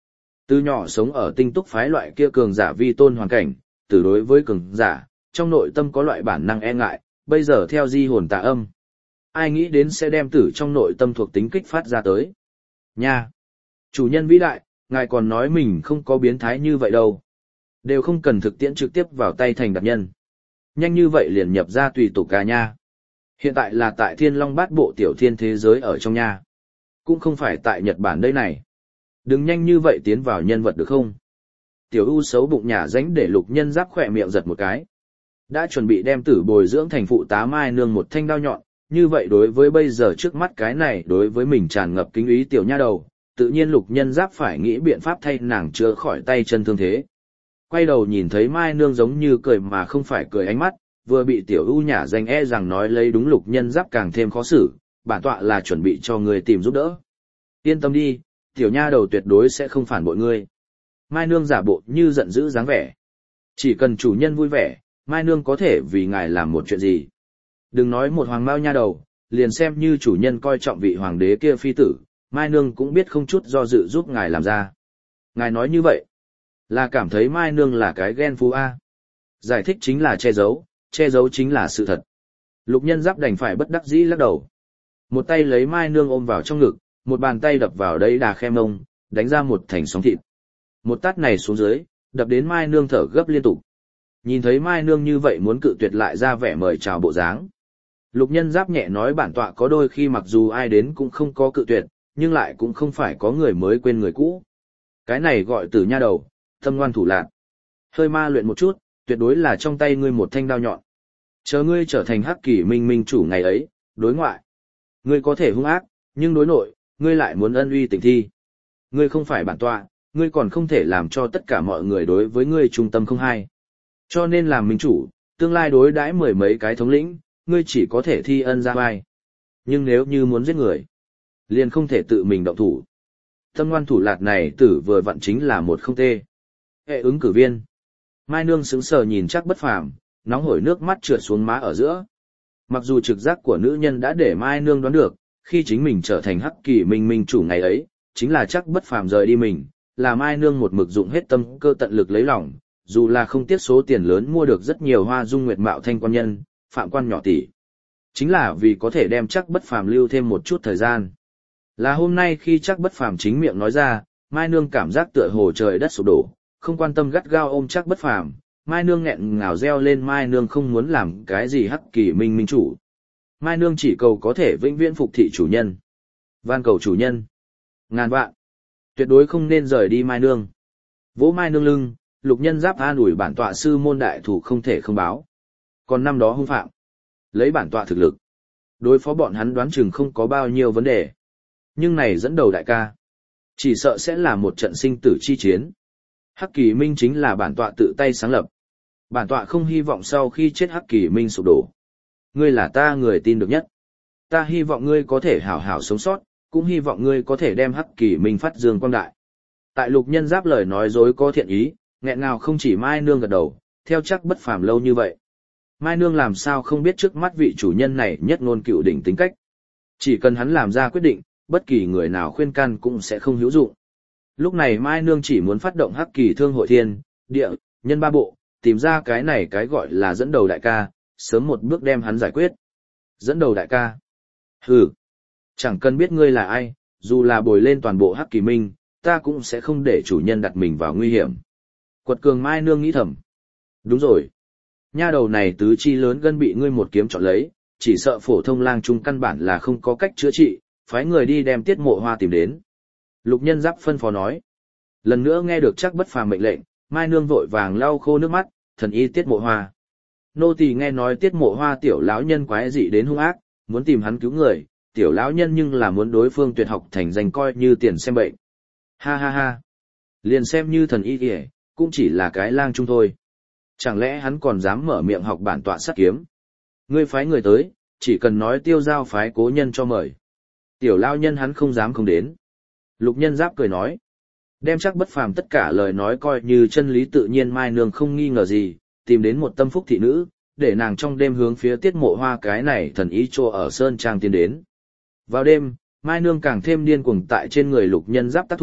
Từ nhỏ sống ở tinh túc phái loại kia cường giả vi tôn hoàn cảnh, từ đối với cường giả, trong nội tâm có loại bản năng e ngại, bây giờ theo di hồn tà âm. Ai nghĩ đến sẽ đem tử trong nội tâm thuộc tính kích phát ra tới. Nha! Chủ nhân vĩ đại, ngài còn nói mình không có biến thái như vậy đâu. Đều không cần thực tiễn trực tiếp vào tay thành đặc nhân. Nhanh như vậy liền nhập ra tùy tục cả nha. Hiện tại là tại Thiên Long Bát Bộ tiểu thiên thế giới ở trong nha. Cũng không phải tại Nhật Bản đây này. Đừng nhanh như vậy tiến vào nhân vật được không? Tiểu U xấu bụng nhả ránh để Lục Nhân Giáp khỏe miệng giật một cái. Đã chuẩn bị đem tử bồi dưỡng thành phụ tá Mai Nương một thanh đao nhọn, như vậy đối với bây giờ trước mắt cái này đối với mình tràn ngập kính ý tiểu nha đầu, tự nhiên Lục Nhân Giáp phải nghĩ biện pháp thay nàng chữa khỏi tay chân thương thế. Quay đầu nhìn thấy Mai Nương giống như cười mà không phải cười ánh mắt, vừa bị tiểu U nhả danh e rằng nói lấy đúng Lục Nhân Giáp càng thêm khó xử, bản tọa là chuẩn bị cho người tìm giúp đỡ. Yên tâm đi, tiểu nha đầu tuyệt đối sẽ không phản bội ngươi. Mai Nương giả bộ như giận dữ dáng vẻ. Chỉ cần chủ nhân vui vẻ, Mai Nương có thể vì ngài làm một chuyện gì. Đừng nói một hoàng mao nha đầu, liền xem như chủ nhân coi trọng vị hoàng đế kia phi tử, Mai Nương cũng biết không chút do dự giúp ngài làm ra. Ngài nói như vậy, là cảm thấy Mai Nương là cái ghen phú A. Giải thích chính là che giấu chính là sự thật. Lục Nhân Giáp đành phải bất đắc dĩ lắc đầu. Một tay lấy Mai Nương ôm vào trong ngực, một bàn tay đập vào đấy đà khe mông, đánh ra một thành sóng thịt. Một tát này xuống dưới, đập đến Mai Nương thở gấp liên tục. Nhìn thấy Mai Nương như vậy muốn cự tuyệt lại ra vẻ mời chào bộ dáng. Lục Nhân Giáp nhẹ nói bản tọa có đôi khi mặc dù ai đến cũng không có cự tuyệt, nhưng lại cũng không phải có người mới quên người cũ. Cái này gọi từ nha đầu, tâm ngoan thủ lạn. Hơi ma luyện một chút, tuyệt đối là trong tay ngươi một thanh đao nhọn. Chờ ngươi trở thành Hắc Kỷ Minh minh chủ ngày ấy, đối ngoại. Ngươi có thể hung ác, nhưng đối nội, ngươi lại muốn ân uy tình thi. Ngươi không phải bản tọa, ngươi còn không thể làm cho tất cả mọi người đối với ngươi trung tâm không hai. Cho nên làm minh chủ, tương lai đối đãi mười mấy cái thống lĩnh, ngươi chỉ có thể thi ân ra vai. Nhưng nếu như muốn giết người, liền không thể tự mình động thủ. Tâm ngoan thủ lạt này tử vừa vặn chính là một không tê. Hệ ứng cử viên. Mai Nương sững sờ nhìn Trác Bất Phàm, nóng hổi nước mắt trượt xuống má ở giữa. Mặc dù trực giác của nữ nhân đã để Mai Nương đoán được, khi chính mình trở thành Hắc Kỷ Minh minh chủ ngày ấy, chính là Trác Bất Phàm rời đi mình, là Mai Nương một mực dụng hết tâm cơ tận lực lấy lòng, dù là không tiếc số tiền lớn mua được rất nhiều hoa dung nguyệt mạo thanh quan nhân, phạm quan nhỏ tỷ. Chính là vì có thể đem Trác Bất Phàm lưu thêm một chút thời gian. Là hôm nay khi Trác Bất Phàm chính miệng nói ra, Mai Nương cảm giác tựa hồ trời đất sụp đổ, không quan tâm gắt gao ôm Trác Bất Phàm, Mai Nương nghẹn ngào reo lên Mai Nương không muốn làm cái gì Hắc Kỷ Minh minh chủ. Mai Nương chỉ cầu có thể vĩnh viễn phục thị chủ nhân. Van cầu chủ nhân. Ngàn vạn. Tuyệt đối không nên rời đi Mai Nương. Vỗ Mai Nương lưng, Lục Nhân Giáp an ủi bản tọa sư môn đại thủ không thể không báo. Còn năm đó hung phạm. Lấy bản tọa thực lực. Đối phó bọn hắn đoán chừng không có bao nhiêu vấn đề. Nhưng này dẫn đầu đại ca. Chỉ sợ sẽ là một trận sinh tử chi chiến. Hắc Kỷ Minh chính là bản tọa tự tay sáng lập. Bản tọa không hy vọng sau khi chết Hắc Kỷ Minh sụp đổ. Ngươi là ta người tin được nhất. Ta hy vọng ngươi có thể hảo hảo sống sót, cũng hy vọng ngươi có thể đem Hắc Kỷ Minh phát dương quang đại. Tại Lục Nhân Giáp lời nói dối có thiện ý, nghẹn ngào không chỉ Mai Nương gật đầu, theo Trác Bất Phàm lâu như vậy. Mai Nương làm sao không biết trước mắt vị chủ nhân này nhất ngôn cựu đỉnh tính cách. Chỉ cần hắn làm ra quyết định, bất kỳ người nào khuyên can cũng sẽ không hữu dụng. Lúc này Mai Nương chỉ muốn phát động Hắc Kỳ Thương hội thiên, địa, nhân ba bộ, tìm ra cái này cái gọi là dẫn đầu đại ca, sớm một bước đem hắn giải quyết. Dẫn đầu đại ca. Hừ. Chẳng cần biết ngươi là ai, dù là bồi lên toàn bộ Hắc Kỳ Minh, ta cũng sẽ không để chủ nhân đặt mình vào nguy hiểm. Quật cường Mai Nương nghĩ thầm. Đúng rồi. Nha đầu này tứ chi lớn gân bị ngươi một kiếm chọn lấy, chỉ sợ phổ thông lang trung căn bản là không có cách chữa trị, phái người đi đem Tiết Mộ Hoa tìm đến. Lục Nhân Giáp phân phó nói. Lần nữa nghe được Trác Bất Phàm mệnh lệnh, Mai Nương vội vàng lau khô nước mắt, thần y Tiết Mộ Hoa. Nô tỳ nghe nói Tiết Mộ Hoa tiểu lão nhân quái dị đến hung ác, muốn tìm hắn cứu người, tiểu lão nhân nhưng là muốn đối phương tuyệt học thành danh coi như tiền xem bệnh. Ha ha ha. Liền xem như thần y kìa, cũng chỉ là cái lang trung thôi. Chẳng lẽ hắn còn dám mở miệng học bản tọa sát kiếm? Ngươi phái người tới, chỉ cần nói Tiêu Giao phái cố nhân cho mời. Tiểu lão nhân hắn không dám không đến. Lục Nhân Giáp cười nói. Đem Trác Bất Phàm tất cả lời nói coi như chân lý tự nhiên Mai Nương không nghi ngờ gì, tìm đến một tâm phúc thị nữ, để nàng trong đêm hướng phía Tiết Mộ Hoa cái này thần ý trô ở Sơn Trang tiến đến. Vào đêm, Mai Nương càng thêm điên cuồng tại trên người Lục Nhân Giáp tác thủ,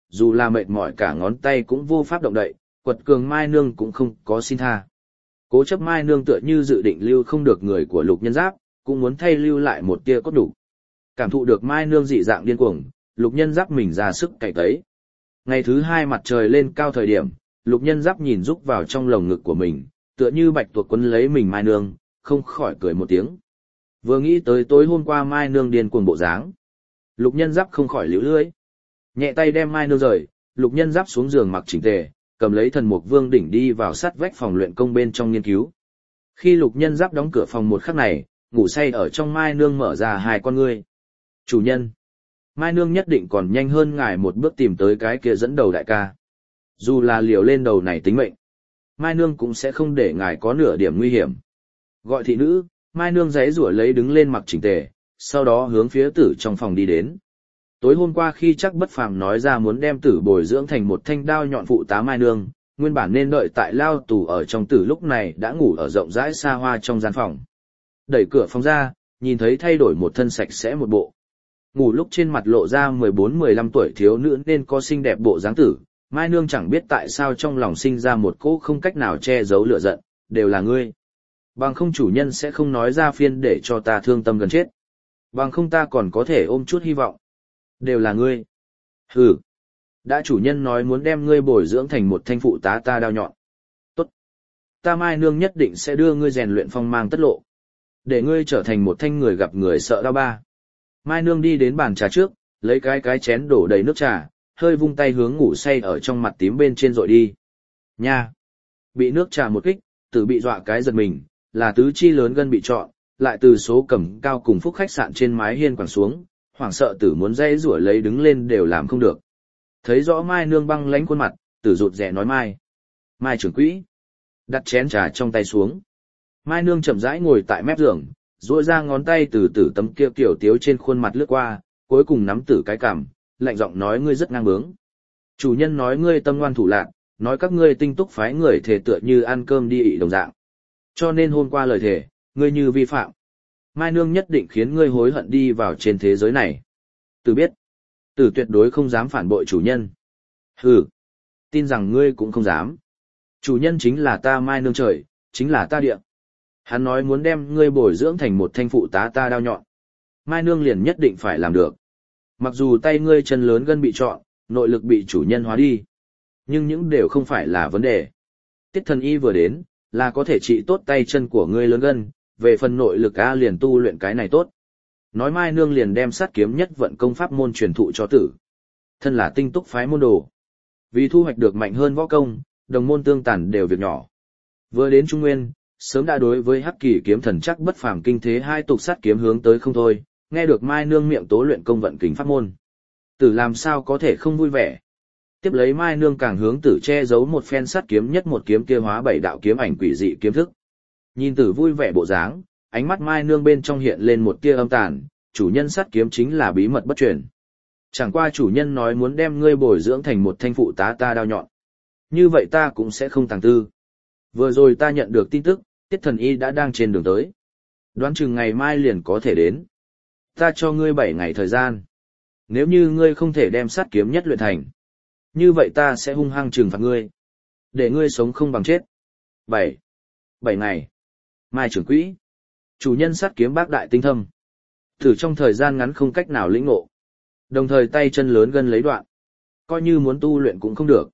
dù là mệt mỏi cả ngón tay cũng vô pháp động đậy, quật cường Mai Nương cũng không có xin tha. Cố chấp Mai Nương tựa như dự định lưu không được người của Lục Nhân Giáp, cũng muốn thay lưu lại một tia cốt đủ. Cảm thụ được Mai Nương dị dạng điên cuồng, Lục Nhân Giáp mình ra sức cày cấy. Ngày thứ hai mặt trời lên cao thời điểm, Lục Nhân Giáp nhìn rúc vào trong lồng ngực của mình, tựa như bạch tuộc quấn lấy mình Mai Nương, không khỏi cười một tiếng. Vừa nghĩ tới tối hôm qua Mai Nương điên cuồng bộ dáng, Lục Nhân Giáp không khỏi liễu lưỡi. Nhẹ tay đem Mai Nương rời, Lục Nhân Giáp xuống giường mặc chỉnh tề, cầm lấy thần mục vương đỉnh đi vào sát vách phòng luyện công bên trong nghiên cứu. Khi Lục Nhân Giáp đóng cửa phòng một khắc này, ngủ say ở trong Mai Nương mở ra hai con ngươi. Chủ nhân, Mai Nương nhất định còn nhanh hơn ngài một bước tìm tới cái kia dẫn đầu đại ca. Dù là liều lên đầu này tính mệnh, Mai Nương cũng sẽ không để ngài có nửa điểm nguy hiểm. Gọi thị nữ, Mai Nương giãy giụa lấy đứng lên mặc chỉnh tề, sau đó hướng phía Tử trong phòng đi đến. Tối hôm qua khi chắc Bất Phàm nói ra muốn đem Tử bồi dưỡng thành một thanh đao nhọn phụ tá Mai Nương, nguyên bản nên đợi tại lao tù ở trong Tử lúc này đã ngủ ở rộng rãi xa hoa trong gian phòng. Đẩy cửa phòng ra, nhìn thấy thay đổi một thân sạch sẽ một bộ. Ngủ lúc trên mặt lộ ra 14-15 tuổi thiếu nữ nên có xinh đẹp bộ dáng Tử, Mai Nương chẳng biết tại sao trong lòng sinh ra một cỗ không cách nào che giấu lửa giận, đều là ngươi. Bằng không chủ nhân sẽ không nói ra phiên để cho ta thương tâm gần chết. Bằng không ta còn có thể ôm chút hy vọng. Đều là ngươi. Hừ. Đã chủ nhân nói muốn đem ngươi bồi dưỡng thành một thanh phụ tá ta đao nhọn. Tốt. Ta Mai Nương nhất định sẽ đưa ngươi rèn luyện phong mang tất lộ. Để ngươi trở thành một thanh người gặp người sợ đao ba. Mai Nương đi đến bàn trà trước, lấy cái chén đổ đầy nước trà, hơi vung tay hướng ngủ say ở trong mặt tím bên trên rội đi. Nha! Bị nước trà một kích, Tử bị dọa cái giật mình, là tứ chi lớn gân bị trọn, lại từ số cầm cao cùng phúc khách sạn trên mái hiên quẳng xuống, hoảng sợ Tử muốn dây rủa lấy đứng lên đều làm không được. Thấy rõ Mai Nương băng lánh khuôn mặt, Tử rụt rè nói Mai. Mai trưởng quỹ. Đặt chén trà trong tay xuống. Mai Nương chậm rãi ngồi tại mép giường, duỗi ra ngón tay từ Tử tấm kia kiểu tiếu trên khuôn mặt lướt qua, cuối cùng nắm Tử cái cằm, lạnh giọng nói ngươi rất ngang bướng. Chủ nhân nói ngươi tâm ngoan thủ lạn, nói các ngươi tinh túc phái người thể tựa như ăn cơm đi ị đồng dạng. Cho nên hôm qua lời thề, ngươi như vi phạm. Mai Nương nhất định khiến ngươi hối hận đi vào trên thế giới này. Tử biết, Tử tuyệt đối không dám phản bội chủ nhân. Hừ, tin rằng ngươi cũng không dám. Chủ nhân chính là ta Mai Nương trời, chính là ta địa. Hắn nói muốn đem ngươi bồi dưỡng thành một thanh phụ tá ta đao nhọn. Mai Nương liền nhất định phải làm được. Mặc dù tay ngươi chân lớn gân bị trọn, nội lực bị chủ nhân hóa đi, nhưng những đều không phải là vấn đề. Tiết Thần Y vừa đến, là có thể trị tốt tay chân của ngươi lớn gân, về phần nội lực A liền tu luyện cái này tốt. Nói Mai Nương liền đem sát kiếm nhất vận công pháp môn truyền thụ cho Tử. Thân là tinh túc phái môn đồ. Vì thu hoạch được mạnh hơn võ công, đồng môn tương tàn đều việc nhỏ. Vừa đến Trung Nguyên, sớm đã đối với Hắc Kỳ kiếm thần chắc bất phàm kinh thế hai tục sát kiếm hướng tới không thôi, nghe được Mai Nương miệng tố luyện công vận kình pháp môn. Tử làm sao có thể không vui vẻ. Tiếp lấy Mai Nương càng hướng Tử che giấu một phen sát kiếm nhất một kiếm kia hóa bảy đạo kiếm ảnh quỷ dị kiếm thức. Nhìn Tử vui vẻ bộ dáng, ánh mắt Mai Nương bên trong hiện lên một tia âm tàn, chủ nhân sát kiếm chính là bí mật bất truyền. Chẳng qua chủ nhân nói muốn đem ngươi bồi dưỡng thành một thanh phụ tá ta đao nhọn. Như vậy ta cũng sẽ không tàng tư. Vừa rồi ta nhận được tin tức, Tiết Thần Y đã đang trên đường tới. Đoán chừng ngày mai liền có thể đến. Ta cho ngươi 7 ngày thời gian. Nếu như ngươi không thể đem sát kiếm nhất luyện thành, như vậy ta sẽ hung hăng trừng phạt ngươi. Để ngươi sống không bằng chết. 7 ngày. Mai trưởng quỹ. Chủ nhân sát kiếm bác đại tinh thâm. Thử trong thời gian ngắn không cách nào lĩnh ngộ. Đồng thời tay chân lớn gân lấy đoạn. Coi như muốn tu luyện cũng không được.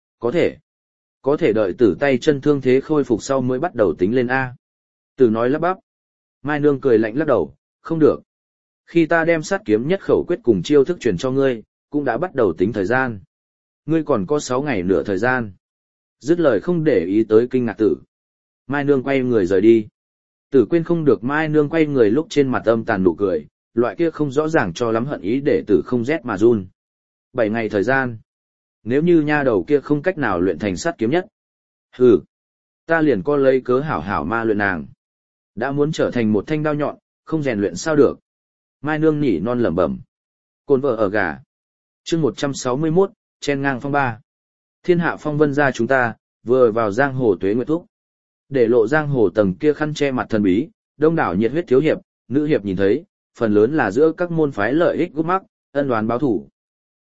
Có thể đợi Tử tay chân thương thế khôi phục sau mới bắt đầu tính lên A. Tử nói lắp bắp. Mai Nương cười lạnh lắc đầu, không được. Khi ta đem sát kiếm nhất khẩu quyết cùng chiêu thức truyền cho ngươi, cũng đã bắt đầu tính thời gian. Ngươi còn có 6 ngày nửa thời gian. Dứt lời không để ý tới kinh ngạc Tử. Mai Nương quay người rời đi. Tử quên không được Mai Nương quay người lúc trên mặt âm tàn nụ cười, loại kia không rõ ràng cho lắm hận ý để Tử không rét mà run. 7 ngày thời gian. Nếu như nha đầu kia không cách nào luyện thành sát kiếm nhất. Hừ, ta liền có lấy cớ hảo hảo ma luyện nàng. Đã muốn trở thành một thanh đao nhọn, không rèn luyện sao được. Mai Nương nhỉ non lẩm bẩm. Cồn vợ ở gà. Chương 161, chen ngang phong ba. Thiên hạ phong vân gia chúng ta, vừa vào giang hồ tuế nguyệt thúc. Để lộ giang hồ tầng kia khăn che mặt thần bí, đông đảo nhiệt huyết thiếu hiệp, nữ hiệp nhìn thấy, phần lớn là giữa các môn phái lợi ích gút mắc, ân oán báo thủ.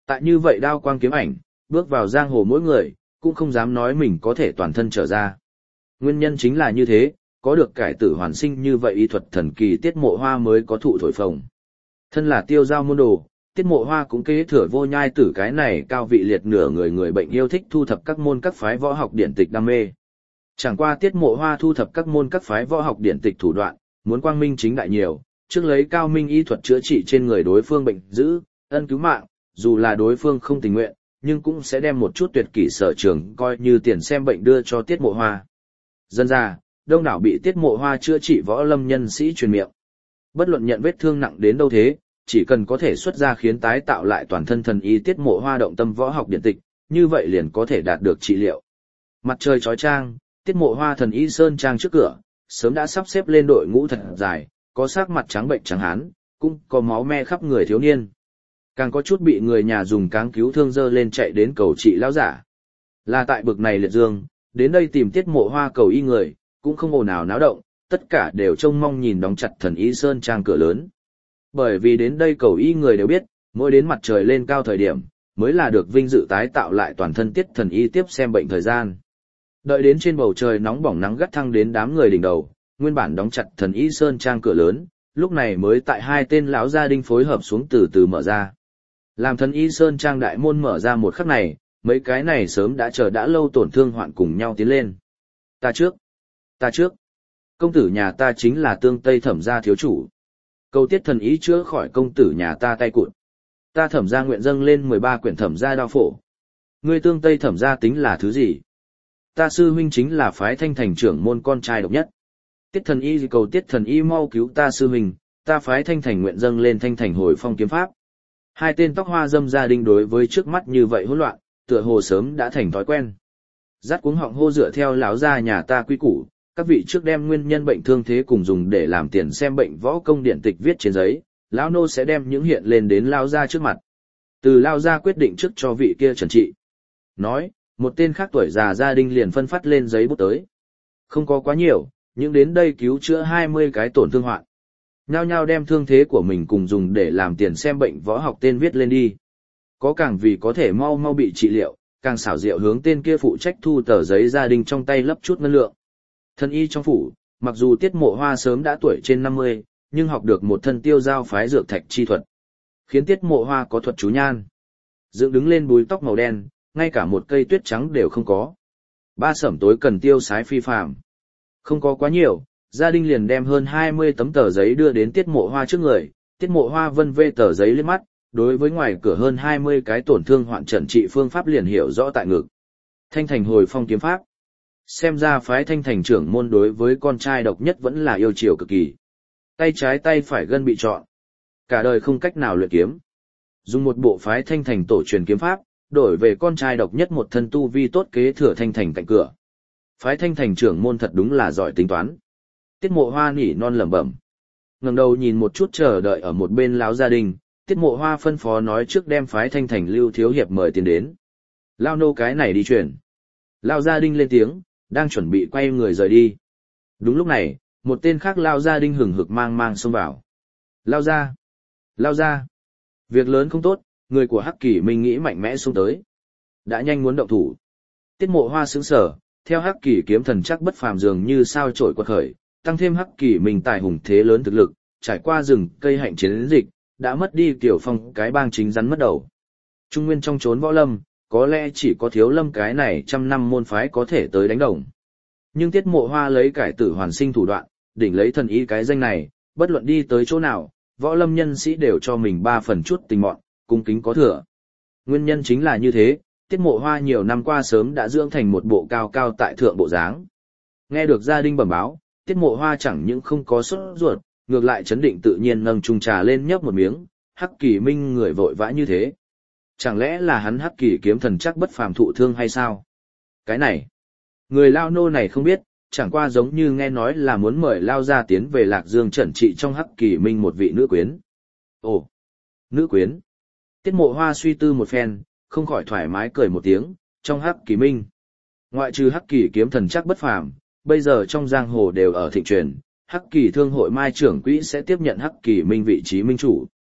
Tại như vậy đao quang kiếm ảnh, bước vào giang hồ mỗi người, cũng không dám nói mình có thể toàn thân trở ra. Nguyên nhân chính là như thế, có được cải tử hoàn sinh như vậy y thuật thần kỳ Tiết Mộ Hoa mới có thụ thổi phồng. Thân là tiêu giao môn đồ, Tiết Mộ Hoa cũng kế thừa vô nhai tử cái này cao vị liệt nửa người bệnh yêu thích thu thập các môn các phái võ học điển tịch đam mê. Chẳng qua Tiết Mộ Hoa thu thập các môn các phái võ học điển tịch thủ đoạn, muốn quang minh chính đại nhiều, trước lấy cao minh y thuật chữa trị trên người đối phương bệnh dữ, ân cứu mạng, dù là đối phương không tình nguyện, nhưng cũng sẽ đem một chút tuyệt kỹ sở trường coi như tiền xem bệnh đưa cho Tiết Mộ Hoa. Dân ra, đông đảo bị Tiết Mộ Hoa chữa trị võ lâm nhân sĩ truyền miệng. Bất luận nhận vết thương nặng đến đâu thế, chỉ cần có thể xuất ra khiến tái tạo lại toàn thân thần y Tiết Mộ Hoa động tâm võ học điển tịch, như vậy liền có thể đạt được trị liệu. Mặt trời chói chang, Tiết Mộ Hoa thần y sơn trang trước cửa, sớm đã sắp xếp lên đội ngũ thật dài, có sắc mặt trắng bệnh trắng hán, cũng có máu me khắp người thiếu niên. Càng có chút bị người nhà dùng cáng cứu thương dơ lên chạy đến cầu trị lão giả. Là tại bực này liệt dương, đến đây tìm Tiết Mộ Hoa cầu y người, cũng không ồn ào náo động, tất cả đều trông mong nhìn đóng chặt thần y sơn trang cửa lớn. Bởi vì đến đây cầu y người đều biết, mỗi đến mặt trời lên cao thời điểm, mới là được vinh dự tái tạo lại toàn thân Tiết thần y tiếp xem bệnh thời gian. Đợi đến trên bầu trời nóng bỏng nắng gắt thăng đến đám người đỉnh đầu, nguyên bản đóng chặt thần y sơn trang cửa lớn, lúc này mới tại hai tên lão gia đình phối hợp xuống từ từ mở ra. Làm thần y sơn trang đại môn mở ra một khắc này, mấy cái này sớm đã chờ đã lâu tổn thương hoạn cùng nhau tiến lên. Ta trước. Công tử nhà ta chính là Tương Tây Thẩm gia thiếu chủ. Cầu Tiết thần ý chữa khỏi công tử nhà ta tay cụt. Ta Thẩm gia nguyện dâng lên 13 quyển Thẩm gia đao phổ. Ngươi Tương Tây Thẩm gia tính là thứ gì? Ta sư huynh chính là phái Thanh Thành trưởng môn con trai độc nhất. Tiết thần y cầu Tiết thần y mau cứu ta sư huynh, ta phái Thanh Thành nguyện dâng lên Thanh Thành hồi phong kiếm pháp. Hai tên tóc hoa dâm gia đình đối với trước mắt như vậy hỗn loạn, tựa hồ sớm đã thành thói quen. Dắt cuống họng hô dựa theo lão gia nhà ta quy củ, các vị trước đem nguyên nhân bệnh thương thế cùng dùng để làm tiền xem bệnh võ công điện tịch viết trên giấy, lão nô sẽ đem những hiện lên đến lão gia trước mặt. Từ lão gia quyết định trước cho vị kia trần trị. Nói, một tên khác tuổi già gia đình liền phân phát lên giấy bút tới. Không có quá nhiều, nhưng đến đây cứu chữa 20 cái tổn thương hoạn. Nhao nhao đem thương thế của mình cùng dùng để làm tiền xem bệnh võ học tên viết lên đi. Có càng vì có thể mau mau bị trị liệu, càng xảo diệu hướng tên kia phụ trách thu tờ giấy gia đình trong tay lấp chút ngân lượng. Thân y trong phủ, mặc dù Tiết Mộ Hoa sớm đã tuổi trên 50, nhưng học được một thân tiêu giao phái dược thạch chi thuật, khiến Tiết Mộ Hoa có thuật chú nhan. Dựng đứng lên búi tóc màu đen, ngay cả một cây tuyết trắng đều không có. Ba sẩm tối cần tiêu sái phi phàm. Không có quá nhiều, gia đình liền đem hơn 20 tấm tờ giấy đưa đến Tiết Mộ Hoa trước người, Tiết Mộ Hoa vân vê tờ giấy lên mắt, đối với ngoài cửa hơn 20 cái tổn thương hoạn trần trị phương pháp liền hiểu rõ tại ngực. Thanh Thành hồi phong kiếm pháp. Xem ra phái Thanh Thành trưởng môn đối với con trai độc nhất vẫn là yêu chiều cực kỳ. Tay trái tay phải gân bị trọn. Cả đời không cách nào luyện kiếm. Dùng một bộ phái Thanh Thành tổ truyền kiếm pháp, đổi về con trai độc nhất một thân tu vi tốt kế thừa Thanh Thành cạnh cửa. Phái Thanh Thành trưởng môn thật đúng là giỏi tính toán. Tiết Mộ Hoa nỉ non lẩm bẩm. Ngẩng đầu nhìn một chút chờ đợi ở một bên lão gia đình, Tiết Mộ Hoa phân phó nói trước đem phái Thanh Thành Lưu thiếu hiệp mời tiền đến. Lao nô cái này đi chuyển. Lão gia đình lên tiếng, đang chuẩn bị quay người rời đi. Đúng lúc này, một tên khác lao gia đình hừng hực mang mang xông vào. Lao ra. Việc lớn không tốt, người của Hắc Kỳ Minh nghĩ mạnh mẽ xông tới. Đã nhanh muốn động thủ. Tiết Mộ Hoa sững sờ, theo Hắc Kỳ kiếm thần chắc bất phàm dường như sao trổi quật khởi, tăng thêm Hắc Kỳ Minh tài hùng thế lớn thực lực, trải qua rừng cây hạnh chiến dịch, đã mất đi Tiểu Phong cái bang chính rắn mất đầu. Trung nguyên trong chốn võ lâm, có lẽ chỉ có Thiếu Lâm cái này trăm năm môn phái có thể tới đánh đồng. Nhưng Tiết Mộ Hoa lấy cải tử hoàn sinh thủ đoạn, đỉnh lấy thần y cái danh này, bất luận đi tới chỗ nào, võ lâm nhân sĩ đều cho mình 3 phần chút tình mọn, cung kính có thừa. Nguyên nhân chính là như thế, Tiết Mộ Hoa nhiều năm qua sớm đã dưỡng thành một bộ cao cao tại thượng bộ dáng. Nghe được gia đình bẩm báo, Tiết Mộ Hoa chẳng những không có sốt ruột, ngược lại chấn định tự nhiên nâng chung trà lên nhấp một miếng, Hắc Kỳ Minh người vội vã như thế. Chẳng lẽ là hắn Hắc Kỳ kiếm thần chắc bất phàm thụ thương hay sao? Cái này, người lao nô này không biết, chẳng qua giống như nghe nói là muốn mời lao ra tiến về Lạc Dương trần trị trong Hắc Kỳ Minh một vị nữ quyến. Ồ, nữ quyến. Tiết Mộ Hoa suy tư một phen, không khỏi thoải mái cười một tiếng, trong Hắc Kỳ Minh. Ngoại trừ Hắc Kỳ kiếm thần chắc bất phàm, bây giờ trong giang hồ đều ở thịnh truyền, Hắc Kỳ thương hội mai trưởng quỹ sẽ tiếp nhận Hắc Kỳ Minh vị trí minh chủ.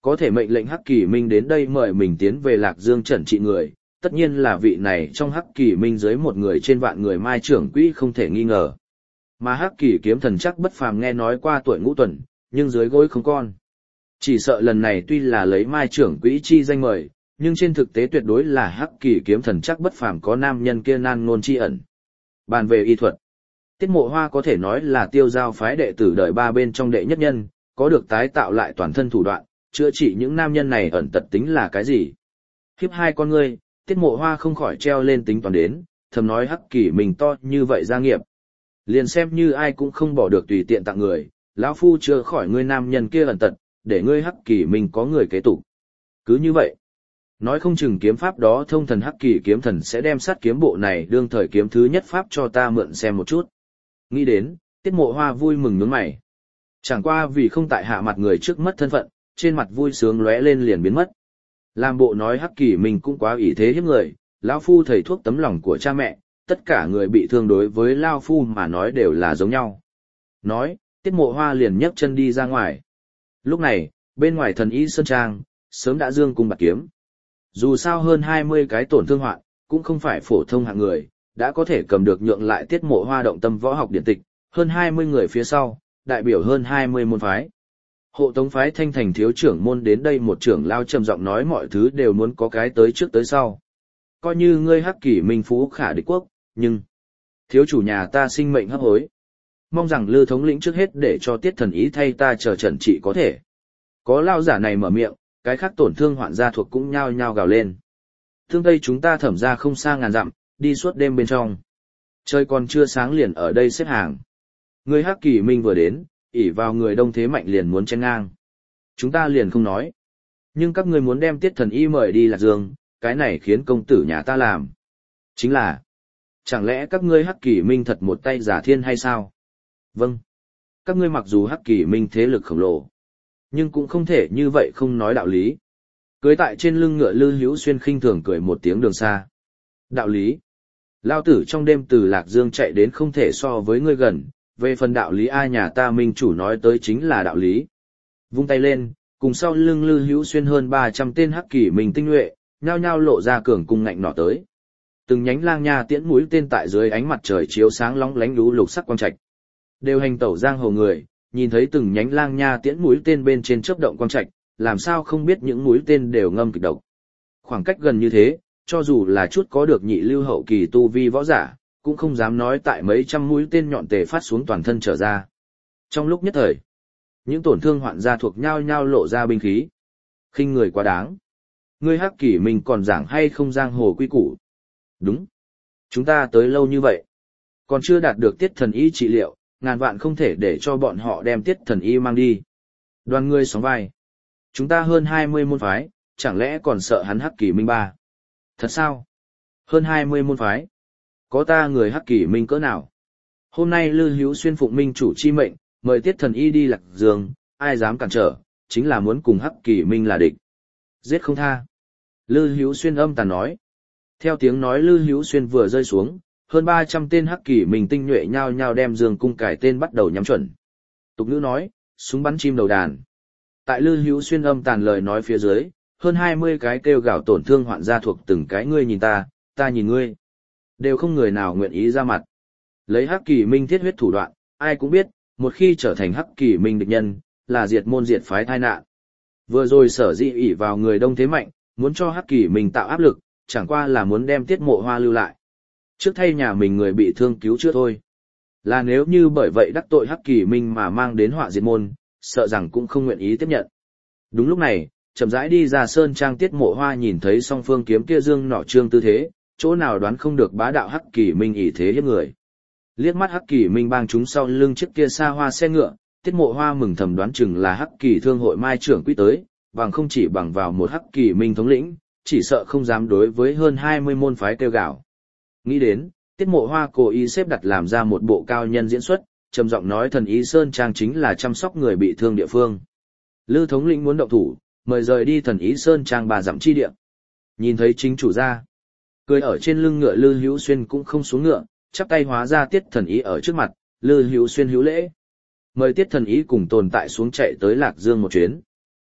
Có thể mệnh lệnh Hắc Kỳ Minh đến đây mời mình tiến về Lạc Dương trần trị người, tất nhiên là vị này trong Hắc Kỳ Minh dưới một người trên vạn người mai trưởng quỹ không thể nghi ngờ. Mà Hắc Kỳ kiếm thần chắc bất phàm nghe nói qua tuổi ngũ tuần, nhưng dưới gối không con. Chỉ sợ lần này tuy là lấy mai trưởng quỹ chi danh mời, nhưng trên thực tế tuyệt đối là Hắc Kỳ kiếm thần chắc bất phàm có nam nhân kia nan ngôn chi ẩn. Bàn về y thuật, Tiết Mộ Hoa có thể nói là tiêu giao phái đệ tử đời ba bên trong đệ nhất nhân, có được tái tạo lại toàn thân thủ đoạn, chữa trị những nam nhân này ẩn tật tính là cái gì. Khiếp hai con ngươi, Tiết Mộ Hoa không khỏi treo lên tính toán đến, thầm nói Hắc Kỳ mình to như vậy gia nghiệp. Liền xem như ai cũng không bỏ được tùy tiện tặng người, lão phu chữa khỏi ngươi nam nhân kia ẩn tật, để ngươi Hắc Kỳ mình có người kế tục. Cứ như vậy, nói không chừng kiếm pháp đó thông thần Hắc Kỳ kiếm thần sẽ đem sát kiếm bộ này đương thời kiếm thứ nhất pháp cho ta mượn xem một chút. Nghĩ đến, Tiết Mộ Hoa vui mừng nhướng mày. Chẳng qua vì không tại hạ mặt người trước mất thân phận, trên mặt vui sướng lóe lên liền biến mất. Làm bộ nói Hắc Kỳ mình cũng quá ỷ thế hiếp người, lão phu thầy thuốc tấm lòng của cha mẹ, tất cả người bị thương đối với lão phu mà nói đều là giống nhau. Nói, Tiết Mộ Hoa liền nhấc chân đi ra ngoài. Lúc này, bên ngoài thần y sơn trang, sớm đã dương cung bạt kiếm. Dù sao hơn 20 cái tổn thương hoạn, cũng không phải phổ thông hạng người, đã có thể cầm được nhượng lại Tiết Mộ Hoa động tâm võ học điển tịch, hơn 20 người phía sau, đại biểu hơn 20 môn phái. Hộ tống phái Thanh Thành thiếu trưởng môn đến đây một trưởng lao trầm giọng nói mọi thứ đều muốn có cái tới trước tới sau. Coi như ngươi Hắc Kỳ minh phú khả địch quốc, nhưng thiếu chủ nhà ta sinh mệnh hấp hối. Mong rằng Lư thống lĩnh trước hết để cho Tiết thần ý thay ta chờ trần trị có thể. Có lao giả này mở miệng, cái khác tổn thương hoạn gia thuộc cũng nhao nhao gào lên. Thương Tây chúng ta thẩm ra không xa ngàn dặm, đi suốt đêm bên trong. Trời còn chưa sáng liền ở đây xếp hàng. Người Hắc Kỳ minh vừa đến, ỷ vào người đông thế mạnh liền muốn chen ngang. Chúng ta liền không nói. Nhưng các ngươi muốn đem Tiết thần y mời đi Lạc Dương, cái này khiến công tử nhà ta làm. Chính là, chẳng lẽ các ngươi Hắc Kỳ minh thật một tay giả thiên hay sao? Vâng. Các ngươi mặc dù Hắc Kỳ minh thế lực khổng lồ, nhưng cũng không thể như vậy không nói đạo lý. Cưới tại trên lưng ngựa Lư Hữu Xuyên khinh thường cười một tiếng đường xa. Đạo lý. Lao tử trong đêm từ Lạc Dương chạy đến không thể so với ngươi gần, về phần đạo lý ai nhà ta minh chủ nói tới chính là đạo lý. Vung tay lên, cùng sau lưng Lư Hữu Xuyên hơn 300 tên Hắc Kỳ minh tinh nhuệ, nhao nhao lộ ra cường cung ngạnh nỏ tới. Từng nhánh lang nha tiễn mũi tên tại dưới ánh mặt trời chiếu sáng lóng lánh lú lục sắc quang trạch. Đều hành tẩu giang hồ người, nhìn thấy từng nhánh lang nha tiễn mũi tên bên trên chớp động quang trạch, làm sao không biết những mũi tên đều ngâm kịch độc. Khoảng cách gần như thế, cho dù là chút có được nhị lưu hậu kỳ tu vi võ giả, cũng không dám nói tại mấy trăm mũi tên nhọn tề phát xuống toàn thân trở ra. Trong lúc nhất thời, những tổn thương hoạn gia thuộc nhau nhau lộ ra binh khí. Khinh người quá đáng. Ngươi Hắc Kỳ mình còn giảng hay không giang hồ quy củ? Đúng. Chúng ta tới lâu như vậy, còn chưa đạt được Tiết thần y trị liệu, ngàn vạn không thể để cho bọn họ đem Tiết thần y mang đi. Đoàn ngươi sóng vai. Chúng ta hơn 20 môn phái, chẳng lẽ còn sợ hắn Hắc Kỳ minh ba? Thật sao? Hơn 20 môn phái. Có ta người Hắc Kỳ minh cỡ nào? Hôm nay Lư Hữu Xuyên phụng minh chủ chi mệnh, mời Tiết thần y đi Lạc Dương, ai dám cản trở, chính là muốn cùng Hắc Kỳ minh là địch. Giết không tha. Lư Hữu Xuyên âm tàn nói. Theo tiếng nói Lư Hữu Xuyên vừa rơi xuống, hơn 300 tên Hắc Kỳ minh tinh nhuệ nhao nhao đem dương cung cải tên bắt đầu nhắm chuẩn. Tục ngữ nói, súng bắn chim đầu đàn. Tại Lư Hữu Xuyên âm tàn lời nói phía dưới, hơn 20 cái kêu gào tổn thương hoạn gia thuộc từng cái ngươi nhìn ta, ta nhìn ngươi. Đều không người nào nguyện ý ra mặt. Lấy Hắc Kỳ minh thiết huyết thủ đoạn, ai cũng biết, một khi trở thành Hắc Kỳ minh địch nhân, là diệt môn diệt phái tai nạn. Vừa rồi sở dĩ ỷ vào người đông thế mạnh, muốn cho Hắc Kỳ minh tạo áp lực, chẳng qua là muốn đem Tiết Mộ Hoa lưu lại. Trước thay nhà mình người bị thương cứu chữa thôi. Là nếu như bởi vậy đắc tội Hắc Kỳ minh mà mang đến họa diệt môn, sợ rằng cũng không nguyện ý tiếp nhận. Đúng lúc này, chậm rãi đi ra sơn trang Tiết Mộ Hoa nhìn thấy song phương kiếm kia dương nọ trương tư thế, chỗ nào đoán không được bá đạo Hắc Kỳ minh ỷ thế hiếp người. Liếc mắt Hắc Kỳ minh bang chúng sau lưng chiếc kia xa hoa xe ngựa, Tiết Mộ Hoa mừng thầm đoán chừng là Hắc Kỳ thương hội mai trưởng quý tới, bằng không chỉ bằng vào một Hắc Kỳ minh thống lĩnh, chỉ sợ không dám đối với hơn 20 môn phái kêu gào. Nghĩ đến, Tiết Mộ Hoa cố ý xếp đặt làm ra một bộ cao nhân diễn xuất, trầm giọng nói thần ý sơn trang chính là chăm sóc người bị thương địa phương. Lư thống lĩnh muốn động thủ, mời rời đi thần ý sơn trang 3 dặm chi địa. Nhìn thấy chính chủ ra, cười ở trên lưng ngựa Lư Hữu Xuyên cũng không xuống ngựa, chắp tay hóa ra Tiết thần ý ở trước mặt, Lư Hữu Xuyên hữu lễ. Mời Tiết thần ý cùng tồn tại xuống chạy tới Lạc Dương một chuyến.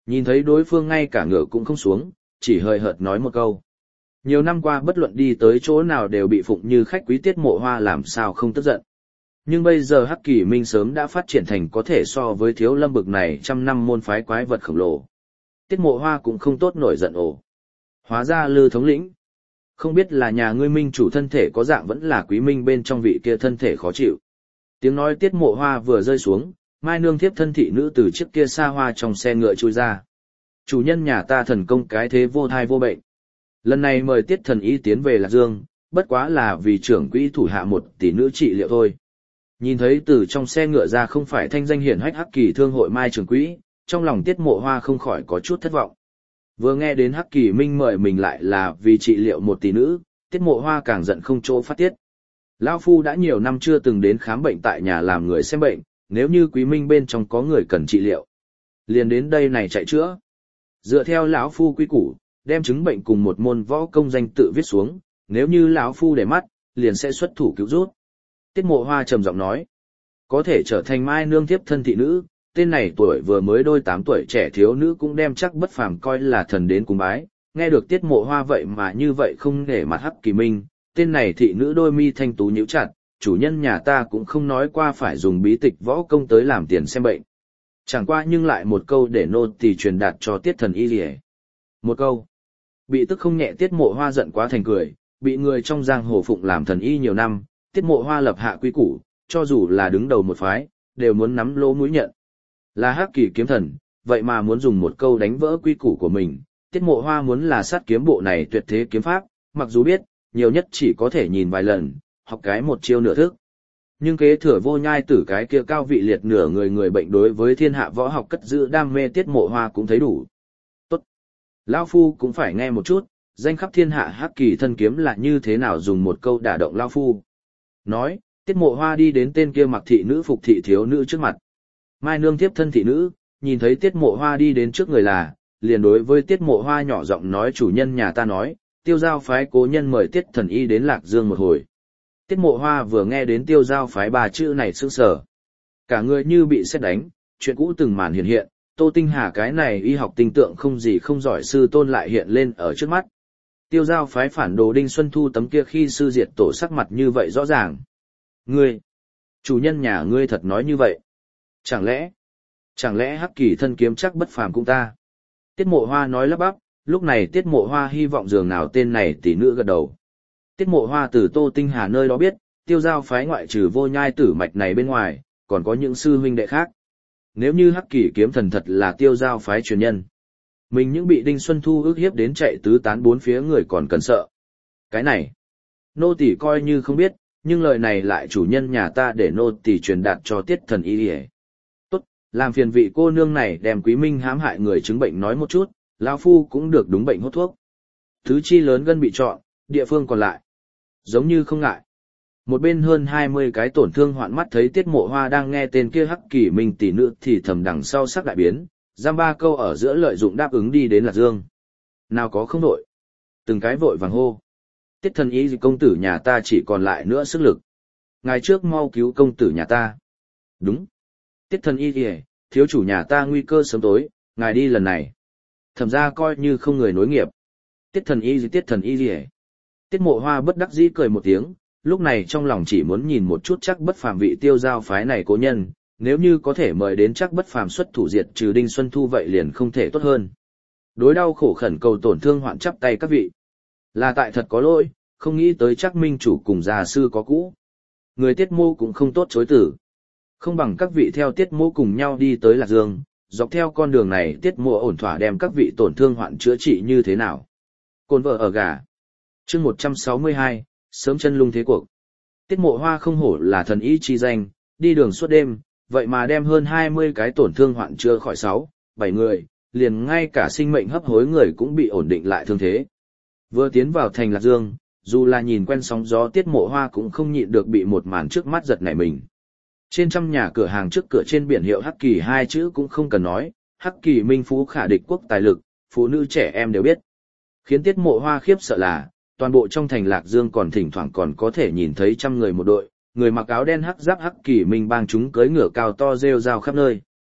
Nhìn thấy đối phương ngay cả ngựa cũng không xuống, chỉ hơi hợt nói một câu. Nhiều năm qua bất luận đi tới chỗ nào đều bị phụng như khách quý Tiết Mộ Hoa làm sao không tức giận. Nhưng bây giờ Hắc Kỳ Minh sớm đã phát triển thành có thể so với Thiếu Lâm bực này trăm năm môn phái quái vật khổng lồ. Tiết Mộ Hoa cũng không tốt nổi giận ồ. Hóa ra Lư thống lĩnh. Không biết là nhà ngươi Minh chủ thân thể có dạng vẫn là Quý Minh bên trong vị kia thân thể khó chịu. Tiếng nói Tiết Mộ Hoa vừa rơi xuống, Mai Nương thiếp thân thị nữ từ chiếc kia xa hoa trong xe ngựa chui ra. Chủ nhân nhà ta thần công cái thế vô thai vô bệnh. Lần này mời Tiết thần y tiến về Lạc Dương, bất quá là vì trưởng quỹ thủ hạ một tỷ nữ trị liệu thôi. Nhìn thấy từ trong xe ngựa ra không phải thanh danh hiển hách Hắc Kỳ thương hội Mai trưởng quỹ, trong lòng Tiết Mộ Hoa không khỏi có chút thất vọng. Vừa nghe đến Hắc Kỳ Minh mời mình lại là vì trị liệu một tỷ nữ, Tiết Mộ Hoa càng giận không chỗ phát tiết. Lão phu đã nhiều năm chưa từng đến khám bệnh tại nhà làm người xem bệnh, nếu như Quý Minh bên trong có người cần trị liệu, liền đến đây này chạy chữa. Dựa theo lão phu quy củ, đem chứng bệnh cùng một môn võ công danh tự viết xuống, nếu như lão phu để mắt, liền sẽ xuất thủ cứu rút. Tiết Mộ Hoa trầm giọng nói, có thể trở thành Mai Nương thiếp thân thị nữ, tên này tuổi vừa mới đôi 8 tuổi trẻ thiếu nữ cũng đem chắc bất phàm coi là thần đến cùng bái. Nghe được Tiết Mộ Hoa vậy mà như vậy không nể mặt Hắc Kỳ Minh, tên này thị nữ đôi mi thanh tú nhíu chặt, chủ nhân nhà ta cũng không nói qua phải dùng bí tịch võ công tới làm tiền xem bệnh. Chẳng qua nhưng lại một câu để nô tỳ truyền đạt cho Tiết thần y liề. Một câu. Bị tức không nhẹ Tiết Mộ Hoa giận quá thành cười, bị người trong giang hồ phụng làm thần y nhiều năm, Tiết Mộ Hoa lập hạ quy củ, cho dù là đứng đầu một phái, đều muốn nắm lỗ mũi nhận. Là Hắc Kỳ kiếm thần, vậy mà muốn dùng một câu đánh vỡ quy củ của mình, Tiết Mộ Hoa muốn là sát kiếm bộ này tuyệt thế kiếm pháp, mặc dù biết, nhiều nhất chỉ có thể nhìn vài lần, học cái một chiêu nửa thức. Nhưng kế thừa Vô Nhai Tử cái kia cao vị liệt nửa người bệnh đối với thiên hạ võ học cất giữ đam mê Tiết Mộ Hoa cũng thấy đủ. Tốt. Lão phu cũng phải nghe một chút, danh khắp thiên hạ Hắc Kỳ thân kiếm là như thế nào dùng một câu đả động lão phu. Nói, Tiết Mộ Hoa đi đến tên kia mặc thị nữ phục thị thiếu nữ trước mặt. Mai Nương tiếp thân thị nữ, nhìn thấy Tiết Mộ Hoa đi đến trước người là, liền đối với Tiết Mộ Hoa nhỏ giọng nói chủ nhân nhà ta nói, Tiêu Giao phái cố nhân mời Tiết thần y đến Lạc Dương một hồi. Tiết Mộ Hoa vừa nghe đến Tiêu Giao phái ba chữ này sững sờ. Cả người như bị sét đánh, chuyện cũ từng màn hiện hiện, Tô Tinh Hà cái này y học tinh tượng không gì không giỏi sư tôn lại hiện lên ở trước mắt. Tiêu Giao phái phản đồ Đinh Xuân Thu tấm kia khi sư diệt tổ sắc mặt như vậy rõ ràng. Ngươi, chủ nhân nhà ngươi thật nói như vậy. Chẳng lẽ Hắc Kỳ thân kiếm chắc bất phàm cũng ta? Tiết Mộ Hoa nói lắp bắp, lúc này Tiết Mộ Hoa hy vọng dường nào tên này tỷ nữ gật đầu. Tiết Mộ Hoa từ Tô Tinh Hà nơi đó biết, Tiêu Giao phái ngoại trừ Vô Nhai Tử mạch này bên ngoài, còn có những sư huynh đệ khác. Nếu như Hắc Kỳ kiếm thần thật là Tiêu Giao phái truyền nhân, mình những bị Đinh Xuân Thu ức hiếp đến chạy tứ tán bốn phía người còn cần sợ. Cái này, nô tỳ coi như không biết, nhưng lời này lại chủ nhân nhà ta để nô tỳ truyền đạt cho Tiết thần y liề. Tốt, làm phiền vị cô nương này đem Quý Minh hãm hại người chứng bệnh nói một chút, lão phu cũng được đúng bệnh hốt thuốc. Thứ chi lớn gân bị chọn, địa phương còn lại giống như không ngại. Một bên hơn 20 cái tổn thương hoạn mắt thấy Tiết Mộ Hoa đang nghe tên kia Hắc Kỳ Minh tỷ nữ thì thầm đằng sau sắc đại biến, giam ba câu ở giữa lợi dụng đáp ứng đi đến Lạc Dương. Nào có không đội. Từng cái vội vàng hô. Tiết thần y công tử nhà ta chỉ còn lại nữa sức lực. Ngày trước mau cứu công tử nhà ta. Đúng. Tiết thần y kìa, thiếu chủ nhà ta nguy cơ sớm tối, ngài đi lần này. Thẩm ra coi như không người nối nghiệp. Tiết thần y kìa. Tiết Mộ Hoa bất đắc dĩ cười một tiếng, lúc này trong lòng chỉ muốn nhìn một chút chắc bất phàm vị Tiêu Giao phái này cố nhân, nếu như có thể mời đến chắc bất phàm xuất thủ diệt trừ Đinh Xuân Thu vậy liền không thể tốt hơn. Đối đau khổ khẩn cầu tổn thương hoạn chắp tay các vị. Là tại thật có lỗi, không nghĩ tới chắc minh chủ cùng già sư có cũ. Người Tiết Mô cũng không tốt chối tử. Không bằng các vị theo Tiết Mô cùng nhau đi tới Lạc Dương, dọc theo con đường này Tiết Mô ổn thỏa đem các vị tổn thương hoạn chữa trị như thế nào. Côn vợ ở gà. Chương 162, sớm chân lung thế cuộc. Tiết Mộ Hoa không hổ là thần y chi danh, đi đường suốt đêm, vậy mà đem hơn 20 cái tổn thương hoạn chữa khỏi 6, 7 người, liền ngay cả sinh mệnh hấp hối người cũng bị ổn định lại thương thế. Vừa tiến vào thành Lạc Dương, dù là nhìn quen sóng gió Tiết Mộ Hoa cũng không nhịn được bị một màn trước mắt giật nảy mình. Trên trăm nhà cửa hàng trước cửa trên biển hiệu Hắc Kỳ hai chữ cũng không cần nói, Hắc Kỳ minh phú khả địch quốc tài lực, phụ nữ trẻ em đều biết. Khiến Tiết Mộ Hoa khiếp sợ là, toàn bộ trong thành Lạc Dương còn thỉnh thoảng còn có thể nhìn thấy trăm người một đội, người mặc áo đen hắc giáp Hắc Kỳ minh bang chúng cưỡi ngựa cao to rêu rao khắp nơi.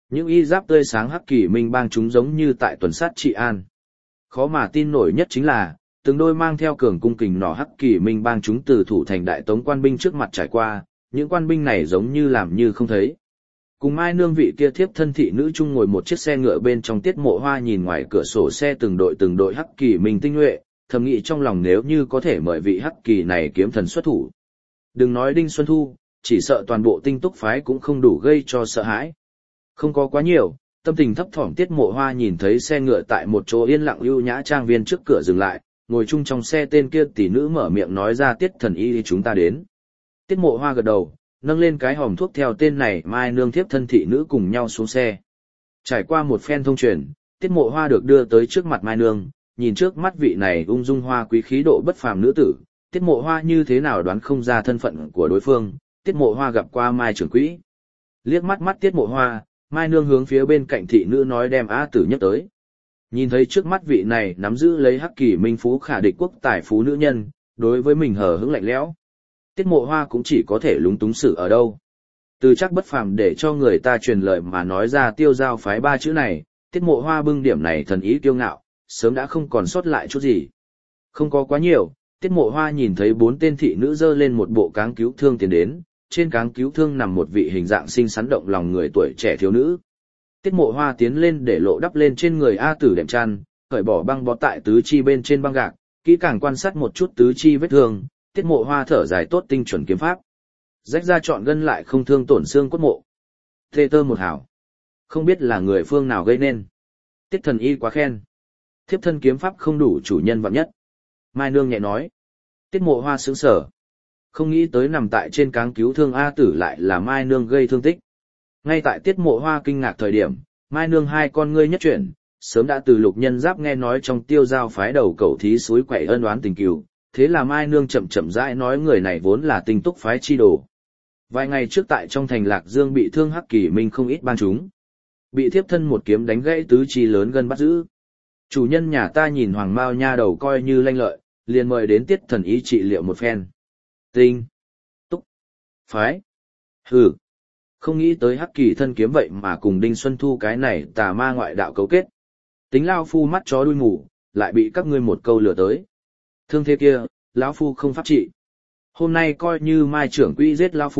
Những y giáp tươi sáng hắc kỳ minh bang chúng giống như tại tuần sát trị an. Khó mà tin nổi nhất chính là, từng đôi mang theo cường cung kình nỏ hắc kỳ minh bang chúng từ thủ thành đại tống quan binh trước mặt trải qua, những quan binh này giống như làm như không thấy. Cùng Mai Nương vị kia thiếp thân thị nữ chung ngồi một chiếc xe ngựa bên trong Tiết Mộ Hoa nhìn ngoài cửa sổ xe từng đội hắc kỳ minh tinh nhuệ, thầm nghĩ trong lòng nếu như có thể mời vị hắc kỳ này kiếm thần xuất thủ. Đừng nói Đinh Xuân Thu, chỉ sợ toàn bộ tinh túc phái cũng không đủ gây cho sợ hãi. Không có quá nhiều, tâm tình thấp thỏm Tiết Mộ Hoa nhìn thấy xe ngựa tại một chỗ yên lặng ưu nhã trang viên trước cửa dừng lại, ngồi chung trong xe tên kia tỷ nữ mở miệng nói ra Tiết thần y chúng ta đến. Tiết Mộ Hoa gật đầu, nâng lên cái hòm thuốc theo tên này Mai Nương thiếp thân thị nữ cùng nhau xuống xe. Trải qua một phen thông truyền, Tiết Mộ Hoa được đưa tới trước mặt Mai Nương, nhìn trước mắt vị này ung dung hoa quý khí độ bất phàm nữ tử, Tiết Mộ Hoa như thế nào đoán không ra thân phận của đối phương. Tiết Mộ Hoa gặp qua Mai trưởng quỹ. Liếc mắt Tiết Mộ Hoa, Mai Nương hướng phía bên cạnh thị nữ nói đem A Tử nhấc tới. Nhìn thấy trước mắt vị này nắm giữ lấy hắc kỳ minh phú khả địch quốc tài phú nữ nhân, đối với mình hờ hững lạnh lẽo. Tiết Mộ Hoa cũng chỉ có thể lúng túng xử ở đâu. Từ chắc bất phàm để cho người ta truyền lời mà nói ra tiêu giao phái ba chữ này, Tiết Mộ Hoa bưng điểm này thần ý kiêu ngạo, sớm đã không còn sót lại chút gì. Không có quá nhiều, Tiết Mộ Hoa nhìn thấy 4 tên thị nữ dơ lên một bộ cáng cứu thương tiến đến, trên cáng cứu thương nằm một vị hình dạng xinh xắn động lòng người tuổi trẻ thiếu nữ. Tiết Mộ Hoa tiến lên để lộ đắp lên trên người A Tử đệm chăn, cởi bỏ băng bó tại tứ chi bên trên băng gạc, kỹ càng quan sát một chút tứ chi vết thương, Tiết Mộ Hoa thở dài tốt tinh chuẩn kiếm pháp. Rách ra chọn gân lại không thương tổn xương cốt mộ. Thê tơ một hảo. Không biết là người phương nào gây nên. Tiết thần y quá khen. Thiếp thân kiếm pháp không đủ chủ nhân vạn nhất. Mai Nương nhẹ nói. Tiết Mộ Hoa sững sờ. Không nghĩ tới nằm tại trên cáng cứu thương A Tử lại là Mai Nương gây thương tích. Ngay tại Tiết Mộ Hoa kinh ngạc thời điểm, Mai Nương hai con ngươi nhất chuyển, sớm đã từ Lục Nhân Giáp nghe nói trong tiêu giao phái đầu cẩu thí suối quậy ân oán tình cừu, thế là Mai Nương chậm rãi nói người này vốn là tinh túc phái chi đồ. Vài ngày trước tại trong thành Lạc Dương bị thương hắc kỳ minh không ít bang chúng. Bị thiếp thân một kiếm đánh gãy tứ chi lớn gân bắt giữ. Chủ nhân nhà ta nhìn Hoàng Mao nha đầu coi như lanh lợi, liền mời đến Tiết thần ý trị liệu một phen. Tinh túc phái. Hừ. Không nghĩ tới hắc kỳ thân kiếm vậy mà cùng Đinh Xuân Thu cái này tà ma ngoại đạo cấu kết. Tính lao phu mắt chó đuôi mù, lại bị các ngươi một câu lừa tới. Thương thế kia, lão phu không pháp trị. Hôm nay coi như Mai trưởng quỹ giết lão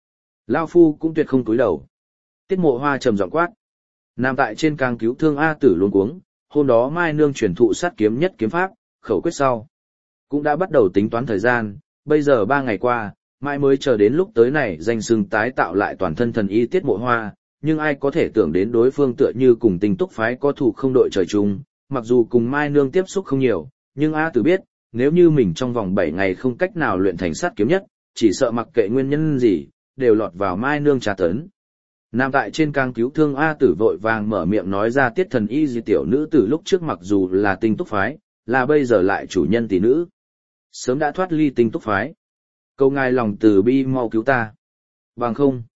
phu cũng tuyệt không cúi đầu. Tiết Mộ Hoa trầm giọng quát. Nằm tại trên cáng cứu thương A Tử luống cuống, hôm đó Mai Nương truyền thụ sát kiếm nhất kiếm pháp, khẩu quyết sau. Cũng đã bắt đầu tính toán thời gian, bây giờ 3 ngày qua, Mai mới chờ đến lúc tới này danh xưng tái tạo lại toàn thân thần y Tiết Mộ Hoa, nhưng ai có thể tưởng đến đối phương tựa như cùng tinh túc phái có thủ không đội trời chung, mặc dù cùng Mai Nương tiếp xúc không nhiều, nhưng A Tử biết, nếu như mình trong vòng 7 ngày không cách nào luyện thành sát kiếm nhất, chỉ sợ mặc kệ nguyên nhân gì, đều lọt vào Mai Nương trà tấn. Nằm tại trên cáng cứu thương A Tử vội vàng mở miệng nói ra Tiết thần y gì tiểu nữ từ lúc trước mặc dù là tinh túc phái, là bây giờ lại chủ nhân tỷ nữ. Sớm đã thoát ly tinh túc phái. Cầu ngài lòng từ bi mau cứu ta. Bằng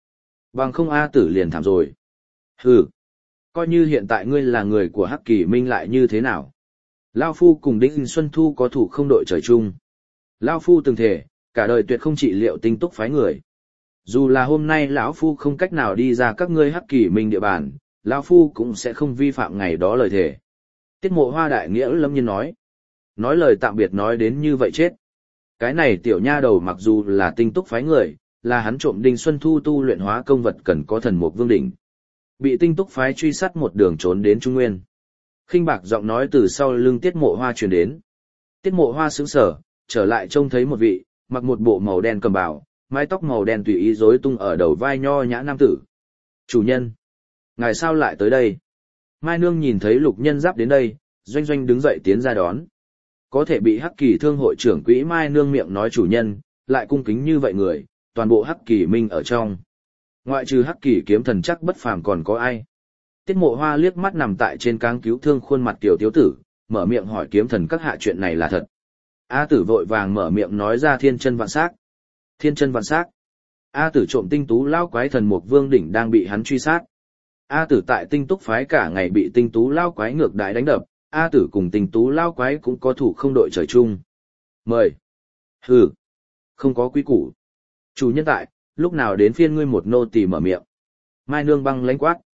không A Tử liền thảm rồi. Hừ. Coi như hiện tại ngươi là người của Hắc Kỳ Minh lại như thế nào? Lao Phu cùng Đinh Xuân Thu có thủ không đội trời chung. Lao Phu từng thể, cả đời tuyệt không trị liệu tinh túc phái người. Dù là hôm nay lão Phu không cách nào đi ra các ngươi Hắc Kỳ Minh địa bàn, Lao Phu cũng sẽ không vi phạm ngày đó lời thề. Tiết Mộ Hoa đại nghĩa lâm nhiên nói. Nói lời tạm biệt nói đến như vậy chết. Cái này tiểu nha đầu mặc dù là tinh túc phái người, là hắn trộm Đinh Xuân Thu tu luyện hóa công vật cần có thần mục vương đỉnh. Bị tinh túc phái truy sát một đường trốn đến Trung Nguyên. Khinh bạc giọng nói từ sau lưng Tiết Mộ Hoa truyền đến. Tiết Mộ Hoa sững sờ, trở lại trông thấy một vị, mặc một bộ màu đen cầm bào, mái tóc màu đen tùy ý rối tung ở đầu vai nho nhã nam tử. Chủ nhân, ngài sao lại tới đây? Mai Nương nhìn thấy Lục Nhân Giáp đến đây, doanh doanh đứng dậy tiến ra đón. Có thể bị Hắc Kỳ thương hội trưởng quỹ Mai Nương miệng nói chủ nhân, lại cung kính như vậy người, toàn bộ Hắc Kỳ Minh ở trong. Ngoại trừ Hắc Kỳ kiếm thần chắc bất phàm còn có ai? Tiết Mộ Hoa liếc mắt nằm tại trên cáng cứu thương khuôn mặt tiểu thiếu tử, mở miệng hỏi kiếm thần các hạ chuyện này là thật. A Tử vội vàng mở miệng nói ra thiên chân vạn sắc. Thiên chân vạn sắc. A Tử trộm tinh tú lao quái thần mục vương đỉnh đang bị hắn truy sát. A Tử tại tinh túc phái cả ngày bị tinh tú lao quái ngược đãi đánh đập, A Tử cùng tinh tú lao quái cũng có thủ không đội trời chung. Mời. Hừ. Không có quý củ. Chủ nhân tại, lúc nào đến phiên ngươi một nô tỳ mở miệng. Mai Nương băng lãnh quát.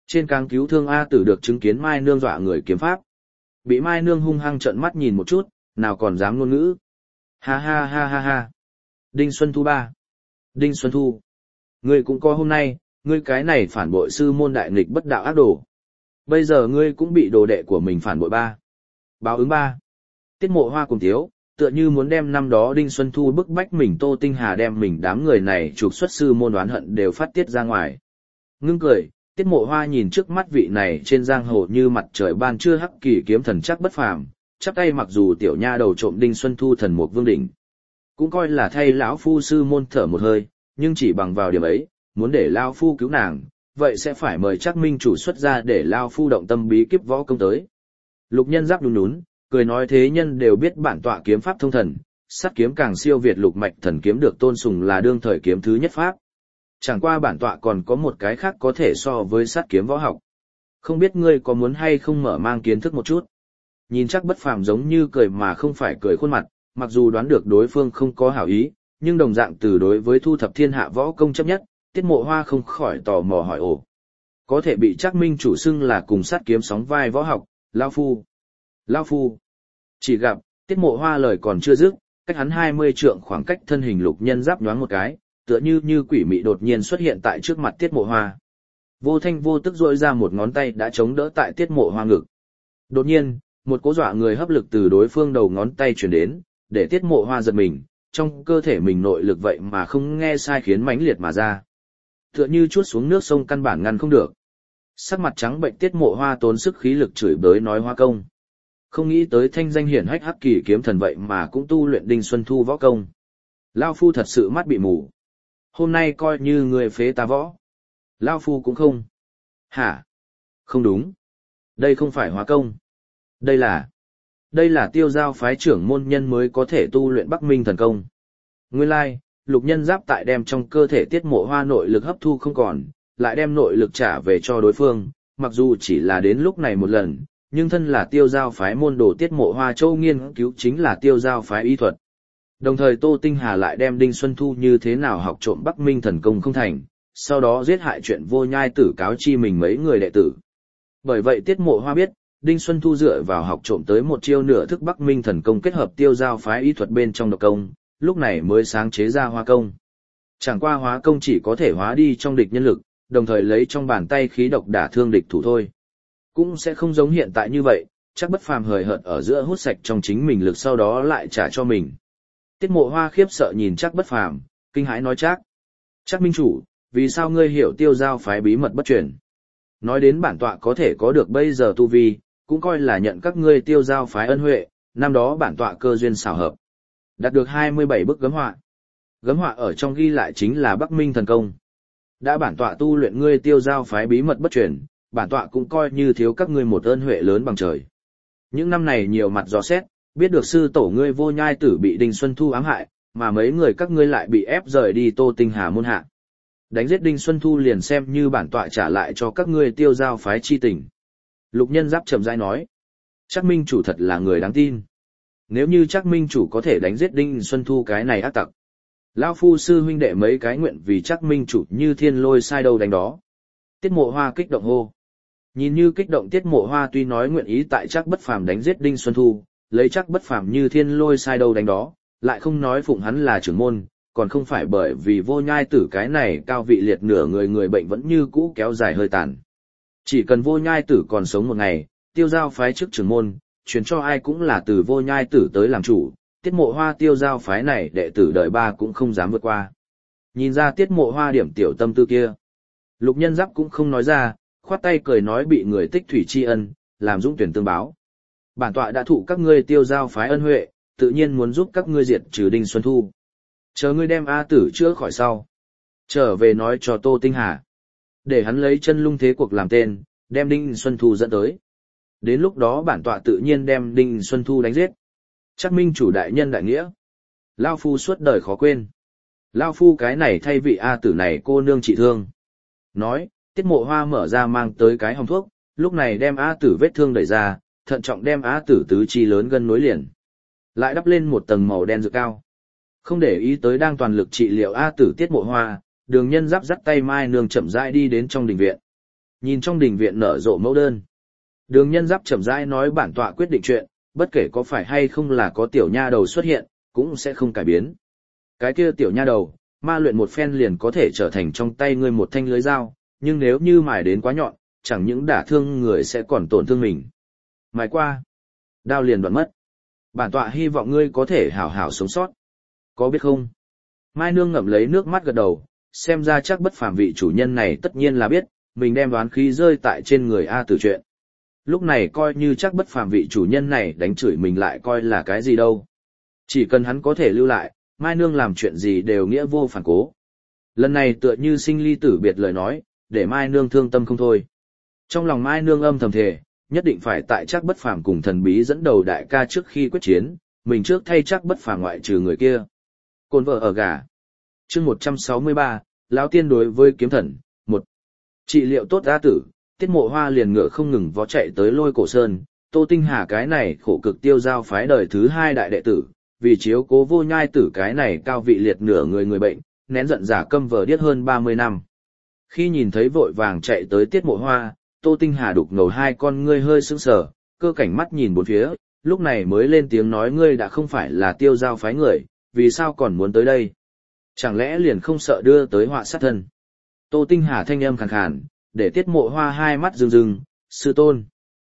Trên cáng cứu thương A Tử được chứng kiến Mai Nương dọa người kiếm pháp. Bị Mai Nương hung hăng trợn mắt nhìn một chút, nào còn dám ngôn ngữ. Ha ha ha ha ha. Đinh Xuân Thu ba. Đinh Xuân Thu. Ngươi cũng có hôm nay, ngươi cái này phản bội sư môn đại nghịch bất đạo ác đồ. Bây giờ ngươi cũng bị đồ đệ của mình phản bội ba. Báo ứng ba. Tiết Mộ Hoa cùng thiếu, tựa như muốn đem năm đó Đinh Xuân Thu bức bách mình Tô Tinh Hà đem mình đám người này trục xuất sư môn oán hận đều phát tiết ra ngoài. Ngưng cười, Tiết Mộ Hoa nhìn trước mắt vị này trên giang hồ như mặt trời ban trưa hắc kỳ kiếm thần chắc bất phàm, chắp tay mặc dù tiểu nha đầu trộm Đinh Xuân Thu thần mục vương đỉnh, cũng coi là thay lão phu sư môn thở một hơi, nhưng chỉ bằng vào điểm ấy, muốn để lão phu cứu nàng, vậy sẽ phải mời Trác Minh chủ xuất ra để lão phu động tâm bí kíp võ công tới. Lục Nhân Giáp nhún nhún, cười nói thế nhân đều biết bản tọa kiếm pháp thông thần, sắt kiếm càng siêu việt lục mạch thần kiếm được tôn sùng là đương thời kiếm thứ nhất pháp. Chẳng qua bản tọa còn có một cái khác có thể so với sắt kiếm võ học. Không biết ngươi có muốn hay không mở mang kiến thức một chút. Nhìn chắc bất phàm giống như cười mà không phải cười khuôn mặt, mặc dù đoán được đối phương không có hảo ý, nhưng đồng dạng từ đối với thu thập thiên hạ võ công chấp nhất, Tiết Mộ Hoa không khỏi tò mò hỏi ồ. Có thể bị Trác Minh chủ xưng là cùng sát kiếm sóng vai võ học, Lao Phu. Lao Phu. Chỉ gặp, Tiết Mộ Hoa lời còn chưa dứt, cách hắn 20 trượng khoảng cách thân hình Lục Nhân Giáp nhoáng một cái, tựa như quỷ mị đột nhiên xuất hiện tại trước mặt Tiết Mộ Hoa. Vô thanh vô tức duỗi ra một ngón tay đã chống đỡ tại Tiết Mộ Hoa ngực. Đột nhiên, một cỗ dọa người hấp lực từ đối phương đầu ngón tay truyền đến, để Tiết Mộ Hoa giật mình, trong cơ thể mình nội lực vậy mà không nghe sai khiến mãnh liệt mà ra. Tựa như chuốt xuống nước sông căn bản ngăn không được. Sắc mặt trắng bệnh Tiết Mộ Hoa tốn sức khí lực chửi bới nói Hoa công. Không nghĩ tới thanh danh hiển hách hắc kỳ kiếm thần vậy mà cũng tu luyện Đinh Xuân Thu võ công. Lao Phu thật sự mắt bị mù. Hôm nay coi như người phế ta võ. Lao Phu cũng không. Hả? Không đúng. Đây không phải Hoa công. Đây là Tiêu Giao phái trưởng môn nhân mới có thể tu luyện Bắc Minh thần công. Nguyên lai, Lục Nhân Giáp tại đem trong cơ thể Tiết Mộ Hoa nội lực hấp thu không còn, lại đem nội lực trả về cho đối phương, mặc dù chỉ là đến lúc này một lần, nhưng thân là Tiêu Giao phái môn đồ Tiết Mộ Hoa châu nghiên cứu chính là Tiêu Giao phái y thuật. Đồng thời Tô Tinh Hà lại đem Đinh Xuân Thu như thế nào học trộm Bắc Minh thần công không thành, sau đó giết hại chuyện vô nhai tử cáo chi mình mấy người đệ tử. Bởi vậy Tiết Mộ Hoa biết, Đinh Xuân Thu dựa vào học trộm tới một chiêu nửa thức Bắc Minh thần công kết hợp Tiêu Giao phái y thuật bên trong độc công, lúc này mới sáng chế ra Hoa công. Chẳng qua Hóa công chỉ có thể hóa đi trong địch nhân lực, đồng thời lấy trong bàn tay khí độc đả thương địch thủ thôi. Cũng sẽ không giống hiện tại như vậy, chắc bất phàm hời hợt ở giữa hút sạch trong chính mình lực sau đó lại trả cho mình. Tiết Mộ Hoa khiếp sợ nhìn chắc bất phàm, kinh hãi nói chắc minh chủ, vì sao ngươi hiểu Tiêu Giao phái bí mật bất truyền? Nói đến bản tọa có thể có được bây giờ tu vi, cũng coi là nhận các ngươi Tiêu Giao phái ân huệ, năm đó bản tọa cơ duyên xảo hợp. Đạt được 27 bức gấm họa. Gấm họa ở trong ghi lại chính là Bắc Minh thần công. Đã bản tọa tu luyện ngươi Tiêu Giao phái bí mật bất truyền, bản tọa cũng coi như thiếu các ngươi một ơn huệ lớn bằng trời. Những năm này nhiều mặt dò xét, biết được sư tổ ngươi vô nhai tử bị Đinh Xuân Thu ám hại, mà mấy người các ngươi lại bị ép rời đi Tô Tinh Hà môn hạ. Đánh giết Đinh Xuân Thu liền xem như bản tọa trả lại cho các ngươi Tiêu Giao phái chi tình. Lục Nhân Giáp chậm rãi nói, Trác Minh chủ thật là người đáng tin. Nếu như Trác Minh chủ có thể đánh giết Đinh Xuân Thu cái này ác tặc, lão phu sư huynh đệ mấy cái nguyện vì Trác Minh chủ như thiên lôi sai đâu đánh đó. Tiết Mộ Hoa kích động hô. Nhìn như kích động Tiết Mộ Hoa tuy nói nguyện ý tại Trác bất phàm đánh giết Đinh Xuân Thu, lấy Trác bất phàm như thiên lôi sai đâu đánh đó, lại không nói phụng hắn là trưởng môn, còn không phải bởi vì vô nhai tử cái này cao vị liệt nửa người bệnh vẫn như cũ kéo dài hơi tàn. Chỉ cần vô nhai tử còn sống một ngày, Tiêu Giao phái trước trưởng môn, truyền cho ai cũng là từ vô nhai tử tới làm chủ, Tiết Mộ Hoa Tiêu Giao phái này đệ tử đời ba cũng không dám vượt qua. Nhìn ra Tiết Mộ Hoa điểm tiểu tâm tư kia, Lục Nhân Giáp cũng không nói ra, khoát tay cười nói bị người tích thủy tri ân, làm dũng tuyển tương báo. Bản tọa đã thụ các ngươi Tiêu Giao phái ân huệ, tự nhiên muốn giúp các ngươi diệt trừ Đinh Xuân Thu. Chờ ngươi đem A Tử chữa khỏi sau, trở về nói cho Tô Tinh Hà, để hắn lấy chân lung thế cuộc làm tên, đem Đinh Xuân Thu dẫn tới. Đến lúc đó bản tọa tự nhiên đem Đinh Xuân Thu đánh giết. Trác minh chủ đại nhân đại nghĩa, lao phu suốt đời khó quên. Lao phu cái này thay vị A Tử này cô nương trị thương. Nói, Tiết Mộ Hoa mở ra mang tới cái hòm thuốc, lúc này đem A Tử vết thương đẩy ra, thận trọng đem A Tử tứ chi lớn gân nối liền. Lại đắp lên một tầng màu đen dược cao. Không để ý tới đang toàn lực trị liệu A Tử Tiết Mộ Hoa, Đường Nhân Giáp dắt tay Mai Nương chậm rãi đi đến trong đình viện. Nhìn trong đình viện nở rộ mẫu đơn. Đường Nhân Giáp chậm rãi nói bản tọa quyết định chuyện, bất kể có phải hay không là có tiểu nha đầu xuất hiện, cũng sẽ không cải biến. Cái kia tiểu nha đầu, ma luyện một phen liền có thể trở thành trong tay ngươi một thanh lưới dao, nhưng nếu như mài đến quá nhọn, chẳng những đả thương người sẽ còn tổn thương mình. Mài qua, đao liền đoạn mất. Bản tọa hy vọng ngươi có thể hảo hảo sống sót. Có biết không? Mai Nương ngậm lấy nước mắt gật đầu, xem ra chắc bất phàm vị chủ nhân này tất nhiên là biết, mình đem đoán khí rơi tại trên người A Tử chuyện. Lúc này coi như chắc bất phàm vị chủ nhân này đánh chửi mình lại coi là cái gì đâu. Chỉ cần hắn có thể lưu lại, Mai Nương làm chuyện gì đều nghĩa vô phản cố. Lần này tựa như sinh ly tử biệt lời nói, để Mai Nương thương tâm không thôi. Trong lòng Mai Nương âm thầm thề, nhất định phải tại chắc bất phàm cùng thần bí dẫn đầu đại ca trước khi quyết chiến, mình trước thay chắc bất phàm ngoại trừ người kia. Côn vợ ở gà. Chương 163, lão tiên đối với kiếm thần, 1. Trị liệu tốt A Tử, Tiết Mộ Hoa liền ngựa không ngừng vó chạy tới Lôi Cổ Sơn, Tô Tinh Hà cái này khổ cực tiêu giao phái đời thứ 2 đại đệ tử, vì chiếu cố Vô Nhai Tử cái này cao vị liệt nửa người bệnh, nén giận giả câm vờ điếc hơn 30 năm. Khi nhìn thấy vội vàng chạy tới Tiết Mộ Hoa, Tô Tinh Hà đục ngầu hai con ngươi hơi sững sờ, cơ cảnh mắt nhìn bốn phía, lúc này mới lên tiếng nói ngươi đã không phải là tiêu giao phái người, vì sao còn muốn tới đây? Chẳng lẽ liền không sợ đưa tới họa sát thân? Tô Tinh Hà thanh âm khàn khàn, để Tiết Mộ Hoa hai mắt rưng rưng, sư tôn.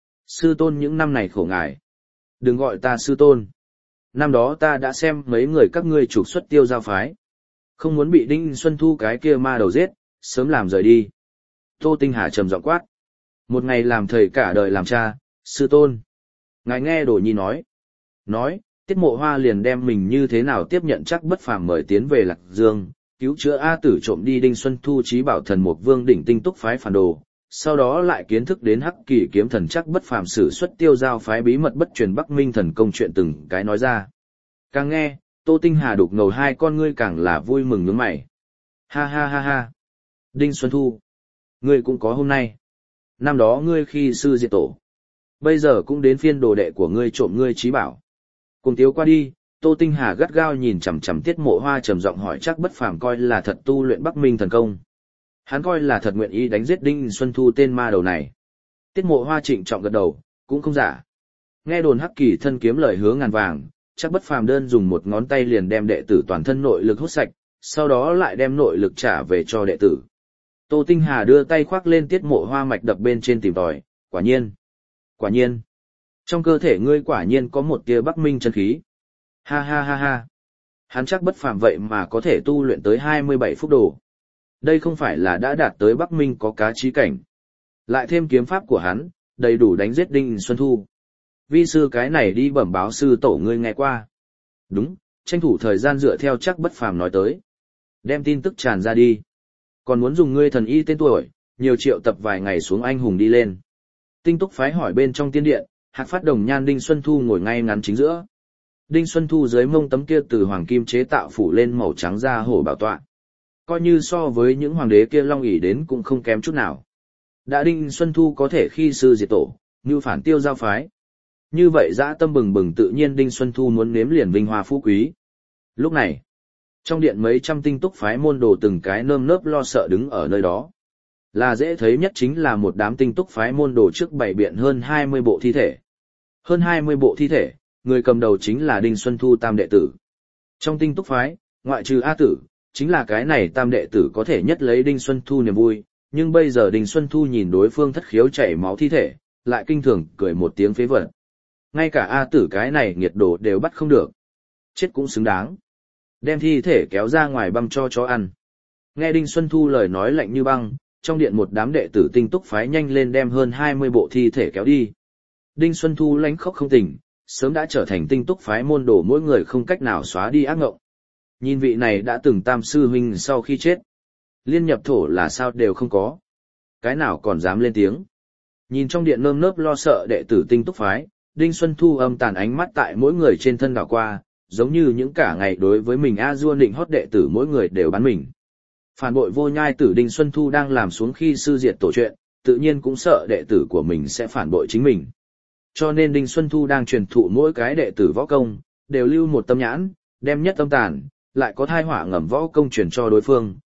Sư tôn những năm này khổ ngài. Đừng gọi ta sư tôn. Năm đó ta đã xem mấy người các ngươi trục xuất tiêu giao phái. Không muốn bị Đinh Xuân Thu cái kia ma đầu giết, sớm làm rời đi. Tô Tinh Hà trầm giọng quát. Một ngày làm thầy cả đời làm cha, sư tôn. Ngài nghe Đồ Nhi nói. Nói, Tiết Mộ Hoa liền đem mình như thế nào tiếp nhận chắc bất phàm mời tiến về Lạc Dương, cứu chữa A Tử trộm đi Đinh Xuân Thu trí bảo thần Mục Vương đỉnh tinh túc phái phản đồ, sau đó lại kiến thức đến Hắc Kỳ kiếm thần chắc bất phàm sử xuất tiêu giao phái bí mật bất truyền Bắc Minh thần công chuyện từng cái nói ra. Càng nghe, Tô Tinh Hà đục ngầu hai con ngươi càng là vui mừng nhướng mày. Ha ha ha ha. Đinh Xuân Thu, ngươi cũng có hôm nay. Năm đó ngươi khi sư diệt tổ, bây giờ cũng đến phiên đồ đệ của ngươi trộm ngươi trí bảo. Cùng tiếu qua đi, Tô Tinh Hà gắt gao nhìn chằm chằm Tiết Mộ Hoa trầm giọng hỏi chắc bất phàm coi là thật tu luyện Bắc Minh thần công. Hắn coi là thật nguyện ý đánh giết Đinh Xuân Thu tên ma đầu này. Tiết Mộ Hoa trịnh trọng gật đầu, cũng không giả. Nghe đồn Hắc Kỳ thân kiếm lời hứa ngàn vàng, chắc bất phàm đơn dùng một ngón tay liền đem đệ tử toàn thân nội lực hút sạch, sau đó lại đem nội lực trả về cho đệ tử. Tô Tinh Hà đưa tay khoác lên Tiết Mộ Hoa mạch đập bên trên tìm tòi, quả nhiên. Quả nhiên. Trong cơ thể ngươi quả nhiên có một tia Bắc Minh chân khí. Ha ha ha ha. Hắn chắc bất phàm vậy mà có thể tu luyện tới 27 phút đồ. Đây không phải là đã đạt tới Bắc Minh có cá chí cảnh. Lại thêm kiếm pháp của hắn, đầy đủ đánh giết Đinh Xuân Thu. Vi sư cái này đi bẩm báo sư tổ ngươi nghe qua. Đúng, tranh thủ thời gian dựa theo chắc bất phàm nói tới. Đem tin tức tràn ra đi. Còn muốn dùng ngươi thần y tên tuổi, nhiều triệu tập vài ngày xuống anh hùng đi lên. Tinh túc phái hỏi bên trong tiên điện, Hạc Phát Đồng Nhan Đinh Xuân Thu ngồi ngay ngắn chính giữa. Đinh Xuân Thu dưới mông tấm kia từ hoàng kim chế tạo phủ lên màu trắng da hổ bảo tọa. Coi như so với những hoàng đế kia long ỷ đến cũng không kém chút nào. Đã Đinh Xuân Thu có thể khi sư diệt tổ, như phản tiêu giao phái. Như vậy dã tâm bừng bừng tự nhiên Đinh Xuân Thu muốn nếm liền vinh hoa phú quý. Lúc này, trong điện mấy trăm tinh túc phái môn đồ từng cái nơm nớp lo sợ đứng ở nơi đó. Là dễ thấy nhất chính là một đám tinh túc phái môn đồ trước bày biện hơn 20 bộ thi thể. Hơn 20 bộ thi thể, người cầm đầu chính là Đinh Xuân Thu tam đệ tử. Trong tinh túc phái, ngoại trừ A Tử, chính là cái này tam đệ tử có thể nhất lấy Đinh Xuân Thu niềm vui, nhưng bây giờ Đinh Xuân Thu nhìn đối phương thất khiếu chảy máu thi thể, lại kinh thường cười một tiếng phế vật. Ngay cả A Tử cái này nghiệt đồ đều bắt không được. Chết cũng xứng đáng. Đem thi thể kéo ra ngoài băm cho chó ăn. Nghe Đinh Xuân Thu lời nói lạnh như băng, trong điện một đám đệ tử tinh túc phái nhanh lên đem hơn 20 bộ thi thể kéo đi. Đinh Xuân Thu lánh khóc không tỉnh, sớm đã trở thành tinh túc phái môn đồ mỗi người không cách nào xóa đi ác ngộng. Nhìn vị này đã từng tam sư huynh sau khi chết. Liên nhập thổ là sao đều không có. Cái nào còn dám lên tiếng. Nhìn trong điện nơm nớp lo sợ đệ tử tinh túc phái, Đinh Xuân Thu âm tàn ánh mắt tại mỗi người trên thân đảo qua, giống như những cả ngày đối với mình A-dua nịnh hót đệ tử mỗi người đều bán mình. Phản bội Vô Nhai Tử Đinh Xuân Thu đang làm xuống khi sư diệt tổ chuyện, tự nhiên cũng sợ đệ tử của mình sẽ phản bội chính mình. Cho nên Đinh Xuân Thu đang truyền thụ mỗi cái đệ tử võ công, đều lưu một tâm nhãn, đem nhất tâm tàn, lại có thai hỏa ngầm võ công truyền cho đối phương,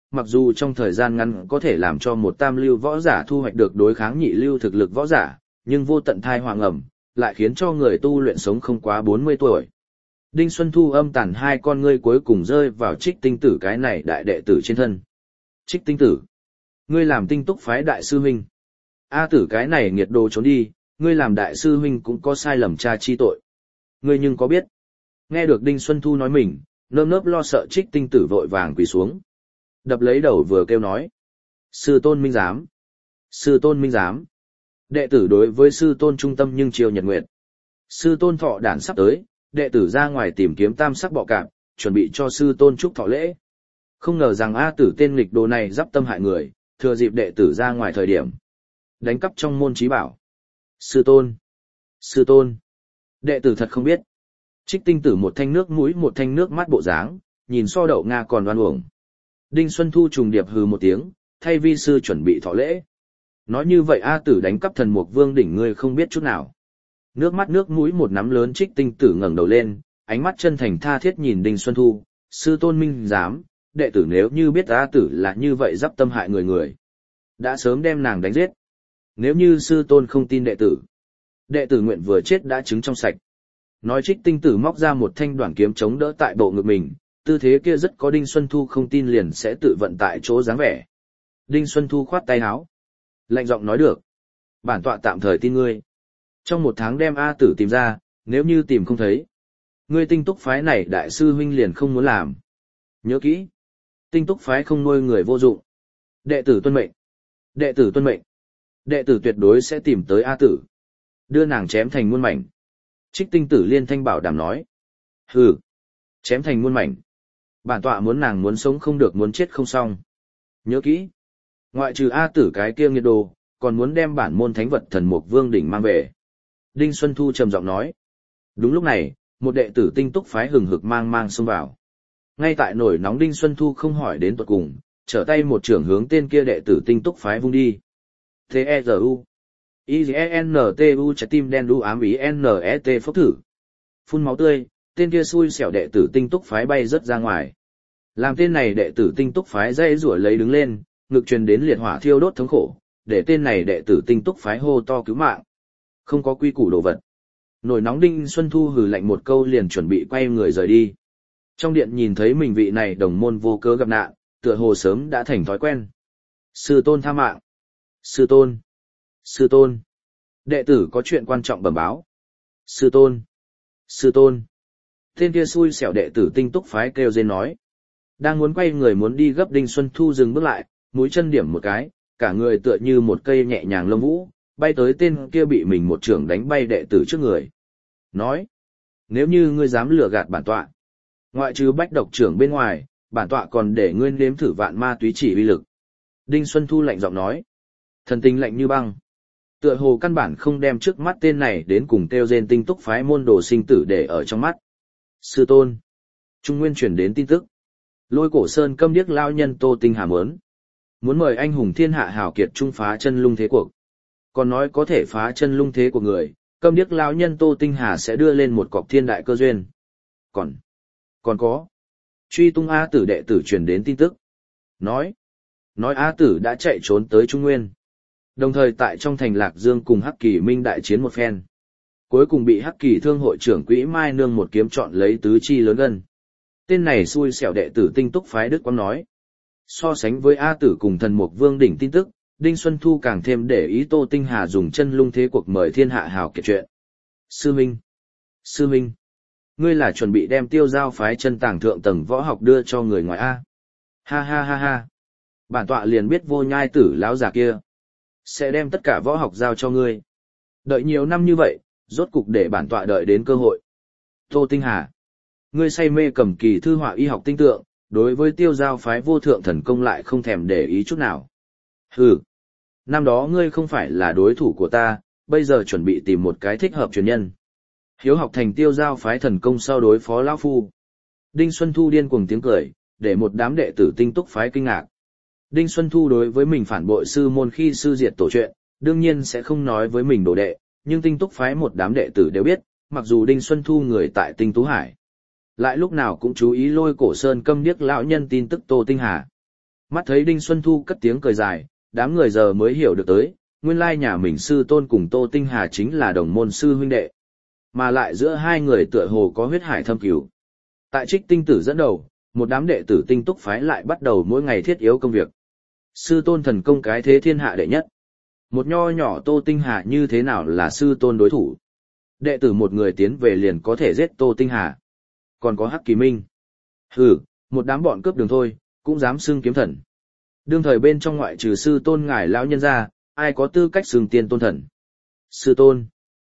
mặc dù trong thời gian ngắn có thể làm cho một tam lưu võ giả thu hoạch được đối kháng nhị lưu thực lực võ giả, nhưng vô tận thai hoàng ẩm, lại khiến cho người tu luyện sống không quá 40 tuổi. Đinh Xuân Thu âm tàn hai con ngươi cuối cùng rơi vào Trích Tinh Tử cái này đại đệ tử trên thân. Trích Tinh Tử, ngươi làm Tinh Túc phái đại sư huynh. A Tử cái này nghiệt đồ trốn đi, ngươi làm đại sư huynh cũng có sai lầm cha chi tội. Ngươi nhưng có biết? Nghe được Đinh Xuân Thu nói mình, nơm nớp lo sợ Trích Tinh Tử vội vàng quỳ xuống. Đập lấy đầu vừa kêu nói. Sư tôn minh giám. Sư tôn minh giám. Đệ tử đối với sư tôn trung tâm nhưng chiều nhật nguyện. Sư tôn thọ đản sắp tới, đệ tử ra ngoài tìm kiếm tam sắc bọ cạp, chuẩn bị cho sư tôn chúc thọ lễ. Không ngờ rằng A Tử tên nghịch đồ này giáp tâm hại người, thừa dịp đệ tử ra ngoài thời điểm. Đánh cắp trong môn trí bảo. Sư tôn. Sư tôn. Đệ tử thật không biết. Trích Tinh Tử một thanh nước mũi một thanh nước mắt bộ dáng, nhìn so đậu Nga còn đoan uổng. Đinh Xuân Thu trùng điệp hừ một tiếng, thay vi sư chuẩn bị thọ lễ. Nói như vậy A Tử đánh cắp thần mục vương đỉnh ngươi không biết chút nào. Nước mắt nước mũi một nắm lớn Trích Tinh Tử ngẩng đầu lên, ánh mắt chân thành tha thiết nhìn Đinh Xuân Thu, sư tôn minh giám, đệ tử nếu như biết A Tử là như vậy giáp tâm hại người. Đã sớm đem nàng đánh giết. Nếu như sư tôn không tin đệ tử nguyện vừa chết đã chứng trong sạch. Nói Trích Tinh Tử móc ra một thanh đoạn kiếm chống đỡ tại bộ ngực mình, tư thế kia rất có Đinh Xuân Thu không tin liền sẽ tự vận tại chỗ dáng vẻ. Đinh Xuân Thu khoát tay áo, lạnh giọng nói được. Bản tọa tạm thời tin ngươi. Trong 1 tháng đem A Tử tìm ra, nếu như tìm không thấy. Ngươi Tinh Túc phái này đại sư huynh liền không muốn làm. Nhớ kỹ. Tinh Túc phái không nuôi người vô dụng. Đệ tử tuân mệnh. Đệ tử tuân mệnh. Đệ tử tuyệt đối sẽ tìm tới A Tử. Đưa nàng chém thành muôn mảnh. Trích Tinh Tử liên thanh bảo đảm nói. Hừ. Chém thành muôn mảnh. Bản tọa muốn nàng muốn sống không được muốn chết không xong. Nhớ kỹ. Ngoại trừ A Tử cái kia nghiệt đồ, còn muốn đem bản môn thánh vật thần mục vương đỉnh mang về. Đinh Xuân Thu trầm giọng nói. Đúng lúc này, một đệ tử Tinh Túc phái hừng hực mang xông vào. Ngay tại nổi nóng Đinh Xuân Thu không hỏi đến tuột cùng, trở tay một trưởng hướng tên kia đệ tử Tinh Túc phái vung đi. T-E-Z-U I-G-N-T-U trái tim đen đu ám ý N-E-T phốc thử. Phun máu tươi, tên kia xui xẻo đệ tử Tinh Túc phái bay rất ra ngoài. Làm tên này đệ tử Tinh Túc phái dây rủa lấy đứng lên, ngực truyền đến liệt hỏa thiêu đốt thống khổ, để tên này đệ tử Tinh Túc phái hô to cứu mạng. Không có quy củ đồ vật. Nổi nóng Đinh Xuân Thu hừ lạnh một câu liền chuẩn bị quay người rời đi. Trong điện nhìn thấy mình vị này đồng môn vô cớ gặp nạn, tựa hồ sớm đã thành thói quen. Sư tôn tha mạng. Sư tôn. Sư tôn. Đệ tử có chuyện quan trọng bẩm báo. Sư tôn. Sư tôn. Tên kia xui xẻo đệ tử Tinh Túc phái kêu rên nói. Đang muốn quay người muốn đi gấp Đinh Xuân Thu dừng bước lại, mũi chân điểm một cái, cả người tựa như một cây nhẹ nhàng lông vũ, bay tới tên kia bị mình một trưởng đánh bay đệ tử trước người. Nói. Nếu như ngươi dám lừa gạt bản tọa, ngoại trừ bách độc trưởng bên ngoài, bản tọa còn để ngươi nếm thử vạn ma túy chỉ uy lực. Đinh Xuân Thu lạnh giọng nói. Thần tình lạnh như băng. Tựa hồ căn bản không đem trước mắt tên này đến cùng kêu rên Tinh Túc phái môn đồ sinh tử để ở trong mắt. Sư tôn. Trung Nguyên chuyển đến tin tức. Lôi Cổ Sơn câm điếc lao nhân Tô Tinh Hà muốn mời anh hùng thiên hạ hào kiệt trung phá chân lung thế cuộc. Còn nói có thể phá chân lung thế của người, câm điếc lao nhân Tô Tinh Hà sẽ đưa lên một cọc thiên đại cơ duyên. Còn có. Truy tung A Tử đệ tử truyền đến tin tức. Nói A Tử đã chạy trốn tới Trung Nguyên. Đồng thời tại trong thành Lạc Dương cùng Hắc Kỳ Minh đại chiến một phen. Cuối cùng bị Hắc Kỳ thương hội trưởng Quỹ Mai Nương một kiếm chọn lấy tứ chi lớn gân. Tên này xui xẻo đệ tử Tinh Túc phái Đức Quang nói. So sánh với A Tử cùng thần mục vương đỉnh tin tức, Đinh Xuân Thu càng thêm để ý Tô Tinh Hà dùng chân lung thế cuộc mời thiên hạ hào kiệt chuyện. Sư Minh, ngươi là chuẩn bị đem Tiêu Giao phái chân tàng thượng tầng võ học đưa cho người ngoài A. Ha ha ha ha. Bản tọa liền biết Vô Nhai Tử lão già kia sẽ đem tất cả võ học giao cho ngươi. Đợi nhiều năm như vậy, rốt cục để bản tọa đợi đến cơ hội. Tô Tinh Hà, ngươi say mê cầm kỳ thư họa y học tinh tượng, đối với Tiêu Giao phái vô thượng thần công lại không thèm để ý chút nào. Hừ, năm đó ngươi không phải là đối thủ của ta, bây giờ chuẩn bị tìm một cái thích hợp truyền nhân. Hiếu học thành Tiêu Giao phái thần công sau đối phó lão phu. Đinh Xuân Thu điên cuồng tiếng cười, để một đám đệ tử Tinh Túc phái kinh ngạc. Đinh Xuân Thu đối với mình phản bội sư môn khi sư diệt tổ chuyện, đương nhiên sẽ không nói với mình đồ đệ, nhưng Tinh Túc phái một đám đệ tử đều biết, mặc dù Đinh Xuân Thu người tại Tinh Tú Hải, lại lúc nào cũng chú ý Lôi Cổ Sơn câm điếc lão nhân tin tức Tô Tinh Hà. Mắt thấy Đinh Xuân Thu cất tiếng cười dài, đám người giờ mới hiểu được tới, nguyên lai nhà mình sư tôn cùng Tô Tinh Hà chính là đồng môn sư huynh đệ. Mà lại giữa hai người tựa hồ có huyết hải thâm cửu. Tại Trích Tinh Tử dẫn đầu, một đám đệ tử Tinh Túc phái lại bắt đầu mỗi ngày thiết yếu công việc. Sư tôn thần công cái thế thiên hạ đệ nhất. Một nho nhỏ Tô Tinh Hà như thế nào là sư tôn đối thủ? Đệ tử một người tiến về liền có thể giết Tô Tinh Hà. Còn có Hắc Kỳ Minh. Hừ, một đám bọn cướp đường thôi, cũng dám xưng kiếm thần. Đương thời bên trong ngoại trừ sư tôn ngài lão nhân ra, ai có tư cách xưng tiên tôn thần? Sư tôn.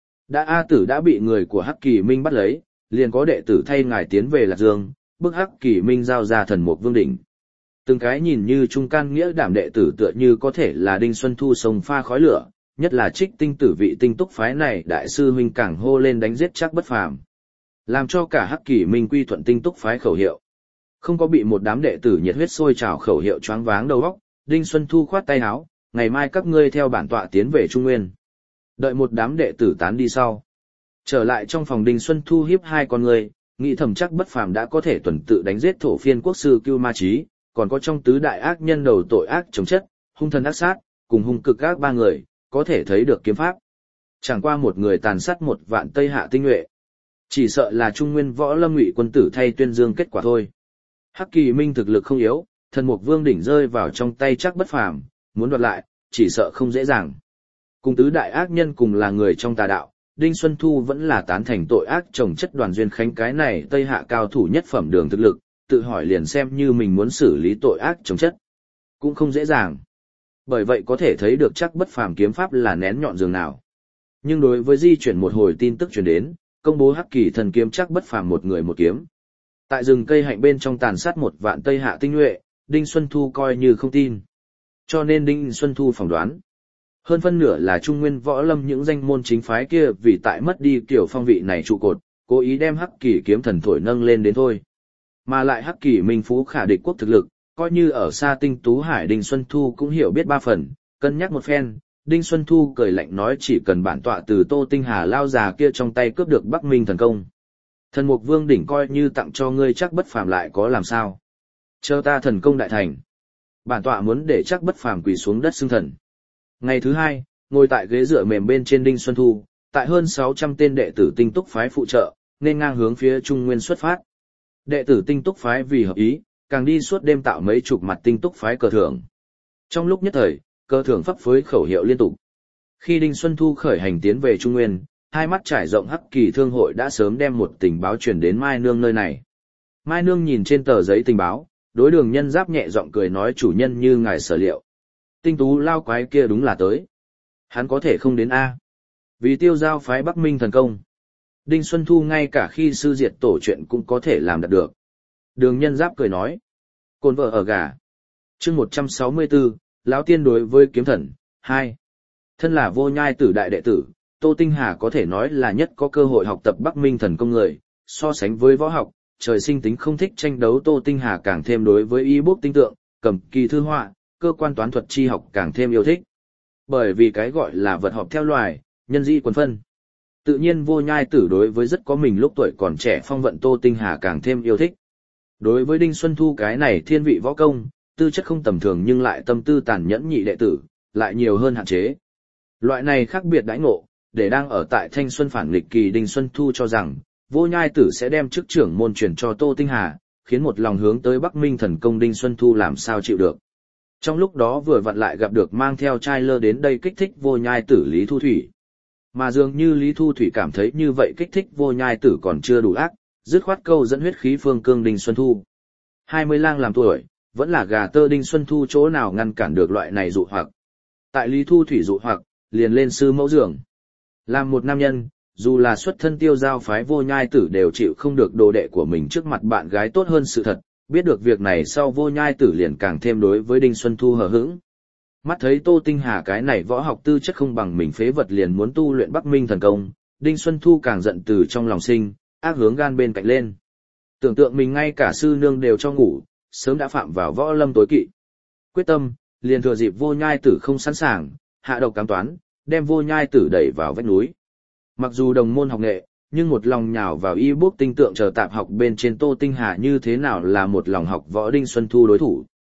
A Tử đã bị người của Hắc Kỳ Minh bắt lấy, liền có đệ tử thay ngài tiến về Lạc Dương, bức Hắc Kỳ Minh giao ra thần mục vương đỉnh. Từng cái nhìn như trung can nghĩa đảm đệ tử tựa như có thể là Đinh Xuân Thu sông pha khói lửa, nhất là Trích Tinh Tử vị Tinh Túc phái này đại sư huynh càng hô lên đánh giết chắc bất phàm, làm cho cả Hắc Kỳ Minh quy thuận Tinh Túc phái khẩu hiệu. Không có bị một đám đệ tử nhiệt huyết sôi trào khẩu hiệu choáng váng đầu óc, Đinh Xuân Thu khoát tay áo, ngày mai các ngươi theo bản tọa tiến về Trung Nguyên. Đợi một đám đệ tử tán đi sau, trở lại trong phòng Đinh Xuân Thu hiếp hai con người, nghĩ thầm chắc bất phàm đã có thể tuần tự đánh giết thổ phiên quốc sư Cưu Ma Chí, còn có trong tứ đại ác nhân đầu tội ác chống chất, hung thần ác sát, cùng hung cực ác ba người, có thể thấy được kiếm pháp. Chẳng qua một người tàn sát 1 vạn Tây Hạ tinh nhuệ, chỉ sợ là Trung Nguyên võ lâm ngụy quân tử thay tuyên dương kết quả thôi. Hắc Kỳ Minh thực lực không yếu, thần mục vương đỉnh rơi vào trong tay chắc bất phàm, muốn đoạt lại, chỉ sợ không dễ dàng. Cùng tứ đại ác nhân cùng là người trong tà đạo, Đinh Xuân Thu vẫn là tán thành tội ác chồng chất Đoàn Duyên Khánh cái này Tây Hạ cao thủ nhất phẩm đường thực lực, tự hỏi liền xem như mình muốn xử lý tội ác chồng chất, cũng không dễ dàng. Bởi vậy có thể thấy được chắc bất phàm kiếm pháp là nén nhọn dường nào. Nhưng đối với di chuyển một hồi tin tức truyền đến, công bố Hắc Kỳ thần kiếm chắc bất phàm một người một kiếm. Tại rừng cây hạnh bên trong tàn sát 1 vạn Tây Hạ tinh nhuệ, Đinh Xuân Thu coi như không tin. Cho nên Đinh Xuân Thu phỏng đoán, hơn phân nửa là Trung Nguyên võ lâm những danh môn chính phái kia vì tại mất đi kiểu phong vị này trụ cột, cố ý đem Hắc Kỳ kiếm thần thổi nâng lên đến thôi. Mà lại Hắc Kỳ Minh Phú khả địch quốc thực lực, coi như ở xa Tinh Tú Hải Đinh Xuân Thu cũng hiểu biết 3 phần, cân nhắc một phen, Đinh Xuân Thu cười lạnh nói chỉ cần bản tọa từ Tô Tinh Hà lao già kia trong tay cướp được Bắc Minh thần công. Thần mục vương đỉnh coi như tặng cho ngươi chắc bất phàm lại có làm sao. Chờ ta thần công đại thành, bản tọa muốn để chắc bất phàm quỳ xuống đất xưng thần. Ngày thứ hai, ngồi tại ghế dựa mềm bên trên Đinh Xuân Thu, tại hơn 600 tên đệ tử Tinh Túc phái phụ trợ, nên ngang hướng phía Trung Nguyên xuất phát. Đệ tử Tinh Túc phái vì hợp ý, càng đi suốt đêm tạo mấy chục mặt Tinh Túc phái cờ thưởng. Trong lúc nhất thời, cờ thưởng phấp phới khẩu hiệu liên tục. Khi Đinh Xuân Thu khởi hành tiến về Trung Nguyên, hai mắt trải rộng Hắc Kỳ thương hội đã sớm đem một tình báo truyền đến Mai Nương nơi này. Mai Nương nhìn trên tờ giấy tình báo, đối Đường Nhân Giáp nhẹ giọng cười nói chủ nhân như ngài sở liệu. Tinh tú lao quái kia đúng là tới. Hắn có thể không đến A. Vì tiêu giao phái Bắc Minh thần công. Đinh Xuân Thu ngay cả khi sư diệt tổ chuyện cũng có thể làm đạt được. Đường Nhân Giáp cười nói. Côn vợ ở gà. Chương 164, lão tiên đối với kiếm thần, 2. Thân là Vô Nhai Tử đại đệ tử, Tô Tinh Hà có thể nói là nhất có cơ hội học tập Bắc Minh thần công người, so sánh với võ học, trời sinh tính không thích tranh đấu Tô Tinh Hà càng thêm đối với y bốc tinh tượng, cầm kỳ thư họa, cơ quan toán thuật chi học càng thêm yêu thích. Bởi vì cái gọi là vật họp theo loài, nhân dĩ quần phân. Tự nhiên Vô Nhai Tử đối với rất có mình lúc tuổi còn trẻ phong vận Tô Tinh Hà càng thêm yêu thích. Đối với Đinh Xuân Thu cái này thiên vị võ công, tư chất không tầm thường nhưng lại tâm tư tàn nhẫn nhị đệ tử, lại nhiều hơn hạn chế. Loại này khác biệt đãi ngộ, để đang ở tại thanh xuân phản nghịch kỳ Đinh Xuân Thu cho rằng, Vô Nhai Tử sẽ đem chức trưởng môn truyền cho Tô Tinh Hà, khiến một lòng hướng tới Bắc Minh thần công Đinh Xuân Thu làm sao chịu được. Trong lúc đó vừa vặn lại gặp được mang theo trai lơ đến đây kích thích Vô Nhai Tử Lý Thu Thủy. Mà dường như Lý Thu Thủy cảm thấy như vậy kích thích Vô Nhai Tử còn chưa đủ ác, dứt khoát câu dẫn huyết khí phương cương Đinh Xuân Thu. 20 lang làm tuổi, vẫn là gà tơ Đinh Xuân Thu chỗ nào ngăn cản được loại này dụ hoặc. Tại Lý Thu Thủy dụ hoặc, liền lên sư mẫu giường. Làm một nam nhân, dù là xuất thân tiêu giao phái Vô Nhai Tử đều chịu không được đồ đệ của mình trước mặt bạn gái tốt hơn sự thật, biết được việc này sau Vô Nhai Tử liền càng thêm đối với Đinh Xuân Thu hờ hững. Mắt thấy Tô Tinh Hà cái này võ học tư chất không bằng mình phế vật liền muốn tu luyện Bắc Minh thần công, Đinh Xuân Thu càng giận từ trong lòng sinh, ác hướng gan bên cạnh lên. Tưởng tượng mình ngay cả sư nương đều cho ngủ, sớm đã phạm vào võ lâm tối kỵ. Quyết tâm, liền thừa dịp Vô Nhai Tử không sẵn sàng, hạ độc cám toán, đem Vô Nhai Tử đẩy vào vách núi. Mặc dù đồng môn học nghệ, nhưng một lòng nhào vào y bốc tinh tượng chờ tạp học bên trên Tô Tinh Hà như thế nào là một lòng học võ Đinh Xuân Thu đối thủ.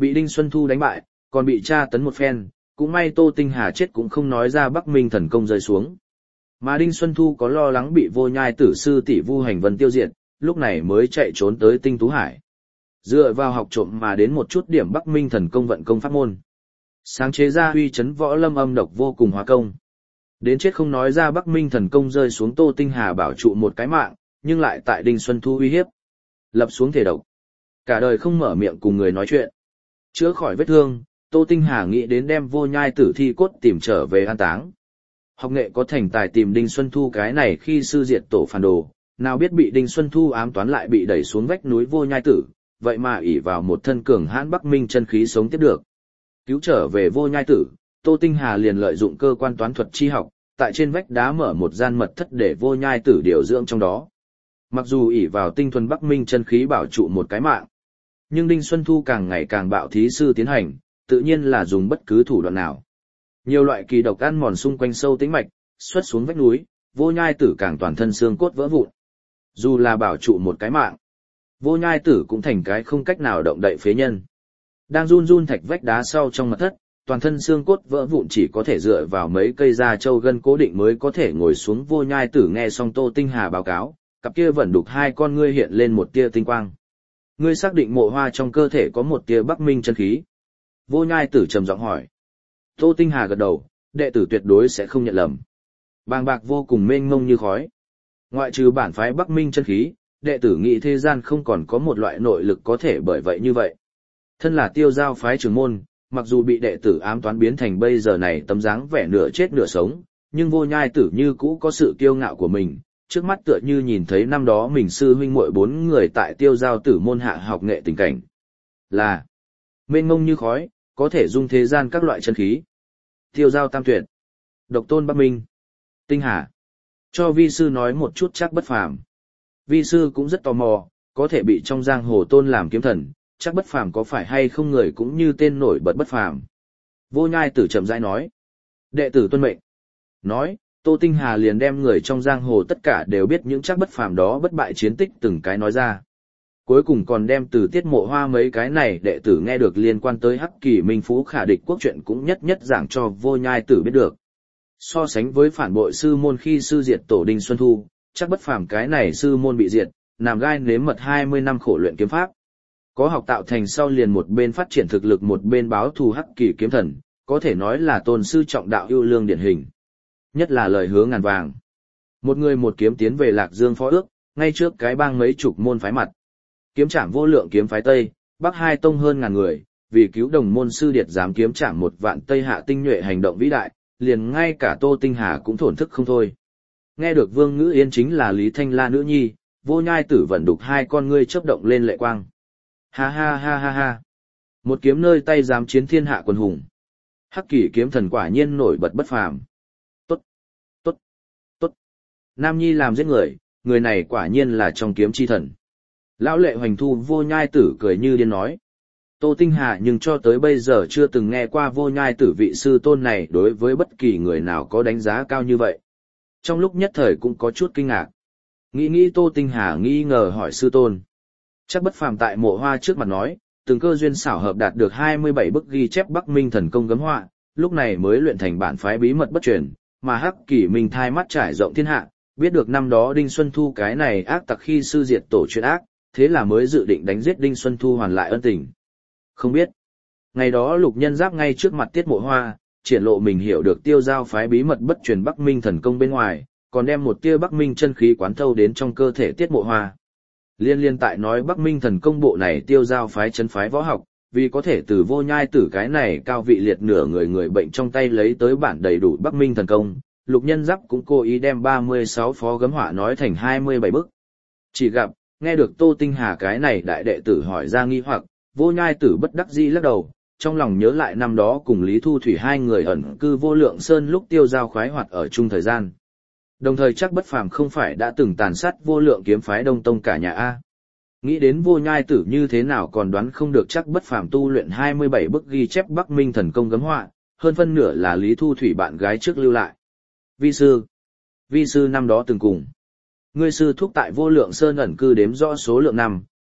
Bị Đinh Xuân Thu đánh bại, còn bị tra tấn một phen, cũng may Tô Tinh Hà chết cũng không nói ra Bắc Minh thần công rơi xuống. Mà Đinh Xuân Thu có lo lắng bị Vô Nhai Tử sư tỷ Vu Hành Vân tiêu diệt, lúc này mới chạy trốn tới Tinh Tú Hải. Dựa vào học trộm mà đến một chút điểm Bắc Minh thần công vận công pháp môn. Sáng chế ra uy chấn võ lâm âm độc vô cùng hóa công. Đến chết không nói ra Bắc Minh thần công rơi xuống Tô Tinh Hà bảo trụ một cái mạng, nhưng lại tại Đinh Xuân Thu uy hiếp. Lập xuống thể độc. Cả đời không mở miệng cùng người nói chuyện. Chữa khỏi vết thương, Tô Tinh Hà nghĩ đến đem Vô Nhai Tử thi cốt tìm trở về an táng. Học nghệ có thành tài tìm Đinh Xuân Thu cái này khi sư diệt tổ phản đồ, nào biết bị Đinh Xuân Thu ám toán lại bị đẩy xuống vách núi Vô Nhai Tử, vậy mà ỷ vào một thân cường hãn Bắc Minh chân khí sống tiếp được. Cứu trở về Vô Nhai Tử, Tô Tinh Hà liền lợi dụng cơ quan toán thuật chi học, tại trên vách đá mở một gian mật thất để Vô Nhai Tử điều dưỡng trong đó. Mặc dù ỷ vào tinh thuần Bắc Minh chân khí bảo trụ một cái mạng, nhưng Đinh Xuân Thu càng ngày càng bạo thí sư tiến hành, tự nhiên là dùng bất cứ thủ đoạn nào. Nhiều loại kỳ độc ăn mòn xung quanh sâu tĩnh mạch, xuất xuống vách núi, Vô Nhai Tử càng toàn thân xương cốt vỡ vụn. Dù là bảo trụ một cái mạng, Vô Nhai Tử cũng thành cái không cách nào động đậy phế nhân. Đang run run thạch vách đá sau trong mật thất, toàn thân xương cốt vỡ vụn chỉ có thể dựa vào mấy cây da trâu gân cố định mới có thể ngồi xuống. Vô Nhai Tử nghe xong Tô Tinh Hà báo cáo, cặp kia vẫn đục hai con ngươi hiện lên một tia tinh quang. Ngươi xác định Mộ Hoa trong cơ thể có một tia Bắc Minh chân khí? Vô Nhai Tử trầm giọng hỏi. Tô Tinh Hà gật đầu, đệ tử tuyệt đối sẽ không nhận lầm. Bàng bạc vô cùng mênh mông như khói. Ngoại trừ bản phái Bắc Minh chân khí, đệ tử nghĩ thế gian không còn có một loại nội lực có thể bởi vậy như vậy. Thân là Tiêu Giao phái trưởng môn, mặc dù bị đệ tử ám toán biến thành bây giờ này tấm dáng vẻ nửa chết nửa sống, nhưng Vô Nhai Tử như cũ có sự kiêu ngạo của mình, trước mắt tựa như nhìn thấy năm đó mình sư huynh muội 4 người tại Tiêu Giao Tử môn hạ học nghệ tình cảnh. Là mênh mông như khói, có thể dung thế gian các loại chân khí. Tiêu Giao tam tuyệt, Độc Tôn Bắc Minh, Tinh Hà. Cho vi sư nói một chút chắc bất phàm. Vi sư cũng rất tò mò, có thể bị trong giang hồ tôn làm kiếm thần, chắc bất phàm có phải hay không người cũng như tên nổi bật bất phàm. Vô Nhai Tử chậm rãi nói. Đệ tử tuân mệnh. Nói, Tô Tinh Hà liền đem người trong giang hồ tất cả đều biết những chắc bất phàm đó bất bại chiến tích từng cái nói ra. Cuối cùng còn đem từ Tiết Mộ Hoa mấy cái này đệ tử nghe được liên quan tới Hắc Kỳ Minh Phú Khả Địch Quốc chuyện cũng nhất nhất giảng cho Vô Nhai Tử biết được. So sánh với phản bội sư môn khi sư diệt tổ Đinh Xuân Thu, chắc bất phàm cái này sư môn bị diệt, nằm gai nếm mật 20 năm khổ luyện kiếm pháp. Có học tạo thành sau liền một bên phát triển thực lực một bên báo thù Hắc Kỳ kiếm thần, có thể nói là tôn sư trọng đạo ưu lương điển hình. Nhất là lời hứa ngàn vàng. Một người một kiếm tiến về Lạc Dương phó ước, ngay trước cái bang mấy chục môn phái mặt. Kiếm trảm vô lượng kiếm phái Tây, Bắc hai tông hơn ngàn người, vì cứu đồng môn sư điệt dám kiếm trảm 1 vạn Tây hạ tinh nhuệ hành động vĩ đại, liền ngay cả Tô Tinh Hà cũng thổn thức không thôi. Nghe được Vương Ngữ Yên chính là Lý Thanh La nữ nhi, Vô Nhai Tử vẫn đục hai con ngươi chớp động lên lệ quang. Ha ha ha ha ha. Một kiếm nơi tay dám chiến thiên hạ quần hùng. Hắc Kỳ kiếm thần quả nhiên nổi bật bất phàm. Tốt, tốt, tốt. Nam nhi làm giết người, người này quả nhiên là trong kiếm chi thần. Lão lệ hoành thu Vô Nhai Tử cười như điên nói. Tô Tinh Hà nhưng cho tới bây giờ chưa từng nghe qua Vô Nhai Tử vị sư tôn này đối với bất kỳ người nào có đánh giá cao như vậy. Trong lúc nhất thời cũng có chút kinh ngạc. Nghĩ Tô Tinh Hà nghi ngờ hỏi sư tôn. Chắc bất phàm tại Mộ Hoa trước mặt nói, từng cơ duyên xảo hợp đạt được 27 bức ghi chép Bắc Minh thần công gấm họa, lúc này mới luyện thành bản phái bí mật bất truyền, mà Hắc Kỳ Minh thai mắt trải rộng thiên hạ, biết được năm đó Đinh Xuân Thu cái này ác tặc khi sư diệt tổ chuyện ác, thế là mới dự định đánh giết Đinh Xuân Thu hoàn lại ân tình. Không biết. Ngày đó Lục Nhân Giáp ngay trước mặt Tiết Mộ Hoa, triển lộ mình hiểu được Tiêu Giao phái bí mật bất truyền Bắc Minh thần công bên ngoài, còn đem một tia Bắc Minh chân khí quán thâu đến trong cơ thể Tiết Mộ Hoa. Liên tại nói Bắc Minh thần công bộ này Tiêu Giao phái chân phái võ học, vì có thể từ Vô Nhai Tử cái này cao vị liệt nửa người bệnh trong tay lấy tới bản đầy đủ Bắc Minh thần công, Lục Nhân Giáp cũng cố ý đem 36 phó gấm họa nói thành 27 bức. Chỉ gặp, nghe được Tô Tinh Hà cái này đại đệ tử hỏi ra nghi hoặc, Vô Nhai Tử bất đắc dĩ lắc đầu, trong lòng nhớ lại năm đó cùng Lý Thu Thủy hai người ẩn cư Vô Lượng Sơn lúc Tiêu Giao khoái hoạt ở chung thời gian. Đồng thời chắc bất phàm không phải đã từng tàn sát Vô Lượng kiếm phái Đông Tông cả nhà A. Nghĩ đến Vô Nhai Tử như thế nào còn đoán không được chắc bất phàm tu luyện 27 bức ghi chép Bắc Minh thần công gấm họa, hơn phân nửa là Lý Thu Thủy bạn gái trước lưu lại. Vi sư năm đó từng cùng. Ngươi sư thúc tại Vô Lượng Sơn ẩn cư đếm rõ số lượng năm,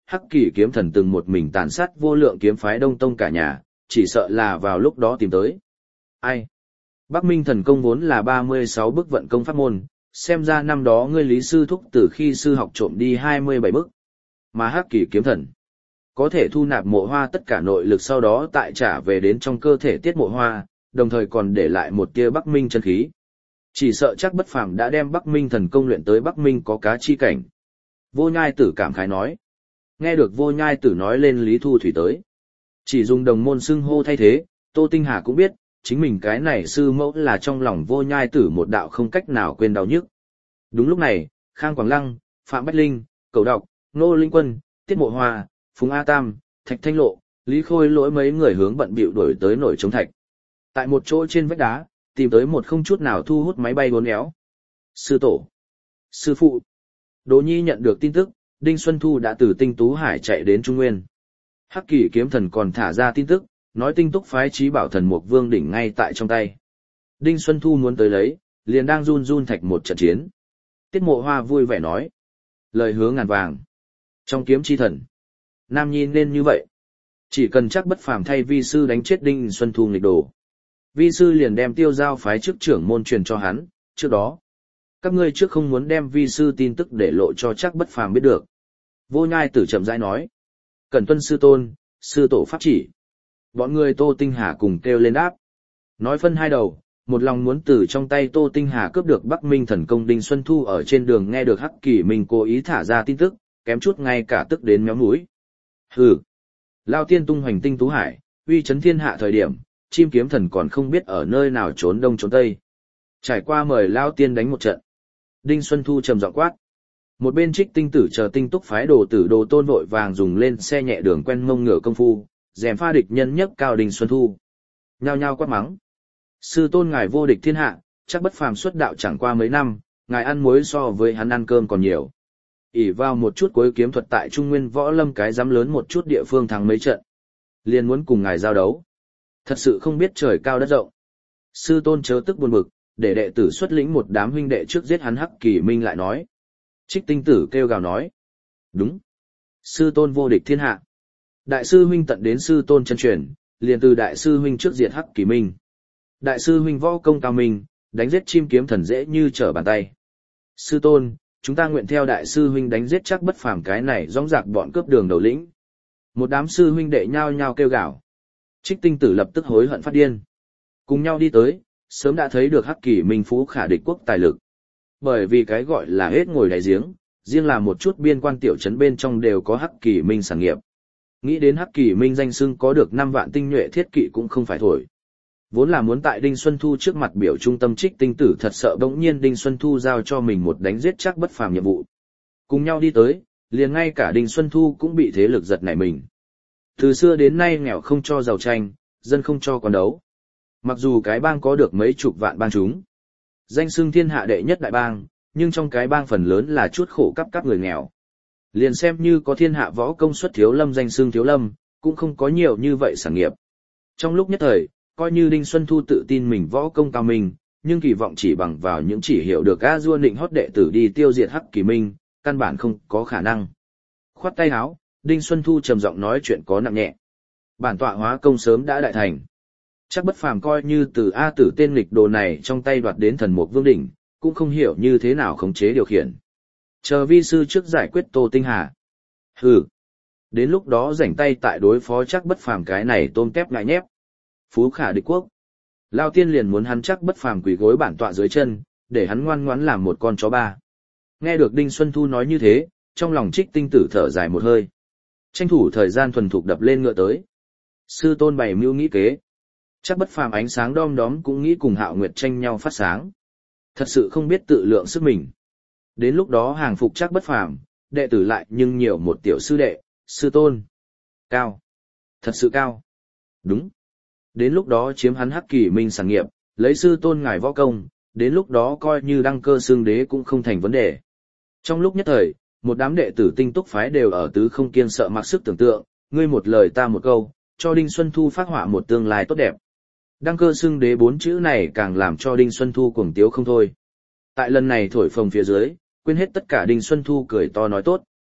Hắc Kỳ kiếm thần từng một mình tàn sát vô lượng kiếm phái Đông Tông cả nhà, chỉ sợ là vào lúc đó tìm tới. Ai? Bắc Minh thần công vốn là 36 bức vận công pháp môn, xem ra năm đó ngươi Lý sư thúc từ khi sư học trộm đi 27 bức. Mà Hắc Kỳ kiếm thần có thể thu nạp mộ hoa tất cả nội lực sau đó tại trả về đến trong cơ thể tiết mộ hoa, đồng thời còn để lại một tia Bắc Minh chân khí. Chỉ sợ chắc bất phàm đã đem Bắc Minh thần công luyện tới Bắc Minh có cá chi cảnh. Vô Nhai Tử cảm khái nói. Nghe được Vô Nhai Tử nói lên Lý Thu Thủy tới. Chỉ dùng đồng môn xưng hô thay thế, Tô Tinh Hà cũng biết, chính mình cái này sư mẫu là trong lòng Vô Nhai Tử một đạo không cách nào quên đau nhức. Đúng lúc này, Khang Quảng Lăng, Phạm Bách Linh, Cầu Đọc, Nô Linh Quân, Tiết Mộ Hoa, Phùng A Tam, Thạch Thanh Lộ, Lý Khôi Lỗi mấy người hướng bận bịu đuổi tới nổi chống thạch. Tại một chỗ trên vách đá, tìm tới một không chút nào thu hút máy bay bốn éo. Sư tổ, sư phụ. Đỗ Nhi nhận được tin tức, Đinh Xuân Thu đã từ Tinh Tú Hải chạy đến Trung Nguyên. Hắc Kỳ kiếm thần còn thả ra tin tức, nói Tinh Túc phái Chí Bảo Thần Mục Vương đỉnh ngay tại trong tay. Đinh Xuân Thu muốn tới lấy, liền đang run run thạch một trận chiến. Tiết Mộ Hoa vui vẻ nói, lời hứa ngàn vàng. Trong kiếm chi thần, nam nhi nên như vậy. Chỉ cần chắc bất phàm thay vi sư đánh chết Đinh Xuân Thu nghịch đồ. Vi sư liền đem Tiêu Giao phái trước trưởng môn truyền cho hắn, trước đó. Các ngươi trước không muốn đem vi sư tin tức để lộ cho chắc bất phàm biết được. Vô Nhai Tử chậm rãi nói. Cẩn tuân sư tôn, sư tổ pháp chỉ. Bọn người Tô Tinh Hà cùng kêu lên đáp. Nói phân hai đầu, một lòng muốn từ trong tay Tô Tinh Hà cướp được Bắc Minh thần công. Đinh Xuân Thu ở trên đường nghe được Hắc Kỳ mình cố ý thả ra tin tức, kém chút ngay cả tức đến méo mũi. Hừ. Lao tiên tung hoành Tinh Tú Hải, uy chấn thiên hạ thời điểm, chim kiếm thần còn không biết ở nơi nào trốn đông trốn tây. Trải qua mời Lao tiên đánh một trận. Đinh Xuân Thu trầm giọng quát. Một bên Trích Tinh Tử chờ Tinh Túc phái Đồ Tử Đồ Tôn vội vàng dùng lên xe nhẹ đường quen mông ngựa công phu, dèm pha địch nhân nhấc cao Đinh Xuân Thu. Nhao nhao quát mắng. Sư tôn ngài vô địch thiên hạ, chắc bất phàm xuất đạo chẳng qua mấy năm, ngài ăn muối so với hắn ăn cơm còn nhiều. ỷ vào một chút cuối kiếm thuật tại Trung Nguyên võ lâm cái dám lớn một chút địa phương thắng mấy trận. Liền muốn cùng ngài giao đấu. Thật sự không biết trời cao đất rộng. Sư tôn chớ tức buồn bực, để đệ tử xuất lĩnh một đám huynh đệ trước giết hắn. Hắc Kỳ Minh lại nói. Trích Tinh Tử kêu gào nói. Đúng. Sư tôn vô địch thiên hạ. Đại sư huynh tận đến sư tôn chân truyền, liền từ đại sư huynh trước diệt Hắc Kỳ Minh. Đại sư huynh võ công cao minh, đánh giết chim kiếm thần dễ như trở bàn tay. Sư tôn, chúng ta nguyện theo đại sư huynh đánh giết chắc bất phàm cái này rõng rạc bọn cướp đường đầu lĩnh. Một đám sư huynh đệ nhao nhao kêu gào. Trích Tinh Tử lập tức hối hận phát điên. Cùng nhau đi tới, sớm đã thấy được Hắc Kỳ Minh phú khả địch quốc tài lực. Bởi vì cái gọi là hết ngồi đáy giếng, riêng là một chút biên quan tiểu trấn bên trong đều có Hắc Kỳ Minh sản nghiệp. Nghĩ đến Hắc Kỳ Minh danh xưng có được 5 vạn tinh nhuệ thiết kỵ cũng không phải thổi. Vốn là muốn tại Đinh Xuân Thu trước mặt biểu trung tâm Trích Tinh Tử thật sợ bỗng nhiên Đinh Xuân Thu giao cho mình một đánh giết chắc bất phàm nhiệm vụ. Cùng nhau đi tới, liền ngay cả Đinh Xuân Thu cũng bị thế lực giật nảy mình. Từ xưa đến nay nghèo không cho giàu tranh, dân không cho còn đấu. Mặc dù cái bang có được mấy chục vạn bang chúng, danh xưng thiên hạ đệ nhất đại bang, nhưng trong cái bang phần lớn là chút khổ cắp người nghèo. Liền xem như có thiên hạ võ công xuất thiếu lâm danh xưng thiếu lâm, cũng không có nhiều như vậy sản nghiệp. Trong lúc nhất thời, coi như Đinh Xuân Thu tự tin mình võ công cao minh, nhưng kỳ vọng chỉ bằng vào những chỉ hiểu được A Du định hót đệ tử đi tiêu diệt Hắc Kỳ Minh, căn bản không có khả năng. Khoát tay áo, Đinh Xuân Thu trầm giọng nói chuyện có nặng nhẹ. Bản tọa hóa công sớm đã đại thành. Chắc bất phàm coi như từ A Tử tên nghịch đồ này trong tay đoạt đến Thần Mục Vương đỉnh, cũng không hiểu như thế nào khống chế điều khiển. Chờ vi sư trước giải quyết Tô Tinh Hà. Hừ. Đến lúc đó rảnh tay tại đối phó chắc bất phàm cái này tôm tép ngại nhép. Phú khả địch quốc. Lao tiên liền muốn hắn chắc bất phàm quỳ gối bản tọa dưới chân, để hắn ngoan ngoãn làm một con chó ba. Nghe được Đinh Xuân Thu nói như thế, trong lòng Trích Tinh Tử thở dài một hơi. Tranh thủ thời gian thuần thục đập lên ngựa tới. Sư tôn bày mưu nghĩ kế. Chắc bất phàm ánh sáng đom đóm cũng nghĩ cùng Hạo Nguyệt tranh nhau phát sáng. Thật sự không biết tự lượng sức mình. Đến lúc đó hàng phục chắc bất phàm, đệ tử lại nhưng nhiều một tiểu sư đệ, sư tôn. Cao. Thật sự cao. Đúng. Đến lúc đó chiếm hắn Hắc Kỳ Minh sản nghiệp, lấy sư tôn ngài võ công, đến lúc đó coi như đăng cơ xương đế cũng không thành vấn đề. Trong lúc nhất thời, một đám đệ tử Tinh Túc phái đều ở tứ không kiêng sợ mặc sức tưởng tượng, ngươi một lời ta một câu, cho Đinh Xuân Thu phát họa một tương lai tốt đẹp. Đăng cơ xưng đế 4 chữ này càng làm cho Đinh Xuân Thu cuồng tiếu không thôi. Tại lần này thổi phồng phía dưới, quên hết tất cả Đinh Xuân Thu cười to nói tốt.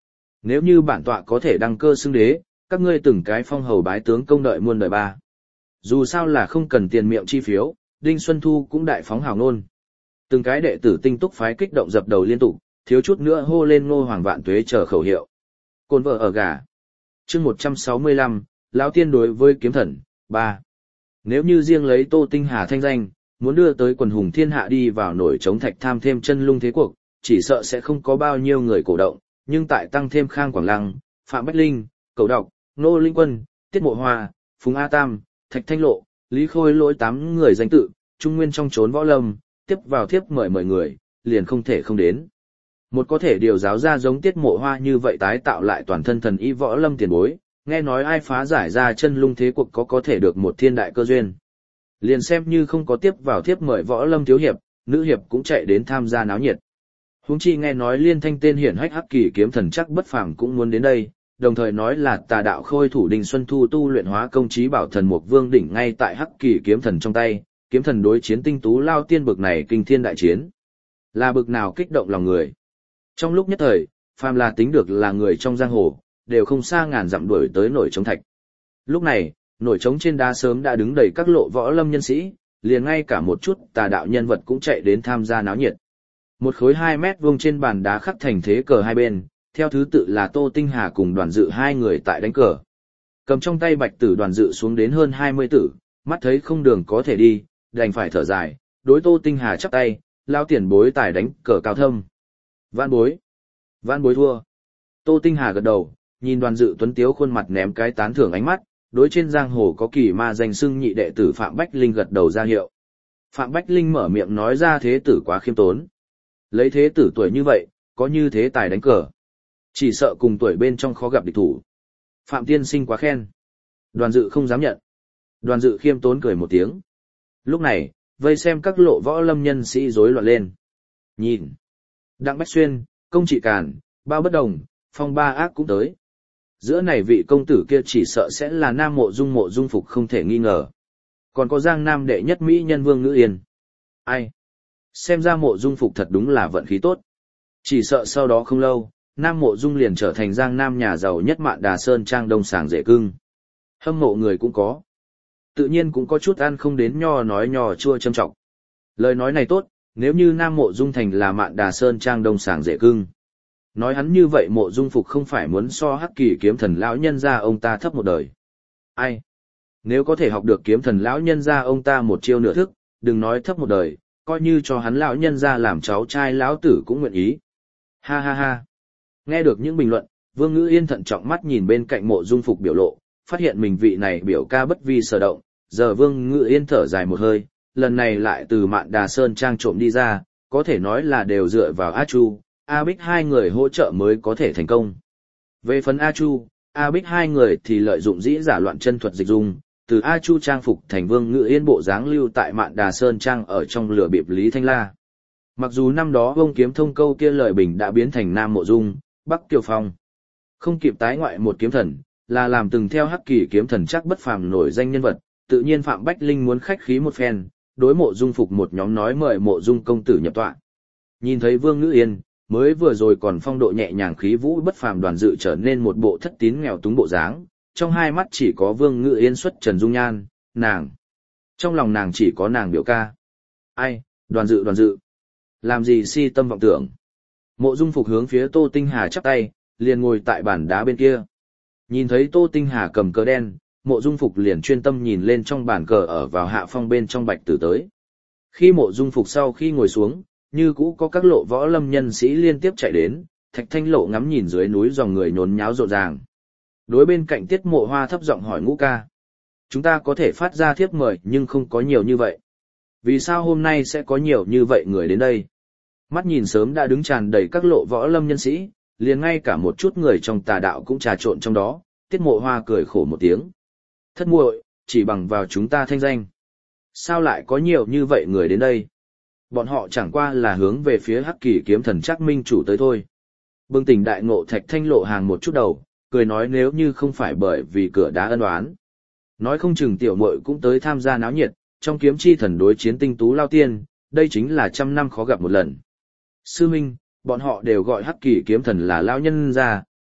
Nếu như bản tọa có thể đăng cơ xưng đế, các ngươi từng cái phong hầu bái tướng công đợi muôn đời ba. Dù sao là không cần tiền miệng chi phiếu, Đinh Xuân Thu cũng đại phóng hào ngôn. Từng cái đệ tử tinh túc phái kích động dập đầu liên tục, thiếu chút nữa hô lên Ngô Hoàng vạn tuế chờ khẩu hiệu. Côn vợ ở gà. Chương 165, lão tiên đối với kiếm thần 3. Nếu như riêng lấy Tô Tinh Hà thanh danh, muốn đưa tới quần hùng thiên hạ đi vào nổi chống thạch tham thêm chân lung thế cuộc, chỉ sợ sẽ không có bao nhiêu người cổ động, nhưng tại tăng thêm Khang Quảng Lăng, Phạm Bách Linh, Cầu Đọc, Nô Linh Quân, Tiết Mộ Hoa, Phùng A Tam, Thạch Thanh Lộ, Lý Khôi Lỗi 8 người danh tự, trung nguyên trong trốn võ lâm, tiếp vào thiếp mời người, liền không thể không đến. Một có thể điều giáo ra giống Tiết Mộ Hoa như vậy tái tạo lại toàn thân thần y võ lâm tiền bối, nghe nói ai phá giải ra chân lung thế cuộc có thể được một thiên đại cơ duyên. Liền xem như không có tiếp vào thiếp mời võ lâm thiếu hiệp, nữ hiệp cũng chạy đến tham gia náo nhiệt. Huống chi nghe nói Liên Thanh tên hiển hách hắc kỳ kiếm thần chắc bất phàm cũng muốn đến đây, đồng thời nói là tà đạo khôi thủ Đinh Xuân Thu tu luyện hóa công trí bảo thần mục vương đỉnh ngay tại hắc kỳ kiếm thần trong tay, kiếm thần đối chiến tinh tú lao tiên bực này kinh thiên đại chiến. Là bực nào kích động lòng người. Trong lúc nhất thời, phàm là tính được là người trong giang hồ, đều không xa ngàn dặm đuổi tới nổi trống thạch. Lúc này, nổi trống trên đá sớm đã đứng đầy các lộ võ lâm nhân sĩ, liền ngay cả một chút tà đạo nhân vật cũng chạy đến tham gia náo nhiệt. Một khối 2 mét vuông trên bàn đá khắc thành thế cờ hai bên, theo thứ tự là Tô Tinh Hà cùng Đoàn Dự hai người tại đánh cờ. Cầm trong tay bạch tử Đoàn Dự xuống đến hơn 20 tử, mắt thấy không đường có thể đi, đành phải thở dài, đối Tô Tinh Hà chắp tay, lao tiền bối tài đánh cờ cao thâm. Vãn bối thua. Tô Tinh Hà gật đầu, nhìn Đoàn Dự tuấn tiếu khuôn mặt ném cái tán thưởng ánh mắt, đối trên giang hồ có kỳ ma danh xưng nhị đệ tử Phạm Bách Linh gật đầu ra hiệu. Phạm Bách Linh mở miệng nói ra thế tử quá khiêm tốn. Lấy thế tử tuổi như vậy, có như thế tài đánh cờ. Chỉ sợ cùng tuổi bên trong khó gặp địch thủ. Phạm tiên sinh quá khen. Đoàn Dự không dám nhận. Đoàn Dự khiêm tốn cười một tiếng. Lúc này, vây xem các lộ võ lâm nhân sĩ rối loạn lên. Nhìn. Đặng Bách Xuyên, Công Trị Càn, Bao Bất Đồng, Phong Ba Ác cũng tới. Giữa này vị công tử kia chỉ sợ sẽ là Nam Mộ Dung Phục không thể nghi ngờ. Còn có Giang Nam đệ nhất mỹ nhân Vương Ngữ Yên. Ai? Xem ra Mộ Dung Phục thật đúng là vận khí tốt. Chỉ sợ sau đó không lâu, Nam Mộ Dung liền trở thành Giang Nam nhà giàu nhất Mạn Đà Sơn Trang đông sàng rễ cưng. Hâm mộ người cũng có. Tự nhiên cũng có chút ăn không đến nho nói nhò chua châm trọng. Lời nói này tốt, nếu như Nam Mộ Dung thành là Mạn Đà Sơn Trang đông sàng rễ cưng. Nói hắn như vậy Mộ Dung Phục không phải muốn so hắc kỳ kiếm thần lão nhân ra ông ta thấp một đời. Ai? Nếu có thể học được kiếm thần lão nhân ra ông ta một chiêu nửa thức, đừng nói thấp một đời, coi như cho hắn lão nhân ra làm cháu trai lão tử cũng nguyện ý. Ha ha ha. Nghe được những bình luận, Vương Ngữ Yên thận trọng mắt nhìn bên cạnh Mộ Dung Phục biểu lộ, phát hiện mình vị này biểu ca bất vi sở động, giờ Vương Ngữ Yên thở dài một hơi, lần này lại từ Mạn Đà Sơn Trang trộm đi ra, có thể nói là đều dựa vào A Chu, A Bích hai người hỗ trợ mới có thể thành công. Về phần A Chu, A Bích hai người thì lợi dụng dĩ giả loạn chân thuật dịch dung, từ A Chu trang phục thành Vương Ngữ Yên bộ dáng lưu tại Mạn Đà Sơn Trang ở trong lửa bịp Lý Thanh La. Mặc dù năm đó Vông Kiếm Thông câu kia lời bình đã biến thành Nam Mộ Dung, Bắc Kiều Phong. Không kịp tái ngoại một kiếm thần, là làm từng theo hắc kỳ kiếm thần chắc bất phàm nổi danh nhân vật, tự nhiên Phạm Bách Linh muốn khách khí một phen, đối Mộ Dung Phục một nhóm nói mời Mộ Dung công tử nhập tọa. Nhìn thấy Vương Ngữ Yên, mới vừa rồi còn phong độ nhẹ nhàng khí vũ bất phàm Đoàn Dự trở nên một bộ thất tín nghèo túng bộ dáng, trong hai mắt chỉ có Vương Ngữ Yên xuất trần dung nhan, nàng. Trong lòng nàng chỉ có nàng biểu ca. Ai, Đoàn Dự. Làm gì si tâm vọng tưởng. Mộ Dung Phục hướng phía Tô Tinh Hà chắp tay, liền ngồi tại bàn đá bên kia. Nhìn thấy Tô Tinh Hà cầm cờ đen, Mộ Dung Phục liền chuyên tâm nhìn lên trong bàn cờ ở vào hạ phong bên trong bạch tử tới. Khi Mộ Dung Phục sau khi ngồi xuống, như cũ có các lộ võ lâm nhân sĩ liên tiếp chạy đến, Thạch Thanh Lộ ngắm nhìn dưới núi dòng người nhốn nháo rộn ràng. Đối bên cạnh Tiết Mộ Hoa thấp giọng hỏi Ngũ ca. Chúng ta có thể phát ra thiếp mời nhưng không có nhiều như vậy. Vì sao hôm nay sẽ có nhiều như vậy người đến đây? Mắt nhìn sớm đã đứng tràn đầy các lộ võ lâm nhân sĩ, liền ngay cả một chút người trong tà đạo cũng trà trộn trong đó, Tiết Mộ Hoa cười khổ một tiếng. Thất muội, chỉ bằng vào chúng ta thanh danh. Sao lại có nhiều như vậy người đến đây? Bọn họ chẳng qua là hướng về phía hắc kỳ kiếm thần chắc minh chủ tới thôi. Bừng tỉnh đại ngộ Thạch Thanh Lộ hàng một chút đầu, cười nói nếu như không phải bởi vì cửa đá ân oán. Nói không chừng tiểu muội cũng tới tham gia náo nhiệt, trong kiếm chi thần đối chiến tinh tú lao tiên, đây chính là 100 năm khó gặp một lần. Sư minh, bọn họ đều gọi hắc kỳ kiếm thần là lao nhân ra,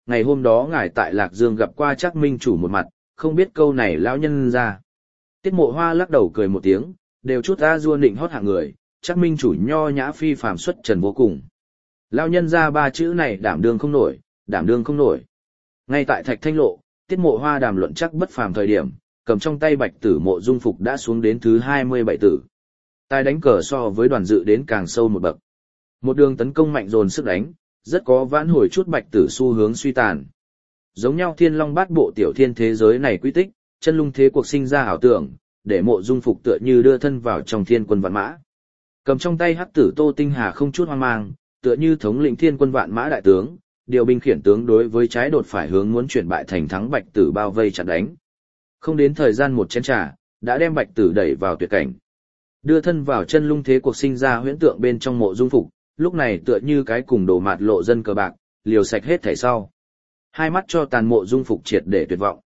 ngày hôm đó ngài tại Lạc Dương gặp qua Trác minh chủ một mặt, không biết câu này lão nhân ra. Tiết Mộ Hoa lắc đầu cười một tiếng, đều chút ra dua nịnh hót hạng người, Trác minh chủ nho nhã phi phàm xuất trần vô cùng. Lão nhân ra ba chữ này đảm đương không nổi, đảm đương không nổi. Ngay tại Thạch Thanh Lộ, Tiết Mộ Hoa đàm luận chắc bất phàm thời điểm, cầm trong tay bạch tử Mộ Dung Phục đã xuống đến thứ 27 tử. Tài đánh cờ so với đoàn dự đến càng sâu một bậc. Một đường tấn công mạnh dồn sức đánh, rất có vãn hồi chút bạch tử xu hướng suy tàn. Giống nhau Thiên Long Bát Bộ tiểu thiên thế giới này quy tích, chân lung thế cuộc sinh ra ảo tưởng, để Mộ Dung Phục tựa như đưa thân vào trong thiên quân vạn mã. Cầm trong tay hắc tử Tô Tinh Hà không chút hoang mang, tựa như thống lĩnh thiên quân vạn mã đại tướng, điều binh khiển tướng đối với trái đột phải hướng muốn chuyển bại thành thắng bạch tử bao vây chặn đánh. Không đến thời gian một chén trà, đã đem bạch tử đẩy vào tuyệt cảnh. Đưa thân vào chân lung thế cuộc sinh ra huyễn tượng bên trong Mộ Dung Phục, lúc này tựa như cái cùng đồ mạt lộ dân cờ bạc, liều sạch hết thảy sau. Hai mắt cho tàn Mộ Dung Phục triệt để tuyệt vọng.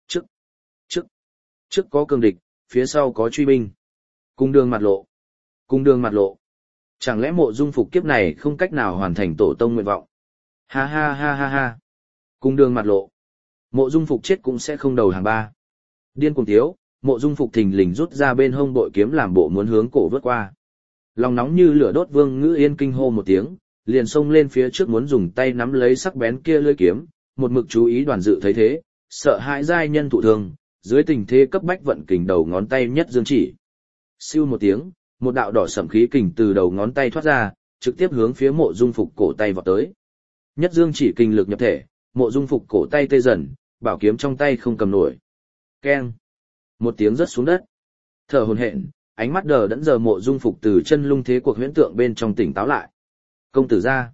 Trước có cương địch, phía sau có truy binh. Cung đường mặt lộ. Chẳng lẽ Mộ Dung Phục kiếp này không cách nào hoàn thành tổ tông nguyện vọng? Ha ha ha ha ha. Cung đường mặt lộ. Mộ Dung Phục chết cũng sẽ không đầu hàng ba. Điên cuồng tiếu, Mộ Dung Phục thình lình rút ra bên hông bội kiếm làm bộ muốn hướng cổ vớt qua. Lòng nóng như lửa đốt Vương Ngữ Yên kinh hô một tiếng, liền xông lên phía trước muốn dùng tay nắm lấy sắc bén kia lưỡi kiếm, một mực chú ý đoàn dự thấy thế, sợ hãi giai nhân thụ thương, dưới tình thế cấp bách vận kình đầu ngón tay nhất dương chỉ. Siêu một tiếng, một đạo đỏ sẫm khí kình từ đầu ngón tay thoát ra, trực tiếp hướng phía Mộ Dung Phục cổ tay vọt tới. Nhất dương chỉ kình lực nhập thể, Mộ Dung Phục cổ tay tê dần, bảo kiếm trong tay không cầm nổi. Keng! Một tiếng rớt xuống đất. Thở hổn hển, ánh mắt đờ đẫn giờ Mộ Dung Phục từ chân lung thế cuộc huyễn tượng bên trong tỉnh táo lại. Công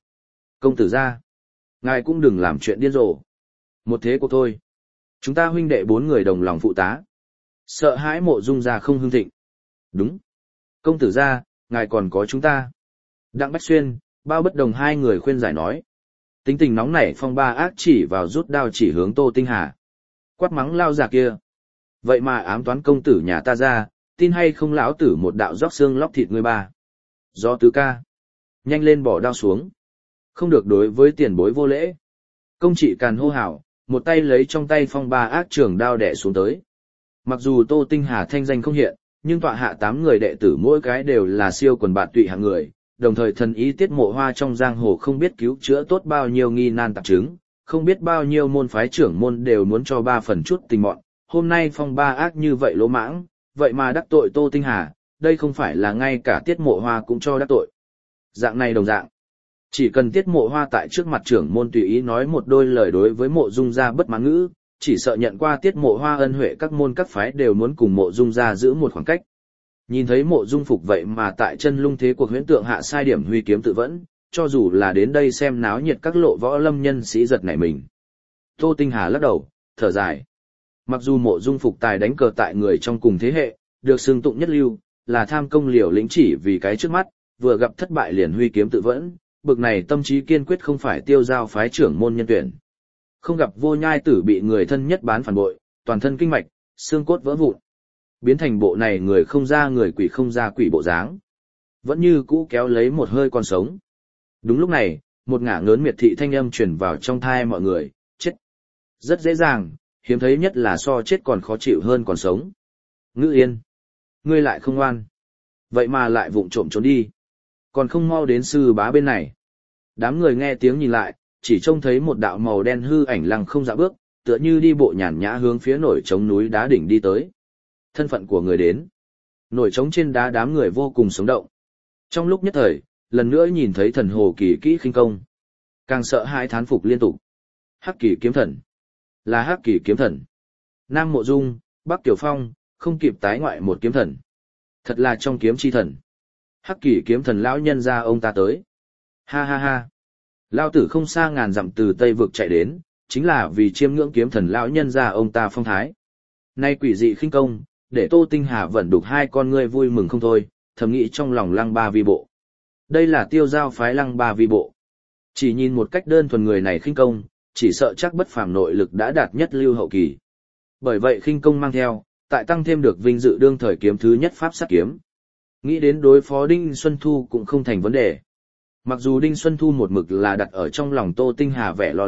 tử gia, ngài cũng đừng làm chuyện điên rồ. Một thế cuộc thôi. Chúng ta huynh đệ 4 người đồng lòng phụ tá. Sợ hãi Mộ Dung gia không hưng thịnh. Đúng. Công tử gia, ngài còn có chúng ta. Đặng Bách Xuyên, Bao Bất Đồng hai người khuyên giải nói. Tính tình nóng nảy Phong Ba ác chỉ vào rút đao chỉ hướng Tô Tinh Hà. Quát mắng lao già kia. Vậy mà ám toán công tử nhà ta ra, tin hay không lão tử một đạo róc xương lóc thịt ngươi ba. Do tứ ca. Nhanh lên bỏ đao xuống. Không được đối với tiền bối vô lễ. Công trị càn hô hào, một tay lấy trong tay Phong Ba ác trường đao đẻ xuống tới. Mặc dù Tô Tinh Hà thanh danh không hiện, nhưng tọa hạ 8 người đệ tử mỗi cái đều là siêu quần bạn tụy hạng người, đồng thời thần ý Tiết Mộ Hoa trong giang hồ không biết cứu chữa tốt bao nhiêu nghi nan tạp chứng, không biết bao nhiêu môn phái trưởng môn đều muốn cho 3 phần chút tình mọn. Hôm nay Phong Ba ác như vậy lỗ mãng, vậy mà đắc tội Tô Tinh Hà, đây không phải là ngay cả Tiết Mộ Hoa cũng cho đắc tội. Dạng này đồng dạng. Chỉ cần Tiết Mộ Hoa tại trước mặt trưởng môn tùy ý nói một đôi lời đối với Mộ Dung gia bất mãn ngữ, chỉ sợ nhận qua Tiết Mộ Hoa ân huệ các môn các phái đều muốn cùng Mộ Dung gia giữ một khoảng cách. Nhìn thấy Mộ Dung Phục vậy mà tại chân lung thế cuộc huyễn tượng hạ sai điểm huy kiếm tự vẫn, cho dù là đến đây xem náo nhiệt các lộ võ lâm nhân sĩ giật nảy mình. Tô Tinh Hà lắc đầu, thở dài. Mặc dù Mộ Dung Phục tài đánh cờ tại người trong cùng thế hệ, được xưng tụng nhất lưu, là tham công liều lĩnh chỉ vì cái trước mắt, vừa gặp thất bại liền huy kiếm tự vẫn, bực này tâm trí kiên quyết không phải tiêu giao phái trưởng môn nhân tuyển. Không gặp Vô Nhai Tử bị người thân nhất bán phản bội, toàn thân kinh mạch, xương cốt vỡ vụn. Biến thành bộ này người không ra người quỷ không ra quỷ bộ dáng. Vẫn như cũ kéo lấy một hơi còn sống. Đúng lúc này, một ngả ngớn miệt thị thanh âm truyền vào trong thai mọi người, chết. Rất dễ dàng, hiếm thấy nhất là so chết còn khó chịu hơn còn sống. Ngữ Yên, ngươi lại không ngoan. Vậy mà lại vụng trộm trốn đi. Còn không mau đến sư bá bên này. Đám người nghe tiếng nhìn lại, chỉ trông thấy một đạo màu đen hư ảnh lăng không dạo bước, tựa như đi bộ nhàn nhã hướng phía nổi trống núi đá đỉnh đi tới. Thân phận của người đến. Nổi trống trên đá đám người vô cùng sống động. Trong lúc nhất thời, lần nữa nhìn thấy thần hồ kỳ kỹ khinh công. Càng sợ hãi thán phục liên tục. Hắc Kỳ kiếm thần. Là Hắc Kỳ kiếm thần. Nam Mộ Dung, Bắc Tiểu Phong, không kịp tái ngoại một kiếm thần. Thật là trong kiếm chi thần. Hắc Kỳ kiếm thần lão nhân ra ông ta tới. Ha ha ha. Lão tử không xa ngàn dặm từ Tây vực chạy đến, chính là vì chiêm ngưỡng kiếm thần lão nhân ra ông ta phong thái. Nay quỷ dị khinh công, để Tô Tinh Hà vẫn đục hai con ngươi vui mừng không thôi, thầm nghĩ trong lòng Lăng Ba Vi Bộ. Đây là tiêu giao phái Lăng Ba Vi Bộ. Chỉ nhìn một cách đơn thuần người này khinh công, chỉ sợ chắc bất phàm nội lực đã đạt nhất lưu hậu kỳ. Bởi vậy khinh công mang theo, tại tăng thêm được vinh dự đương thời kiếm thứ nhất pháp sát kiếm. Nghĩ đến đối phó Đinh Xuân Thu cũng không thành vấn đề. Mặc dù Đinh Xuân Thu một mực là đặt ở trong lòng Tô Tinh Hà vẻ lo lắng,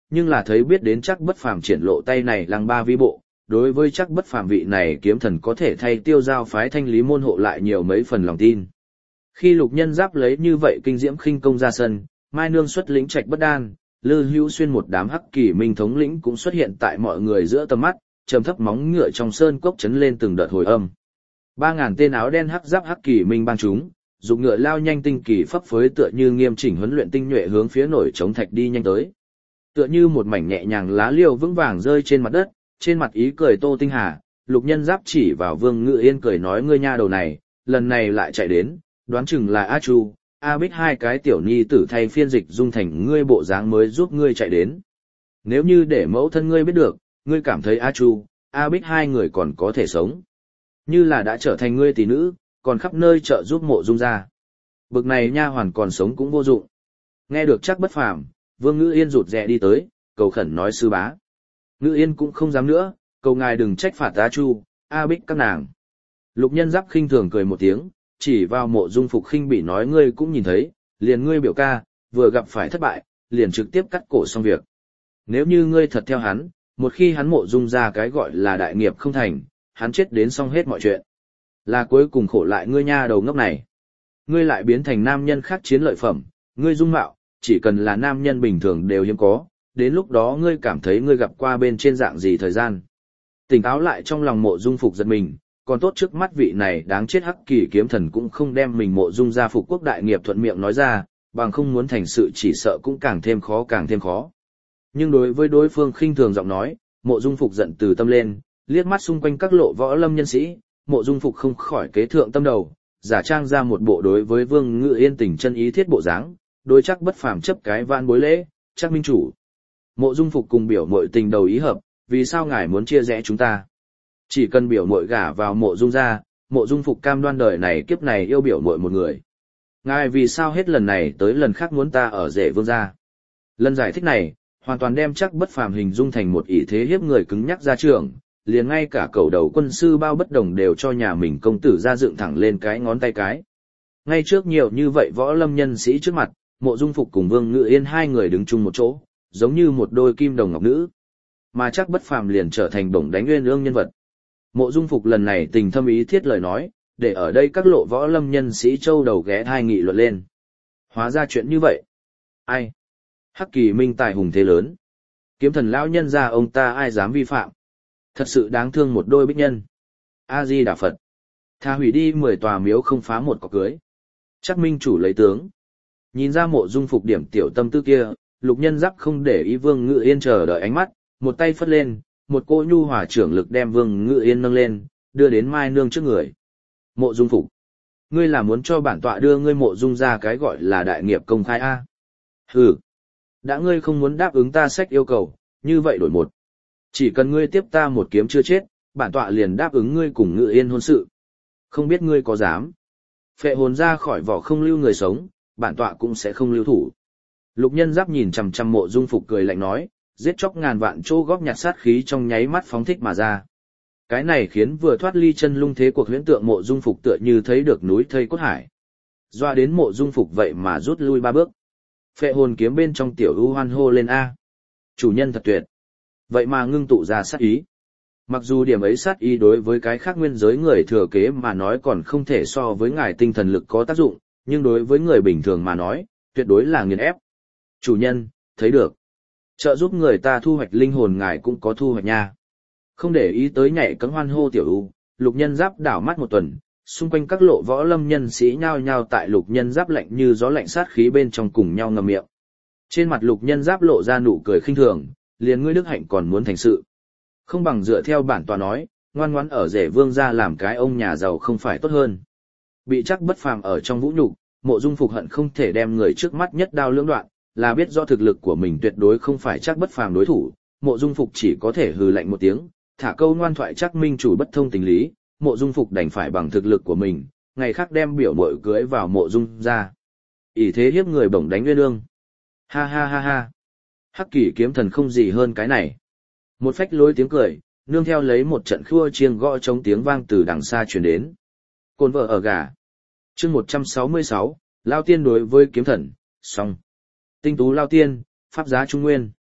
nhưng là thấy biết đến chắc bất phàm triển lộ tay này lăng ba vi bộ, đối với chắc bất phàm vị này kiếm thần có thể thay tiêu giao phái thanh lý môn hộ lại nhiều mấy phần lòng tin. Khi Lục Nhân Giáp lấy như vậy kinh diễm khinh công ra sân, Mai Nương xuất lĩnh Trạch Bất Đan, Lư Hữu Xuyên một đám Hắc Kỳ Minh thống lĩnh cũng xuất hiện tại mọi người giữa tầm mắt, trầm thấp móng ngựa trong sơn cốc chấn lên từng đợt hồi âm. 3.000 tên áo đen hắc giáp Hắc Kỳ Minh bang chúng, dục ngựa lao nhanh tinh kỳ phấp phới tựa như nghiêm chỉnh huấn luyện tinh nhuệ hướng phía nổi chống thạch đi nhanh tới. Tựa như một mảnh nhẹ nhàng lá liêu vững vàng rơi trên mặt đất, trên mặt ý cười Tô Tinh Hà, Lục Nhân Giáp chỉ vào Vương Ngự Yên cười nói ngươi nha đầu này, lần này lại chạy đến, đoán chừng là A Chu, A Bích hai cái tiểu nhi tử thay phiên dịch dung thành ngươi bộ dáng mới giúp ngươi chạy đến. Nếu như để mẫu thân ngươi biết được, ngươi cảm thấy A Chu, A Bích hai người còn có thể sống. Như là đã trở thành ngươi tỷ nữ, còn khắp nơi trợ giúp Mộ Dung ra. Bực này nha hoàn còn sống cũng vô dụng. Nghe được chắc bất phàm, Vương Ngữ Yên rụt rè đi tới, cầu khẩn nói sư bá. Ngữ Yên cũng không dám nữa, cầu ngài đừng trách phạt A Chu, A Bích các nàng. Lục Nhân Giáp khinh thường cười một tiếng, chỉ vào Mộ Dung Phục khinh bỉ nói ngươi cũng nhìn thấy, liền ngươi biểu ca, vừa gặp phải thất bại, liền trực tiếp cắt cổ xong việc. Nếu như ngươi thật theo hắn, một khi hắn Mộ Dung ra cái gọi là đại nghiệp không thành, hắn chết đến xong hết mọi chuyện. Là cuối cùng khổ lại ngươi nha đầu ngốc này. Ngươi lại biến thành nam nhân khác chiến lợi phẩm, ngươi dung mạo, chỉ cần là nam nhân bình thường đều hiếm có, đến lúc đó ngươi cảm thấy ngươi gặp qua bên trên dạng gì thời gian. Tỉnh táo lại trong lòng Mộ Dung Phục giật mình, còn tốt trước mắt vị này đáng chết Hắc Kỳ kiếm thần cũng không đem mình Mộ Dung gia phục quốc đại nghiệp thuận miệng nói ra, bằng không muốn thành sự chỉ sợ cũng càng thêm khó. Nhưng đối với đối phương khinh thường giọng nói, Mộ Dung Phục giận từ tâm lên, liếc mắt xung quanh các lộ võ lâm nhân sĩ, Mộ Dung Phục không khỏi kế thượng tâm đầu, giả trang ra một bộ đối với Vương Ngự Yên tình chân ý thiết bộ dáng, đối chắc bất phàm chấp cái van bối lễ, chắc minh chủ. Mộ Dung Phục cùng biểu muội tình đầu ý hợp, vì sao ngài muốn chia rẽ chúng ta? Chỉ cần biểu muội gả vào Mộ Dung gia, Mộ Dung Phục cam đoan đời này kiếp này yêu biểu muội một người. Ngài vì sao hết lần này tới lần khác muốn ta ở rể Vương gia? Lần giải thích này, hoàn toàn đem chắc bất phàm hình dung thành một ỷ thế hiếp người cứng nhắc gia trưởng, liền ngay cả cầu đầu quân sư Bao Bất Đồng đều cho nhà mình công tử ra dựng thẳng lên cái ngón tay cái. Ngay trước nhiều như vậy võ lâm nhân sĩ trước mặt, Mộ Dung Phục cùng Vương Ngự Yên hai người đứng chung một chỗ, giống như một đôi kim đồng ngọc nữ. Mà chắc bất phàm liền trở thành bổng đánh uyên ương nhân vật. Mộ Dung Phục lần này tình thâm ý thiết lời nói, để ở đây các lộ võ lâm nhân sĩ châu đầu ghé thai nghị luận lên. Hóa ra chuyện như vậy. Ai? Hắc Kỳ Minh tài hùng thế lớn. Kiếm thần lão nhân ra ông ta ai dám vi phạm. Thật sự đáng thương một đôi bích nhân. A-di Đà Phật. Tha hủy đi 10 tòa miếu không phá một cọc cưới. Chắc minh chủ lấy tướng. Nhìn ra Mộ Dung Phục điểm tiểu tâm tư kia, Lục Nhân Giáp không để ý Vương Ngự Yên chờ đợi ánh mắt, một tay phất lên, một cỗ nhu hòa trưởng lực đem Vương Ngự Yên nâng lên, đưa đến Mai Nương trước người. Mộ Dung Phục, ngươi là muốn cho bản tọa đưa ngươi Mộ Dung ra cái gọi là đại nghiệp công khai a? Hừ, đã ngươi không muốn đáp ứng ta sách yêu cầu, như vậy đổi một. Chỉ cần ngươi tiếp ta một kiếm chưa chết, bản tọa liền đáp ứng ngươi cùng Ngự Yên hôn sự. Không biết ngươi có dám? Phệ hồn ra khỏi vỏ không lưu người sống, bản tọa cũng sẽ không lưu thủ. Lục Nhân Giáp nhìn chằm chằm Mộ Dung Phục cười lạnh nói, giết chóc ngàn vạn chỗ góp nhặt sát khí trong nháy mắt phóng thích mà ra. Cái này khiến vừa thoát ly chân lung thế cuộc huyễn tượng Mộ Dung Phục tựa như thấy được núi thây cốt hải. Doa đến Mộ Dung Phục vậy mà rút lui 3 bước. Phệ hồn kiếm bên trong tiểu ưu hoan hô lên a. Chủ nhân thật tuyệt. Vậy mà ngưng tụ ra sát ý. Mặc dù điểm ấy sát ý đối với cái khác nguyên giới người thừa kế mà nói còn không thể so với ngài tinh thần lực có tác dụng, nhưng đối với người bình thường mà nói, tuyệt đối là nghiền ép. Chủ nhân, thấy được. Trợ giúp người ta thu hoạch linh hồn ngài cũng có thu hoạch nha. Không để ý tới nhảy cẫng hoan hô tiểu ưu, Lục Nhân Giáp đảo mắt một tuần, xung quanh các lộ võ lâm nhân sĩ nhao nhao tại Lục Nhân Giáp lạnh như gió lạnh sát khí bên trong cùng nhau ngậm miệng. Trên mặt Lục Nhân Giáp lộ ra nụ cười khinh thường, liền ngươi đức hạnh còn muốn thành sự. Không bằng dựa theo bản tọa nói, ngoan ngoãn ở rể Vương gia làm cái ông nhà giàu không phải tốt hơn. Bị chắc bất phàm ở trong vũ nhục, Mộ Dung Phục hận không thể đem người trước mắt nhất đao lưỡng đoạn, là biết do thực lực của mình tuyệt đối không phải chắc bất phàm đối thủ, Mộ Dung Phục chỉ có thể hừ lạnh một tiếng, thả câu ngoan thoại chắc minh chủ bất thông tình lý, Mộ Dung Phục đành phải bằng thực lực của mình, ngày khác đem biểu muội cưới vào Mộ Dung ra. Ỷ thế hiếp người bổng đánh nguyên lương. Ha ha ha ha. Hắc Kỳ kiếm thần không gì hơn cái này. Một phách lối tiếng cười, nương theo lấy một trận khua chiêng gõ trống tiếng vang từ đằng xa truyền đến. Côn vợ ở gà. Chương 166, Lao Tiên đối với kiếm thần, xong. Tinh tú Lao Tiên, pháp giá Trung Nguyên.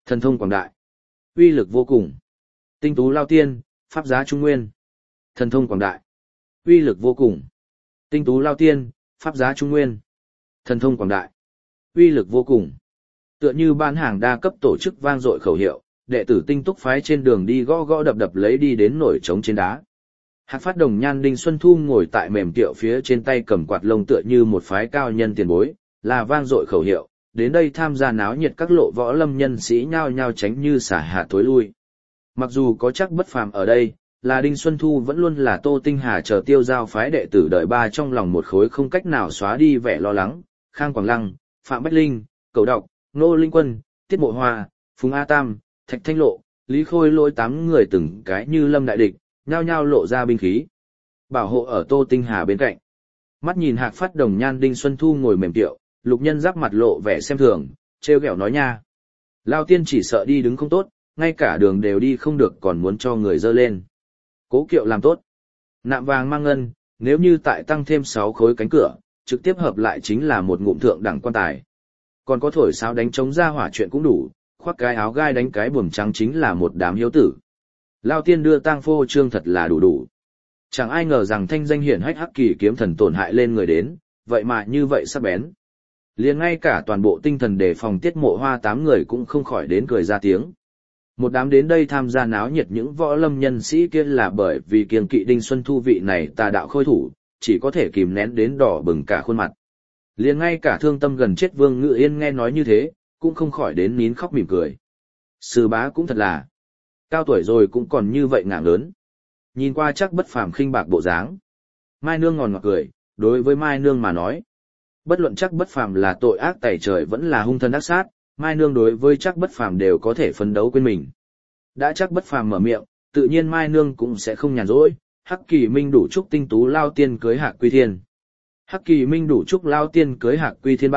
Thần thông quảng đại, uy lực vô cùng. Tinh tú lao tiên, pháp giá trung nguyên. Thần thông quảng đại, uy lực vô cùng. Tinh tú lao tiên, pháp giá trung nguyên. Thần thông quảng đại, uy lực vô cùng. Tựa như bán hàng đa cấp tổ chức vang dội khẩu hiệu, đệ tử tinh túc phái trên đường đi gõ gõ đập đập lấy đi đến nổi trống trên đá. Hạc Phát Đồng Nhan Đinh Xuân Thu ngồi tại mềm tiệu phía trên tay cầm quạt lông tựa như một phái cao nhân tiền bối, là vang dội khẩu hiệu, đến đây tham gia náo nhiệt các lộ võ lâm nhân sĩ nhao nhao tránh như xả hạ thối lui. Mặc dù có chắc bất phàm ở đây, là Đinh Xuân Thu vẫn luôn là Tô Tinh Hà chờ tiêu giao phái đệ tử đợi ba trong lòng một khối không cách nào xóa đi vẻ lo lắng, Khang Quảng Lăng, Phạm Bách Linh, Cầu Đọc, Nô Linh Quân, Tiết Mộ Hoa, Phùng A Tam, Thạch Thanh Lộ, Lý Khôi Lỗi 8 người từng cái như lâm đại địch, nhao nhao lộ ra binh khí. Bảo hộ ở Tô Tinh Hà bên cạnh. Mắt nhìn Hạc Phát Đồng Nhan Đinh Xuân Thu ngồi mềm tiệu, Lục Nhân giáp mặt lộ vẻ xem thường, trêu ghẹo nói nha. Lao tiên chỉ sợ đi đứng không tốt, ngay cả đường đều đi không được còn muốn cho người dơ lên. Cố Kiệu làm tốt. Nạm vàng mang ngân, nếu như tại tăng thêm 6 khối cánh cửa, trực tiếp hợp lại chính là một ngụm thượng đẳng quan tài. Còn có thổi sáo đánh trống ra hỏa chuyện cũng đủ, khoác cái áo gai đánh cái buồm trắng chính là một đám hiếu tử. Lao tiên đưa tang phô trương thật là đủ đủ. Chẳng ai ngờ rằng thanh danh hiển hách Hắc Kỳ kiếm thần tổn hại lên người đến, vậy mà như vậy sắc bén. Liền ngay cả toàn bộ tinh thần đề phòng Tiết Mộ Hoa 8 người cũng không khỏi đến cười ra tiếng. Một đám đến đây tham gia náo nhiệt những võ lâm nhân sĩ kia là bởi vì kiêng kỵ Đinh Xuân Thu vị này tà đạo khôi thủ, chỉ có thể kìm nén đến đỏ bừng cả khuôn mặt. Liền ngay cả thương tâm gần chết Vương Ngự Yên nghe nói như thế, cũng không khỏi đến nín khóc mỉm cười. Sư bá cũng thật là, cao tuổi rồi cũng còn như vậy ngạng lớn. Nhìn qua chắc bất phàm khinh bạc bộ dáng. Mai Nương ngòn ngọt cười, đối với Mai Nương mà nói. Bất luận chắc bất phàm là tội ác tày trời vẫn là hung thân ác sát, Mai Nương đối với chắc bất phàm đều có thể phấn đấu quên mình. Đã chắc bất phàm mở miệng, tự nhiên Mai Nương cũng sẽ không nhàn rỗi. Hắc Kỳ Minh đủ trúc tinh tú lao tiên cưới Hạc Quy Thiên. Hắc Kỳ Minh đủ trúc lao tiên cưới Hạc Quy Thiên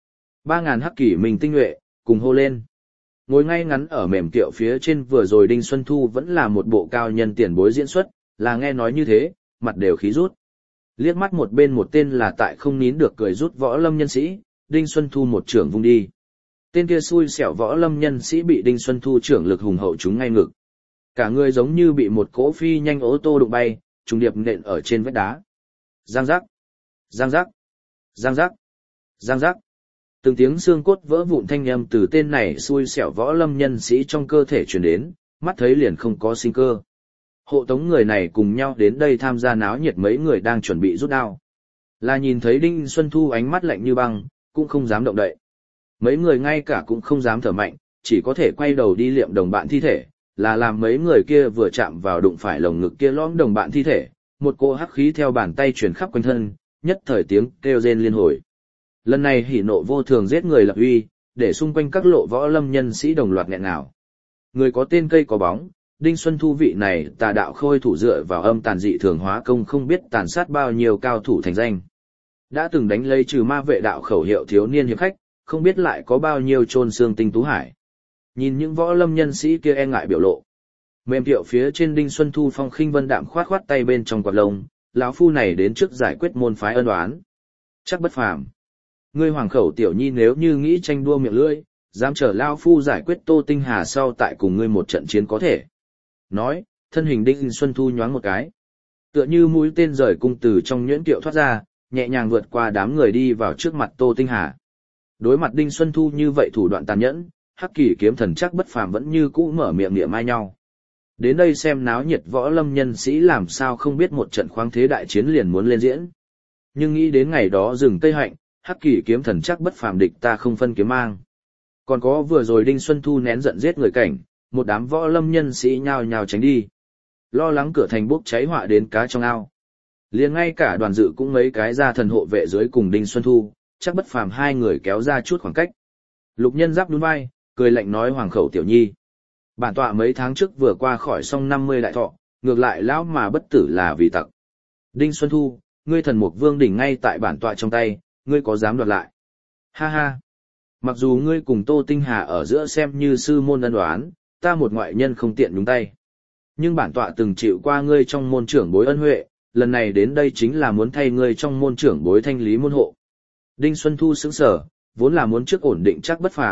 3.000 Hắc Kỳ Minh tinh nhuệ, cùng hô lên. Ngồi ngay ngắn ở mềm kiệu phía trên vừa rồi Đinh Xuân Thu vẫn là một bộ cao nhân tiền bối diễn xuất, là nghe nói như thế, mặt đều khí rút. Liếc mắt một bên một tên là tại không nín được cười rút võ lâm nhân sĩ, Đinh Xuân Thu một trưởng vung đi. Tên kia xui xẻo võ lâm nhân sĩ bị Đinh Xuân Thu trưởng lực hùng hậu trúng ngay ngực. Cả người giống như bị một cỗ phi nhanh ô tô đụng bay, trùng điệp nện ở trên vách đá. Giang giác, giang giác, giang giác, giang giác. Từng tiếng xương cốt vỡ vụn thanh âm từ tên này xui xẻo võ lâm nhân sĩ trong cơ thể truyền đến, mắt thấy liền không có sinh cơ. Hộ tống người này cùng nhau đến đây tham gia náo nhiệt mấy người đang chuẩn bị rút đao. Là nhìn thấy Đinh Xuân Thu ánh mắt lạnh như băng, cũng không dám động đậy. Mấy người ngay cả cũng không dám thở mạnh, chỉ có thể quay đầu đi liệm đồng bạn thi thể, là làm mấy người kia vừa chạm vào đụng phải lồng ngực kia lõm đồng bạn thi thể, một cô hắc khí theo bàn tay truyền khắp quanh thân, nhất thời tiếng kêu rên liên hồi. Lần này hỉ nộ vô thường giết người lập uy, để xung quanh các lộ võ lâm nhân sĩ đồng loạt nghẹn ngào. Người có tên cây có bóng, Đinh Xuân Thu vị này tà đạo khôi thủ dựa vào âm tàn dị thường hóa công không biết tàn sát bao nhiêu cao thủ thành danh. Đã từng đánh lấy trừ ma vệ đạo khẩu hiệu thiếu niên hiệp khách, không biết lại có bao nhiêu chôn xương tinh tú hải. Nhìn những võ lâm nhân sĩ kia e ngại biểu lộ. Mềm tiệu phía trên Đinh Xuân Thu phong khinh vân đạm khoát khoát tay bên trong quạt lông, lão phu này đến trước giải quyết môn phái ân oán. Chắc bất phàm. Ngươi hoàng khẩu tiểu nhi nếu như nghĩ tranh đua miệng lưỡi, dám chờ lão phu giải quyết Tô Tinh Hà sau tại cùng ngươi một trận chiến có thể. Nói, thân hình Đinh Xuân Thu nhoáng một cái. Tựa như mũi tên rời cung từ trong nhuyễn kiệu thoát ra, nhẹ nhàng vượt qua đám người đi vào trước mặt Tô Tinh Hà. Đối mặt Đinh Xuân Thu như vậy thủ đoạn tàn nhẫn, Hắc Kỳ kiếm thần chắc bất phàm vẫn như cũ mở miệng niệm ai nhau. Đến đây xem náo nhiệt võ lâm nhân sĩ làm sao không biết một trận khoáng thế đại chiến liền muốn lên diễn. Nhưng nghĩ đến ngày đó rừng Tây Hạnh, Hắc Kỳ kiếm thần chắc bất phàm địch ta không phân kiếm mang. Còn có vừa rồi Đinh Xuân Thu nén giận giết người cảnh, một đám võ lâm nhân sĩ nhao nhao tránh đi. Lo lắng cửa thành bốc cháy họa đến cá trong ao. Liền ngay cả đoàn dự cũng mấy cái ra thần hộ vệ dưới cùng Đinh Xuân Thu, chắc bất phàm hai người kéo ra chút khoảng cách. Lục Nhân giáp nhún vai, cười lạnh nói hoàng khẩu tiểu nhi. Bản tọa mấy tháng trước vừa qua khỏi xong 50 đại thọ, ngược lại lão mà bất tử là vì tặc. Đinh Xuân Thu, ngươi thần mục vương đỉnh ngay tại bản tọa trong tay, ngươi có dám đoạt lại? Ha ha! Mặc dù ngươi cùng Tô Tinh Hà ở giữa xem như sư môn ân oán, ta một ngoại nhân không tiện nhúng tay. Nhưng bản tọa từng chịu qua ngươi trong môn trưởng bối ân huệ, lần này đến đây chính là muốn thay ngươi trong môn trưởng bối thanh lý môn hộ. Đinh Xuân Thu sững sờ, vốn là muốn trước ổn định chắc bất phàm,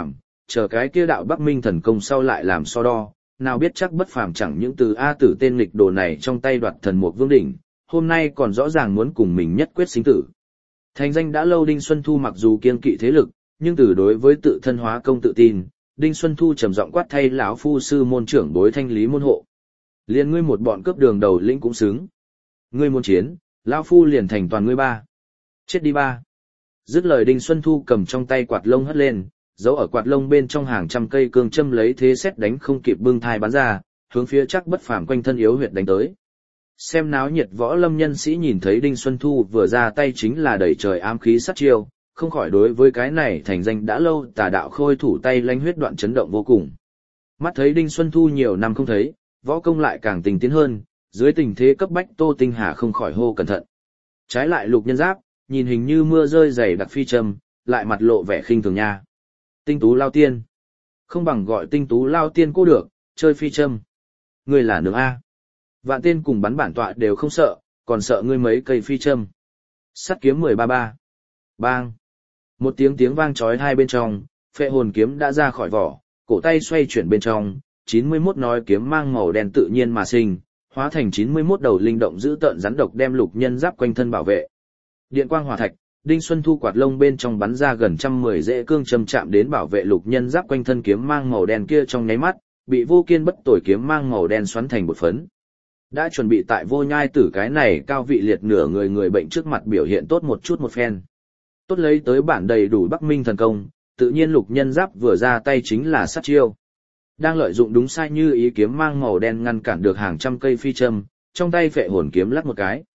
chờ cái kia đạo Bắc Minh thần công sau lại làm so đo, nào biết chắc bất phàm chẳng những từ A Tử tên nghịch đồ này trong tay đoạt thần mục vương đỉnh, hôm nay còn rõ ràng muốn cùng mình nhất quyết sinh tử. Thành danh đã lâu Đinh Xuân Thu mặc dù kiêng kỵ thế lực, nhưng từ đối với tự thân hóa công tự tin, Đinh Xuân Thu trầm giọng quát thay lão phu sư môn trưởng bối thanh lý môn hộ. Liền ngươi một bọn cướp đường đầu lĩnh cũng xứng. Ngươi muốn chiến, lão phu liền thành toàn ngươi ba. Chết đi ba. Dứt lời Đinh Xuân Thu cầm trong tay quạt lông hất lên, giấu ở quạt lông bên trong hàng trăm cây cương châm lấy thế xét đánh không kịp bưng thai bắn ra, hướng phía chắc bất phàm quanh thân yếu huyệt đánh tới. Xem náo nhiệt võ lâm nhân sĩ nhìn thấy Đinh Xuân Thu vừa ra tay chính là đẩy trời ám khí sát chiêu, không khỏi đối với cái này thành danh đã lâu tà đạo khôi thủ tay lanh huyết đoạn chấn động vô cùng. Mắt thấy Đinh Xuân Thu nhiều năm không thấy, võ công lại càng tình tiến hơn, dưới tình thế cấp bách Tô Tinh Hà không khỏi hô cẩn thận. Trái lại Lục Nhân Giáp, nhìn hình như mưa rơi dày đặc phi châm, lại mặt lộ vẻ khinh thường nha. Tinh tú lao tiên. Không bằng gọi tinh tú lao tiên cô được, chơi phi châm. Ngươi là nướng A. Vạn tên cùng bắn bản tọa đều không sợ, còn sợ ngươi mấy cây phi châm. Sắt kiếm 133. Bang. Một tiếng vang chói hai bên trong, phệ hồn kiếm đã ra khỏi vỏ, cổ tay xoay chuyển bên trong, 91 nói kiếm mang màu đen tự nhiên mà sinh, hóa thành 91 đầu linh động giữ tợn rắn độc đem Lục Nhân Giáp quanh thân bảo vệ. Điện quang hỏa thạch, Đinh Xuân Thu quạt lông bên trong bắn ra gần 110 rễ cương châm chạm đến bảo vệ Lục Nhân Giáp quanh thân kiếm mang màu đen kia trong nháy mắt, bị Vô Kiên bất tồi kiếm mang màu đen xoắn thành bột phấn. Đã chuẩn bị tại Vô Nhai Tử cái này cao vị liệt nửa người bệnh trước mặt biểu hiện tốt một chút một phen. Tốt lấy tới bản đầy đủ Bắc Minh thần công, tự nhiên Lục Nhân Giáp vừa ra tay chính là sát chiêu. Đang lợi dụng đúng sai như ý kiếm mang màu đen ngăn cản được hàng trăm cây phi châm, trong tay phệ hồn kiếm lắc một cái.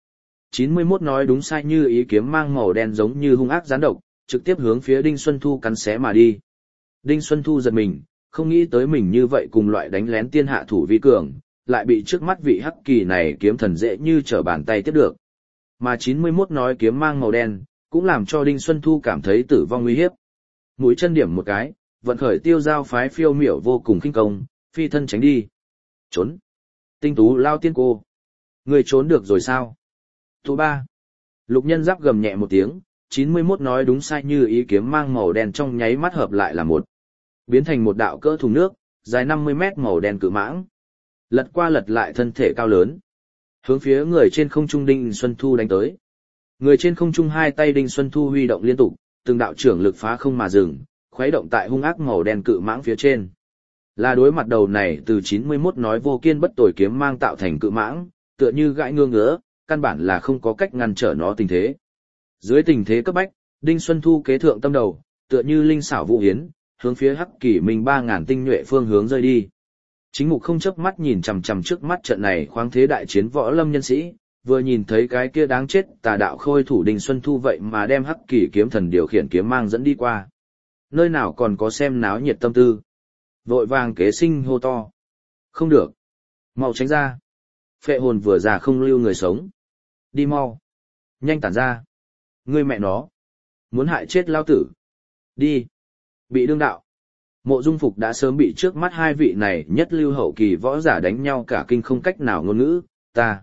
91 nói đúng sai như ý kiếm mang màu đen giống như hung ác gián độc, trực tiếp hướng phía Đinh Xuân Thu cắn xé mà đi. Đinh Xuân Thu giật mình, không nghĩ tới mình như vậy cùng loại đánh lén tiên hạ thủ vi cường, lại bị trước mắt vị hắc kỳ này kiếm thần dễ như trở bàn tay tiếp được. Mà 91 nói kiếm mang màu đen, cũng làm cho Đinh Xuân Thu cảm thấy tử vong nguy hiếp. Mũi chân điểm một cái, vận khởi tiêu giao phái phiêu miểu vô cùng khinh công, phi thân tránh đi. Trốn. Tinh tú lao tiên cô. Người trốn được rồi sao? Tú ba. Lục Nhân Giáp gầm nhẹ một tiếng, 91 nói đúng sai như ý kiếm mang màu đen trong nháy mắt hợp lại là một. Biến thành một đạo cỡ thùng nước, dài 50 mét màu đen cự mãng. Lật qua lật lại thân thể cao lớn. Hướng phía người trên không trung Đinh Xuân Thu đánh tới. Người trên không trung hai tay Đinh Xuân Thu huy động liên tục, từng đạo trưởng lực phá không mà dừng, khuấy động tại hung ác màu đen cự mãng phía trên. Là đối mặt đầu này từ 91 nói Vô Kiên bất tồi kiếm mang tạo thành cự mãng, tựa như gãi ngứa ngứa, căn bản là không có cách ngăn trở nó tình thế. Dưới tình thế cấp bách, Đinh Xuân Thu kế thượng tâm đầu, tựa như linh xảo vũ hiến, hướng phía Hắc Kỷ Minh 3000 tinh nhuệ phương hướng rơi đi. Chính Mục không chớp mắt nhìn chằm chằm trước mắt trận này khoáng thế đại chiến võ lâm nhân sĩ, vừa nhìn thấy cái kia đáng chết tà đạo khôi thủ Đinh Xuân Thu vậy mà đem Hắc Kỷ kiếm thần điều khiển kiếm mang dẫn đi qua. Nơi nào còn có xem náo nhiệt tâm tư. Vội vàng kế sinh hô to. Không được. Mau tránh ra. Phệ hồn vừa già không lưu người sống. Đi mau. Nhanh tản ra. Ngươi mẹ nó. Muốn hại chết lao tử. Đi. Bị đương đạo. Mộ Dung Phục đã sớm bị trước mắt hai vị này nhất lưu hậu kỳ võ giả đánh nhau cả kinh không cách nào ngôn ngữ. Ta.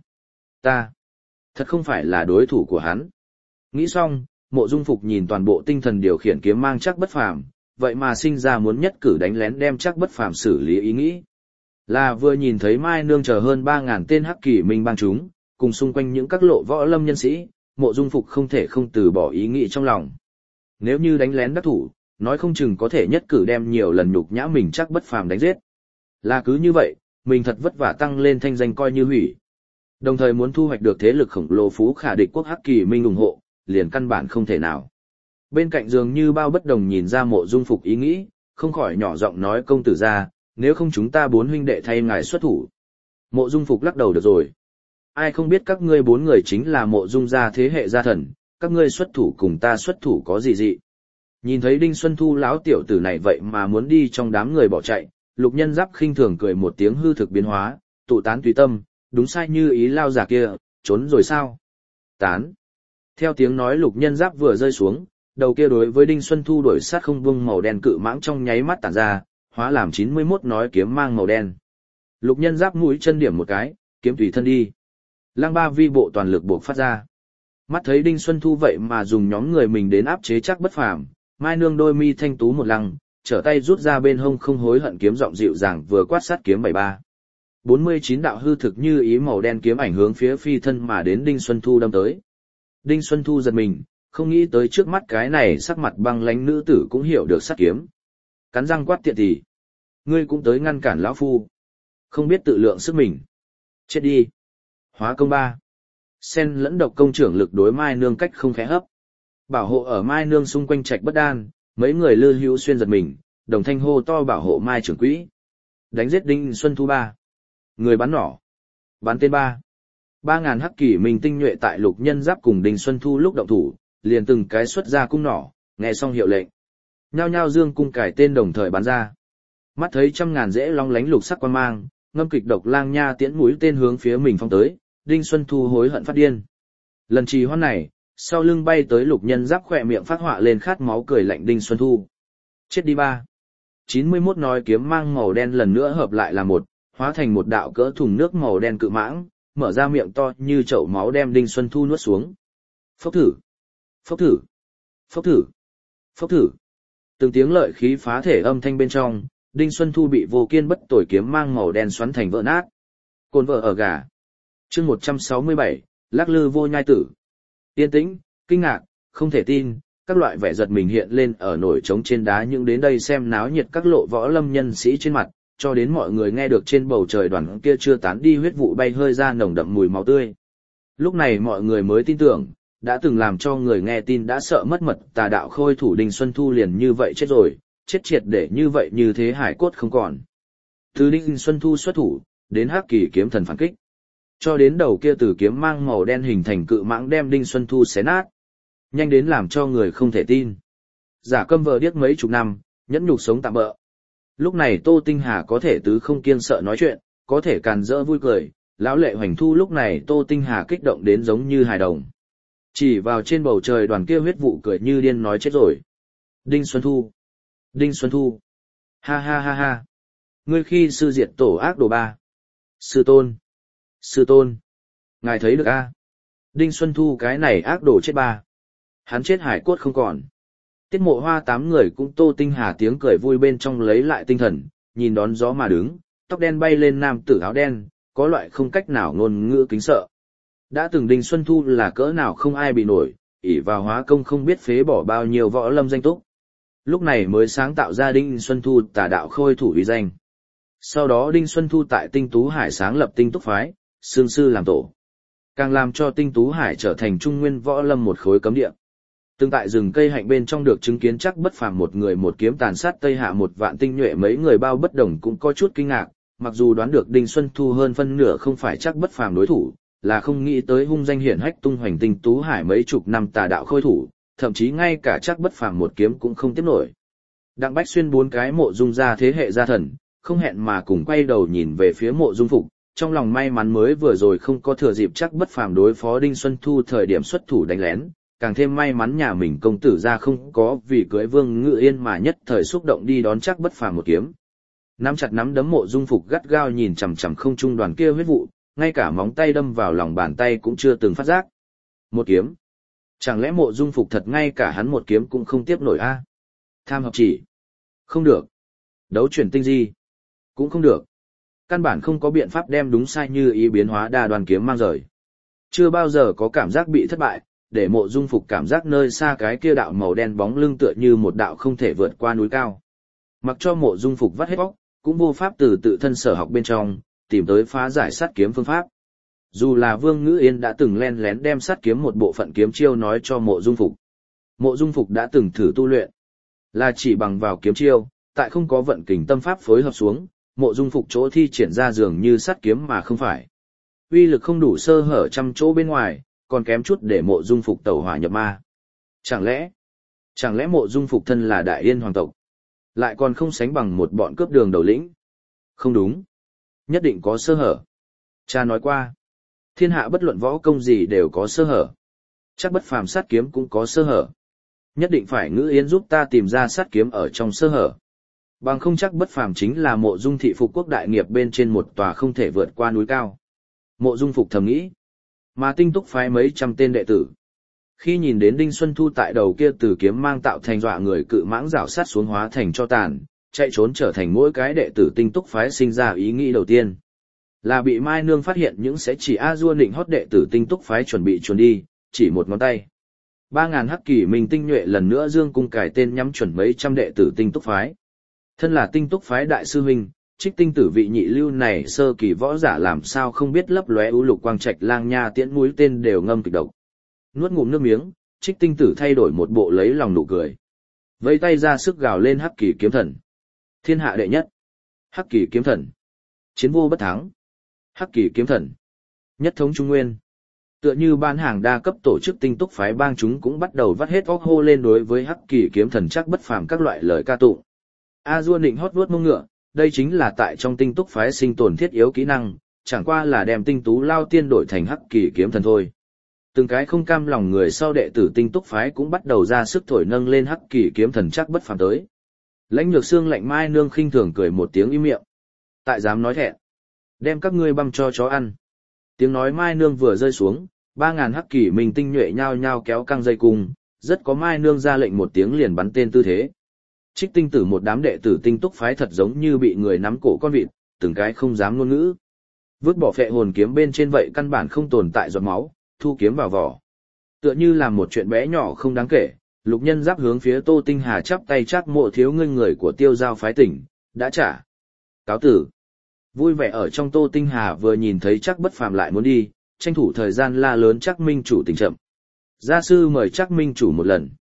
Thật không phải là đối thủ của hắn. Nghĩ xong, Mộ Dung Phục nhìn toàn bộ tinh thần điều khiển kiếm mang chắc bất phàm, vậy mà sinh ra muốn nhất cử đánh lén đem chắc bất phàm xử lý ý nghĩ. Là vừa nhìn thấy Mai Nương chờ hơn 3000 tên Hắc Kỷ Minh bang chúng, cùng xung quanh những các lộ võ lâm nhân sĩ, Mộ Dung Phục không thể không từ bỏ ý nghĩ trong lòng. Nếu như đánh lén đắc thủ, nói không chừng có thể nhất cử đem nhiều lần nhục nhã mình chắc bất phàm đánh giết. Là cứ như vậy, mình thật vất vả tăng lên thanh danh coi như hủy. Đồng thời muốn thu hoạch được thế lực khổng lồ phú khả địch quốc Hắc Kỷ Minh ủng hộ, liền căn bản không thể nào. Bên cạnh dường như bao bất đồng nhìn ra Mộ Dung Phục ý nghĩ, không khỏi nhỏ giọng nói công tử ra, nếu không chúng ta bốn huynh đệ thay ngài xuất thủ. Mộ Dung Phục lắc đầu được rồi. Ai không biết các ngươi bốn người chính là Mộ Dung gia thế hệ gia thần, các ngươi xuất thủ cùng ta xuất thủ có gì dị. Nhìn thấy Đinh Xuân Thu lão tiểu tử này vậy mà muốn đi trong đám người bỏ chạy, Lục Nhân Giáp khinh thường cười một tiếng hư thực biến hóa, tụ tán tùy tâm, đúng sai như ý lao giả kia, trốn rồi sao? Tán. Theo tiếng nói Lục Nhân Giáp vừa rơi xuống, đầu kia đối với Đinh Xuân Thu đuổi sát không buông màu đen cự mãng trong nháy mắt tản ra, hóa làm 91 nói kiếm mang màu đen. Lục Nhân Giáp mũi chân điểm một cái, kiếm tùy thân đi. Lăng Ba Vi bộ toàn lực buộc phát ra. Mắt thấy Đinh Xuân Thu vậy mà dùng nhóm người mình đến áp chế chắc bất phàm, Mai Nương đôi mi thanh tú một lăng, trở tay rút ra bên hông không hối hận kiếm giọng dịu dàng vừa quát sát kiếm 73. 49 đạo hư thực như ý màu đen kiếm ảnh hướng phía phi thân mà đến Đinh Xuân Thu đâm tới. Đinh Xuân Thu giật mình, không nghĩ tới trước mắt cái này sắc mặt băng lãnh nữ tử cũng hiểu được sát kiếm. Cắn răng quát tiện thì. Ngươi cũng tới ngăn cản lão phu. Không biết tự lượng sức mình. Chết đi. Hóa công 3. Sen lẫn độc công trưởng lực đối Mai Nương cách không khẽ hấp. Bảo hộ ở Mai Nương xung quanh trạch bất đan, mấy người lư hữu xuyên giật mình, đồng thanh hô to bảo hộ Mai trưởng quỹ. Đánh giết Đinh Xuân Thu 3. Người bắn nỏ. Bắn tên 3. 3.000 hắc kỷ mình tinh nhuệ tại Lục Nhân Giáp cùng Đinh Xuân Thu lúc động thủ, liền từng cái xuất ra cung nỏ, nghe xong hiệu lệnh. Nhao nhao dương cung cải tên đồng thời bắn ra. Mắt thấy 100.000 dễ long lánh lục sắc quan mang, ngâm kịch độc lang nha tiễn mũi tên hướng phía mình phong tới, Đinh Xuân Thu hối hận phát điên. Lần trì hoãn này, sau lưng bay tới Lục Nhân Giáp khỏe miệng phát họa lên khát máu cười lạnh Đinh Xuân Thu. Chết đi 3. 91 nói kiếm mang màu đen lần nữa hợp lại là một, hóa thành một đạo cỡ thùng nước màu đen cự mãng, mở ra miệng to như chậu máu đem Đinh Xuân Thu nuốt xuống. Phốc thử, phốc thử, phốc thử, phốc thử. Từng tiếng lợi khí phá thể âm thanh bên trong, Đinh Xuân Thu bị vô kiên bất tồi kiếm mang màu đen xoắn thành vỡ nát. Cồn vợ ở gà. Chương 167, lắc lư vô nhai tử. Yên tĩnh, kinh ngạc, không thể tin, các loại vẻ giật mình hiện lên ở nổi trống trên đá những đến đây xem náo nhiệt các lộ võ lâm nhân sĩ trên mặt, cho đến mọi người nghe được trên bầu trời đoàn kia chưa tán đi huyết vụ bay hơi ra nồng đậm mùi máu tươi. Lúc này mọi người mới tin tưởng, đã từng làm cho người nghe tin đã sợ mất mật tà đạo khôi thủ Đinh Xuân Thu liền như vậy chết rồi, chết triệt để như vậy như thế hải cốt không còn. Từ Đinh Xuân Thu xuất thủ, đến hắc kỳ kiếm thần phản kích, cho đến đầu kia từ kiếm mang màu đen hình thành cự mãng đem Đinh Xuân Thu xé nát. Nhanh đến làm cho người không thể tin. Giả câm vờ điếc mấy chục năm, nhẫn nhục sống tạm bợ. Lúc này Tô Tinh Hà có thể tứ không kiêng sợ nói chuyện, có thể càn rỡ vui cười, lão lệ hoành thu lúc này Tô Tinh Hà kích động đến giống như hài đồng. Chỉ vào trên bầu trời đoàn kia huyết vụ cười như điên nói chết rồi. Đinh Xuân Thu. Đinh Xuân Thu. Ha ha ha ha. Ngươi khi sư diệt tổ ác đồ 3. Sư tôn. Sư tôn. Ngài thấy được a? Đinh Xuân Thu cái này ác đồ chết 3. Hắn chết hải cốt không còn. Tiết Mộ Hoa 8 người cũng Tô Tinh Hà tiếng cười vui bên trong lấy lại tinh thần, nhìn đón gió mà đứng, tóc đen bay lên nam tử áo đen, có loại không cách nào ngôn ngữ kính sợ. Đã từng Đinh Xuân Thu là cỡ nào không ai bị nổi, ỷ vào hóa công không biết phế bỏ bao nhiêu võ lâm danh túc. Lúc này mới sáng tạo ra Đinh Xuân Thu tà đạo khôi thủ uy danh. Sau đó Đinh Xuân Thu tại Tinh Tú Hải sáng lập Tinh Túc Phái, xương sư làm tổ. Càng làm cho Tinh Tú Hải trở thành trung nguyên võ lâm một khối cấm địa. Từng tại rừng cây hạnh bên trong được chứng kiến chắc bất phàm một người một kiếm tàn sát Tây Hạ một vạn tinh nhuệ mấy người bao bất đồng cũng có chút kinh ngạc, mặc dù đoán được Đinh Xuân Thu hơn phân nửa không phải chắc bất phàm đối thủ, là không nghĩ tới hung danh hiển hách tung hoành Tinh Tú Hải mấy chục năm tà đạo khôi thủ, thậm chí ngay cả chắc bất phàm một kiếm cũng không tiếp nổi. Đặng Bách Xuyên 4 cái Mộ Dung gia thế hệ gia thần, không hẹn mà cùng quay đầu nhìn về phía Mộ Dung Phục, trong lòng may mắn mới vừa rồi không có thừa dịp chắc bất phàm đối phó Đinh Xuân Thu thời điểm xuất thủ đánh lén, càng thêm may mắn nhà mình công tử ra không có vì cưới Vương Ngự Yên mà nhất thời xúc động đi đón chắc bất phàm một kiếm. Nắm chặt nắm đấm Mộ Dung Phục gắt gao nhìn chằm chằm không trung đoàn kia huyết vụ, ngay cả móng tay đâm vào lòng bàn tay cũng chưa từng phát giác. Một kiếm. Chẳng lẽ Mộ Dung Phục thật ngay cả hắn một kiếm cũng không tiếp nổi a? Tham hợp chỉ. Không được. Đấu chuyển tinh di. Cũng không được. Căn bản không có biện pháp đem đúng sai như ý biến hóa đa đoàn kiếm mang rời. Chưa bao giờ có cảm giác bị thất bại, để Mộ Dung Phục cảm giác nơi xa cái kia đạo màu đen bóng lưng tựa như một đạo không thể vượt qua núi cao. Mặc cho Mộ Dung Phục vắt hết bóc, cũng vô pháp từ tự thân sở học bên trong, tìm tới phá giải sát kiếm phương pháp. Dù là Vương Ngữ Yên đã từng len lén đem sát kiếm một bộ phận kiếm chiêu nói cho Mộ Dung Phục. Mộ Dung Phục đã từng thử tu luyện, là chỉ bằng vào kiếm chiêu, tại không có vận kình tâm pháp phối hợp xuống, Mộ Dung Phục chỗ thi triển ra dường như sát kiếm mà không phải. Uy lực không đủ sơ hở trăm chỗ bên ngoài, còn kém chút để Mộ Dung Phục tẩu hỏa nhập ma. Chẳng lẽ Mộ Dung Phục thân là Đại Yên hoàng tộc, lại còn không sánh bằng một bọn cướp đường đầu lĩnh? Không đúng, nhất định có sơ hở. Cha nói qua, thiên hạ bất luận võ công gì đều có sơ hở. Chắc bất phàm sát kiếm cũng có sơ hở. Nhất định phải Ngữ Yên giúp ta tìm ra sát kiếm ở trong sơ hở. Bằng không chắc bất phàm chính là Mộ Dung thị phục quốc đại nghiệp bên trên một tòa không thể vượt qua núi cao. Mộ Dung Phục thầm nghĩ. Mà Tinh Túc phái mấy trăm tên đệ tử, Khi nhìn đến Đinh Xuân Thu tại đầu kia từ kiếm mang tạo thành dọa người cự mãng rảo sát xuống hóa thành cho tàn, chạy trốn trở thành mỗi cái đệ tử tinh túc phái sinh ra ý nghĩ đầu tiên. Là bị Mai Nương phát hiện những sẽ chỉ A-dua nịnh hót đệ tử tinh túc phái chuẩn bị chuồn đi, chỉ một ngón tay. 3.000 hắc kỳ minh tinh nhuệ lần nữa dương cung cài tên nhắm chuẩn mấy trăm đệ tử tinh túc phái. Thân là tinh túc phái đại sư huynh, Trích Tinh Tử vị nhị lưu này sơ kỳ võ giả làm sao không biết lấp lóe ưu lục quang trạch lang nha tiễn mũi tên đều ngâm kịch độc. Nuốt ngụm nước miếng, Trích Tinh Tử thay đổi một bộ lấy lòng nụ cười. Vẫy tay ra sức gào lên hắc kỳ kiếm thần. Thiên hạ đệ nhất. Hắc kỳ kiếm thần. Chiến vô bất thắng. Hắc kỳ kiếm thần. Nhất thống Trung Nguyên. Tựa như ban hàng đa cấp tổ chức tinh túc phái bang chúng cũng bắt đầu vắt hết óc hô lên đối với hắc kỳ kiếm thần chắc bất phàm các loại lời ca tụng. A Dua nịnh hót vuốt mông ngựa, đây chính là tại trong tinh túc phái sinh tồn thiết yếu kỹ năng, chẳng qua là đem tinh tú lao tiên đổi thành hắc kỳ kiếm thần thôi. Từng cái không cam lòng người sau đệ tử tinh túc phái cũng bắt đầu ra sức thổi nâng lên hắc kỳ kiếm thần chắc bất phàm tới. Lãnh Nhược Xương lạnh Mai Nương khinh thường cười một tiếng im miệng. Tại dám nói thẹn, đem các ngươi băm cho chó ăn. Tiếng nói Mai Nương vừa rơi xuống, 3.000 hắc kỳ minh tinh nhuệ nhao nhao kéo căng dây cung, rất có Mai Nương ra lệnh một tiếng liền bắn tên tư thế. Trích Tinh Tử một đám đệ tử tinh túc phái thật giống như bị người nắm cổ con vịt, từng cái không dám ngôn ngữ. Vứt bỏ phệ hồn kiếm bên trên vậy căn bản không tồn tại giọt máu, thu kiếm vào vỏ. Tựa như làm một chuyện bé nhỏ không đáng kể, Lục Nhân Giáp hướng phía Tô Tinh Hà chắp tay chắc mộ thiếu ngươi người của Tiêu Giao phái tỉnh, đã trả. Cáo tử. Vui vẻ ở trong Tô Tinh Hà vừa nhìn thấy chắc bất phàm lại muốn đi, tranh thủ thời gian la lớn chắc minh chủ tỉnh chậm. Gia sư mời chắc minh chủ một lần.